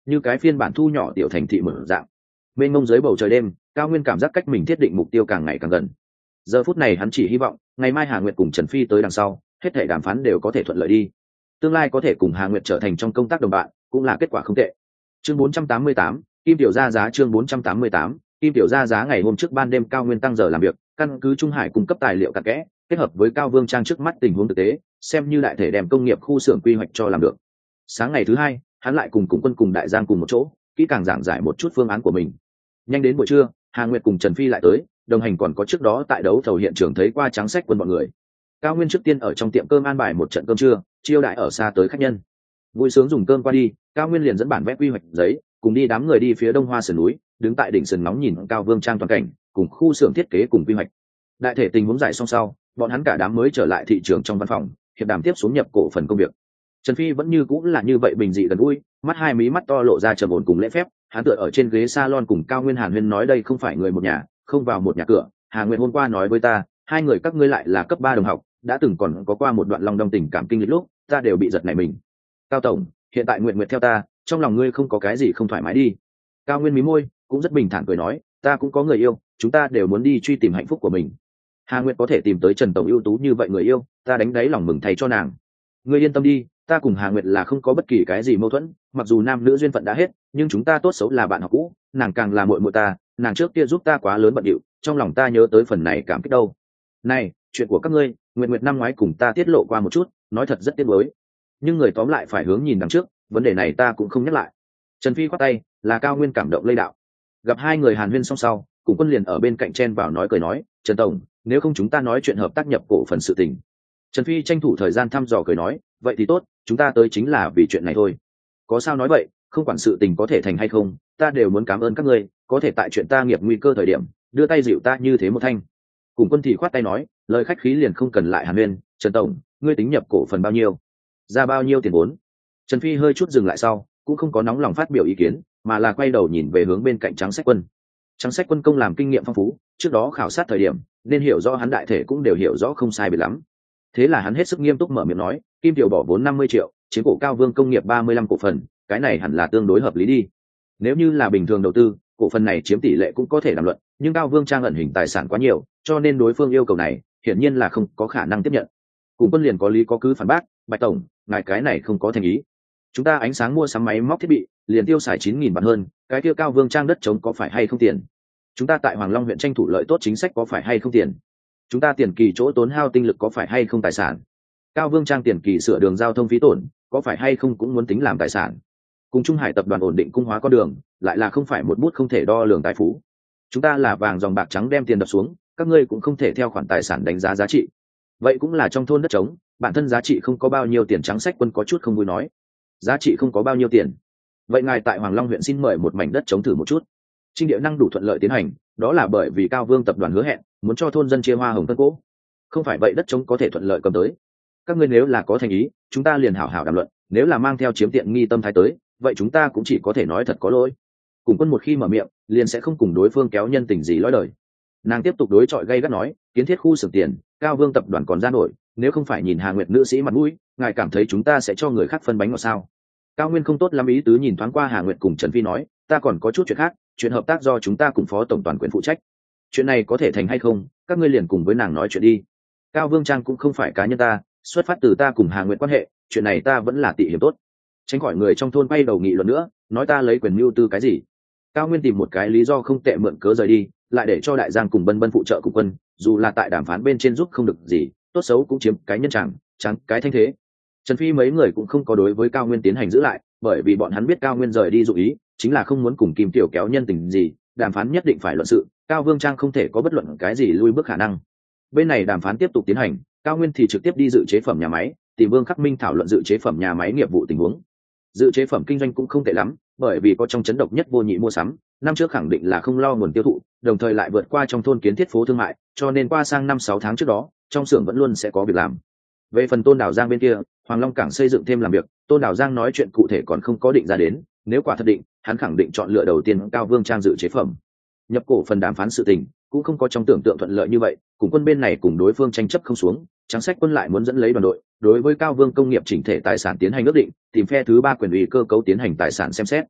Speaker 1: như cái phiên bản thu nhỏ tiểu thành thị mở dạng. Bên ngông dưới bầu trời đêm, Cao Nguyên cảm giác cách mình thiết định mục tiêu càng ngày càng gần. Giờ phút này hắn chỉ hy vọng ngày mai Hà Nguyệt cùng Trần Phi tới đằng sau, hết thảy đàm phán đều có thể thuận lợi đi. Tương lai có thể cùng Hà Nguyệt trở thành trong công tác đồng bạn, cũng là kết quả không tệ. Chương bốn trăm tám mươi tám, Kim Tiểu Gia giá chương bốn trăm tám mươi tám, Kim Tiểu Gia giá ngày hôm trước ban đêm Cao Nguyên tăng giờ làm việc, căn cứ Trung Hải cung cấp tài liệu cặn kẽ, kết hợp với Cao Vương Trang trước mắt tình huống thực tế, xem như đại thể đem công nghiệp khu xưởng quy hoạch cho làm được. Sáng ngày thứ hai, hắn lại cùng cùng quân cùng đại giang cùng một chỗ, kỹ càng giảng giải một chút phương án của mình. Nhanh đến buổi trưa, Hà Nguyệt cùng Trần Phi lại tới, đồng hành còn có trước đó tại đấu thầu hiện trường thấy qua Trắng Sách Quân bọn người. Cao Nguyên trước tiên ở trong tiệm cơm an bài một trận cơm trưa, chiêu đãi ở xa tới khách nhân. Vui sướng dùng cơm qua đi, Cao Nguyên liền dẫn bản vẽ quy hoạch giấy, cùng đi đám người đi phía đông hoa sườn núi, đứng tại đỉnh sườn nóng nhìn Cao Vương Trang toàn cảnh, cùng khu xưởng thiết kế cùng quy hoạch. Đại thể tình huống giải xong sau, bọn hắn cả đám mới trở lại thị trường trong văn phòng, hiệp đàm tiếp xuống nhập cổ phần công việc. Trần Phi vẫn như cũng là như vậy bình dị gần gũi, mắt hai mí mắt to lộ ra trầm ổn cùng lễ phép, hắn tựa ở trên ghế salon cùng Cao Nguyên Hàn Huyên nói đây không phải người một nhà, không vào một nhà cửa. Hà Nguyệt hôm qua nói với ta, hai người các ngươi lại là cấp ba đồng học, đã từng còn có qua một đoạn long đong tình cảm kinh lịch lúc, ta đều bị giật nảy mình. Cao tổng, hiện tại Nguyệt Nguyệt theo ta, trong lòng ngươi không có cái gì không thoải mái đi. Cao Nguyên mí môi, cũng rất bình thản cười nói, ta cũng có người yêu, chúng ta đều muốn đi truy tìm hạnh phúc của mình. Hà Nguyệt có thể tìm tới Trần tổng ưu tú như vậy người yêu, ta đánh đáy lòng mừng thầy cho nàng. Ngươi yên tâm đi, ta cùng Hà Nguyệt là không có bất kỳ cái gì mâu thuẫn, mặc dù nam nữ duyên phận đã hết, nhưng chúng ta tốt xấu là bạn học cũ, nàng càng là muội muội ta, nàng trước kia giúp ta quá lớn bận điệu, trong lòng ta nhớ tới phần này cảm kích đâu. Này, chuyện của các ngươi, Nguyệt Nguyệt năm ngoái cùng ta tiết lộ qua một chút, nói thật rất tiếc nuối. Nhưng người tóm lại phải hướng nhìn đằng trước, vấn đề này ta cũng không nhắc lại. Trần Phi khoát tay, là Cao Nguyên cảm động lây đạo. Gặp hai người Hàn Huyên xong sau, cùng quân liền ở bên cạnh chen vào nói cười nói, Trần tổng, nếu không chúng ta nói chuyện hợp tác nhập cổ phần sự tình. Trần Phi tranh thủ thời gian thăm dò cười nói, vậy thì tốt, chúng ta tới chính là vì chuyện này thôi. Có sao nói vậy, không quản sự tình có thể thành hay không, ta đều muốn cảm ơn các ngươi, có thể tại chuyện ta nghiệp nguy cơ thời điểm, đưa tay dịu ta như thế một thanh. Cùng quân thì khoát tay nói, lời khách khí liền không cần lại Hàn Huyên, Trần tổng, ngươi tính nhập cổ phần bao nhiêu, ra bao nhiêu tiền vốn. Trần Phi hơi chút dừng lại sau, cũng không có nóng lòng phát biểu ý kiến, mà là quay đầu nhìn về hướng bên cạnh Trắng Sách Quân. Trắng Sách Quân công làm kinh nghiệm phong phú, trước đó khảo sát thời điểm, nên hiểu rõ hắn đại thể cũng đều hiểu rõ không sai biệt lắm. Thế là hắn hết sức nghiêm túc mở miệng nói, Kim Tiểu bỏ vốn năm mươi triệu, chiếm cổ Cao Vương công nghiệp ba mươi lăm cổ phần, cái này hẳn là tương đối hợp lý đi. Nếu như là bình thường đầu tư, cổ phần này chiếm tỷ lệ cũng có thể đàm luận, nhưng Cao Vương Trang ẩn hình tài sản quá nhiều, cho nên đối phương yêu cầu này, hiển nhiên là không có khả năng tiếp nhận. Cùng quân liền có lý có cứ phản bác, Bạch tổng, ngài cái này không có thành ý. Chúng ta ánh sáng mua sắm máy móc thiết bị, liền tiêu xài chín nghìn vạn hơn, cái kia Cao Vương Trang đất trống có phải hay không tiền? Chúng ta tại Hoàng Long huyện tranh thủ lợi tốt chính sách có phải hay không tiền? Chúng ta tiền kỳ chỗ tốn hao tinh lực có phải hay không tài sản? Cao Vương Trang tiền kỳ sửa đường giao thông phí tổn, có phải hay không cũng muốn tính làm tài sản? Cùng Trung Hải tập đoàn ổn định cung hóa con đường, lại là không phải một bút không thể đo lường tài phú. Chúng ta là vàng dòng bạc trắng đem tiền đập xuống, các ngươi cũng không thể theo khoản tài sản đánh giá giá trị. Vậy cũng là trong thôn đất trống, bản thân giá trị không có bao nhiêu tiền. Trắng Sách Quân có chút không vui nói, giá trị không có bao nhiêu tiền. Vậy ngài tại Hoàng Long huyện xin mời một mảnh đất trống thử một chút. Trinh địa năng đủ thuận lợi tiến hành, đó là bởi vì Cao Vương tập đoàn hứa hẹn muốn cho thôn dân chia hoa hồng tân cỗ, không phải vậy đất trống có thể thuận lợi cầm tới. Các ngươi nếu là có thành ý, chúng ta liền hảo hảo đàm luận, nếu là mang theo chiếm tiện nghi tâm thái tới, vậy chúng ta cũng chỉ có thể nói thật có lỗi. Cùng quân một khi mở miệng, liền sẽ không cùng đối phương kéo nhân tình gì lõi đời. Nàng tiếp tục đối chọi gay gắt nói, kiến thiết khu xưởng tiền, Cao Vương tập đoàn còn ra nổi, nếu không phải nhìn Hà Nguyệt nữ sĩ mặt mũi, ngài cảm thấy chúng ta sẽ cho người khác phân bánh ngọt sao? Cao Nguyên không tốt lắm ý tứ nhìn thoáng qua Hà Nguyệt cùng Trần Phi nói, ta còn có chút chuyện khác, chuyện hợp tác do chúng ta cùng phó tổng toàn quyền phụ trách. Chuyện này có thể thành hay không, các ngươi liền cùng với nàng nói chuyện đi. Cao Vương Trang cũng không phải cá nhân ta, xuất phát từ ta cùng Hà Nguyệt quan hệ, chuyện này ta vẫn là tị hiểm tốt. Tránh khỏi người trong thôn bay đầu nghị luận nữa, nói ta lấy quyền mưu tư cái gì. Cao Nguyên tìm một cái lý do không tệ mượn cớ rời đi, lại để cho Đại Giang cùng Bân Bân phụ trợ cùng quân, dù là tại đàm phán bên trên giúp không được gì, tốt xấu cũng chiếm cái nhân chẳng, trắng cái thanh thế. Trần Phi mấy người cũng không có đối với Cao Nguyên tiến hành giữ lại, bởi vì bọn hắn biết Cao Nguyên rời đi dụ ý, chính là không muốn cùng Kim Tiểu kéo nhân tình gì, đàm phán nhất định phải luận sự, Cao Vương Trang không thể có bất luận cái gì lui bước khả năng. Bên này đàm phán tiếp tục tiến hành, Cao Nguyên thì trực tiếp đi dự chế phẩm nhà máy, tìm Vương Khắc Minh thảo luận dự chế phẩm nhà máy nghiệp vụ tình huống. Dự chế phẩm kinh doanh cũng không tệ lắm, bởi vì có trong chấn độc nhất vô nhị mua sắm, năm trước khẳng định là không lo nguồn tiêu thụ, đồng thời lại vượt qua trong thôn kiến thiết phố thương mại, cho nên qua sang năm sáu tháng trước đó, trong xưởng vẫn luôn sẽ có việc làm. Về phần Tôn Đào Giang bên kia, Hoàng Long Cảng xây dựng thêm làm việc, Tôn Đào Giang nói chuyện cụ thể còn không có định ra đến, nếu quả thật định, hắn khẳng định chọn lựa đầu tiên Cao Vương Trang dự chế phẩm. Nhập cổ phần đàm phán sự tình cũng không có trong tưởng tượng thuận lợi như vậy, cùng quân bên này cùng đối phương tranh chấp không xuống, Trắng Sách Quân lại muốn dẫn lấy đoàn đội, đối với Cao Vương công nghiệp chỉnh thể tài sản tiến hành ước định, tìm phe thứ ba quyền ủy cơ cấu tiến hành tài sản xem xét.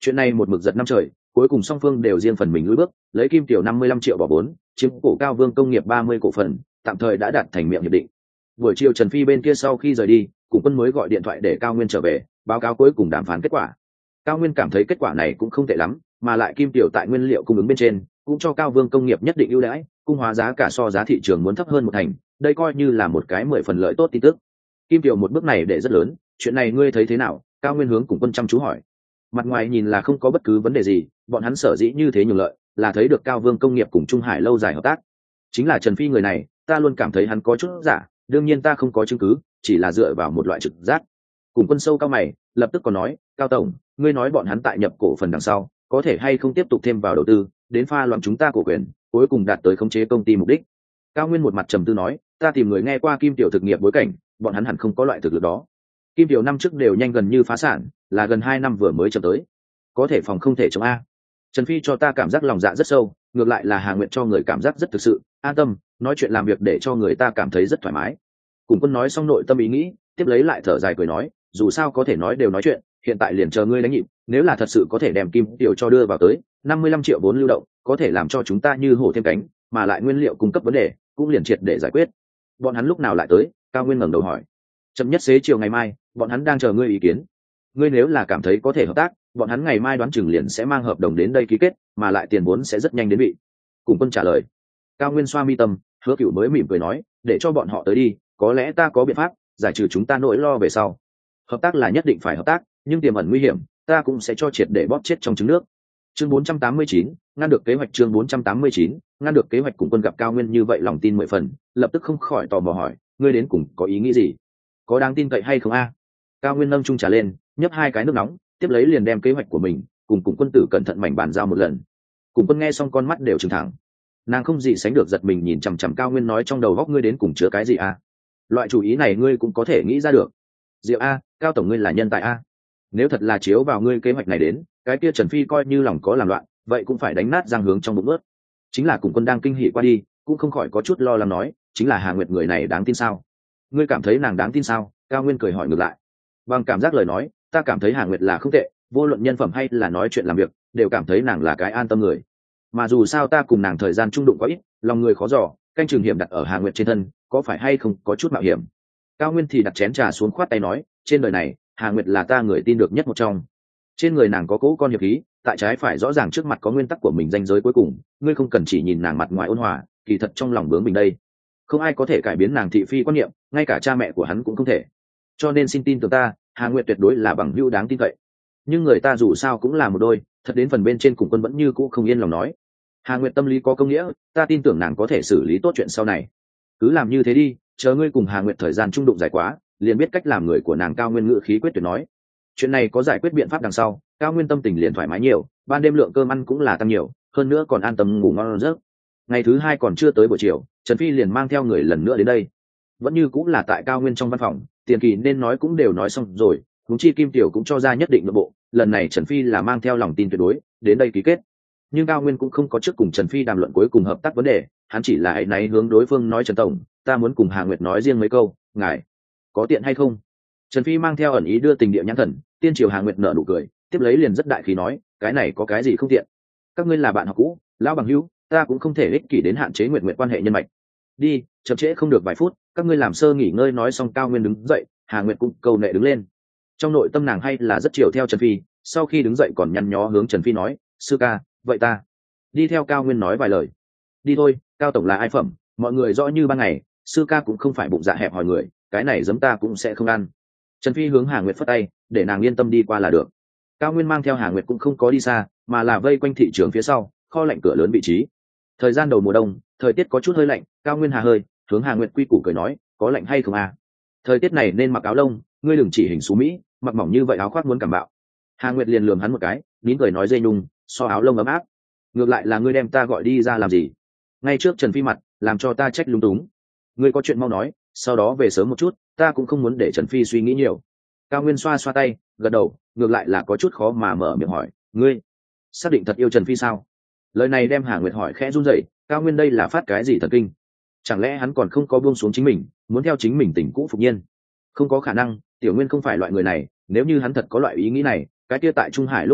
Speaker 1: Chuyện này một mực giật năm trời, cuối cùng song phương đều riêng phần mình lùi bước, lấy Kim Tiểu năm mươi lăm triệu bỏ vốn, chiếm cổ Cao Vương Công nghiệp ba mươi cổ phần, tạm thời đã đạt thành miệng hiệp định. Buổi chiều Trần Phi bên kia sau khi rời đi, Cùng Quân mới gọi điện thoại để Cao Nguyên trở về, báo cáo cuối cùng đàm phán kết quả. Cao Nguyên cảm thấy kết quả này cũng không tệ lắm, mà lại Kim Tiểu tại nguyên liệu cung ứng bên trên, cũng cho Cao Vương Công nghiệp nhất định ưu đãi, cung hóa giá cả so giá thị trường muốn thấp hơn một thành, đây coi như là một cái mười phần lợi tốt tin tức. Kim Tiểu một bước này để rất lớn, chuyện này ngươi thấy thế nào? Cao Nguyên hướng Cùng Quân chăm chú hỏi. Mặt ngoài nhìn là không có bất cứ vấn đề gì, bọn hắn sở dĩ như thế nhường lợi, là thấy được Cao Vương Công nghiệp cùng Trung Hải lâu dài hợp tác. Chính là Trần Phi người này, ta luôn cảm thấy hắn có chút giả, đương nhiên ta không có chứng cứ, chỉ là dựa vào một loại trực giác. Cùng Quân sâu cao mày, lập tức còn nói, Cao tổng, ngươi nói bọn hắn tại nhập cổ phần đằng sau, có thể hay không tiếp tục thêm vào đầu tư, đến pha loãng chúng ta cổ quyền, cuối cùng đạt tới khống chế công ty mục đích. Cao Nguyên một mặt trầm tư nói, ta tìm người nghe qua Kim Tiểu thực nghiệp bối cảnh, bọn hắn hẳn không có loại thực lực đó. Kim Tiểu năm trước đều nhanh gần như phá sản, là gần hai năm vừa mới chậm tới, có thể phòng không thể chống a. Trần Phi cho ta cảm giác lòng dạ rất sâu, ngược lại là Hà Nguyệt cho người cảm giác rất thực sự, an tâm, nói chuyện làm việc để cho người ta cảm thấy rất thoải mái. Cùng Quân nói xong nội tâm ý nghĩ, tiếp lấy lại thở dài cười nói, dù sao có thể nói đều nói chuyện, hiện tại liền chờ ngươi đánh nhịp, nếu là thật sự có thể đem Kim Tiểu cho đưa vào tới, năm mươi lăm triệu vốn lưu động, có thể làm cho chúng ta như hổ thêm cánh, mà lại nguyên liệu cung cấp vấn đề, cũng liền triệt để giải quyết. Bọn hắn lúc nào lại tới? Cao Nguyên ngẩng đầu hỏi. Chậm nhất xế chiều ngày mai, bọn hắn đang chờ ngươi ý kiến. Ngươi nếu là cảm thấy có thể hợp tác, bọn hắn ngày mai đoán chừng liền sẽ mang hợp đồng đến đây ký kết, mà lại tiền vốn sẽ rất nhanh đến vị. Cùng Quân trả lời. Cao Nguyên xoa mi tâm, Hứa Cửu mới mỉm cười nói, để cho bọn họ tới đi, có lẽ ta có biện pháp giải trừ chúng ta nỗi lo về sau. Hợp tác là nhất định phải hợp tác, nhưng tiềm ẩn nguy hiểm, ta cũng sẽ cho triệt để bóp chết trong trứng nước. Chương bốn trăm tám mươi chín, ngăn được kế hoạch. Chương bốn trăm tám mươi chín, ngăn được kế hoạch. Cùng Quân gặp Cao Nguyên như vậy lòng tin mười phần, lập tức không khỏi tò mò hỏi, ngươi đến cùng có ý nghĩ gì? Có đáng tin cậy hay không a? Cao Nguyên nâng chung trà lên, nhấp hai cái nước nóng, tiếp lấy liền đem kế hoạch của mình cùng Cùng Quân tử cẩn thận mảnh bàn giao một lần. Cùng Quân nghe xong con mắt đều trừng thẳng, nàng không gì sánh được giật mình nhìn chằm chằm Cao Nguyên, nói trong đầu góc ngươi đến cùng chứa cái gì a? Loại chủ ý này ngươi cũng có thể nghĩ ra được? Diệu a, Cao tổng ngươi là nhân tài a. Nếu thật là chiếu vào ngươi kế hoạch này đến, cái kia Trần Phi coi như lòng có làm loạn, vậy cũng phải đánh nát răng hướng trong bụng ướt. Chính là Cùng Quân đang kinh hỉ qua đi, cũng không khỏi có chút lo lắng nói, chính là Hà Nguyệt người này đáng tin sao? Ngươi cảm thấy nàng đáng tin sao? Cao Nguyên cười hỏi ngược lại. Bằng cảm giác lời nói, ta cảm thấy Hà Nguyệt là không tệ, vô luận nhân phẩm hay là nói chuyện làm việc, đều cảm thấy nàng là cái an tâm người. Mà dù sao ta cùng nàng thời gian chung đụng quá ít, lòng người khó dò, canh trường hiểm đặt ở Hà Nguyệt trên thân, có phải hay không có chút mạo hiểm. Cao Nguyên thì đặt chén trà xuống khoát tay nói, trên đời này, Hà Nguyệt là ta người tin được nhất một trong. Trên người nàng có cỗ con hiệp khí, tại trái phải rõ ràng trước mặt có nguyên tắc của mình ranh giới cuối cùng, ngươi không cần chỉ nhìn nàng mặt ngoài ôn hòa, kỳ thật trong lòng bướng mình đây. Không ai có thể cải biến nàng thị phi quan niệm, ngay cả cha mẹ của hắn cũng không thể. Cho nên xin tin tưởng ta, Hà Nguyệt tuyệt đối là bằng hữu đáng tin cậy. Nhưng người ta dù sao cũng là một đôi, thật đến phần bên trên Cùng Quân vẫn như cũ không yên lòng nói. Hà Nguyệt tâm lý có công nghĩa, ta tin tưởng nàng có thể xử lý tốt chuyện sau này. Cứ làm như thế đi, chờ ngươi cùng Hà Nguyệt thời gian chung đụng dài quá, liền biết cách làm người của nàng. Cao Nguyên ngữ khí quyết tuyệt nói. Chuyện này có giải quyết biện pháp đằng sau, Cao Nguyên tâm tình liền thoải mái nhiều, ban đêm lượng cơm ăn cũng là tăng nhiều, hơn nữa còn an tâm ngủ ngon giấc. Ngày thứ hai còn chưa tới buổi chiều, Trần Phi liền mang theo người lần nữa đến đây. Vẫn như cũng là tại Cao Nguyên trong văn phòng, tiền kỳ nên nói cũng đều nói xong rồi, huống chi Kim Tiểu cũng cho ra nhất định nội bộ, lần này Trần Phi là mang theo lòng tin tuyệt đối đến đây ký kết. Nhưng Cao Nguyên cũng không có trước cùng Trần Phi đàm luận cuối cùng hợp tác vấn đề, hắn chỉ là hãy náy hướng đối phương nói, Trần tổng, ta muốn cùng Hà Nguyệt nói riêng mấy câu, ngài có tiện hay không? Trần Phi mang theo ẩn ý đưa tình địa nhãn thần, tiên triều Hà Nguyệt nở nụ cười, tiếp lấy liền rất đại khí nói, cái này có cái gì không tiện? Các ngươi là bạn học cũ, lão bằng hữu, ta cũng không thể ích kỷ đến hạn chế Nguyệt Nguyệt quan hệ nhân mạch. Đi, chậm trễ không được vài phút, các ngươi làm sơ nghỉ ngơi. Nói xong Cao Nguyên đứng dậy, Hà Nguyệt cũng câu nệ đứng lên. Trong nội tâm nàng hay là rất chiều theo Trần Phi, sau khi đứng dậy còn nhăn nhó hướng Trần Phi nói, sư ca, vậy ta đi theo. Cao Nguyên nói vài lời. Đi thôi, Cao tổng là ai phẩm, mọi người rõ như ban ngày, sư ca cũng không phải bụng dạ hẹp hòi người, cái này giấm ta cũng sẽ không ăn. Trần Phi hướng Hà Nguyệt phất tay, để nàng yên tâm đi qua là được. Cao Nguyên mang theo Hà Nguyệt cũng không có đi xa, mà là vây quanh thị trường phía sau kho lạnh cửa lớn vị trí. Thời gian đầu mùa đông, thời tiết có chút hơi lạnh, Cao Nguyên hà hơi hướng Hà Nguyệt quy củ cười nói, có lạnh hay không à? Thời tiết này nên mặc áo lông, ngươi đừng chỉ hình xú mỹ, mặc mỏng như vậy áo khoác muốn cảm bạo. Hà Nguyệt liền lườm hắn một cái, nín cười nói, dây nhung so áo lông ấm áp. Ngược lại là ngươi đem ta gọi đi ra làm gì? Ngay trước Trần Phi mặt, làm cho ta trách lung túng. Ngươi có chuyện mau nói, sau đó về sớm một chút, ta cũng không muốn để Trần Phi suy nghĩ nhiều. Cao Nguyên xoa xoa tay, gật đầu, ngược lại là có chút khó mà mở miệng hỏi, ngươi xác định thật yêu Trần Phi sao? Lời này đem Hà Nguyệt hỏi khẽ run rẩy, Cao Nguyên đây là phát cái gì thần kinh? Chẳng lẽ hắn còn không có buông xuống chính mình, muốn theo chính mình tình cũ phục nhiên? Không có khả năng, Tiểu Nguyên không phải loại người này, nếu như hắn thật có loại ý nghĩ này, cái kia tại Trung Hải lúc gặp mặt,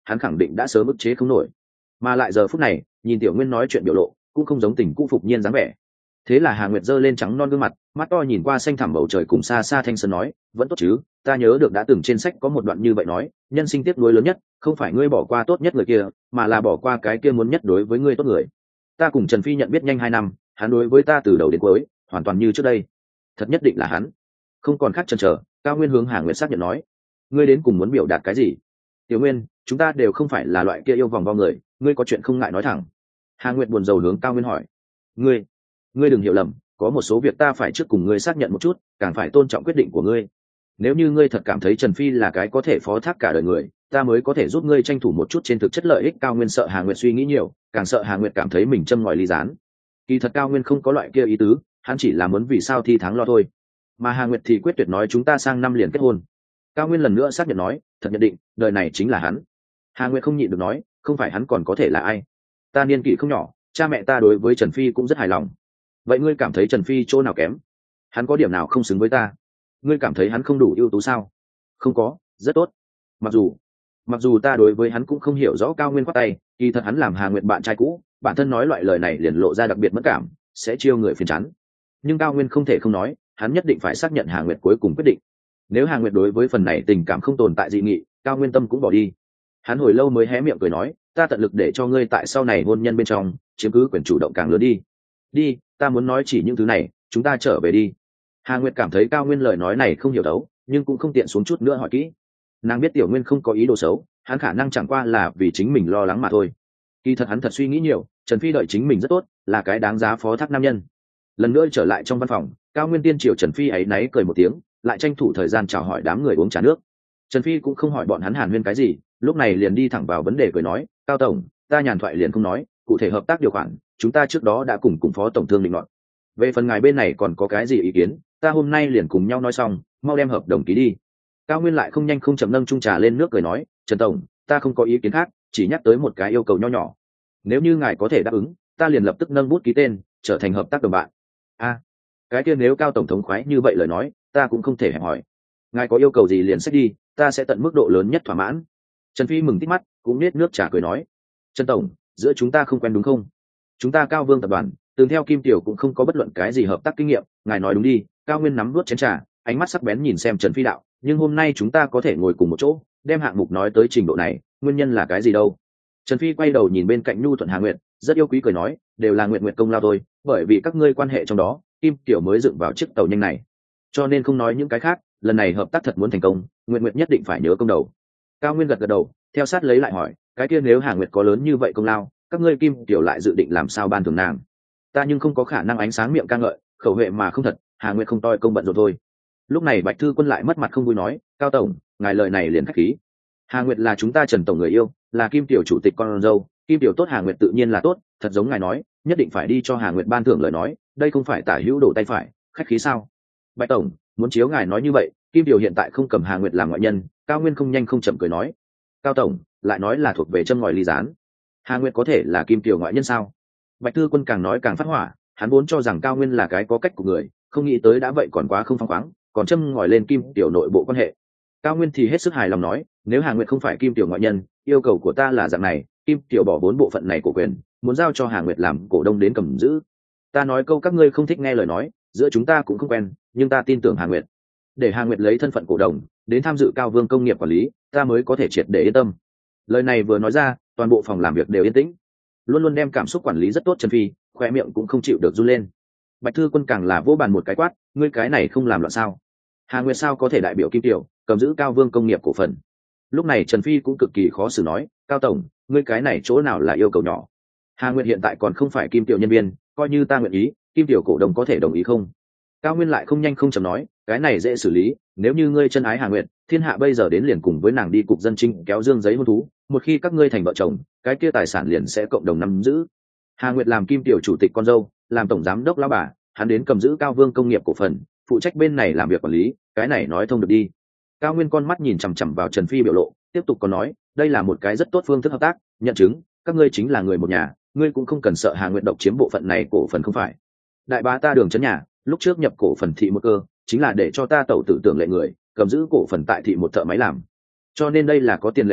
Speaker 1: hắn khẳng định đã sớm ức chế không nổi. Mà lại giờ phút này nhìn Tiểu Nguyên nói chuyện biểu lộ cũng không giống tình cũ phục nhiên dáng vẻ. Thế là Hà Nguyệt giơ lên trắng non gương mặt, mắt to nhìn qua xanh thẳm bầu trời cùng xa xa thanh sơn nói, vẫn tốt chứ, ta nhớ được đã từng trên sách có một đoạn như vậy nói, nhân sinh tiếc nuối lớn nhất không phải ngươi bỏ qua tốt nhất người kia, mà là bỏ qua cái kia muốn nhất đối với ngươi tốt người. Ta cùng Trần Phi nhận biết nhanh hai năm, hắn đối với ta từ đầu đến cuối hoàn toàn như trước đây. Thật nhất định là hắn. Không còn khác chần chờ, Cao Nguyên hướng Hà Nguyệt xác nhận nói, ngươi đến cùng muốn biểu đạt cái gì? Tiểu Nguyên, chúng ta đều không phải là loại kia yêu vòng vo người, ngươi có chuyện không ngại nói thẳng. Hà Nguyệt buồn rầu hướng Cao Nguyên hỏi. Ngươi, ngươi đừng hiểu lầm, có một số việc ta phải trước cùng ngươi xác nhận một chút, càng phải tôn trọng quyết định của ngươi. Nếu như ngươi thật cảm thấy Trần Phi là cái có thể phó thác cả đời người, ta mới có thể giúp ngươi tranh thủ một chút trên thực chất lợi ích. Cao Nguyên sợ Hà Nguyệt suy nghĩ nhiều, càng sợ Hà Nguyệt cảm thấy mình châm ngòi ly gián. Kỳ thật Cao Nguyên không có loại kia ý tứ, hắn chỉ là muốn vì sao thi thắng lo thôi. Mà Hà Nguyệt thì quyết tuyệt nói chúng ta sang năm liền kết hôn. Cao Nguyên lần nữa xác nhận nói, thật nhận định đời này chính là hắn. Hà Nguyệt không nhịn được nói, không phải hắn còn có thể là ai? Ta niên kỷ không nhỏ, cha mẹ ta đối với Trần Phi cũng rất hài lòng. Vậy ngươi cảm thấy Trần Phi chỗ nào kém? Hắn có điểm nào không xứng với ta? Ngươi cảm thấy hắn không đủ ưu tú sao? Không có, rất tốt. Mặc dù mặc dù ta đối với hắn cũng không hiểu rõ. Cao Nguyên khoát tay, kỳ thật hắn làm Hà Nguyệt bạn trai cũ, bản thân nói loại lời này liền lộ ra đặc biệt mất cảm, sẽ chiêu người phiền chán. Nhưng Cao Nguyên không thể không nói, hắn nhất định phải xác nhận Hà Nguyệt cuối cùng quyết định. Nếu Hà Nguyệt đối với phần này tình cảm không tồn tại dị nghị, Cao Nguyên tâm cũng bỏ đi. Hắn hồi lâu mới hé miệng cười nói, ta tận lực để cho ngươi tại sau này hôn nhân bên trong chiếm cứ quyền chủ động càng lớn đi. Đi, ta muốn nói chỉ những thứ này, chúng ta trở về đi. Hà Nguyệt cảm thấy Cao Nguyên lời nói này không hiểu đấu, nhưng cũng không tiện xuống chút nữa hỏi kỹ. Nàng biết Tiểu Nguyên không có ý đồ xấu, hắn khả năng chẳng qua là vì chính mình lo lắng mà thôi. Kỳ thật hắn thật suy nghĩ nhiều, Trần Phi đợi chính mình rất tốt, là cái đáng giá phó thác nam nhân. Lần nữa trở lại trong văn phòng, Cao Nguyên tiên triều Trần Phi ấy náy cười một tiếng, lại tranh thủ thời gian chào hỏi đám người uống trà nước. Trần Phi cũng không hỏi bọn hắn hàn huyên cái gì, lúc này liền đi thẳng vào vấn đề cười nói, Cao tổng, ta nhàn thoại liền không nói, cụ thể hợp tác điều khoản chúng ta trước đó đã cùng cùng phó tổng thương định luận. Về phần ngài bên này còn có cái gì ý kiến, ta hôm nay liền cùng nhau nói xong, mau đem hợp đồng ký đi. Cao Nguyên lại không nhanh không chậm nâng chung trà lên nước cười nói, Trần tổng, ta không có ý kiến khác, chỉ nhắc tới một cái yêu cầu nho nhỏ. Nếu như ngài có thể đáp ứng, ta liền lập tức nâng bút ký tên, trở thành hợp tác đồng bạn. A, à, cái kia nếu Cao tổng thống khoái như vậy lời nói, ta cũng không thể hẹp hỏi. Ngài có yêu cầu gì liền xét đi, ta sẽ tận mức độ lớn nhất thỏa mãn. Trần Phi mừng tít mắt, cũng nết nước trà cười nói, Trần tổng, giữa chúng ta không quen đúng không? Chúng ta Cao Vương tập đoàn từng theo Kim Tiểu cũng không có bất luận cái gì hợp tác kinh nghiệm, ngài nói đúng đi. Cao Nguyên nắm nuốt chén trà, ánh mắt sắc bén nhìn xem Trần Phi đạo, nhưng hôm nay chúng ta có thể ngồi cùng một chỗ, đem hạng mục nói tới trình độ này, nguyên nhân là cái gì đâu? Trần Phi quay đầu nhìn bên cạnh Nhu Thuận Hà Nguyệt, rất yêu quý cười nói, đều là Nguyệt Nguyệt công lao thôi, bởi vì các ngươi quan hệ trong đó, Kim Tiểu mới dựng vào chiếc tàu nhanh này. Cho nên không nói những cái khác, lần này hợp tác thật muốn thành công, Nguyệt Nguyệt nhất định phải nhớ công đầu. Cao Nguyên gật gật đầu, theo sát lấy lại hỏi, cái kia nếu Hà Nguyệt có lớn như vậy công lao, các ngươi Kim Tiểu lại dự định làm sao ban thưởng nàng? Ta nhưng không có khả năng ánh sáng miệng ca ngợi, khẩu huệ mà không thật, Hà Nguyệt không toi công bận rồi thôi. Lúc này Bạch Thư Quân lại mất mặt không vui nói, Cao tổng, ngài lời này liền khách khí. Hà Nguyệt là chúng ta Trần tổng người yêu, là Kim Tiểu chủ tịch con dâu, Kim Tiểu tốt Hà Nguyệt tự nhiên là tốt, thật giống ngài nói, nhất định phải đi cho Hà Nguyệt ban thưởng lời nói, đây không phải tả hữu đổ tay phải, khách khí sao? Bạch tổng, muốn chiếu ngài nói như vậy, Kim Tiểu hiện tại không cầm Hà Nguyệt làm ngoại nhân. Cao Nguyên không nhanh không chậm cười nói, Cao tổng, lại nói là thuộc về châm ngòi ly gián. Hà Nguyệt có thể là Kim Tiểu ngoại nhân sao? Bạch Thư Quân càng nói càng phát hỏa, hắn vốn cho rằng Cao Nguyên là cái có cách của người, không nghĩ tới đã vậy còn quá không phăng khoáng, còn châm ngòi lên Kim Tiểu nội bộ quan hệ. Cao Nguyên thì hết sức hài lòng nói, nếu Hà Nguyệt không phải Kim Tiểu ngoại nhân, yêu cầu của ta là dạng này, Kim Tiểu bỏ bốn bộ phận này của quyền, muốn giao cho Hà Nguyệt làm cổ đông đến cầm giữ. Ta nói câu các ngươi không thích nghe lời nói, giữa chúng ta cũng không quen, nhưng ta tin tưởng Hà Nguyệt. Để Hà Nguyệt lấy thân phận cổ đông đến tham dự Cao Vương công nghiệp quản lý, ta mới có thể triệt để yên tâm. Lời này vừa nói ra, toàn bộ phòng làm việc đều yên tĩnh. Luôn luôn đem cảm xúc quản lý rất tốt Trần Phi, khoe miệng cũng không chịu được run lên. Bạch Thư Quân càng là vỗ bàn một cái quát, ngươi cái này không làm loạn sao? Hà Nguyệt sao có thể đại biểu Kim Tiểu cầm giữ Cao Vương công nghiệp cổ phần? Lúc này Trần Phi cũng cực kỳ khó xử nói, Cao tổng, ngươi cái này chỗ nào là yêu cầu nhỏ? Hà Nguyệt hiện tại còn không phải Kim Tiểu nhân viên, coi như ta nguyện ý, Kim Tiểu cổ đông có thể đồng ý không? Cao Nguyên lại không nhanh không chậm nói, cái này dễ xử lý, nếu như ngươi chân ái Hà Nguyệt, thiên hạ bây giờ đến liền cùng với nàng đi cục dân trinh kéo dương giấy hôn thú, một khi các ngươi thành vợ chồng, cái kia tài sản liền sẽ cộng đồng nắm giữ. Hà Nguyệt làm Kim Tiểu chủ tịch con dâu, làm tổng giám đốc lão bà, hắn đến cầm giữ Cao Vương công nghiệp cổ phần, phụ trách bên này làm việc quản lý, cái này nói thông được đi. Cao Nguyên con mắt nhìn chằm chằm vào Trần Phi biểu lộ, tiếp tục còn nói, đây là một cái rất tốt phương thức hợp tác, nhận chứng, các ngươi chính là người một nhà, ngươi cũng không cần sợ Hà Nguyệt độc chiếm bộ phận này cổ phần không phải. Đại bá ta Đường Chấn Nhà, lúc trước nhập cổ phần thị một cơ, chính là để cho ta tẩu tử tưởng lệ người, cầm giữ cổ phần tại thị một thợ máy làm. Cho nên đây là có tiền lệ ở,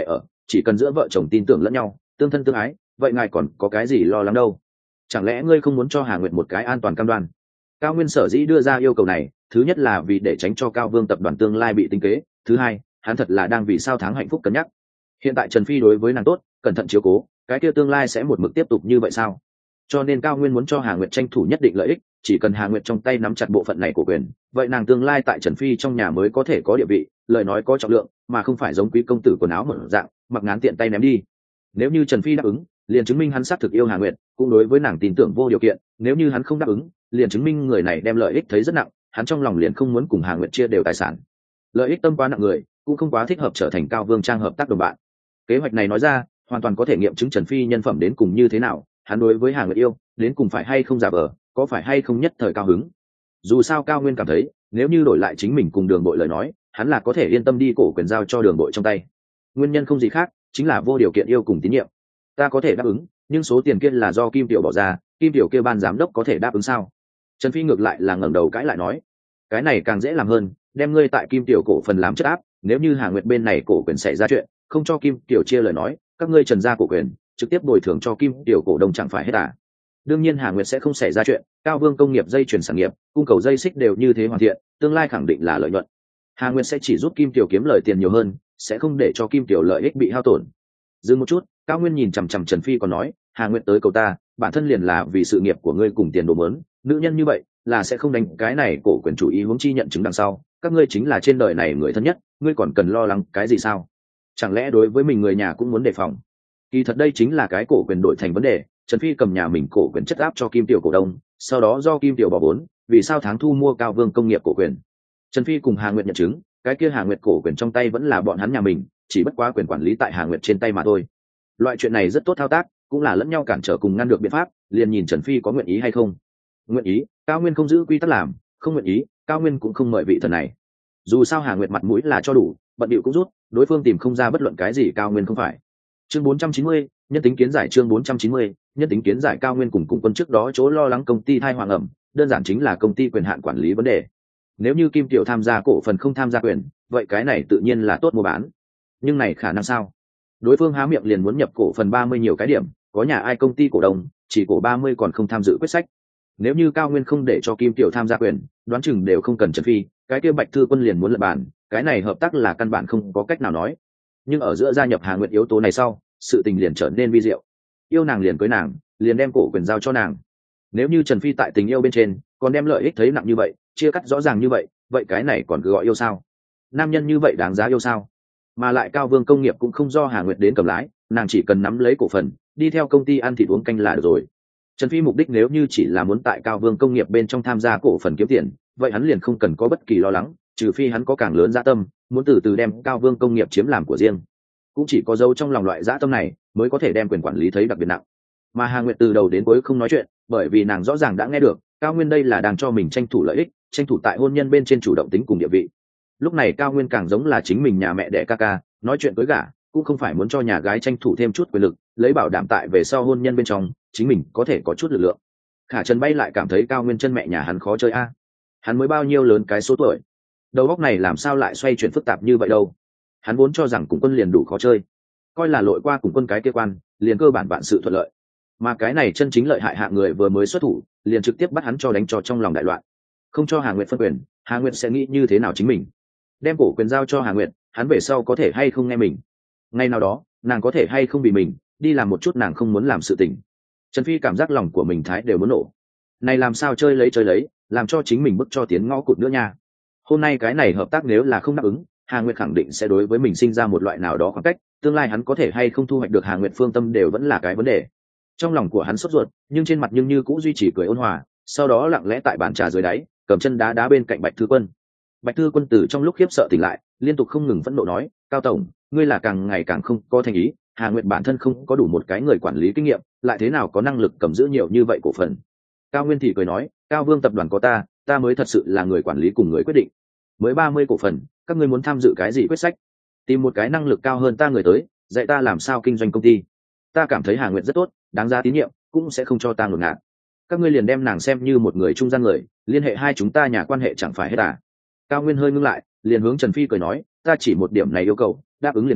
Speaker 1: chỉ cần giữa vợ chồng tin tưởng lẫn nhau, tương thân tương ái, vậy ngài còn có cái gì lo lắng đâu? Chẳng lẽ ngươi không muốn cho Hà Nguyệt một cái an toàn cam đoan? Cao Nguyên sở dĩ đưa ra yêu cầu này, thứ nhất là vì để tránh cho Cao Vương tập đoàn tương lai bị tính kế, thứ hai, hắn thật là đang vì sao tháng hạnh phúc cân nhắc. Hiện tại Trần Phi đối với nàng tốt, cẩn thận chiếu cố, cái kia tương lai sẽ một mực tiếp tục như vậy sao? Cho nên Cao Nguyên muốn cho Hà Nguyệt tranh thủ nhất định lợi ích, chỉ cần Hà Nguyệt trong tay nắm chặt bộ phận này của quyền, vậy nàng tương lai tại Trần Phi trong nhà mới có thể có địa vị, lời nói có trọng lượng, mà không phải giống quý công tử quần áo mở dạng, mặc ngán tiện tay ném đi. Nếu như Trần Phi đáp ứng, liền chứng minh hắn xác thực yêu Hà Nguyệt, cũng đối với nàng tin tưởng vô điều kiện, nếu như hắn không đáp ứng, liền chứng minh người này đem lợi ích thấy rất nặng, hắn trong lòng liền không muốn cùng Hà Nguyệt chia đều tài sản. Lợi ích tâm quá nặng người, cũng không quá thích hợp trở thành Cao Vương trang hợp tác đồng bạn. Kế hoạch này nói ra, hoàn toàn có thể nghiệm chứng Trần Phi nhân phẩm đến cùng như thế nào, hắn đối với Hà Nguyệt yêu, đến cùng phải hay không giả vờ, có phải hay không nhất thời cao hứng. Dù sao Cao Nguyên cảm thấy, nếu như đổi lại chính mình cùng Đường Bội lời nói, hắn là có thể yên tâm đi cổ quyền giao cho Đường Bội trong tay. Nguyên nhân không gì khác, chính là vô điều kiện yêu cùng tín nhiệm. Ta có thể đáp ứng, nhưng số tiền kia là do Kim Tiểu bỏ ra, Kim Tiểu kia ban giám đốc có thể đáp ứng sao? Trần Phi ngược lại là ngẩng đầu cãi lại nói, cái này càng dễ làm hơn, đem ngươi tại Kim Tiểu cổ phần làm chất áp, nếu như Hà Nguyệt bên này cổ quyền xảy ra chuyện, không cho Kim Tiểu chia lời nói, các ngươi Trần gia cổ quyền trực tiếp bồi thường cho Kim Tiểu cổ đông chẳng phải hết à? Đương nhiên Hà Nguyệt sẽ không xảy ra chuyện, Cao Vương công nghiệp dây chuyển sản nghiệp, cung cầu dây xích đều như thế hoàn thiện, tương lai khẳng định là lợi nhuận. Hà Nguyệt sẽ chỉ giúp Kim Tiểu kiếm lời tiền nhiều hơn, sẽ không để cho Kim Tiểu lợi ích bị hao tổn. Dừng một chút, Cao Nguyên nhìn chằm chằm Trần Phi còn nói, Hà Nguyệt tới cầu ta, bản thân liền là vì sự nghiệp của ngươi cùng tiền đồ mớn, nữ nhân như vậy là sẽ không đánh cái này cổ quyền chủ ý huống chi nhận chứng đằng sau, các ngươi chính là trên đời này người thân nhất, ngươi còn cần lo lắng cái gì sao? Chẳng lẽ đối với mình người nhà cũng muốn đề phòng? Kỳ thật đây chính là cái cổ quyền đổi thành vấn đề, Trần Phi cầm nhà mình cổ quyền chất áp cho Kim Tiểu cổ đông, sau đó do Kim Tiểu bỏ vốn, vì sao tháng thu mua Cao Vương công nghiệp cổ quyền. Trần Phi cùng Hà Nguyệt nhận chứng, cái kia Hà Nguyệt cổ quyền trong tay vẫn là bọn hắn nhà mình, chỉ bất quá quyền quản lý tại Hà Nguyệt trên tay mà thôi. Loại chuyện này rất tốt thao tác, cũng là lẫn nhau cản trở cùng ngăn được biện pháp, liền nhìn Trần Phi có nguyện ý hay không. Nguyện ý, Cao Nguyên không giữ quy tắc làm, không nguyện ý, Cao Nguyên cũng không mời vị thần này. Dù sao Hà Nguyệt mặt mũi là cho đủ, bận điệu cũng rút, đối phương tìm không ra bất luận cái gì Cao Nguyên không phải. Chương bốn trăm chín mươi, nhân tính kiến giải chương bốn trăm chín mươi, nhân tính kiến giải Cao Nguyên cùng cùng quân trước đó chỗ lo lắng công ty thai hoàng ẩm, đơn giản chính là công ty quyền hạn quản lý vấn đề. Nếu như Kim Tiểu tham gia cổ phần không tham gia quyền, vậy cái này tự nhiên là tốt mua bán. Nhưng này khả năng sao? Đối phương há miệng liền muốn nhập cổ phần ba mươi nhiều cái điểm, có nhà ai công ty cổ đông, chỉ cổ ba mươi còn không tham dự quyết sách. Nếu như Cao Nguyên không để cho Kim Tiểu tham gia quyền, đoán chừng đều không cần Trần Phi, cái kia Bạch Thư Quân liền muốn lập bàn, cái này hợp tác là căn bản không có cách nào nói. Nhưng ở giữa gia nhập Hà Nguyệt yếu tố này sau, sự tình liền trở nên vi diệu. Yêu nàng liền cưới nàng, liền đem cổ quyền giao cho nàng. Nếu như Trần Phi tại tình yêu bên trên, còn đem lợi ích thấy nặng như vậy, chia cắt rõ ràng như vậy, vậy cái này còn cứ gọi yêu sao? Nam nhân như vậy đáng giá yêu sao? Mà lại Cao Vương công nghiệp cũng không do Hà Nguyệt đến cầm lái, nàng chỉ cần nắm lấy cổ phần, đi theo công ty ăn thịt uống canh là được rồi. Trần Phi mục đích nếu như chỉ là muốn tại Cao Vương công nghiệp bên trong tham gia cổ phần kiếm tiền, vậy hắn liền không cần có bất kỳ lo lắng, trừ phi hắn có càng lớn dã tâm, muốn từ từ đem Cao Vương công nghiệp chiếm làm của riêng. Cũng chỉ có dấu trong lòng loại dã tâm này, mới có thể đem quyền quản lý thấy đặc biệt nặng. Mà Hà Nguyệt từ đầu đến cuối không nói chuyện, bởi vì nàng rõ ràng đã nghe được, Cao Nguyên đây là đang cho mình tranh thủ lợi ích, tranh thủ tại hôn nhân bên trên chủ động tính cùng địa vị. Lúc này Cao Nguyên càng giống là chính mình nhà mẹ đẻ ca ca, nói chuyện với gả, cũng không phải muốn cho nhà gái tranh thủ thêm chút quyền lực, lấy bảo đảm tại về sau hôn nhân bên trong, chính mình có thể có chút lực lượng. Khả Trần Bay lại cảm thấy Cao Nguyên chân mẹ nhà hắn khó chơi a. Hắn mới bao nhiêu lớn cái số tuổi, đầu óc này làm sao lại xoay chuyển phức tạp như vậy đâu? Hắn vốn cho rằng cùng quân liền đủ khó chơi, coi là lội qua cùng quân cái kia quan, liền cơ bản vạn sự thuận lợi. Mà cái này chân chính lợi hại hạ người vừa mới xuất thủ, liền trực tiếp bắt hắn cho đánh cho trong lòng đại loạn. Không cho Hà Nguyệt phân quyền, Hà Nguyệt sẽ nghĩ như thế nào chính mình? Đem cổ quyền giao cho Hà Nguyệt, hắn về sau có thể hay không nghe mình? Ngay nào đó, nàng có thể hay không vì mình đi làm một chút nàng không muốn làm sự tình. Trần Phi cảm giác lòng của mình thái đều muốn nổ. Này làm sao chơi lấy chơi lấy, làm cho chính mình bức cho tiến ngõ cụt nữa nha. Hôm nay cái này hợp tác nếu là không đáp ứng, Hà Nguyệt khẳng định sẽ đối với mình sinh ra một loại nào đó khoảng cách, tương lai hắn có thể hay không thu hoạch được Hà Nguyệt phương tâm đều vẫn là cái vấn đề. Trong lòng của hắn sốt ruột, nhưng trên mặt nhưng như cũng duy trì cười ôn hòa, sau đó lặng lẽ tại bàn trà dưới đáy, cầm chân đá đá bên cạnh Bạch Thư Quân. Bạch Thư Quân từ trong lúc khiếp sợ tỉnh lại, liên tục không ngừng phẫn nộ nói, Cao tổng, ngươi là càng ngày càng không có thành ý, Hà Nguyệt bản thân không có đủ một cái người quản lý kinh nghiệm, lại thế nào có năng lực cầm giữ nhiều như vậy cổ phần. Cao Nguyên thì cười nói, Cao Vương tập đoàn có ta, ta mới thật sự là người quản lý cùng người quyết định. Mới ba mươi cổ phần, các ngươi muốn tham dự cái gì quyết sách? Tìm một cái năng lực cao hơn ta người tới, dạy ta làm sao kinh doanh công ty. Ta cảm thấy Hà Nguyệt rất tốt, đáng giá tín nhiệm, cũng sẽ không cho ta ngột ngạt. Các ngươi liền đem nàng xem như một người trung gian người, liên hệ hai chúng ta nhà quan hệ chẳng phải hết à? Cao Nguyên hơi ngưng lại, liền hướng Trần Phi cười nói, ta chỉ một điểm này yêu cầu, đáp ứng liền ký,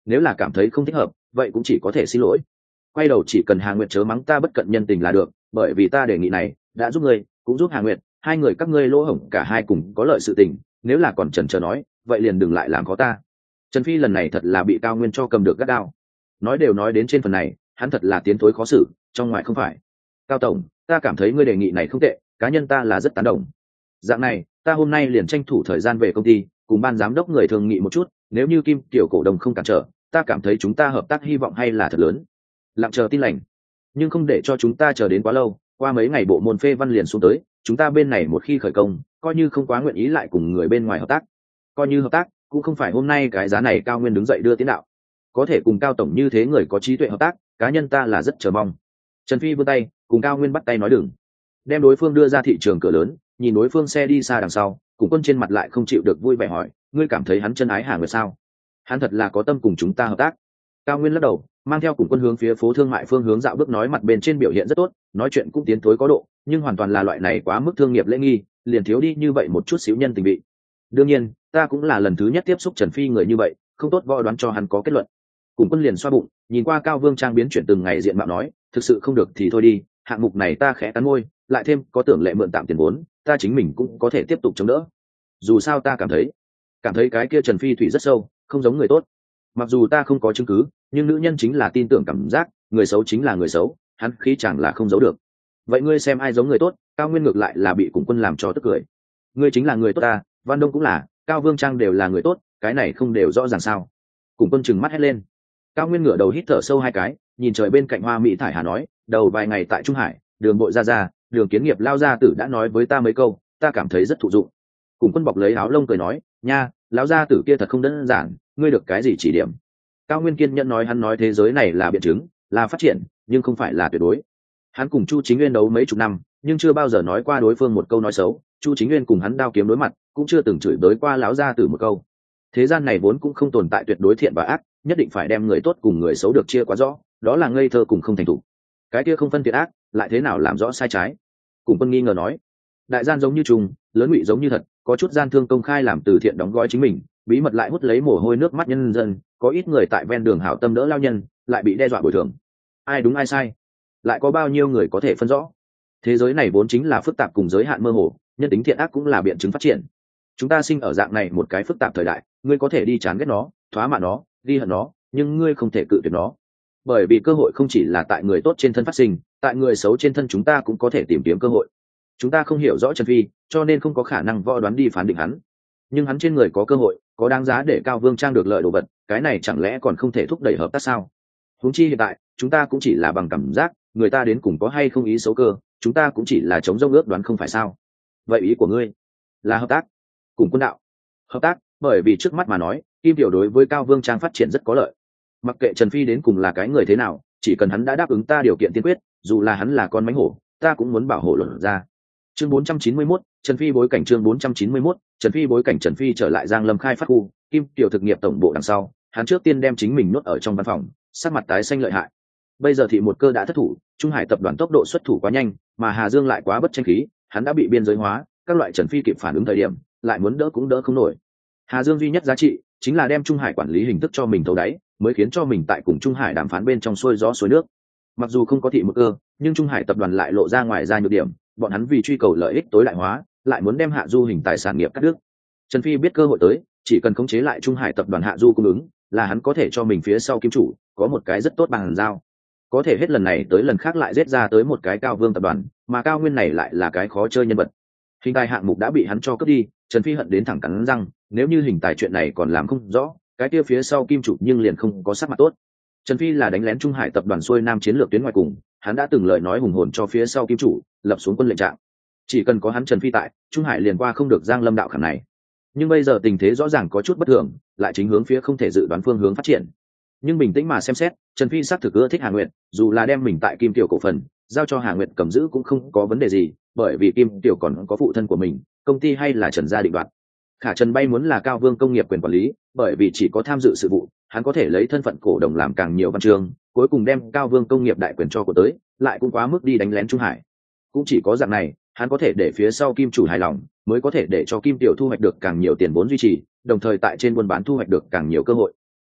Speaker 1: nếu là cảm thấy không thích hợp vậy cũng chỉ có thể xin lỗi. Quay đầu chỉ cần Hà Nguyệt chớ mắng ta bất cận nhân tình là được, bởi vì ta đề nghị này đã giúp ngươi cũng giúp Hà Nguyệt, hai người các ngươi lỗ hổng cả hai cùng có lợi sự tình, nếu là còn chần chờ nói vậy liền đừng lại làm khó ta. Trần Phi lần này thật là bị Cao Nguyên cho cầm được gắt gao. Nói đều nói đến trên phần này, hắn thật là tiến thối khó xử, trong ngoài không phải. Cao tổng, ta cảm thấy ngươi đề nghị này không tệ, cá nhân ta là rất tán đồng. Dạng này, ta hôm nay liền tranh thủ thời gian về công ty, cùng ban giám đốc người thường nghị một chút, nếu như Kim Tiểu cổ đông không cản trở, ta cảm thấy chúng ta hợp tác hy vọng hay là thật lớn. Lặng chờ tin lành, nhưng không để cho chúng ta chờ đến quá lâu, qua mấy ngày bộ môn phê văn liền xuống tới, chúng ta bên này một khi khởi công, coi như không quá nguyện ý lại cùng người bên ngoài hợp tác. Coi như hợp tác, cũng không phải hôm nay cái giá này Cao Nguyên đứng dậy đưa tiến đạo. Có thể cùng Cao tổng như thế người có trí tuệ hợp tác, cá nhân ta là rất chờ mong. Trần Phi vươn tay, cùng Cao Nguyên bắt tay nói đừng. Đem đối phương đưa ra thị trường cửa lớn, nhìn đối phương xe đi xa đằng sau, cùng Quân trên mặt lại không chịu được vui vẻ hỏi, ngươi cảm thấy hắn chân ái Hà Nguyệt sao? Hắn thật là có tâm cùng chúng ta hợp tác. Cao Nguyên lắc đầu, mang theo cùng Quân hướng phía phố thương mại phương hướng dạo bước, nói mặt bên trên biểu hiện rất tốt, nói chuyện cũng tiến thối có độ, nhưng hoàn toàn là loại này quá mức thương nghiệp lễ nghi, liền thiếu đi như vậy một chút xíu nhân tình vị. Đương nhiên, ta cũng là lần thứ nhất tiếp xúc Trần Phi người như vậy, không tốt võ đoán cho hắn có kết luận. Cùng Quân liền xoa bụng, nhìn qua Cao Vương Trang biến chuyển từng ngày diện mạo nói, thực sự không được thì thôi đi, hạng mục này ta khẽ cắn môi, lại thêm có tưởng lệ mượn tạm tiền vốn, ta chính mình cũng có thể tiếp tục chống đỡ. Dù sao ta cảm thấy, cảm thấy cái kia Trần Phi thủy rất sâu, không giống người tốt. Mặc dù ta không có chứng cứ, nhưng nữ nhân chính là tin tưởng cảm giác, người xấu chính là người xấu, hắn khí chẳng là không giấu được. Vậy ngươi xem ai giống người tốt? Cao Nguyên ngược lại là bị Cùng Quân làm cho tức cười. Ngươi chính là người tốt ta, Văn Đông cũng là, Cao Vương Trang đều là người tốt, cái này không đều rõ ràng sao? Cùng Quân trừng mắt hét lên. Cao Nguyên ngửa đầu hít thở sâu hai cái, nhìn trời bên cạnh Hoa Mỹ thải hà nói, đầu vài ngày tại Trung Hải, Đường Bội ra ra, Đường Kiến Nghiệp lao gia tử đã nói với ta mấy câu, ta cảm thấy rất thụ dụng. Cùng Quân bọc lấy áo lông cười nói, nha, lão gia tử kia thật không đơn giản, ngươi được cái gì chỉ điểm? Cao Nguyên kiên nhẫn nói, hắn nói thế giới này là biện chứng, là phát triển, nhưng không phải là tuyệt đối. Hắn cùng Chu Chính Nguyên đấu mấy chục năm, nhưng chưa bao giờ nói qua đối phương một câu nói xấu. Chu Chính Nguyên cùng hắn đao kiếm đối mặt, cũng chưa từng chửi bới qua lão gia tử một câu. Thế gian này vốn cũng không tồn tại tuyệt đối thiện và ác, nhất định phải đem người tốt cùng người xấu được chia quá rõ, đó là ngây thơ cùng không thành thủ. Cái kia không phân thiện ác, lại thế nào làm rõ sai trái? Cùng Quân nghi ngờ nói, đại gian giống như trùng, lớn ngụy giống như thật, có chút gian thương công khai làm từ thiện đóng gói chính mình, bí mật lại hút lấy mồ hôi nước mắt nhân dân, có ít người tại ven đường hảo tâm đỡ lao nhân, lại bị đe dọa bồi thường. Ai đúng ai sai, lại có bao nhiêu người có thể phân rõ? Thế giới này vốn chính là phức tạp cùng giới hạn mơ hồ, nhân tính thiện ác cũng là biện chứng phát triển. Chúng ta sinh ở dạng này một cái phức tạp thời đại, ngươi có thể đi chán ghét nó, thóa mạ nó, ghi hận nó, nhưng ngươi không thể cự tuyệt nó, bởi vì cơ hội không chỉ là tại người tốt trên thân phát sinh, tại người xấu trên thân chúng ta cũng có thể tìm kiếm cơ hội. Chúng ta không hiểu rõ Trần Phi, cho nên không có khả năng võ đoán đi phán định hắn, nhưng hắn trên người có cơ hội, có đáng giá để Cao Vương Trang được lợi đồ vật, cái này chẳng lẽ còn không thể thúc đẩy hợp tác sao? Huống chi hiện tại chúng ta cũng chỉ là bằng cảm giác, người ta đến cùng có hay không ý xấu cơ, chúng ta cũng chỉ là chống rông ước đoán, không phải sao? Vậy ý của ngươi là hợp tác? Cùng Quân đạo, hợp tác, bởi vì trước mắt mà nói, Kim Tiểu đối với Cao Vương Trang phát triển rất có lợi. Mặc kệ Trần Phi đến cùng là cái người thế nào, chỉ cần hắn đã đáp ứng ta điều kiện tiên quyết, dù là hắn là con mánh hổ, ta cũng muốn bảo hộ luận ra. Chương bốn trăm chín mươi mốt, Trần Phi bối cảnh. Chương bốn trăm chín mươi mốt, Trần Phi bối cảnh. Trần Phi trở lại Giang Lâm khai phát khu, Kim Tiểu thực nghiệp tổng bộ đằng sau, hắn trước tiên đem chính mình nuốt ở trong văn phòng, sắc mặt tái xanh lợi hại. Bây giờ thị một cơ đã thất thủ, Trung Hải tập đoàn tốc độ xuất thủ quá nhanh, mà Hà Dương lại quá bất tranh khí, hắn đã bị biên giới hóa, các loại Trần Phi kịp phản ứng thời điểm, lại muốn đỡ cũng đỡ không nổi. Hà Dương duy nhất giá trị chính là đem Trung Hải quản lý hình thức cho mình thấu đáy, mới khiến cho mình tại cùng Trung Hải đàm phán bên trong xuôi gió xuôi nước. Mặc dù không có thị một cơ, nhưng Trung Hải tập đoàn lại lộ ra ngoài ra nhược điểm, bọn hắn vì truy cầu lợi ích tối đại hóa, lại muốn đem Hạ Du hình tài sản nghiệp cắt đứt. Trần Phi biết cơ hội tới, chỉ cần khống chế lại Trung Hải tập đoàn Hạ Du cung ứng, là hắn có thể cho mình phía sau kim chủ có một cái rất tốt bằng giao. Có thể hết lần này tới lần khác lại giết ra tới một cái Cao Vương tập đoàn, mà Cao Nguyên này lại là cái khó chơi nhân vật. Hình tài hạng mục đã bị hắn cho cướp đi, Trần Phi hận đến thẳng cắn răng, nếu như hình tài chuyện này còn làm không rõ, cái kia phía sau kim chủ nhưng liền không có sắc mặt tốt. Trần Phi là đánh lén Trung Hải tập đoàn xuôi nam chiến lược tuyến ngoài cùng, hắn đã từng lời nói hùng hồn cho phía sau kim chủ lập xuống quân lệnh trạng, chỉ cần có hắn Trần Phi tại, Trung Hải liền qua không được Giang Lâm đạo khảm này. Nhưng bây giờ tình thế rõ ràng có chút bất thường, lại chính hướng phía không thể dự đoán phương hướng phát triển. Nhưng bình tĩnh mà xem xét, Trần Phi xác thực ưa thích Hà Nguyệt, dù là đem mình tại Kim Tiểu cổ phần giao cho Hà Nguyệt cầm giữ cũng không có vấn đề gì, bởi vì Kim Tiểu còn có phụ thân của mình, công ty hay là Trần gia định đoạt. Khả Trần bay muốn là Cao Vương công nghiệp quyền quản lý, bởi vì chỉ có tham dự sự vụ, hắn có thể lấy thân phận cổ đồng làm càng nhiều văn chương, cuối cùng đem Cao Vương công nghiệp đại quyền cho của tới, lại cũng quá mức đi đánh lén Trung Hải. Cũng chỉ có dạng này, hắn có thể để phía sau kim chủ hài lòng, mới có thể để cho Kim Tiểu thu hoạch được càng nhiều tiền vốn duy trì, đồng thời tại trên buôn bán thu hoạch được càng nhiều cơ hội.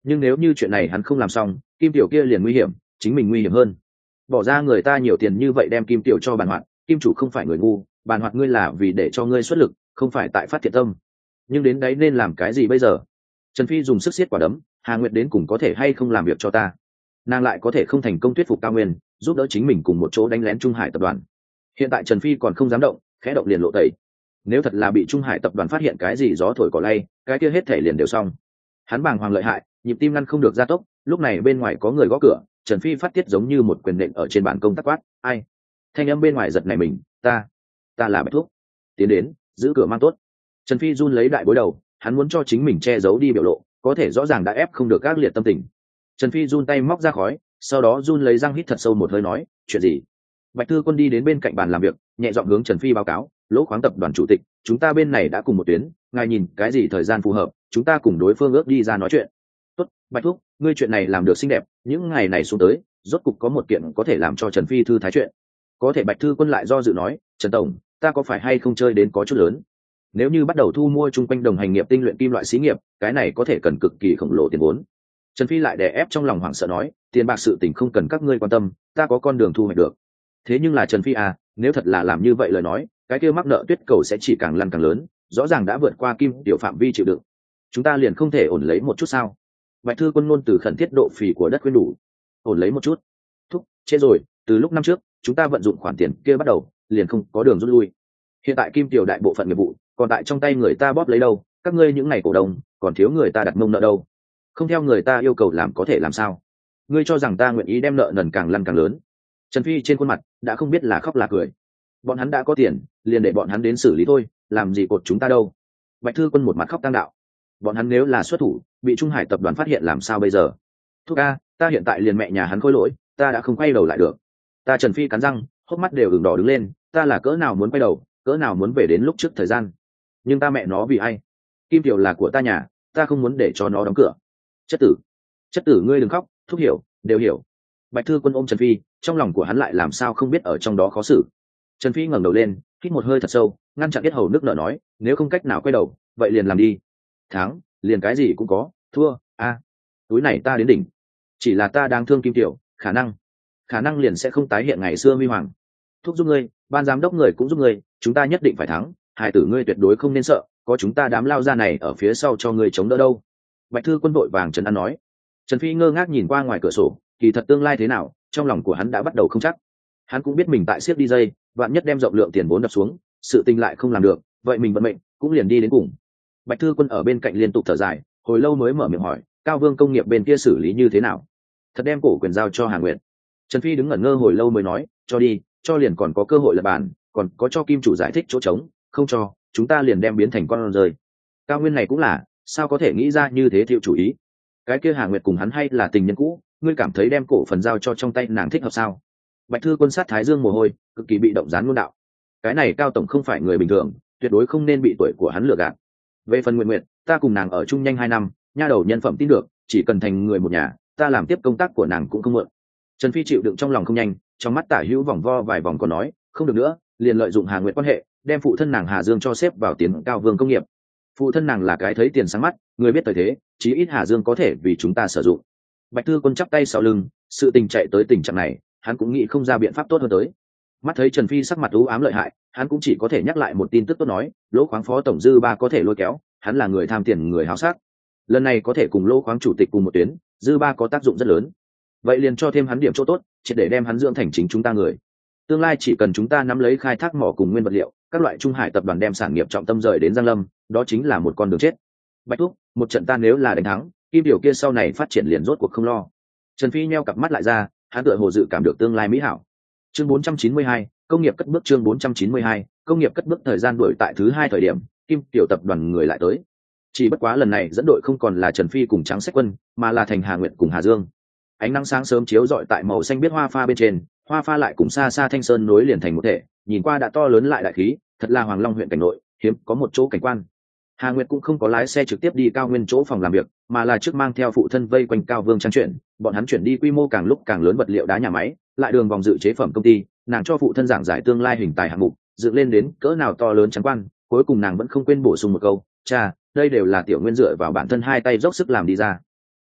Speaker 1: nhưng nếu như chuyện này hắn không làm xong, kim tiểu kia liền nguy hiểm, chính mình nguy hiểm hơn. Bỏ ra người ta nhiều tiền như vậy đem kim tiểu cho bàn hoạt, kim chủ không phải người ngu, bàn hoạt ngươi là vì để cho ngươi xuất lực, không phải tại phát thiện tâm. Nhưng đến đấy nên làm cái gì bây giờ? Trần Phi dùng sức siết quả đấm, Hà Nguyệt đến cùng có thể hay không làm việc cho ta? Nàng lại có thể không thành công thuyết phục Cao Nguyên, giúp đỡ chính mình cùng một chỗ đánh lén Trung Hải tập đoàn. Hiện tại Trần Phi còn không dám động, khẽ động liền lộ tẩy. Nếu thật là bị Trung Hải tập đoàn phát hiện cái gì gió thổi cỏ lay, cái kia hết thể liền đều xong. Hắn bàng hoàng lợi hại, nhịp tim ngăn không được gia tốc, lúc này bên ngoài có người gõ cửa, Trần Phi phát tiết giống như một quyền nện ở trên bàn công tác quát, "Ai?" Thanh âm bên ngoài giật nảy mình, "Ta, ta là Bạch Thuốc." Tiến đến, giữ cửa mang tốt. Trần Phi run lấy đại bối đầu, hắn muốn cho chính mình che giấu đi biểu lộ, có thể rõ ràng đã ép không được các liệt tâm tình. Trần Phi run tay móc ra khói, sau đó run lấy răng hít thật sâu một hơi nói, "Chuyện gì?" Bạch Thư Quân đi đến bên cạnh bàn làm việc, nhẹ giọng hướng Trần Phi báo cáo, "Lỗ khoáng tập đoàn chủ tịch, chúng ta bên này đã cùng một tuyến, ngài nhìn cái gì thời gian phù hợp, chúng ta cùng đối phương ước đi ra nói chuyện." "Tốt, Bạch Thúc, ngươi chuyện này làm được xinh đẹp, những ngày này xuống tới, rốt cục có một kiện có thể làm cho Trần Phi thư thái chuyện." Có thể Bạch Thư Quân lại do dự nói, "Trần tổng, ta có phải hay không chơi đến có chút lớn? Nếu như bắt đầu thu mua chung quanh đồng hành nghiệp tinh luyện kim loại xí nghiệp, cái này có thể cần cực kỳ khổng lồ tiền vốn." Trần Phi lại đè ép trong lòng hoảng sợ nói, "Tiền bạc sự tình không cần các ngươi quan tâm, ta có con đường thu hoạch được." Thế nhưng là Trần Phi à, nếu thật là làm như vậy lời nói, cái kia mắc nợ tuyết cầu sẽ chỉ càng lăn càng lớn, rõ ràng đã vượt qua kim tiểu phạm vi chịu đựng. Chúng ta liền không thể ổn lấy một chút sao? Bạch Thư Quân ngôn từ khẩn thiết độ phì của đất khuyên đủ. Ổn lấy một chút. Thúc, chết rồi, từ lúc năm trước, chúng ta vận dụng khoản tiền kia bắt đầu, liền không có đường rút lui. Hiện tại kim tiểu đại bộ phận nghiệp vụ, còn tại trong tay người ta bóp lấy đâu, các ngươi những ngày cổ đông, còn thiếu người ta đặt mông nợ đâu. Không theo người ta yêu cầu làm có thể làm sao? Ngươi cho rằng ta nguyện ý đem nợ nần càng lăn càng lớn? Trần Phi trên khuôn mặt đã không biết là khóc là cười. Bọn hắn đã có tiền, liền để bọn hắn đến xử lý thôi, làm gì cột chúng ta đâu. Bạch Thư Quân một mặt khóc tang đạo. Bọn hắn nếu là xuất thủ, bị Trung Hải tập đoàn phát hiện làm sao bây giờ? Thúc a, ta hiện tại liền mẹ nhà hắn khôi lỗi, ta đã không quay đầu lại được. Ta Trần Phi cắn răng, hốc mắt đều ửng đỏ đứng lên, ta là cỡ nào muốn quay đầu, cỡ nào muốn về đến lúc trước thời gian. Nhưng ta mẹ nó vì ai? Kim Tiểu là của ta nhà, ta không muốn để cho nó đóng cửa. Chất tử, chất tử ngươi đừng khóc, thúc hiểu, đều hiểu. Bạch Thư Quân ôm Trần Phi, trong lòng của hắn lại làm sao không biết ở trong đó khó xử. Trần Phi ngẩng đầu lên, hít một hơi thật sâu, ngăn chặn yết hầu nước nở nói, nếu không cách nào quay đầu, vậy liền làm đi. Thắng, liền cái gì cũng có, thua, a, túi này ta đến đỉnh. Chỉ là ta đang thương Kim Tiểu, khả năng, khả năng liền sẽ không tái hiện ngày xưa huy hoàng. Thúc giúp ngươi, ban giám đốc người cũng giúp ngươi, chúng ta nhất định phải thắng, hải tử ngươi tuyệt đối không nên sợ, có chúng ta đám lao ra này ở phía sau cho ngươi chống đỡ đâu. Bạch Thư Quân vội vàng trấn an nói. Trần Phi ngơ ngác nhìn qua ngoài cửa sổ, kỳ thật tương lai thế nào, trong lòng của hắn đã bắt đầu không chắc. Hắn cũng biết mình tại siết đi dây, vạn nhất đem rộng lượng tiền vốn đập xuống, sự tình lại không làm được, vậy mình vận mệnh cũng liền đi đến cùng. Bạch Thư Quân ở bên cạnh liên tục thở dài, hồi lâu mới mở miệng hỏi, Cao Vương công nghiệp bên kia xử lý như thế nào? Thật đem cổ quyền giao cho Hà Nguyệt. Trần Phi đứng ngẩn ngơ hồi lâu mới nói, cho đi, cho liền còn có cơ hội lập bàn, còn có cho kim chủ giải thích chỗ trống, không cho, chúng ta liền đem biến thành con rơi. Cao Nguyên này cũng là, sao có thể nghĩ ra như thế thiệu chủ ý? Cái kia Hà Nguyệt cùng hắn hay là tình nhân cũ, ngươi cảm thấy đem cổ phần giao cho trong tay nàng thích hợp sao? Bạch Thư Quân sát thái dương mồ hôi, cực kỳ bị động gián ngôn đạo. Cái này Cao tổng không phải người bình thường, tuyệt đối không nên bị tuổi của hắn lừa gạt. Về phần Nguyệt Nguyệt, ta cùng nàng ở chung nhanh hai năm, nha đầu nhân phẩm tin được, chỉ cần thành người một nhà, ta làm tiếp công tác của nàng cũng không mượn. Trần Phi chịu đựng trong lòng không nhanh, trong mắt tả hữu vòng vo vài vòng còn nói, không được nữa, liền lợi dụng Hà Nguyệt quan hệ, đem phụ thân nàng Hà Dương cho xếp vào tiến Cao Vương công nghiệp. Phụ thân nàng là cái thấy tiền sáng mắt, người biết tới thế, chí ít Hà Dương có thể vì chúng ta sử dụng. Bạch Thư Quân chắp tay sau lưng, sự tình chạy tới tình trạng này, hắn cũng nghĩ không ra biện pháp tốt hơn tới. Mắt thấy Trần Phi sắc mặt u ám lợi hại, hắn cũng chỉ có thể nhắc lại một tin tức tốt nói, Lỗ Khoáng phó tổng dư ba có thể lôi kéo, hắn là người tham tiền người háo sắc. Lần này có thể cùng Lỗ Khoáng chủ tịch cùng một tuyến, dư ba có tác dụng rất lớn. Vậy liền cho thêm hắn điểm chỗ tốt, chỉ để đem hắn dưỡng thành chính chúng ta người. Tương lai chỉ cần chúng ta nắm lấy khai thác mỏ cùng nguyên vật liệu, các loại Trung Hải tập đoàn đem sản nghiệp trọng tâm rời đến Giang Lâm, đó chính là một con đường chết. Bạch Thúc, một trận ta nếu là đánh thắng, kim điều kia sau này phát triển liền rốt cuộc không lo. Trần Phi nheo cặp mắt lại ra, hắn tựa hồ dự cảm được tương lai mỹ hảo. Chương bốn trăm chín mươi hai, công nghiệp cất bước chương bốn trăm chín mươi hai, công nghiệp cất bước thời gian đuổi tại thứ hai thời điểm, kim tiểu tập đoàn người lại tới. Chỉ bất quá lần này dẫn đội không còn là Trần Phi cùng Trắng Sách Quân, mà là Thành Hà Nguyệt cùng Hà Dương. Ánh nắng sáng sớm chiếu rọi tại màu xanh biết hoa pha bên trên, hoa pha lại cùng xa xa Thanh Sơn nối liền thành một thể, nhìn qua đã to lớn lại đại khí, thật là Hoàng Long huyện cảnh nội, hiếm có một chỗ cảnh quan. Hà Nguyệt cũng không có lái xe trực tiếp đi Cao Nguyên chỗ phòng làm việc, mà là trước mang theo phụ thân vây quanh Cao Vương trang chuyển, bọn hắn chuyển đi quy mô càng lúc càng lớn vật liệu đá nhà máy, lại đường vòng dự chế phẩm công ty, nàng cho phụ thân giảng giải tương lai hình tài hạng mục, dựng lên đến cỡ nào to lớn trắng quan, cuối cùng nàng vẫn không quên bổ sung một câu, "Cha, đây đều là tiểu Nguyên dựa vào bản thân hai tay dốc sức làm đi ra."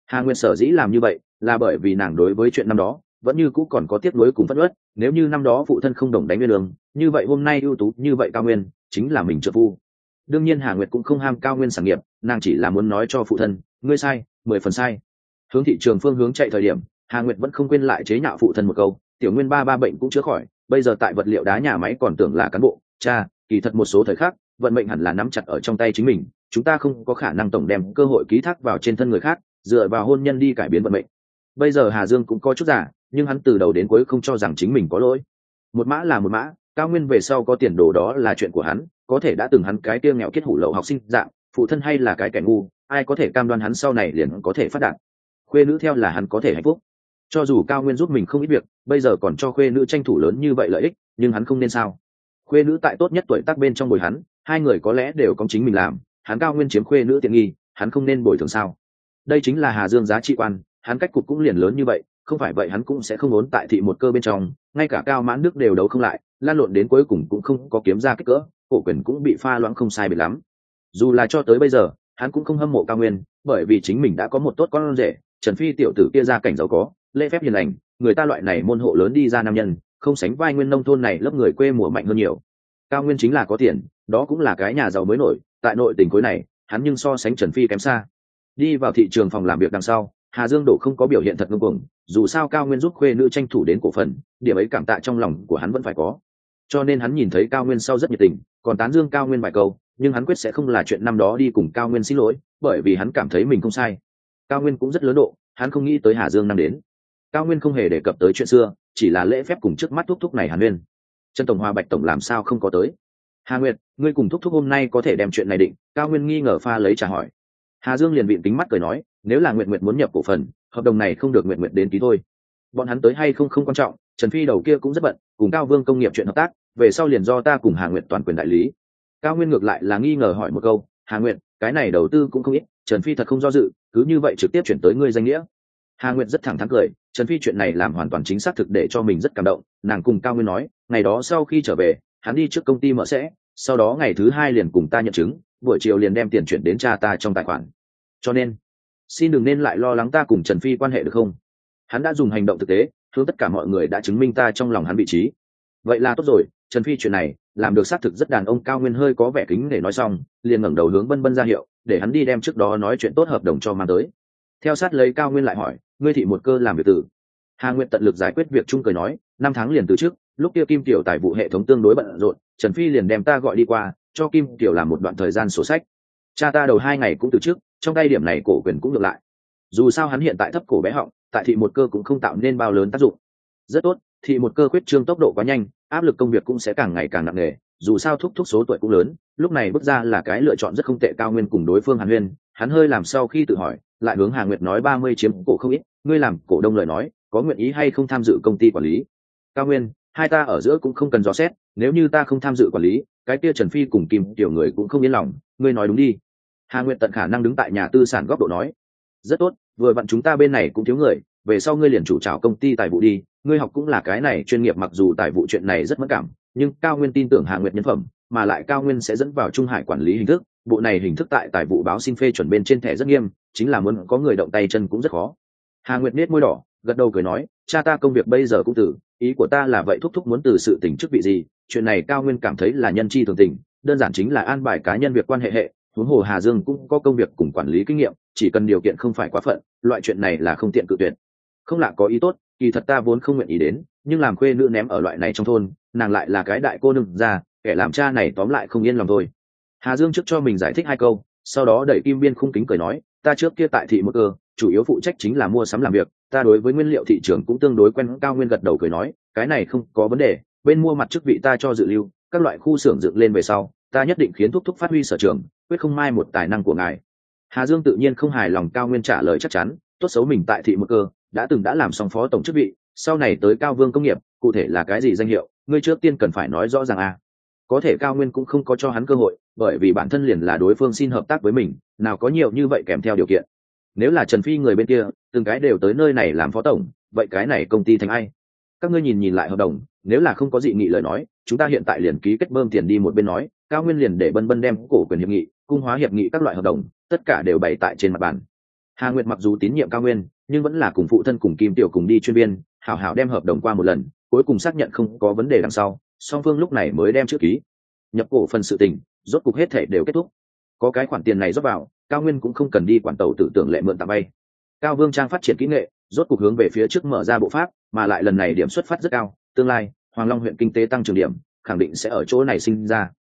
Speaker 1: Hà Nguyệt sở dĩ làm như vậy là bởi vì nàng đối với chuyện năm đó vẫn như cũ còn có tiếc nuối cùng phẫn uất. Nếu như năm đó phụ thân không đồng đánh nguyên đường, như vậy hôm nay ưu tú như vậy Cao Nguyên chính là mình trợ phu. Đương nhiên Hà Nguyệt cũng không ham Cao Nguyên sản nghiệp, nàng chỉ là muốn nói cho phụ thân, ngươi sai, mười phần sai. Hướng thị trường phương hướng chạy thời điểm, Hà Nguyệt vẫn không quên lại chế nhạo phụ thân một câu, tiểu Nguyên ba ba bệnh cũng chữa khỏi, bây giờ tại vật liệu đá nhà máy còn tưởng là cán bộ, cha, kỳ thật một số thời khắc, vận mệnh hẳn là nắm chặt ở trong tay chính mình, chúng ta không có khả năng tổng đem cơ hội ký thác vào trên thân người khác, dựa vào hôn nhân đi cải biến vận mệnh. Bây giờ Hà Dương cũng có chút giả, nhưng hắn từ đầu đến cuối không cho rằng chính mình có lỗi. Một mã là một mã, Cao Nguyên về sau có tiền đồ đó là chuyện của hắn, có thể đã từng hắn cái kia nghèo kiết hủ lậu học sinh dạng, phụ thân hay là cái kẻ ngu, ai có thể cam đoan hắn sau này liền có thể phát đạt. Khuê nữ theo là hắn có thể hạnh phúc. Cho dù Cao Nguyên giúp mình không ít việc, bây giờ còn cho khuê nữ tranh thủ lớn như vậy lợi ích, nhưng hắn không nên sao? Khuê nữ tại tốt nhất tuổi tác bên trong bồi hắn, hai người có lẽ đều có chính mình làm, hắn Cao Nguyên chiếm khuê nữ tiện nghi, hắn không nên bồi thường sao? Đây chính là Hà Dương giá trị quan, hắn cách cục cũng liền lớn như vậy, không phải vậy hắn cũng sẽ không ốn tại thị một cơ bên trong, ngay cả Cao Mãn Đức đều đấu không lại, lan lộn đến cuối cùng cũng không có kiếm ra kích cỡ, cổ quyền cũng bị pha loãng không sai biệt lắm. Dù là cho tới bây giờ, hắn cũng không hâm mộ Cao Nguyên, bởi vì chính mình đã có một tốt con rể, Trần Phi tiểu tử kia gia cảnh giàu có, lễ phép hiền lành, người ta loại này môn hộ lớn đi ra nam nhân, không sánh vai Nguyên nông thôn này lớp người quê mùa mạnh hơn nhiều. Cao Nguyên chính là có tiền, đó cũng là cái nhà giàu mới nổi, tại nội tình khối này, hắn nhưng so sánh Trần Phi kém xa. Đi vào thị trường phòng làm việc đằng sau, Hà Dương Đổ không có biểu hiện thật ngông cuồng, dù sao Cao Nguyên giúp khuê nữ tranh thủ đến cổ phần, điểm ấy cảm tạ trong lòng của hắn vẫn phải có. Cho nên hắn nhìn thấy Cao Nguyên sau rất nhiệt tình, còn tán dương Cao Nguyên vài câu, nhưng hắn quyết sẽ không là chuyện năm đó đi cùng Cao Nguyên xin lỗi, bởi vì hắn cảm thấy mình không sai. Cao Nguyên cũng rất lớn độ, hắn không nghĩ tới Hà Dương năm đến. Cao Nguyên không hề đề cập tới chuyện xưa, chỉ là lễ phép cùng trước mắt thúc thúc này Hàn Nguyên. Trần tổng Hoa Bạch tổng làm sao không có tới? Hà Nguyệt, ngươi cùng thúc thúc hôm nay có thể đem chuyện này định? Cao Nguyên nghi ngờ pha lấy trả hỏi. Hà Dương liền vịn tính mắt cười nói, nếu là Nguyệt Nguyệt muốn nhập cổ phần, hợp đồng này không được Nguyệt Nguyệt đến ký thôi. Bọn hắn tới hay không không quan trọng, Trần Phi đầu kia cũng rất bận, cùng Cao Vương công nghiệp chuyện hợp tác, về sau liền do ta cùng Hà Nguyệt toàn quyền đại lý. Cao Nguyên ngược lại là nghi ngờ hỏi một câu, Hà Nguyệt, cái này đầu tư cũng không ít, Trần Phi thật không do dự, cứ như vậy trực tiếp chuyển tới ngươi danh nghĩa. Hà Nguyệt rất thẳng thắn cười, Trần Phi chuyện này làm hoàn toàn chính xác thực để cho mình rất cảm động. Nàng cùng Cao Nguyên nói, ngày đó sau khi trở về, hắn đi trước công ty mở sẽ, sau đó ngày thứ hai liền cùng ta nhận chứng, buổi chiều liền đem tiền chuyển đến cha ta trong tài khoản. Cho nên, xin đừng nên lại lo lắng ta cùng Trần Phi quan hệ được không? Hắn đã dùng hành động thực tế, hướng tất cả mọi người đã chứng minh ta trong lòng hắn vị trí. Vậy là tốt rồi, Trần Phi chuyện này làm được xác thực rất đàn ông. Cao Nguyên hơi có vẻ kính để nói xong, liền ngẩng đầu hướng Bân Bân ra hiệu, để hắn đi đem trước đó nói chuyện tốt hợp đồng cho mang tới. Theo sát lấy Cao Nguyên lại hỏi, ngươi thị một cơ làm việc tử? Hà Nguyệt tận lực giải quyết việc chung cười nói, năm tháng liền từ trước, lúc kia Kim Tiểu tài vụ hệ thống tương đối bận rộn, Trần Phi liền đem ta gọi đi qua, cho Kim Tiểu làm một đoạn thời gian sổ sách. Cha ta đầu hai ngày cũng từ trước, trong tay điểm này cổ quyền cũng được lại. Dù sao hắn hiện tại thấp cổ bé họng, tại thị một cơ cũng không tạo nên bao lớn tác dụng. Rất tốt, thị một cơ quyết trương tốc độ quá nhanh, áp lực công việc cũng sẽ càng ngày càng nặng nề. Dù sao thúc thúc số tuổi cũng lớn, lúc này bước ra là cái lựa chọn rất không tệ. Cao Nguyên cùng đối phương Hàn Huyên, hắn hơi làm sau khi tự hỏi, lại hướng Hà Nguyệt nói ba mươi chiếm cổ không ít, ngươi làm cổ đông lời nói, có nguyện ý hay không tham dự công ty quản lý? Cao Nguyên, hai ta ở giữa cũng không cần dò xét, nếu như ta không tham dự quản lý, cái kia Trần Phi cùng Kim Tiểu người cũng không yên lòng, ngươi nói đúng đi. Hà Nguyệt tận khả năng đứng tại nhà tư sản góc độ nói, rất tốt, vừa vặn chúng ta bên này cũng thiếu người, về sau ngươi liền chủ trào công ty tài vụ đi, ngươi học cũng là cái này chuyên nghiệp. Mặc dù tài vụ chuyện này rất mất cảm, nhưng Cao Nguyên tin tưởng Hà Nguyệt nhân phẩm, mà lại Cao Nguyên sẽ dẫn vào Trung Hải quản lý hình thức, bộ này hình thức tại tài vụ báo xin phê chuẩn bên trên thẻ rất nghiêm, chính là muốn có người động tay chân cũng rất khó. Hà Nguyệt nết môi đỏ, gật đầu cười nói, cha ta công việc bây giờ cũng từ, ý của ta là vậy thúc thúc muốn từ sự tình chức vị gì, chuyện này Cao Nguyên cảm thấy là nhân chi thường tình, đơn giản chính là an bài cá nhân việc quan hệ hệ. Huống hồ Hà Dương cũng có công việc cùng quản lý kinh nghiệm, chỉ cần điều kiện không phải quá phận, loại chuyện này là không tiện cự tuyệt. Không lạ có ý tốt, kỳ thật ta vốn không nguyện ý đến, nhưng làm khuê nữ ném ở loại này trong thôn, nàng lại là cái đại cô nương ra, kẻ làm cha này tóm lại không yên lòng thôi. Hà Dương trước cho mình giải thích hai câu, sau đó đẩy Kim Biên khung kính cười nói, ta trước kia tại thị một cơ, chủ yếu phụ trách chính là mua sắm làm việc, ta đối với nguyên liệu thị trường cũng tương đối quen. Cao Nguyên gật đầu cười nói, cái này không có vấn đề, bên mua mặt chức vị ta cho dự lưu, các loại khu xưởng dựng lên về sau, ta nhất định khiến thúc thúc phát huy sở trường, quyết không mai một tài năng của ngài. Hà Dương tự nhiên không hài lòng Cao Nguyên trả lời chắc chắn, tốt xấu mình tại thị một cơ đã từng đã làm xong phó tổng chức vị, sau này tới Cao Vương công nghiệp, cụ thể là cái gì danh hiệu, ngươi trước tiên cần phải nói rõ ràng à. Có thể Cao Nguyên cũng không có cho hắn cơ hội, bởi vì bản thân liền là đối phương xin hợp tác với mình, nào có nhiều như vậy kèm theo điều kiện. Nếu là Trần Phi người bên kia, từng cái đều tới nơi này làm phó tổng, vậy cái này công ty thành ai? Các ngươi nhìn nhìn lại hợp đồng, nếu là không có dị nghị lời nói, chúng ta hiện tại liền ký kết bơm tiền đi một bên nói. Cao Nguyên liền để Bân Bân đem cổ quyền hiệp nghị, cung hóa hiệp nghị các loại hợp đồng, tất cả đều bày tại trên mặt bàn. Hà Nguyệt mặc dù tín nhiệm Cao Nguyên, nhưng vẫn là cùng phụ thân cùng Kim Tiểu cùng đi chuyên viên, hảo hảo đem hợp đồng qua một lần, cuối cùng xác nhận không có vấn đề đằng sau, song phương lúc này mới đem chữ ký. Nhập cổ phần sự tình, rốt cục hết thể đều kết thúc. Có cái khoản tiền này rót vào, Cao Nguyên cũng không cần đi quản tàu tự tưởng lệ mượn tạm bay. Cao Vương Trang phát triển kỹ nghệ, rốt cục hướng về phía trước mở ra bộ pháp, mà lại lần này điểm xuất phát rất cao, tương lai Hoàng Long huyện kinh tế tăng trưởng điểm, khẳng định sẽ ở chỗ này sinh ra.